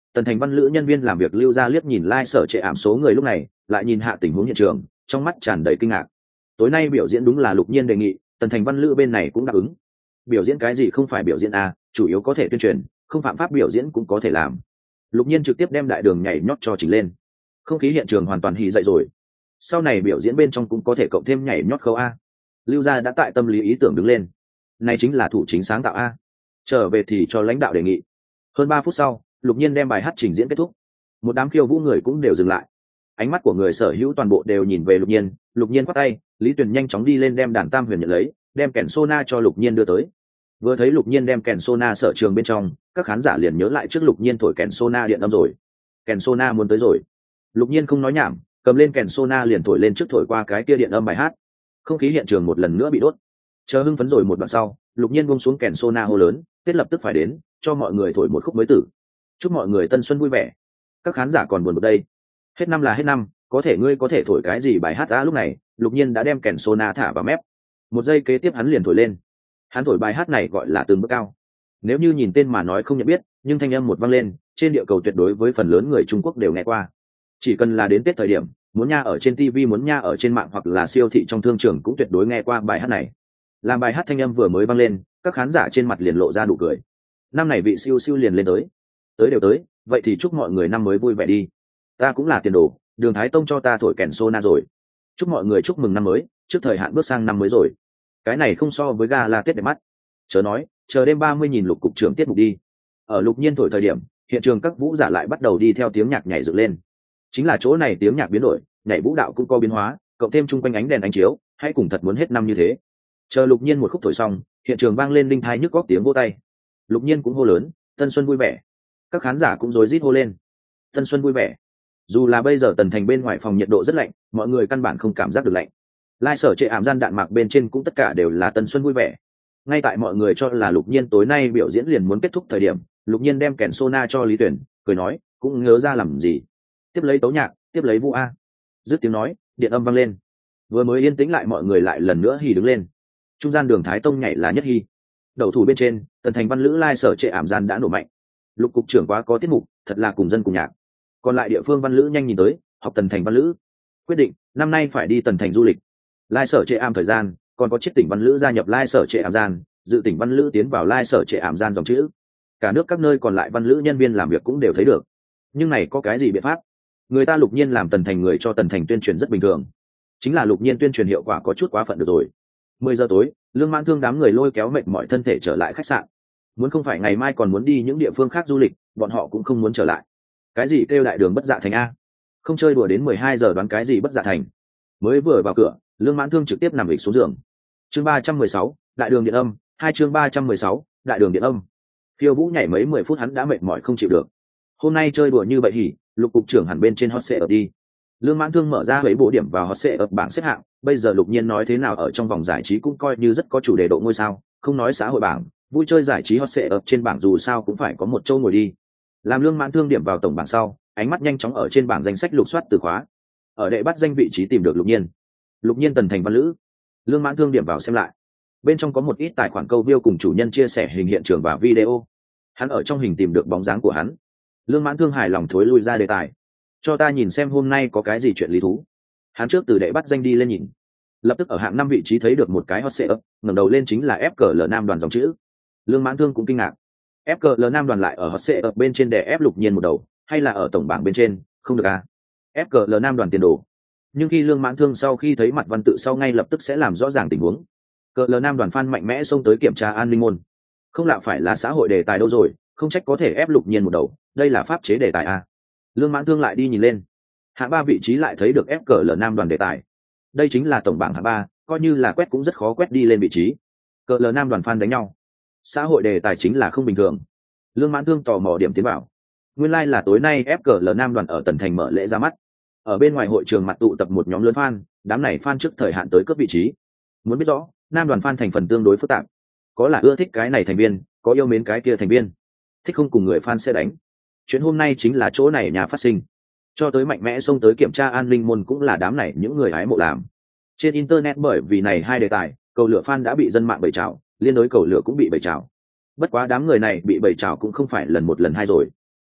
Tần thành văn lữ nhân viên làm việc lưu ra liếc nhìn sở trệ ảm số người lúc này, lại nhìn hạ tình huống hiện trường, trong mắt tràn đầy kinh ngạc. Tối nay biểu diễn đúng là Lục Nhiên đề nghị, Tần thành văn lữ bên này cũng đáp ứng. Biểu diễn cái gì không phải biểu diễn a, chủ yếu có thể tuyên truyền, không phạm pháp biểu diễn cũng có thể làm. Lục Nhiên trực tiếp đem đại đường nhảy nhót cho chỉnh lên, không khí hiện trường hoàn toàn hỉ dậy rồi. Sau này biểu diễn bên trong cũng có thể cộng thêm nhảy nhót khâu a. Lưu gia đã tại tâm lý ý tưởng đứng lên, này chính là thủ chính sáng tạo a. Trở về thì cho lãnh đạo đề nghị. Hơn 3 phút sau, Lục Nhiên đem bài hát trình diễn kết thúc. Một đám khiêu vũ người cũng đều dừng lại, ánh mắt của người sở hữu toàn bộ đều nhìn về Lục Nhiên. Lục Nhiên quát tay, Lý Tuyền nhanh chóng đi lên đem đàn tam huyền nhận lấy, đem kèn sona cho Lục Nhiên đưa tới. Vừa thấy Lục Nhiên đem kèn sona sở trường bên trong, các khán giả liền nhớ lại trước Lục Nhiên thổi kèn sona điện âm rồi. Kèn sona muốn tới rồi. Lục Nhiên không nói nhảm, cầm lên kèn sona liền thổi lên trước, thổi qua cái kia điện âm bài hát. Không khí hiện trường một lần nữa bị đốt. Chờ hưng phấn rồi một đoạn sau, Lục Nhiên buông xuống kèn sona hô lớn, Tết lập tức phải đến, cho mọi người thổi một khúc mới tử. Chúc mọi người tân xuân vui vẻ. Các khán giả còn buồn bực đây. Hết năm là hết năm, có thể ngươi có thể thổi cái gì bài hát đã. Lúc này, Lục Nhiên đã đem kèn sona thả vào mép. Một giây kế tiếp hắn liền thổi lên. Hắn thổi bài hát này gọi là Từng bước cao. Nếu như nhìn tên mà nói không nhận biết, nhưng thanh âm một vang lên, trên địa cầu tuyệt đối với phần lớn người Trung Quốc đều nghe qua. Chỉ cần là đến Tết thời điểm, muốn nha ở trên TV, muốn nha ở trên mạng hoặc là siêu thị trong thương trường cũng tuyệt đối nghe qua bài hát này. Làm bài hát thanh âm vừa mới vang lên, các khán giả trên mặt liền lộ ra nụ cười. Năm này vị siêu siêu liền lên tới đều tới, vậy thì chúc mọi người năm mới vui vẻ đi. Ta cũng là tiền đồ, Đường Thái Tông cho ta thổi kèn sona rồi. Chúc mọi người chúc mừng năm mới, trước thời hạn bước sang năm mới rồi. Cái này không so với gala Tết đẹp mắt. Chớ nói, chờ đêm 30 nhìn Lục cục trưởng tiết mục đi. Ở Lục Nhiên thổi thời điểm, hiện trường các vũ giả lại bắt đầu đi theo tiếng nhạc nhảy dựng lên. Chính là chỗ này tiếng nhạc biến đổi, nhảy vũ đạo cũng có biến hóa, cộng thêm chung quanh ánh đèn ánh chiếu, hay cùng thật muốn hết năm như thế. Chờ Lục Nhiên một khúc thổi xong, hiện trường vang lên linh thai nhức góc tiếng vỗ tay. Lục Nhiên cũng hô lớn, tân xuân vui vẻ. Các khán giả cũng rối rít hô lên, tân xuân vui vẻ. Dù là bây giờ Tần thành bên ngoài phòng nhiệt độ rất lạnh, mọi người căn bản không cảm giác được lạnh. Sở trệ ảm gian đạn mạc bên trên cũng tất cả đều là tân xuân vui vẻ. Ngay tại mọi người cho là Lục Nhiên tối nay biểu diễn liền muốn kết thúc thời điểm, Lục Nhiên đem kèn sona cho Lý Tuyển, cười nói, cũng ngớ ra làm gì. Tiếp lấy tấu nhạc, tiếp lấy vũ a. Dứt tiếng nói, điện âm vang lên. Vừa mới yên tĩnh lại mọi người lại lần nữa hỉ đứng lên. Trung gian Đường Thái Tông nhảy là nhất hỉ. Đầu thủ bên trên, Tần thành văn lữ sở trệ ảm gian đã nổ mạnh. Lục cục trưởng quá có tiết mục, thật là cùng dân cùng nhạc. Còn lại địa phương văn lữ nhanh nhìn tới, học Tần thành văn lữ. Quyết định, năm nay phải đi Tần thành du lịch. Sở trệ ảm thời gian, còn có chiếc tỉnh văn lữ gia nhập sở trệ ảm gian, dự tỉnh văn lữ tiến vào sở trệ ảm gian dòng chữ. Cả nước các nơi còn lại văn lữ nhân viên làm việc cũng đều thấy được. Nhưng này có cái gì biện pháp? Người ta Lục Nhiên làm Tần thành người cho Tần thành tuyên truyền rất bình thường. Chính là Lục Nhiên tuyên truyền hiệu quả có chút quá phận được rồi. 10 giờ tối, Lương Mãn Thương đám người lôi kéo mệt mỏi thân thể trở lại khách sạn. Muốn không phải ngày mai còn muốn đi những địa phương khác du lịch, bọn họ cũng không muốn trở lại. Cái gì kêu đại đường bất dạ thành a? Không chơi đùa đến 12 giờ đoán cái gì bất dạ thành. Mới vừa vào cửa, Lương Mãn Thương trực tiếp nằm ịch xuống giường. Chương 316, đại đường điện âm, 2 chương 316, đại đường điện âm. Khiêu vũ nhảy mấy 10 phút hắn đã mệt mỏi không chịu được. Hôm nay chơi đùa như vậy hỉ, Lục cục trưởng hẳn bên trên hot seat đi. Lương Mãn Thương mở ra mấy bộ điểm vào hot seat bảng xếp hạng, bây giờ Lục Nhiên nói thế nào ở trong vòng giải trí cũng coi như rất có chủ đề độ ngôi sao, không nói xã hội bảng, vui chơi giải trí hot seat trên bảng dù sao cũng phải có một chỗ ngồi đi. Làm Lương Mãn Thương điểm vào tổng bảng sau, ánh mắt nhanh chóng ở trên bảng danh sách lục soát từ khóa. Ở đệ bắt danh vị trí tìm được Lục Nhiên. Lục Nhiên Tần thành văn lữ. Lương Mãn Thương điểm vào xem lại. Bên trong có một ít tài khoản câu view cùng chủ nhân chia sẻ hình hiện trường và video. Hắn ở trong hình tìm được bóng dáng của hắn. Lương Mãn Thương hài lòng thối lui ra đề tài. Cho ta nhìn xem hôm nay có cái gì chuyện lý thú. Hắn trước từ đệ bắt danh đi lên nhìn. Lập tức ở hạng 5 vị trí thấy được một cái hot seat, ngẩng đầu lên chính là FKL Nam đoàn dòng chữ. Lương Mãn Thương cũng kinh ngạc. FKL Nam đoàn lại ở hot seat bên trên đè ép Lục Nhiên một đầu, hay là ở tổng bảng bên trên, không được à? FKL Nam đoàn tiền đồ. Nhưng khi Lương Mãn Thương sau khi thấy mặt văn tự sau ngay lập tức sẽ làm rõ ràng tình huống. CL Nam đoàn fan mạnh mẽ xông tới kiểm tra an ninh môn. Không lạ phải là xã hội đề tài đâu rồi, không trách có thể ép Lục Nhiên một đầu, đây là pháp chế đề tài à? Lương Mãn Thương lại đi nhìn lên. Hạng 3 vị trí lại thấy được FKL Nam đoàn đề tài. Đây chính là tổng bảng hạng 3, coi như là quét cũng rất khó quét đi lên vị trí. CL Nam đoàn fan đánh nhau. Xã hội đề tài chính là không bình thường. Lương Mãn Thương tò mò điểm tiến vào. Nguyên lai là tối nay FKL Nam đoàn ở Tần thành mở lễ ra mắt. Ở bên ngoài hội trường mặt tụ tập một nhóm lớn fan, đám này fan trước thời hạn tới cướp vị trí. Muốn biết rõ, Nam đoàn fan thành phần tương đối phức tạp. Có là ưa thích cái này thành viên, có yêu mến cái kia thành viên. Thích không cùng người fan sẽ đánh. Chuyện hôm nay chính là chỗ này nhà phát sinh. Cho tới mạnh mẽ xông tới kiểm tra an ninh môn cũng là đám này những người hái mộ làm. Trên internet bởi vì này hai đề tài, cầu lửa fan đã bị dân mạng bầy trào, liên đối cầu lửa cũng bị bầy trào. Bất quá đám người này bị bầy trào cũng không phải lần một lần hai rồi.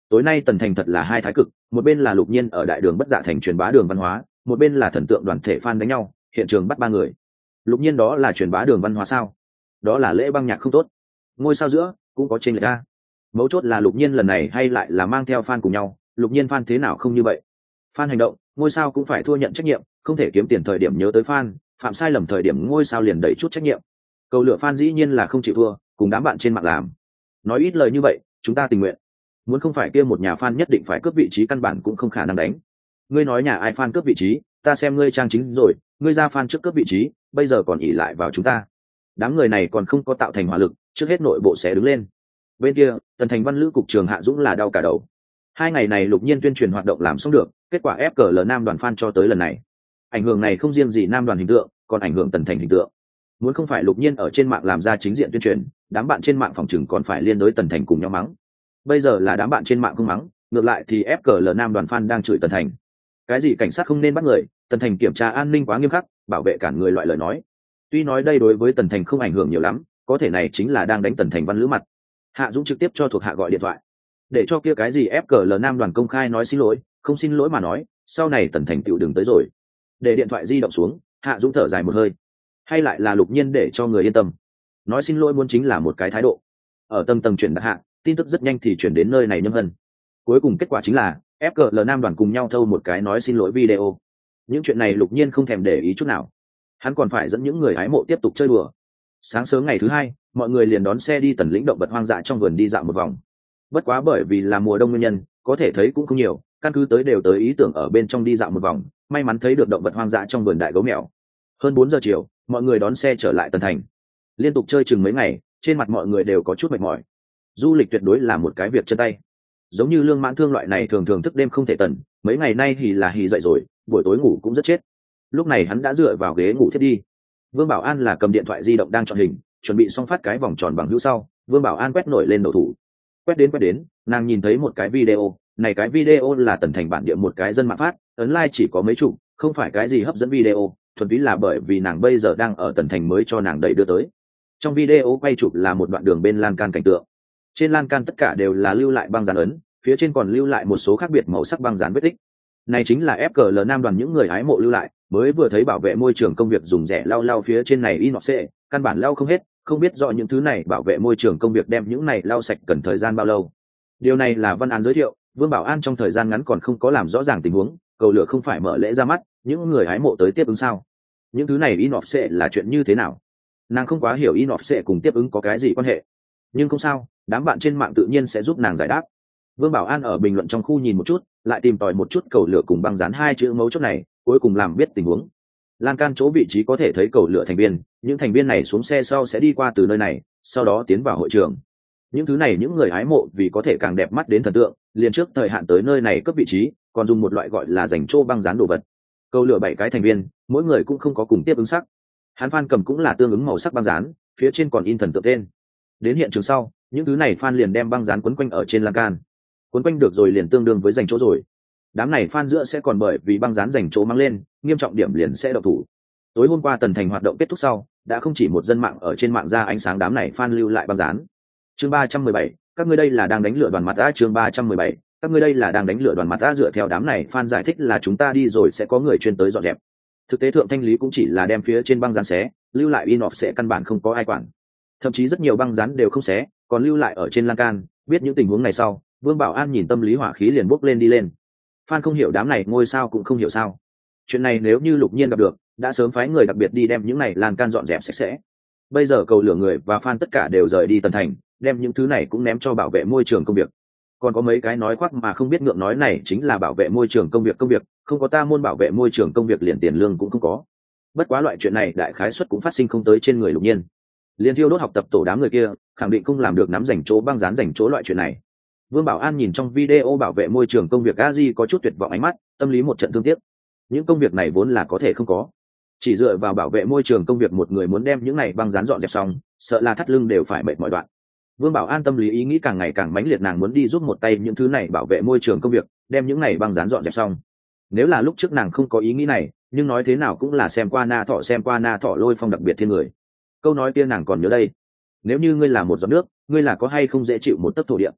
tối nay tần thành thật là hai thái cực, một bên là Lục Nhiên ở đại đường Bất Dạ Thành truyền bá đường văn hóa, một bên là thần tượng đoàn thể fan đánh nhau, hiện trường bắt ba người. Lục Nhiên đó là truyền bá đường văn hóa sao? Đó là lễ băng nhạc không tốt. Ngôi sao giữa cũng có trên lệch ra. Mấu chốt là Lục Nhiên lần này hay lại là mang theo fan cùng nhau, Lục Nhiên fan thế nào không như vậy? Fan hành động, ngôi sao cũng phải thua nhận trách nhiệm, không thể kiếm tiền thời điểm nhớ tới fan, phạm sai lầm thời điểm ngôi sao liền đẩy chút trách nhiệm. Cầu lửa fan dĩ nhiên là không chịu thua, cùng đám bạn trên mạng làm. Nói ít lời như vậy, chúng ta tình nguyện. Muốn không phải kia một nhà fan nhất định phải cướp vị trí căn bản cũng không khả năng đánh. Ngươi nói nhà ai fan cướp vị trí, ta xem ngươi trang chính rồi, ngươi ra fan trước cướp vị trí, bây giờ còn ỷ lại vào chúng ta. Đám người này còn không có tạo thành hỏa lực, trước hết nội bộ sẽ đứng lên. Bên kia, Tần Thành Văn Lữ cục trường Hạ Dũng là đau cả đầu. Hai ngày này Lục Nhiên tuyên truyền hoạt động làm xong được, kết quả FKL nam đoàn fan cho tới lần này. Ảnh hưởng này không riêng gì nam đoàn hình tượng, còn ảnh hưởng Tần Thành hình tượng. Muốn không phải Lục Nhiên ở trên mạng làm ra chính diện tuyên truyền, đám bạn trên mạng phòng chừng còn phải liên đối Tần Thành cùng nhau mắng. Bây giờ là đám bạn trên mạng không mắng, ngược lại thì FKL nam đoàn fan đang chửi Tần Thành. Cái gì cảnh sát không nên bắt người, Tần Thành kiểm tra an ninh quá nghiêm khắc, bảo vệ cản người loại lời nói. Tuy nói đây đối với Tần Thành không ảnh hưởng nhiều lắm, có thể này chính là đang đánh Tần Thành Văn Lữ mặt. Hạ Dũng trực tiếp cho thuộc hạ gọi điện thoại, để cho kia cái gì FKL nam đoàn công khai nói xin lỗi, không xin lỗi mà nói, sau này Tần Thành tựu đừng tới rồi. Để điện thoại di động xuống, Hạ Dũng thở dài một hơi. Hay lại là Lục Nhiên để cho người yên tâm. Nói xin lỗi muốn chính là một cái thái độ. Ở tầng tầng chuyển đạt hạ, tin tức rất nhanh thì chuyển đến nơi này Nhâm Hân. Cuối cùng kết quả chính là FKL nam đoàn cùng nhau thâu một cái nói xin lỗi video. Những chuyện này Lục Nhiên không thèm để ý chút nào. Hắn còn phải dẫn những người hái mộ tiếp tục chơi đùa. Sáng sớm ngày thứ hai, mọi người liền đón xe đi Tần lĩnh động vật hoang dã trong vườn đi dạo một vòng. Bất quá bởi vì là mùa đông nguyên nhân, có thể thấy cũng không nhiều, căn cứ tới đều tới ý tưởng ở bên trong đi dạo một vòng, may mắn thấy được động vật hoang dã trong vườn đại gấu mèo. Hơn 4 giờ chiều, mọi người đón xe trở lại Tần Thành. Liên tục chơi chừng mấy ngày, trên mặt mọi người đều có chút mệt mỏi. Du lịch tuyệt đối là một cái việc chân tay. Giống như Lương Mãn Thương loại này thường thường thức đêm không thể tần, mấy ngày nay thì là hì dậy rồi, buổi tối ngủ cũng rất chết. Lúc này hắn đã dựa vào ghế ngủ thiết đi. Vương Bảo An là cầm điện thoại di động đang chọn hình, chuẩn bị xong phát cái vòng tròn bằng hữu sau, Vương Bảo An quét nổi lên đầu thủ. Quét đến, nàng nhìn thấy một cái video, này cái video là Tần Thành bản địa một cái dân mạng phát, ấn like chỉ có mấy chục, không phải cái gì hấp dẫn video, thuần túy là bởi vì nàng bây giờ đang ở Tần Thành mới cho nàng đẩy đưa tới. Trong video quay chụp là một đoạn đường bên lan can cảnh tượng. Trên lan can tất cả đều là lưu lại băng dán ấn, phía trên còn lưu lại một số khác biệt màu sắc băng dán vết tích. Này chính là FKL nam đoàn những người hái mộ lưu lại, mới vừa thấy bảo vệ môi trường công việc dùng rẻ lau phía trên này inox, căn bản lau không hết, không biết rõ những thứ này bảo vệ môi trường công việc đem những này lau sạch cần thời gian bao lâu. Điều này là Văn An giới thiệu, Vương Bảo An trong thời gian ngắn còn không có làm rõ ràng tình huống, cầu lửa không phải mở lễ ra mắt, những người hái mộ tới tiếp ứng sao? Những thứ này inox là chuyện như thế nào? Nàng không quá hiểu inox cùng tiếp ứng có cái gì quan hệ, nhưng không sao, đám bạn trên mạng tự nhiên sẽ giúp nàng giải đáp. Vương Bảo An ở bình luận trong khu nhìn một chút, lại tìm tòi một chút cầu lửa cùng băng dán hai chữ mấu chốt này, cuối cùng làm biết tình huống. Lan can chỗ vị trí có thể thấy cầu lửa thành viên, những thành viên này xuống xe sau sẽ đi qua từ nơi này, sau đó tiến vào hội trường. Những thứ này những người hái mộ vì có thể càng đẹp mắt đến thần tượng, liền trước thời hạn tới nơi này cấp vị trí, còn dùng một loại gọi là dành chỗ băng dán đồ vật. Cầu lửa 7 cái thành viên, mỗi người cũng không có cùng tiếp ứng sắc. Hắn fan cầm cũng là tương ứng màu sắc băng dán, phía trên còn in thần tượng tên. Đến hiện trường sau, những thứ này fan liền đem băng dán quấn quanh ở trên lan can. Quấn quanh được rồi liền tương đương với dành chỗ rồi. Đám này fan giữa sẽ còn bởi vì băng dán dành chỗ mang lên, nghiêm trọng điểm liền sẽ động thủ. Tối hôm qua Tần Thành hoạt động kết thúc sau, đã không chỉ một dân mạng ở trên mạng ra ánh sáng đám này fan lưu lại băng dán. Chương 317, các ngươi đây là đang đánh lửa đoàn mặt ta. Chương 317, các ngươi đây là đang đánh lửa đoàn mặt ta. Dựa theo đám này fan giải thích là chúng ta đi rồi sẽ có người chuyên tới dọn dẹp. Thực tế thượng thanh lý cũng chỉ là đem phía trên băng dán xé, lưu lại inox sẽ căn bản không có ai quản. Thậm chí rất nhiều băng dán đều không xé, còn lưu lại ở trên lan can. Biết những tình huống này sau, Vương Bảo An nhìn tâm lý hỏa khí liền bốc lên đi lên. Fan không hiểu đám này ngôi sao cũng không hiểu sao. Chuyện này nếu như Lục Nhiên gặp được, đã sớm phái người đặc biệt đi đem những này lan can dọn dẹp sạch sẽ. Bây giờ cầu lửa người và fan tất cả đều rời đi Tần Thành, đem những thứ này cũng ném cho bảo vệ môi trường công việc. Còn có mấy cái nói khoác mà không biết ngượng nói này chính là bảo vệ môi trường công việc, không có ta môn bảo vệ môi trường công việc liền tiền lương cũng không có. Bất quá loại chuyện này đại khái suất cũng phát sinh không tới trên người Lục Nhiên. Liên thiêu đốt học tập tổ đám người kia, khẳng định không làm được nắm dành chỗ băng dán dành chỗ loại chuyện này. Vương Bảo An nhìn trong video bảo vệ môi trường công việc Aji có chút tuyệt vọng ánh mắt, tâm lý một trận thương tiếc. Những công việc này vốn là có thể không có. Chỉ dựa vào bảo vệ môi trường công việc một người muốn đem những này băng dán dọn dẹp xong, sợ là thắt lưng đều phải mệt mỏi đoạn. Vương Bảo An tâm lý ý nghĩ càng ngày càng mãnh liệt, nàng muốn đi giúp một tay những thứ này bảo vệ môi trường công việc, đem những này băng dán dọn dẹp xong. Nếu là lúc trước nàng không có ý nghĩ này, nhưng nói thế nào cũng là xem qua na thọ lôi phong đặc biệt thiên người. Câu nói kia nàng còn nhớ đây. Nếu như ngươi là một giọt nước, ngươi là có hay không dễ chịu một tấc thổ địa.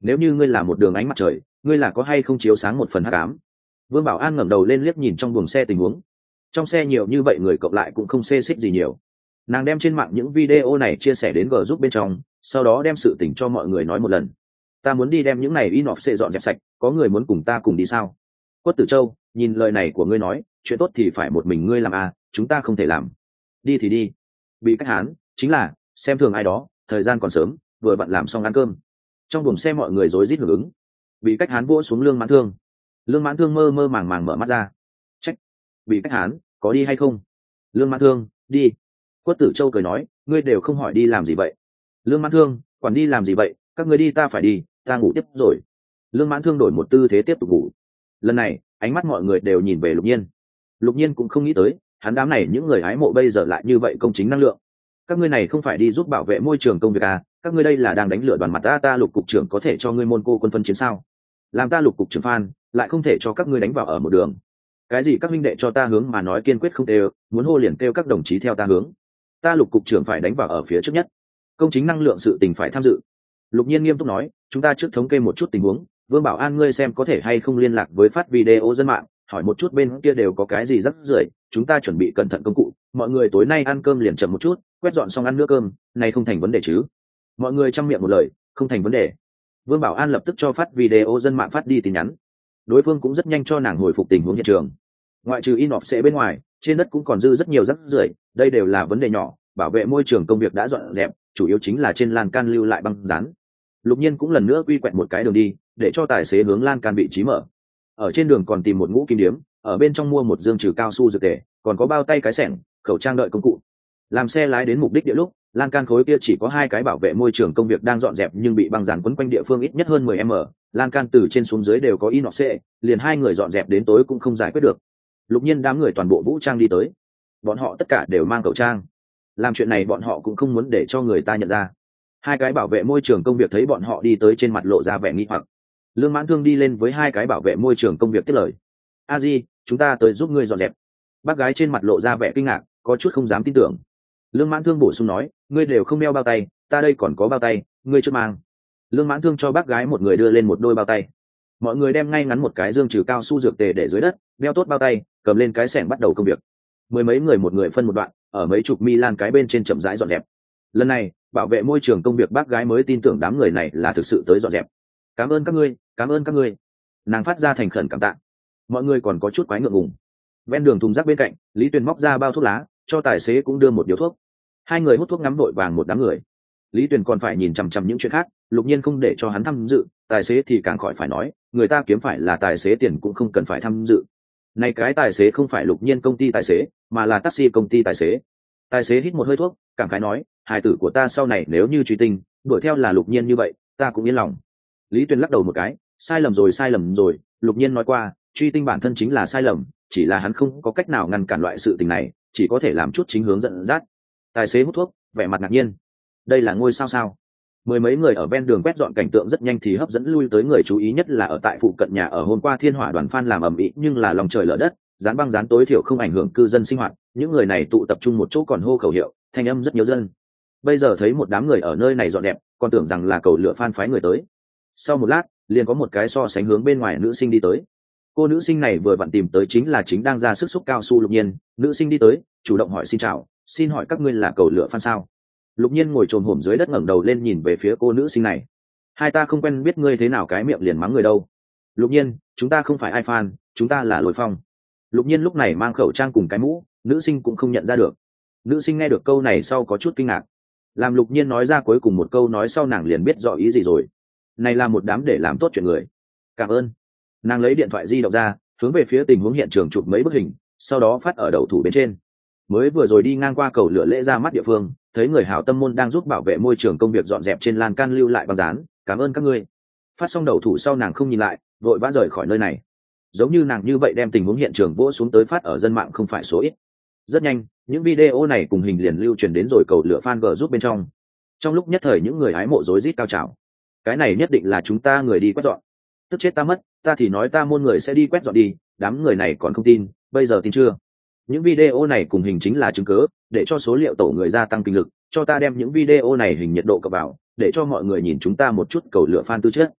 nếu như ngươi là một đường ánh mặt trời, ngươi là có hay không chiếu sáng một phần hắc ám? Vương Bảo An ngẩng đầu lên liếc nhìn trong buồng xe tình huống. Trong xe nhiều như vậy người cộng lại cũng không xê xích gì nhiều. Nàng đem trên mạng những video này chia sẻ đến G giúp bên trong, sau đó đem sự tình cho mọi người nói một lần. Ta muốn đi đem những này in off xệ dọn dẹp sạch, có người muốn cùng ta cùng đi sao? Quất Tử Châu, nhìn lời này của ngươi nói, chuyện tốt thì phải một mình ngươi làm à, chúng ta không thể làm. Đi thì đi. Bị Cách Hán, chính là xem thường ai đó, thời gian còn sớm, vừa vặn làm xong ăn cơm. Trong buồng xe mọi người rối rít hưởng ứng. Bị Cách Hán vỗ xuống Lương Mãn Thương. Lương Mãn Thương mơ mơ màng màng mở mắt ra. Trách. Bị Cách Hán, có đi hay không? Lương Mãn Thương, đi. Quất Tử Châu cười nói, ngươi đều không hỏi đi làm gì vậy? Lương Mãn Thương, quản đi làm gì vậy, các ngươi đi ta phải đi, ta ngủ tiếp rồi. Lương Mãn Thương đổi một tư thế tiếp tục ngủ. Lần này ánh mắt mọi người đều nhìn về Lục Nhiên. Lục Nhiên cũng không nghĩ tới hắn đám này những người hái mộ bây giờ lại như vậy công chính năng lượng. Các ngươi này không phải đi giúp bảo vệ môi trường công việc à, các ngươi đây là đang đánh lửa đoàn mặt ta Lục cục trưởng có thể cho ngươi môn cô quân phân chiến sao? Làm ta Lục cục trưởng phan lại không thể cho các ngươi đánh vào ở một đường. Cái gì các minh đệ cho ta hướng mà nói kiên quyết không kêu, muốn hô liền kêu các đồng chí theo ta hướng. Ta Lục cục trưởng phải đánh vào ở phía trước nhất, công chính năng lượng sự tình phải tham dự. Lục Nhiên nghiêm túc nói, chúng ta trước thống kê một chút tình huống, Vương Bảo An ngươi xem có thể hay không liên lạc với phát video dân mạng, hỏi một chút bên kia đều có cái gì rắc rưởi, chúng ta chuẩn bị cẩn thận công cụ, mọi người tối nay ăn cơm liền chậm một chút, quét dọn xong ăn nữa cơm, này không thành vấn đề chứ? Mọi người chăm miệng một lời, không thành vấn đề. Vương Bảo An lập tức cho phát video dân mạng phát đi tin nhắn. Đối phương cũng rất nhanh cho nàng hồi phục tình huống hiện trường. Ngoại trừ in off sẽ bên ngoài, trên đất cũng còn dư rất nhiều rắc rưởi, đây đều là vấn đề nhỏ, bảo vệ môi trường công việc đã dọn dẹp, chủ yếu chính là trên lan can lưu lại băng dán. Lục Nhiên cũng lần nữa quy quẹt một cái đường đi, để cho tài xế hướng lan can vị trí mở. Ở trên đường còn tìm một ngũ kim điếm, ở bên trong mua một dương trừ cao su dược tề, còn có bao tay cái xẻng, khẩu trang đợi công cụ. Làm xe lái đến mục đích địa lúc, lan can khối kia chỉ có hai cái bảo vệ môi trường công việc đang dọn dẹp nhưng bị băng dán quấn quanh địa phương ít nhất hơn 10 m, lan can từ trên xuống dưới đều có inox xệ, liền hai người dọn dẹp đến tối cũng không giải quyết được. Lục Nhiên đám người toàn bộ vũ trang đi tới, bọn họ tất cả đều mang khẩu trang. Làm chuyện này bọn họ cũng không muốn để cho người ta nhận ra. Hai cái bảo vệ môi trường công việc thấy bọn họ đi tới trên mặt lộ ra vẻ nghi hoặc. Lương Mãn Thương đi lên với hai cái bảo vệ môi trường công việc tiếp lời, a di, chúng ta tới giúp ngươi dọn dẹp. Bác gái trên mặt lộ ra vẻ kinh ngạc, có chút không dám tin tưởng. Lương Mãn Thương bổ sung nói, ngươi đều không đeo bao tay, ta đây còn có bao tay, ngươi chưa mang. Lương Mãn Thương cho bác gái một người đưa lên một đôi bao tay. Mọi người đem ngay ngắn một cái dương trừ cao su dược tề để dưới đất, đeo tốt bao tay, cầm lên cái xẻng bắt đầu công việc. Mười mấy người một người phân một đoạn, ở mấy chục mi lan cái bên trên chậm rãi dọn dẹp. Lần này bảo vệ môi trường công việc bác gái mới tin tưởng đám người này là thực sự tới dọn dẹp. Cảm ơn các ngươi, cảm ơn các ngươi. Nàng phát ra thành khẩn cảm tạ. Mọi người còn có chút quái ngượng ngùng. Ven đường thùng rác bên cạnh, Lý Tuyền móc ra bao thuốc lá, cho tài xế cũng đưa một điếu thuốc. Hai người hút thuốc ngắm vội vàng một đám người. Lý Tuyền còn phải nhìn chằm chằm những chuyện khác, Lục Nhiên không để cho hắn tham dự, tài xế thì càng khỏi phải nói, người ta kiếm phải là tài xế tiền cũng không cần phải tham dự. Này cái tài xế không phải Lục Nhiên công ty tài xế, mà là taxi công ty tài xế. Tài xế hít một hơi thuốc, cảm khái nói, hài tử của ta sau này nếu như truy tinh, đuổi theo là Lục Nhiên như vậy, ta cũng yên lòng. Lý Tuyền lắc đầu một cái, sai lầm rồi, Lục Nhiên nói qua, truy tinh bản thân chính là sai lầm, chỉ là hắn không có cách nào ngăn cản loại sự tình này, chỉ có thể làm chút chính hướng dẫn dắt. Tài xế hút thuốc, vẻ mặt ngạc nhiên. Đây là ngôi sao sao? Mười mấy người ở ven đường quét dọn cảnh tượng rất nhanh thì hấp dẫn lui tới người chú ý nhất là ở tại phụ cận nhà ở hôm qua Thiên Hỏa đoàn fan làm ầm ĩ nhưng là lòng trời lở đất, dán băng dán tối thiểu không ảnh hưởng cư dân sinh hoạt, những người này tụ tập trung một chỗ còn hô khẩu hiệu, thanh âm rất nhiều dân. Bây giờ thấy một đám người ở nơi này dọn đẹp, còn tưởng rằng là cầu lửa fan phái người tới. Sau một lát, liền có một cái so sánh hướng bên ngoài nữ sinh đi tới. Cô nữ sinh này vừa vặn tìm tới chính là chính đang ra sức xúc cao su Lục Nhiên, nữ sinh đi tới, chủ động hỏi xin chào, xin hỏi các ngươi là cầu lửa fan sao? Lục Nhiên ngồi chồm hổm dưới đất ngẩng đầu lên nhìn về phía cô nữ sinh này. Hai ta không quen biết ngươi thế nào cái miệng liền mắng người đâu. Lục Nhiên, chúng ta không phải ai fan, chúng ta là Lôi Phong. Lục Nhiên lúc này mang khẩu trang cùng cái mũ, nữ sinh cũng không nhận ra được. Nữ sinh nghe được câu này sau có chút kinh ngạc. Làm Lục Nhiên nói ra cuối cùng một câu nói sau nàng liền biết rõ ý gì rồi. Này là một đám để làm tốt chuyện người. Cảm ơn. Nàng lấy điện thoại di động ra, hướng về phía tình huống hiện trường chụp mấy bức hình, sau đó phát ở đầu thủ bên trên. Mới vừa rồi đi ngang qua cầu lửa lễ ra mắt địa phương, thấy người hảo tâm môn đang giúp bảo vệ môi trường công việc dọn dẹp trên lan can lưu lại băng dán, cảm ơn các ngươi. Phát xong đầu thủ sau nàng không nhìn lại, vội vã rời khỏi nơi này. Giống như nàng như vậy đem tình huống hiện trường vỗ xuống tới phát ở dân mạng không phải số ít. Rất nhanh, những video này cùng hình liền lưu truyền đến rồi cầu lửa fan G giúp bên trong. Trong lúc nhất thời những người hái mộ rối rít cao trào. Cái này nhất định là chúng ta người đi quét dọn. Tức chết ta mất, ta thì nói ta môn người sẽ đi quét dọn đi, đám người này còn không tin, bây giờ tin chưa? Những video này cùng hình chính là chứng cứ, để cho số liệu tổ người gia tăng kinh lực, cho ta đem những video này hình nhiệt độ cập vào, để cho mọi người nhìn chúng ta một chút cầu lửa fan tư chất.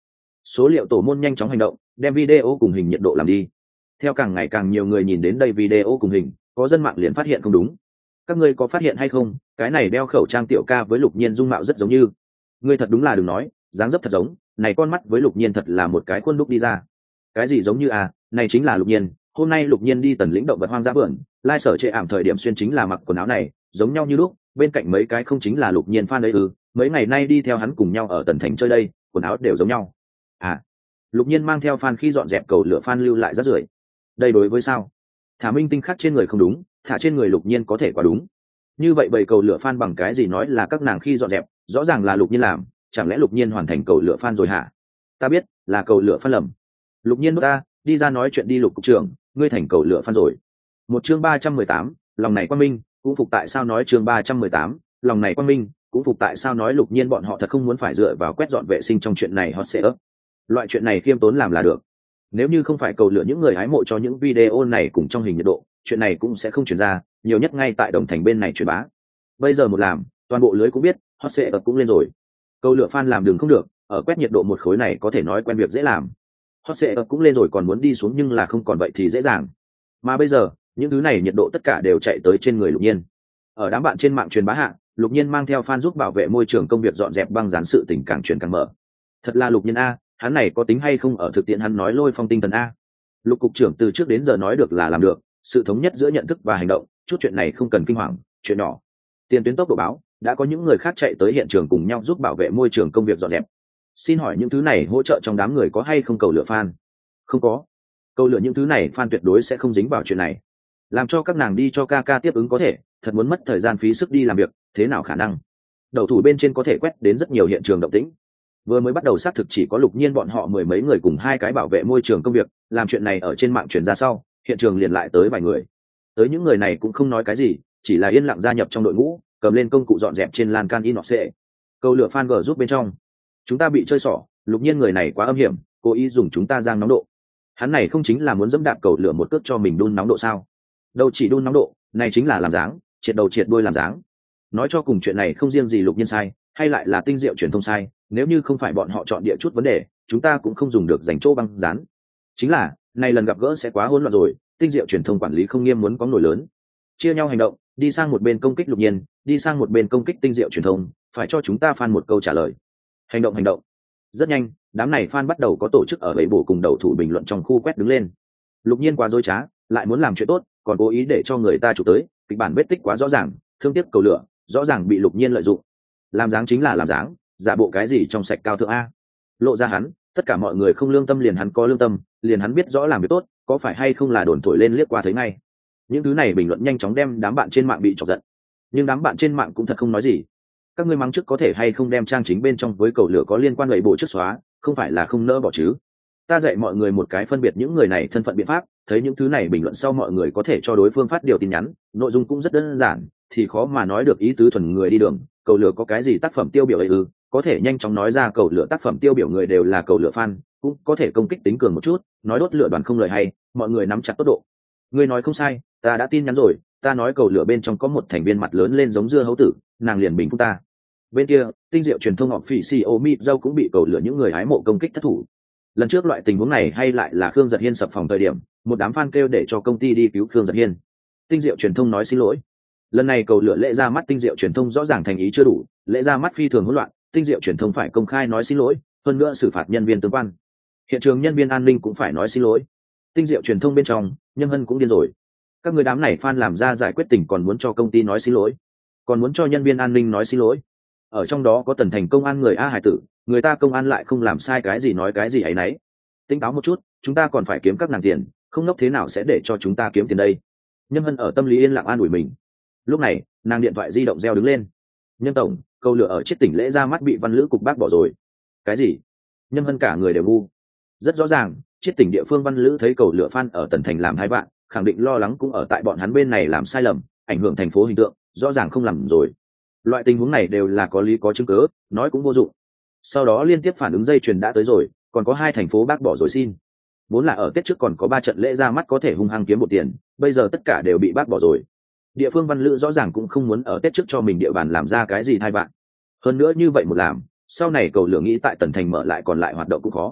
Số liệu tổ môn nhanh chóng hành động, đem video cùng hình nhiệt độ làm đi. Theo càng ngày càng nhiều người nhìn đến đây video cùng hình, có dân mạng liền phát hiện không đúng. Các ngươi có phát hiện hay không, cái này đeo khẩu trang tiểu ca với Lục Nhiên dung mạo rất giống như. Ngươi thật đúng là đừng nói, dáng dấp thật giống, này con mắt với Lục Nhiên thật là một cái khuôn đúc đi ra. Cái gì giống như à, này chính là Lục Nhiên. Hôm nay Lục Nhiên đi tần lĩnh động vật hoang dã vườn, lai sở trệ ảm thời điểm xuyên chính là mặc quần áo này, giống nhau như lúc, bên cạnh mấy cái không chính là Lục Nhiên fan đấy ư? Mấy ngày nay đi theo hắn cùng nhau ở tần thành chơi đây, quần áo đều giống nhau. À, Lục Nhiên mang theo fan khi dọn dẹp cầu lửa fan lưu lại rất rưởi. Đây đối với sao? Thả minh tinh khác trên người không đúng, thả trên người Lục Nhiên có thể quá đúng. Như vậy bầy cầu lửa fan bằng cái gì nói là các nàng khi dọn dẹp, rõ ràng là Lục Nhiên làm, chẳng lẽ Lục Nhiên hoàn thành cầu lửa fan rồi hả? Ta biết, là cầu lửa fan lầm. Lục Nhiên ta, đi ra nói chuyện đi Lục cục trưởng, ngươi thành cầu lửa fan rồi. Một chương 318, lòng này quan minh, cũng phục tại sao nói chương 318, lòng này quan minh, cũng phục tại sao nói Lục Nhiên bọn họ thật không muốn phải dựa vào quét dọn vệ sinh trong chuyện này hot sẽ ấp. Loại chuyện này khiêm tốn làm là được. Nếu như không phải cầu lửa những người hái mộ cho những video này cùng trong hình nhiệt độ, chuyện này cũng sẽ không truyền ra, nhiều nhất ngay tại Đồng Thành bên này truyền bá. Bây giờ một làm, toàn bộ lưới cũng biết, hot sẽ ấp cũng lên rồi. Cầu lửa fan làm đường không được, ở quét nhiệt độ một khối này có thể nói quen việc dễ làm. Hot sẽ ấp cũng lên rồi còn muốn đi xuống nhưng là không còn vậy thì dễ dàng. Mà bây giờ, những thứ này nhiệt độ tất cả đều chạy tới trên người Lục Nhiên. Ở đám bạn trên mạng truyền bá hạ, Lục Nhiên mang theo fan giúp bảo vệ môi trường công việc dọn dẹp băng dán sự tình càng truyền càng mở. Thật là Lục Nhiên a, hắn này có tính hay không ở thực tiễn hắn nói lôi phong tinh thần a. Lục cục trưởng từ trước đến giờ nói được là làm được, sự thống nhất giữa nhận thức và hành động, chút chuyện này không cần kinh hoàng, chuyện nhỏ. Tiền tuyến tốc độ báo, đã có những người khác chạy tới hiện trường cùng nhau giúp bảo vệ môi trường công việc dọn dẹp. Xin hỏi những thứ này hỗ trợ trong đám người có hay không cầu lửa fan? Không có. Cầu lửa những thứ này fan tuyệt đối sẽ không dính vào chuyện này. Làm cho các nàng đi cho ca ca tiếp ứng có thể, thật muốn mất thời gian phí sức đi làm việc, thế nào khả năng? Đầu thủ bên trên có thể quét đến rất nhiều hiện trường động tĩnh. Vừa mới bắt đầu xác thực chỉ có Lục Nhiên bọn họ mười mấy người cùng hai cái bảo vệ môi trường công việc, làm chuyện này ở trên mạng truyền ra sau, hiện trường liền lại tới vài người. Tới những người này cũng không nói cái gì, chỉ là yên lặng gia nhập trong đội ngũ, cầm lên công cụ dọn dẹp trên lan can inox. Câu lửa fan gờ giúp bên trong. Chúng ta bị chơi xỏ, Lục Nhiên người này quá âm hiểm, cố ý dùng chúng ta giang nóng độ. Hắn này không chính là muốn dẫm đạp cầu lửa một cước cho mình đun nóng độ sao? Đâu chỉ đun nóng độ, này chính là làm dáng, triệt đầu triệt đuôi làm dáng. Nói cho cùng chuyện này không riêng gì Lục Nhiên sai, hay lại là tinh diệu truyền thông sai, nếu như không phải bọn họ chọn địa chút vấn đề, chúng ta cũng không dùng được dành chỗ băng dán. Chính là, này lần gặp gỡ sẽ quá hỗn loạn rồi, tinh diệu truyền thông quản lý không nghiêm muốn có nổi lớn. Chia nhau hành động, đi sang một bên công kích Lục Nhiên, đi sang một bên công kích tinh diệu truyền thông, phải cho chúng ta fan một câu trả lời. Hành động hành động. Rất nhanh, đám này fan bắt đầu có tổ chức ở bẫy bổ cùng đầu thủ bình luận trong khu quét đứng lên. Lục Nhiên quá dối trá, lại muốn làm chuyện tốt, còn cố ý để cho người ta chụp tới, kịch bản vết tích quá rõ ràng, thương tiếc cầu lửa, rõ ràng bị Lục Nhiên lợi dụng. Làm dáng chính là làm dáng, giả bộ cái gì trong sạch cao thượng a. Lộ ra hắn, tất cả mọi người không lương tâm liền hắn có lương tâm, liền hắn biết rõ làm việc tốt, có phải hay không là đồn thổi lên liếc qua thấy ngay. Những thứ này bình luận nhanh chóng đem đám bạn trên mạng bị chọc giận. Nhưng đám bạn trên mạng cũng thật không nói gì. Các ngươi mắng trước có thể hay không đem trang chính bên trong với cầu lửa có liên quan lệ bộ trước xóa, không phải là không nỡ bỏ chứ. Ta dạy mọi người một cái phân biệt những người này thân phận biện pháp, thấy những thứ này bình luận sau mọi người có thể cho đối phương phát điều tin nhắn, nội dung cũng rất đơn giản, thì khó mà nói được ý tứ thuần người đi đường. Cầu lửa có cái gì tác phẩm tiêu biểu ấy ư? Có thể nhanh chóng nói ra cầu lửa tác phẩm tiêu biểu người đều là cầu lửa fan, cũng có thể công kích tính cường một chút, nói đốt lửa đoàn không lời hay, mọi người nắm chặt tốc độ. Ngươi nói không sai, ta đã tin nhắn rồi, ta nói cầu lửa bên trong có một thành viên mặt lớn lên giống dưa hấu tử, nàng liền bình phúc ta. Bên kia, tinh diệu truyền thông họp phỉ Xiaomi dâu cũng bị cầu lửa những người hái mộ công kích thất thủ. Lần trước loại tình huống này hay lại là Khương Giật Hiên sập phòng thời điểm, một đám fan kêu để cho công ty đi cứu Khương Giật Hiên. Tinh diệu truyền thông nói xin lỗi. Lần này cầu lửa lễ ra mắt tinh diệu truyền thông rõ ràng thành ý chưa đủ, lễ ra mắt phi thường hỗn loạn, tinh diệu truyền thông phải công khai nói xin lỗi, hơn nữa xử phạt nhân viên tương quan. Hiện trường nhân viên an ninh cũng phải nói xin lỗi. Tinh diệu truyền thông bên trong, Nhâm Hân cũng điên rồi. Các người đám này fan làm ra giải quyết tình còn muốn cho công ty nói xin lỗi, còn muốn cho nhân viên an ninh nói xin lỗi. Ở trong đó có Tần Thành công an người A hải tử, người ta công an lại không làm sai cái gì nói cái gì ấy nấy. Tỉnh táo một chút, chúng ta còn phải kiếm các nàng tiền, không ngốc thế nào sẽ để cho chúng ta kiếm tiền đây. Nhâm Hân ở tâm lý yên lặng an ủi mình. Lúc này, nàng điện thoại di động reo đứng lên. Nhâm tổng, cầu lửa ở chiết tỉnh lễ ra mắt bị văn lữ cục bác bỏ rồi. Cái gì? Nhâm Hân cả người đều ngu. Rất rõ ràng, chiết tỉnh địa phương văn lữ thấy cầu lửa fan ở Tần Thành làm hai bạn, khẳng định lo lắng cũng ở tại bọn hắn bên này làm sai lầm, ảnh hưởng thành phố hình tượng, rõ ràng không làm rồi. Loại tình huống này đều là có lý có chứng cứ, nói cũng vô dụng. Sau đó liên tiếp phản ứng dây chuyền đã tới rồi, còn có 2 thành phố bác bỏ rồi xin. Vốn là ở Tết trước còn có 3 trận lễ ra mắt có thể hung hăng kiếm một tiền, bây giờ tất cả đều bị bác bỏ rồi. Địa phương văn lữ rõ ràng cũng không muốn ở Tết trước cho mình địa bàn làm ra cái gì thay bạn. Hơn nữa như vậy một làm, sau này cầu lửa nghĩ tại Tần Thành mở lại còn lại hoạt động cũng khó.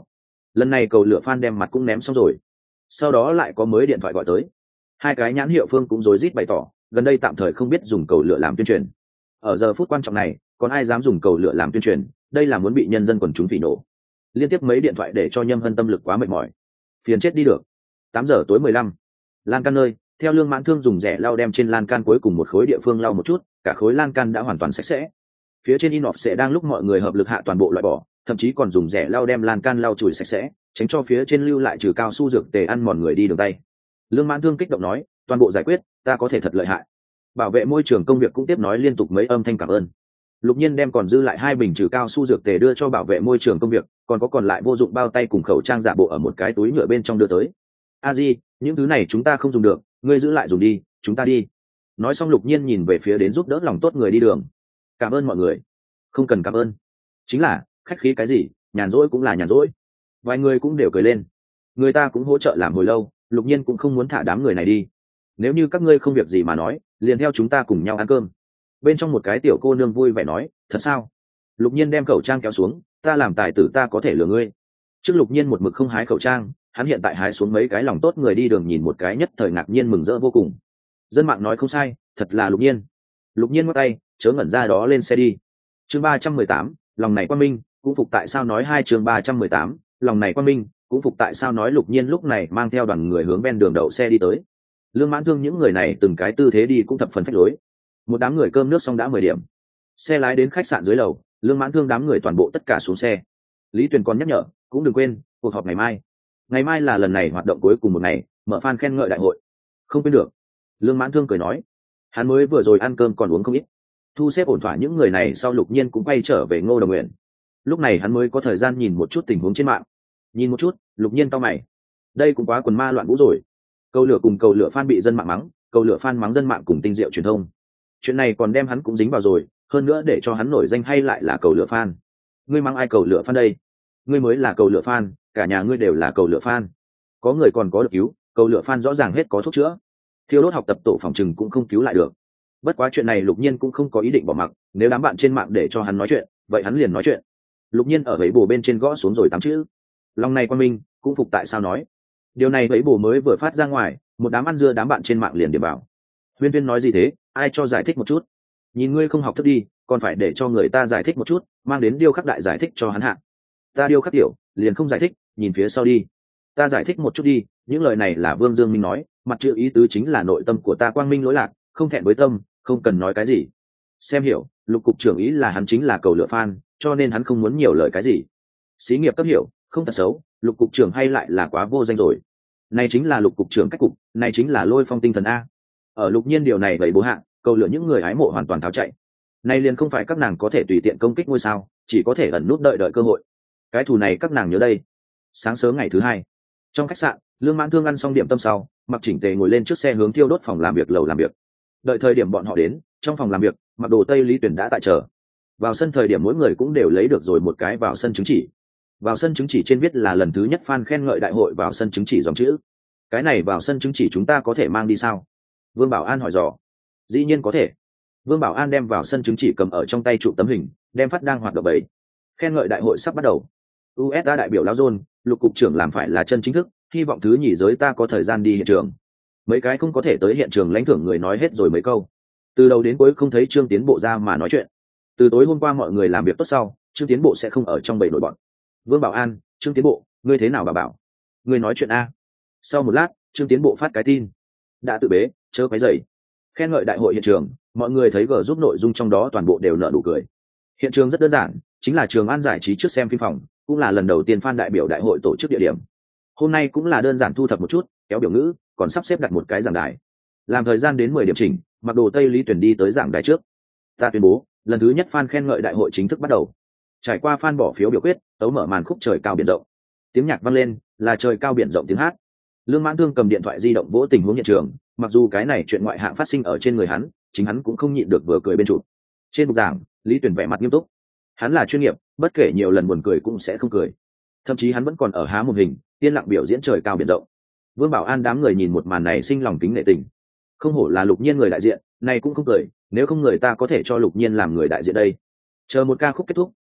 lần này cầu lửa fan đem mặt cũng ném xong rồi, sau đó lại có mới điện thoại gọi tới. Hai cái nhãn hiệu phương cũng rối rít bày tỏ gần đây tạm thời không biết dùng cầu lửa làm tuyên truyền. Ở giờ phút quan trọng này còn ai dám dùng cầu lửa làm tuyên truyền, đây là muốn bị nhân dân quần chúng phỉ nổ. Liên tiếp mấy điện thoại để cho Nhâm Hân tâm lực quá mệt mỏi, phiền chết đi được. 8 giờ tối 15, lan can nơi, theo Lương Mãn Thương dùng rẻ lau đem trên lan can cuối cùng một khối địa phương lau một chút, cả khối lan can đã hoàn toàn sạch sẽ. Phía trên in sẽ đang lúc mọi người hợp lực hạ toàn bộ loại bỏ, thậm chí còn dùng rẻ lau đem lan can lau chùi sạch sẽ, tránh cho phía trên lưu lại trừ cao su dược tề ăn mòn người đi đường tay. Lương Mãn Thương kích động nói, toàn bộ giải quyết, ta có thể thật lợi hại. Bảo vệ môi trường công việc cũng tiếp nói liên tục mấy âm thanh cảm ơn. Lục Nhiên đem còn dư lại 2 bình trừ cao su dược tề đưa cho bảo vệ môi trường công việc, còn có còn lại vô dụng bao tay cùng khẩu trang giả bộ ở một cái túi nhựa bên trong đưa tới. A Di, những thứ này chúng ta không dùng được, ngươi giữ lại dùng đi, chúng ta đi. Nói xong Lục Nhiên nhìn về phía đến giúp đỡ lòng tốt người đi đường. Cảm ơn mọi người. Không cần cảm ơn. Chính là khách khí cái gì, nhàn rỗi cũng là nhàn rỗi. Vài người cũng đều cười lên. Người ta cũng hỗ trợ làm hồi lâu, Lục Nhiên cũng không muốn thả đám người này đi. Nếu như các ngươi không việc gì mà nói, liền theo chúng ta cùng nhau ăn cơm. Bên trong một cái tiểu cô nương vui vẻ nói, thật sao? Lục Nhiên đem khẩu trang kéo xuống, ta làm tài tử ta có thể lừa ngươi. Trước Lục Nhiên một mực không hái khẩu trang, hắn hiện tại hái xuống mấy cái lòng tốt người đi đường nhìn một cái nhất thời ngạc nhiên mừng rỡ vô cùng. Dân mạng nói không sai, thật là Lục Nhiên. Lục Nhiên ngoắc tay, chớ ngẩn ra đó lên xe đi. Chương 318, lòng này Quang Minh, cũng phục tại sao nói hai chương 318, lòng này Quang Minh, cũng phục tại sao nói Lục Nhiên lúc này mang theo đoàn người hướng ven đường đậu xe đi tới. Lương Mãn Thương những người này từng cái tư thế đi cũng thập phần phách lối. Một đám người cơm nước xong đã 10 điểm. Xe lái đến khách sạn dưới lầu, Lương Mãn Thương đám người toàn bộ tất cả xuống xe. Lý Tuyền còn nhắc nhở, cũng đừng quên, cuộc họp ngày mai. Ngày mai là lần này hoạt động cuối cùng một ngày, mở fan khen ngợi đại hội. Không quên được. Lương Mãn Thương cười nói, hắn mới vừa rồi ăn cơm còn uống không ít. Thu xếp ổn thỏa những người này sau Lục Nhiên cũng quay trở về Ngô Đồng Nguyện. Lúc này hắn mới có thời gian nhìn một chút tình huống trên mạng. Nhìn một chút, Lục Nhiên cau mày. Đây cũng quá quần ma loạn vũ rồi. Cầu lửa cùng cầu lửa fan bị dân mạng mắng, cầu lửa fan mắng dân mạng cùng tinh diệu truyền thông. Chuyện này còn đem hắn cũng dính vào rồi, hơn nữa để cho hắn nổi danh hay lại là cầu lửa fan. Ngươi mắng ai cầu lửa fan đây? Ngươi mới là cầu lửa fan, cả nhà ngươi đều là cầu lửa fan. Có người còn có được cứu, cầu lửa fan rõ ràng hết có thuốc chữa. Thiêu đốt học tập tổ phòng trừng cũng không cứu lại được. Bất quá chuyện này Lục Nhiên cũng không có ý định bỏ mặc, nếu đám bạn trên mạng để cho hắn nói chuyện, vậy hắn liền nói chuyện. Lục Nhiên ở vẫy bồ bên trên gõ xuống rồi 8 chữ. Lòng này Quang Minh, cũng phục tại sao nói. Điều này vẫy bồ mới vừa phát ra ngoài, một đám ăn dưa đám bạn trên mạng liền điểm bảo. Huyên Huyên nói gì thế, ai cho giải thích một chút. Nhìn ngươi không học thức đi, còn phải để cho người ta giải thích một chút, mang đến điêu khắc đại giải thích cho hắn hạ. Ta điêu khắc tiểu, liền không giải thích, nhìn phía sau đi. Ta giải thích một chút đi, những lời này là Vương Dương Minh nói, mặt chữ ý tứ chính là nội tâm của ta quang minh lỗi lạc, không thẹn với tâm, không cần nói cái gì. Xem hiểu, Lục cục trưởng ý là hắn chính là cầu lửa fan, cho nên hắn không muốn nhiều lời cái gì. Xí nghiệp cấp hiểu, không thật xấu, Lục cục trưởng hay lại là quá vô danh rồi. Này chính là Lục cục trưởng cách cục, này chính là lôi phong tinh thần a. Ở Lục Nhiên điều này vậy bố hạ, cầu lửa những người hái mộ hoàn toàn tháo chạy. Này liền không phải các nàng có thể tùy tiện công kích ngôi sao, chỉ có thể ẩn nút đợi cơ hội. Cái thù này các nàng nhớ đây. Sáng sớm ngày thứ 2, trong khách sạn, Lương Mãn Thương ăn xong điểm tâm sau, mặc chỉnh tề ngồi lên trước xe hướng Thiêu Đốt phòng làm việc lầu làm việc. Đợi thời điểm bọn họ đến, trong phòng làm việc, mặc đồ tây Lý Tuyển đã tại chờ. Vào sân thời điểm mỗi người cũng đều lấy được rồi một cái vào sân chứng chỉ. Vào sân chứng chỉ trên viết là lần thứ nhất fan khen ngợi đại hội vào sân chứng chỉ dòng chữ. Cái này vào sân chứng chỉ chúng ta có thể mang đi sao? Vương Bảo An hỏi dò. Dĩ nhiên có thể. Vương Bảo An đem vào sân chứng chỉ cầm ở trong tay chụp tấm hình, đem phát đang hoạt động bầy. Khen ngợi đại hội sắp bắt đầu. USA đại biểu Lão John, Lục cục trưởng làm phải là chân chính thức, hy vọng thứ nhì giới ta có thời gian đi hiện trường. Mấy cái không có thể tới hiện trường lãnh thưởng người nói hết rồi mấy câu. Từ đầu đến cuối không thấy Trương Tiến Bộ ra mà nói chuyện. Từ tối hôm qua mọi người làm việc tốt sau, Trương Tiến Bộ sẽ không ở trong bầy nổi bọn. Vương Bảo An, Trương Tiến Bộ, ngươi thế nào bảo? Ngươi nói chuyện a. Sau một lát, Trương Tiến Bộ phát cái tin. Đã tự bế, chớ quấy rầy. Khen ngợi đại hội hiện trường, mọi người thấy gờ giúp nội dung trong đó toàn bộ đều nở nụ cười. Hiện trường rất đơn giản, chính là Trường An giải trí trước xem phim phòng, cũng là lần đầu tiên fan đại biểu đại hội tổ chức địa điểm. Hôm nay cũng là đơn giản thu thập một chút, kéo biểu ngữ, còn sắp xếp đặt một cái giảng đài. Làm thời gian đến 10 điểm chỉnh, mặc đồ tây Lý Tuyển đi tới giảng đài trước. Ta tuyên bố, lần thứ nhất fan khen ngợi đại hội chính thức bắt đầu. Trải qua fan bỏ phiếu biểu quyết, tấu mở màn khúc Trời cao biển rộng. Tiếng nhạc vang lên, là Trời cao biển rộng tiếng hát. Lương Mãn Thương cầm điện thoại di động vỗ tình huống hiện trường, mặc dù cái này chuyện ngoại hạng phát sinh ở trên người hắn, chính hắn cũng không nhịn được vừa cười bên chụp. Trên bục giảng, Lý Tuyển vẻ mặt nghiêm túc. Hắn là chuyên nghiệp, bất kể nhiều lần buồn cười cũng sẽ không cười. Thậm chí hắn vẫn còn ở há mồm hình, yên lặng biểu diễn Trời cao biển rộng. Vương Bảo An đám người nhìn một màn này sinh lòng kính nể tình. Không hổ là Lục Nhiên người đại diện, này cũng không cười, nếu không người ta có thể cho Lục Nhiên làm người đại diện đây. Chờ một ca khúc kết thúc,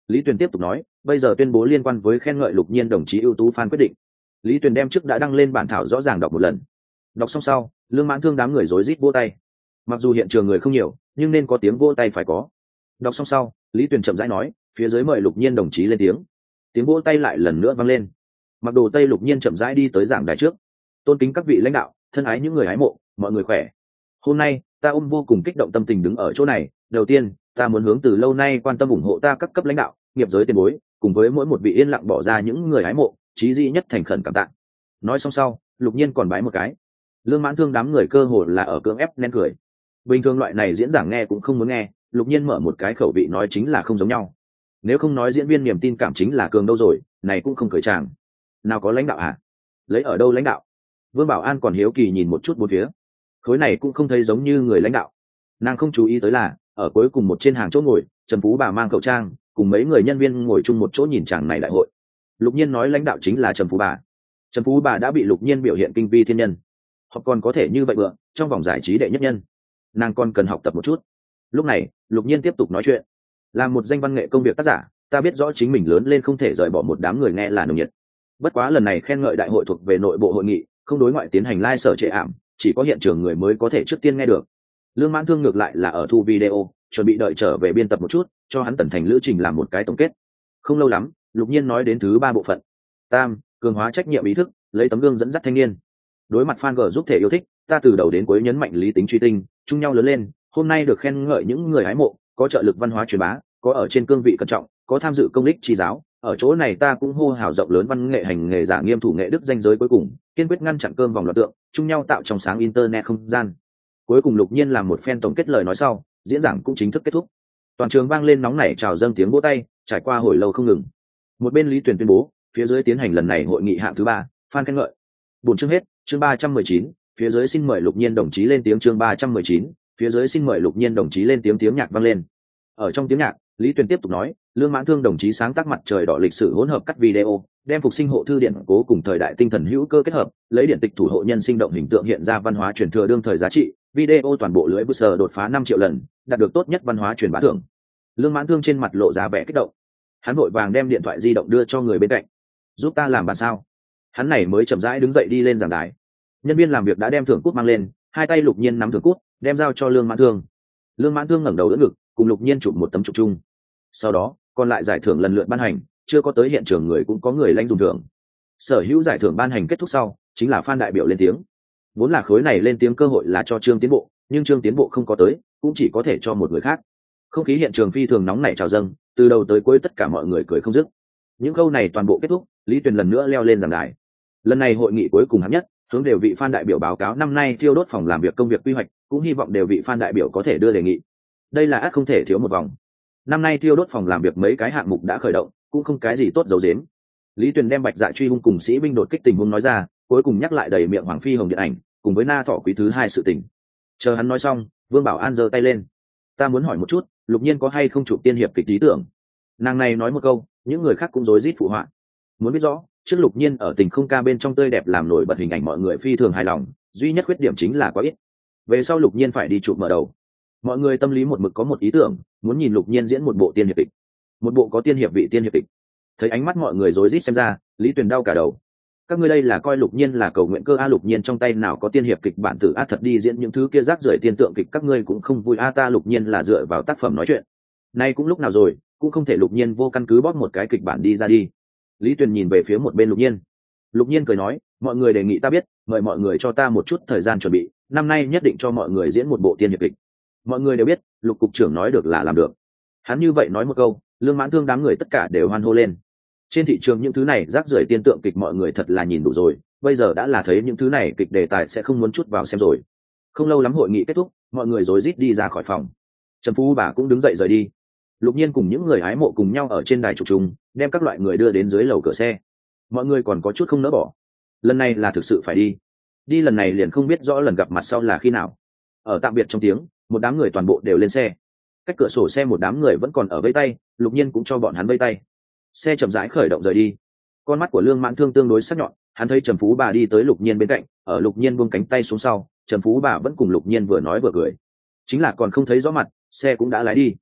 Lý Tuyền tiếp tục nói, bây giờ tuyên bố liên quan với khen ngợi Lục Nhiên đồng chí ưu tú fan quyết định. Lý Tuyền đem trước đã đăng lên bản thảo rõ ràng đọc một lần. Đọc xong sau, Lương Mãn Thương đám người rối rít vỗ tay. Mặc dù hiện trường người không nhiều, nhưng nên có tiếng vỗ tay phải có. Đọc xong sau, Lý Tuyền chậm rãi nói, phía dưới mời Lục Nhiên đồng chí lên tiếng. Tiếng vỗ tay lại lần nữa vang lên. Mặc đồ tây Lục Nhiên chậm rãi đi tới giảng đài trước. Tôn kính các vị lãnh đạo, thân ái những người hái mộ, mọi người khỏe. Hôm nay, ta ôm vô cùng kích động tâm tình đứng ở chỗ này. Đầu tiên, ta muốn hướng từ lâu nay quan tâm ủng hộ ta các cấp lãnh đạo, nghiệp giới tiền bối, cùng với mỗi một vị yên lặng bỏ ra những người hái mộ, chí dị nhất thành khẩn cảm tạ. Nói xong sau, Lục Nhiên còn bái một cái. Lương Mãn Thương đám người cơ hồ là ở cưỡng ép nén cười. Bình thường loại này diễn giảng nghe cũng không muốn nghe, Lục Nhiên mở một cái khẩu vị nói chính là không giống nhau. Nếu không nói diễn viên niềm tin cảm chính là cường đâu rồi, này cũng không cười chàng. Nào có lãnh đạo hả? Lấy ở đâu lãnh đạo? Vương Bảo An còn hiếu kỳ nhìn một chút bốn phía. Khối này cũng không thấy giống như người lãnh đạo. Nàng không chú ý tới là, ở cuối cùng một trên hàng chỗ ngồi, Trần Phú Bà mang khẩu trang, cùng mấy người nhân viên ngồi chung một chỗ nhìn chàng này đại hội. Lục Nhiên nói lãnh đạo chính là Trần Phú Bà. Trần Phú Bà đã bị Lục Nhiên biểu hiện kinh vi thiên nhân. Họ còn có thể như vậy bữa, trong vòng giải trí đệ nhất nhân. Nàng còn cần học tập một chút. Lúc này, Lục Nhiên tiếp tục nói chuyện. Là một danh văn nghệ công việc tác giả, ta biết rõ chính mình lớn lên không thể rời bỏ một đám người nghe là nồng nhiệt. Bất quá lần này khen ngợi đại hội thuộc về nội bộ hội nghị, không đối ngoại tiến hành live sở trệ ảm, chỉ có hiện trường người mới có thể trước tiên nghe được. Lương Mãn Thương ngược lại là ở thu video, chuẩn bị đợi trở về biên tập một chút, cho hắn tận thành lữ trình làm một cái tổng kết. Không lâu lắm, Lục Nhiên nói đến thứ 3 bộ phận. Tam, cường hóa trách nhiệm ý thức, lấy tấm gương dẫn dắt thanh niên. Đối mặt fan g giúp thể yêu thích, ta từ đầu đến cuối nhấn mạnh lý tính truy tinh, chung nhau lớn lên. Hôm nay được khen ngợi những người hái mộ, có trợ lực văn hóa truyền bá, có ở trên cương vị cẩn trọng, có tham dự công ích chi giáo. Ở chỗ này ta cũng hô hào rộng lớn văn nghệ hành nghề giả nghiêm thủ nghệ đức danh giới cuối cùng, kiên quyết ngăn chặn cơm vòng loạn tượng, chung nhau tạo trong sáng internet không gian. Cuối cùng Lục Nhiên làm một phen tổng kết lời nói sau, diễn giảng cũng chính thức kết thúc. Toàn trường vang lên nóng nảy chào dâng tiếng vỗ tay, trải qua hồi lâu không ngừng. Một bên Lý Tuyền tuyên bố, phía dưới tiến hành lần này hội nghị hạng thứ 3, fan khen ngợi. Buổi chương hết, chương 319, phía dưới xin mời Lục Nhiên đồng chí lên tiếng. Chương 319, phía dưới xin mời Lục Nhiên đồng chí lên tiếng. Tiếng nhạc vang lên. Ở trong tiếng nhạc, Lý Tuyền tiếp tục nói, Lương Mãn Thương đồng chí sáng tác mặt trời đỏ lịch sử hỗn hợp cắt video, đem phục sinh hộ thư điện cố cùng thời đại tinh thần hữu cơ kết hợp, lấy điện tịch thủ hộ nhân sinh động hình tượng hiện ra văn hóa truyền thừa đương thời giá trị. Video toàn bộ lưới booster đột phá 5 triệu lần, đạt được tốt nhất văn hóa truyền bá thưởng. Lương Mãn Thương trên mặt lộ ra vẻ kích động. Hắn vội vàng đem điện thoại di động đưa cho người bên cạnh. Giúp ta làm bản sao? Hắn này mới chậm rãi đứng dậy đi lên giảng đài. Nhân viên làm việc đã đem thưởng cút mang lên, hai tay Lục Nhiên nắm thưởng cút, đem giao cho Lương Mãn Thương. Lương Mãn Thương ngẩng đầu đỡ ngực, cùng Lục Nhiên chụp một tấm chụp chung. Sau đó, còn lại giải thưởng lần lượt ban hành, chưa có tới hiện trường người cũng có người lãnh dùng thưởng. Sở hữu giải thưởng ban hành kết thúc sau, chính là fan đại biểu lên tiếng. Vốn là khối này lên tiếng cơ hội là cho Trương Tiến Bộ, nhưng Trương Tiến Bộ không có tới, cũng chỉ có thể cho một người khác. Không khí hiện trường phi thường nóng nảy trào dâng, từ đầu tới cuối tất cả mọi người cười không dứt. Những câu này toàn bộ kết thúc, Lý Tuyền lần nữa leo lên giảng đài. Lần này hội nghị cuối cùng hạng nhất, hướng đều vị fan đại biểu báo cáo năm nay thiêu đốt phòng làm việc công việc quy hoạch, cũng hy vọng đều vị fan đại biểu có thể đưa đề nghị. Đây là ắt không thể thiếu một vòng. Năm nay thiêu đốt phòng làm việc mấy cái hạng mục đã khởi động, cũng không cái gì tốt giấu giếm. Lý Tuyền đem Bạch Dạ truy hung cùng sĩ binh đột kích tình huống nói ra, cuối cùng nhắc lại đầy miệng Hoàng Phi Hồng điện ảnh, cùng với Na Thọ Quý thứ 2 sự tình. Chờ hắn nói xong, Vương Bảo An giơ tay lên. Ta muốn hỏi một chút, Lục Nhiên có hay không chụp tiên hiệp kịch lý tưởng? Nàng này nói một câu, những người khác cũng rối rít phụ họa. Muốn biết rõ, trước Lục Nhiên ở Tình Không Ca bên trong tươi đẹp làm nổi bật hình ảnh mọi người phi thường hài lòng, duy nhất khuyết điểm chính là quá ít. Về sau Lục Nhiên phải đi chụp mở đầu. Mọi người tâm lý một mực có một ý tưởng, muốn nhìn Lục Nhiên diễn một bộ tiên hiệp kịch, một bộ có tiên hiệp vị tiên hiệp kịch. Thấy ánh mắt mọi người rối rít xem ra, Lý Tuyền đau cả đầu. Các ngươi đây là coi Lục Nhiên là cầu nguyện cơ a? Lục Nhiên trong tay nào có tiên hiệp kịch bản tử a? Thật đi diễn những thứ kia rác rưởi tiên tượng kịch các ngươi cũng không vui a? Ta Lục Nhiên là dựa vào tác phẩm nói chuyện. Nay cũng lúc nào rồi, cũng không thể Lục Nhiên vô căn cứ bóp một cái kịch bản đi ra đi. Lý Tuyền nhìn về phía một bên Lục Nhiên. Lục Nhiên cười nói, mọi người đề nghị ta biết, mời mọi người cho ta một chút thời gian chuẩn bị, năm nay nhất định cho mọi người diễn một bộ tiên hiệp kịch. Mọi người đều biết, Lục cục trưởng nói được là làm được. Hắn như vậy nói một câu, Lương Mãn Thương đám người tất cả đều hoan hô lên. Trên thị trường những thứ này rác rưởi tiên tượng kịch mọi người thật là nhìn đủ rồi, bây giờ đã là thấy những thứ này kịch đề tài sẽ không muốn chút vào xem rồi. Không lâu lắm hội nghị kết thúc, mọi người rối rít đi ra khỏi phòng. Trần Phú Bà cũng đứng dậy rời đi. Lục Nhiên cùng những người hái mộ cùng nhau ở trên đài chụp chung, đem các loại người đưa đến dưới lầu cửa xe. Mọi người còn có chút không nỡ bỏ. Lần này là thực sự phải đi. Đi lần này liền không biết rõ lần gặp mặt sau là khi nào. Ở tạm biệt trong tiếng, một đám người toàn bộ đều lên xe. Cách cửa sổ xe một đám người vẫn còn ở vây tay, Lục Nhiên cũng cho bọn hắn vây tay. Xe chậm rãi khởi động rời đi. Con mắt của Lương Mãn Thương tương đối sắc nhọn, hắn thấy Trần Phú Bà đi tới Lục Nhiên bên cạnh, ở Lục Nhiên buông cánh tay xuống sau, Trần Phú Bà vẫn cùng Lục Nhiên vừa nói vừa cười. Chính là còn không thấy rõ mặt, xe cũng đã lái đi.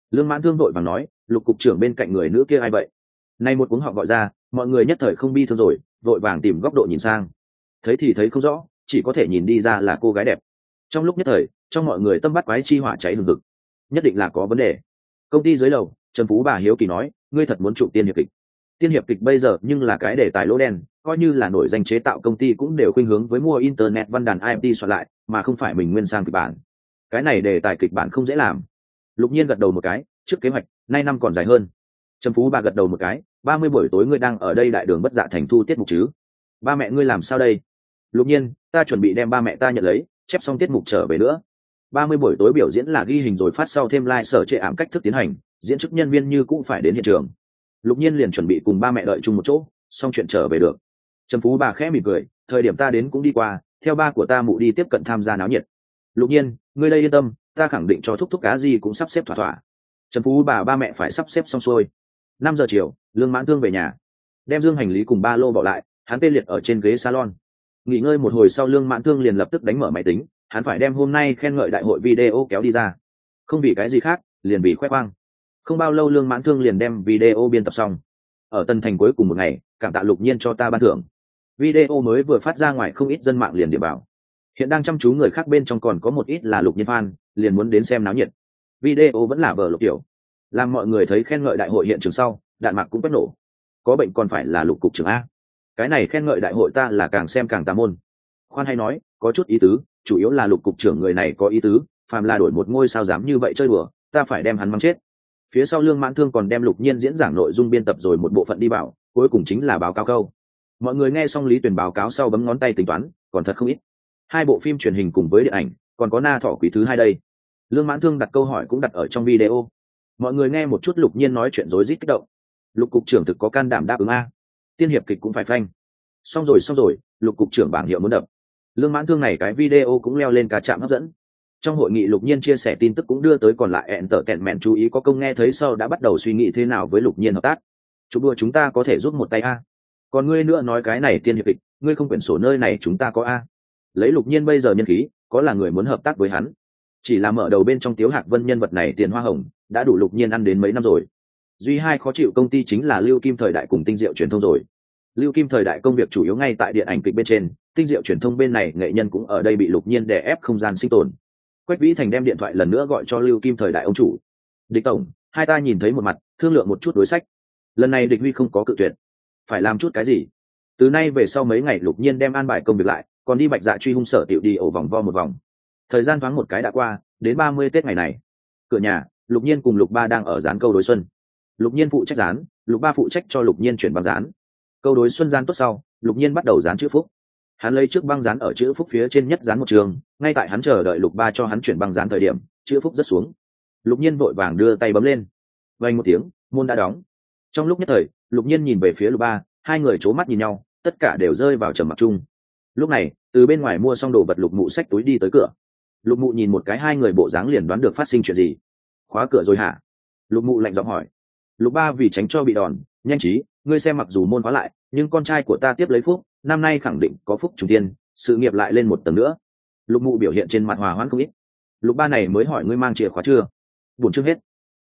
Lương Mãn Thương vội vàng nói, Lục cục trưởng bên cạnh người nữ kia ai vậy? Nay một cuống họ gọi ra, mọi người nhất thời không bi thương rồi, vội vàng tìm góc độ nhìn sang. Thấy thì thấy không rõ, chỉ có thể nhìn đi ra là cô gái đẹp. Trong lúc nhất thời, trong mọi người tâm bắt quái chi hỏa cháy hừng hực, nhất định là có vấn đề. Công ty dưới lầu, Trần Phú bà hiếu kỳ nói, ngươi thật muốn chụp tiên hiệp kịch? Tiên hiệp kịch bây giờ nhưng là cái đề tài lỗ đen, coi như là nổi danh chế tạo công ty cũng đều khuynh hướng với mua internet văn đàn IMT soạn lại, mà không phải mình nguyên sang kịch bản. Cái này đề tài kịch bản không dễ làm. Lục Nhiên gật đầu một cái, trước kế hoạch, nay năm còn dài hơn. Trần Phú bà gật đầu một cái, 30 buổi tối ngươi đang ở đây đại đường Bất Dạ Thành thu tiết mục chứ? Ba mẹ ngươi làm sao đây? Lục Nhiên, ta chuẩn bị đem ba mẹ ta nhận lấy, chép xong tiết mục trở về nữa. 30 buổi tối biểu diễn là ghi hình rồi phát sau thêm live sở trệ ảm cách thức tiến hành, diễn chức nhân viên như cũng phải đến hiện trường. Lục Nhiên liền chuẩn bị cùng ba mẹ đợi chung một chỗ, xong chuyện trở về được. Trần Phú bà khẽ mỉm cười, thời điểm ta đến cũng đi qua, theo ba của ta mụ đi tiếp cận tham gia náo nhiệt. Lục Nhiên, ngươi đây yên tâm, ta khẳng định cho thúc thúc cá gì cũng sắp xếp thỏa thỏa. Trần Phú bà ba mẹ phải sắp xếp xong xuôi. 5 giờ chiều, Lương Mãn Thương về nhà, đem dương hành lý cùng ba lô bỏ lại, hắn tê liệt ở trên ghế salon. Nghỉ ngơi một hồi sau, Lương Mãn Thương liền lập tức đánh mở máy tính, hắn phải đem hôm nay khen ngợi đại hội video kéo đi ra. Không vì cái gì khác, liền vì khoe khoang. Không bao lâu Lương Mãn Thương liền đem video biên tập xong. Ở Tân Thành cuối cùng một ngày, cảm tạ Lục Nhiên cho ta ban thưởng. Video mới vừa phát ra ngoài, không ít dân mạng liền điểm bảo. Hiện đang chăm chú người khác bên trong còn có một ít là Lục Nhiên fan, liền muốn đến xem náo nhiệt. Video vẫn là vở lục tiểu, làm mọi người thấy khen ngợi đại hội hiện trường sau, đạn mạc cũng quét nổ. Có bệnh còn phải là Lục cục trưởng a? Cái này khen ngợi đại hội ta là càng xem càng tà môn. Khoan hay nói, có chút ý tứ, chủ yếu là Lục cục trưởng người này có ý tứ, phàm là đổi một ngôi sao dám như vậy chơi đùa, ta phải đem hắn mắng chết. Phía sau Lương Mãn Thương còn đem Lục Nhiên diễn giảng nội dung biên tập rồi một bộ phận đi bảo, cuối cùng chính là báo cáo câu. Mọi người nghe xong Lý Tuyền báo cáo sau bấm ngón tay tính toán, còn thật không ít. 2 bộ phim truyền hình cùng với điện ảnh, còn có Na Thỏ Quý thứ 2 đây. Lương Mãn Thương đặt câu hỏi cũng đặt ở trong video. Mọi người nghe một chút Lục Nhiên nói chuyện rối rít kích động. Lục cục trưởng thực có can đảm đáp ứng a. Tiên hiệp kịch cũng phải phanh. Xong rồi, Lục cục trưởng bảng hiệu muốn đập. Lương Mãn Thương này cái video cũng leo lên cả trạm hấp dẫn. Trong hội nghị Lục Nhiên chia sẻ tin tức cũng đưa tới còn lại entertainment chú ý, có công nghe thấy sau đã bắt đầu suy nghĩ thế nào với Lục Nhiên hợp tác. Chúc đua chúng ta có thể giúp một tay a. Còn ngươi nữa nói cái này tiên hiệp kịch, ngươi không quyển sổ nơi này chúng ta có a. Lấy Lục Nhiên bây giờ nhân khí, có là người muốn hợp tác với hắn. Chỉ là mở đầu bên trong Tiếu Hạc Vân nhân vật này tiền hoa hồng, đã đủ Lục Nhiên ăn đến mấy năm rồi. Duy hai khó chịu công ty chính là Lưu Kim Thời Đại cùng Tinh Diệu Truyền thông rồi. Lưu Kim Thời Đại công việc chủ yếu ngay tại điện ảnh kịch bên trên, Tinh Diệu Truyền thông bên này nghệ nhân cũng ở đây bị Lục Nhiên đè ép không gian sinh tồn. Quách Vĩ Thành đem điện thoại lần nữa gọi cho Lưu Kim Thời Đại ông chủ. Địch tổng, hai ta nhìn thấy một mặt, thương lượng một chút đối sách. Lần này Địch Huy không có cự tuyệt. Phải làm chút cái gì? Từ nay về sau mấy ngày Lục Nhiên đem an bài công việc lại, còn đi Bạch Dạ truy hung sở tiểu đi ổ vòng vo một vòng. Thời gian thoáng một cái đã qua, đến 30 Tết ngày này. Cửa nhà, Lục Nhiên cùng Lục Ba đang ở dán câu đối xuân. Lục Nhiên phụ trách dán, Lục Ba phụ trách cho Lục Nhiên chuyển băng dán. Câu đối xuân dán tốt sau, Lục Nhiên bắt đầu dán chữ phúc. Hắn lấy trước băng dán ở chữ phúc phía trên nhất dán một trường, ngay tại hắn chờ đợi Lục Ba cho hắn chuyển băng dán thời điểm, chữ phúc rất xuống. Lục Nhiên vội vàng đưa tay bấm lên. Vang một tiếng, môn đã đóng. Trong lúc nhất thời, Lục Nhiên nhìn về phía Lục Ba, hai người c mắt nhìn nhau, tất cả đều rơi vào trầm mặc chung. Lúc này, từ bên ngoài mua xong đồ vật Lục Mụ xách túi đi tới cửa. Lục Mụ nhìn một cái hai người bộ dáng liền đoán được phát sinh chuyện gì. Khóa cửa rồi hả? Lục Mụ lạnh giọng hỏi. Lục Ba vì tránh cho bị đòn, nhanh trí, ngươi xem mặc dù môn khóa lại, nhưng con trai của ta tiếp lấy phúc, năm nay khẳng định có phúc trùng tiên, sự nghiệp lại lên một tầng nữa. Lục Mụ biểu hiện trên mặt hòa hoãn không ít. Lục Ba này mới hỏi ngươi mang chìa khóa chưa? Buồn chương hết.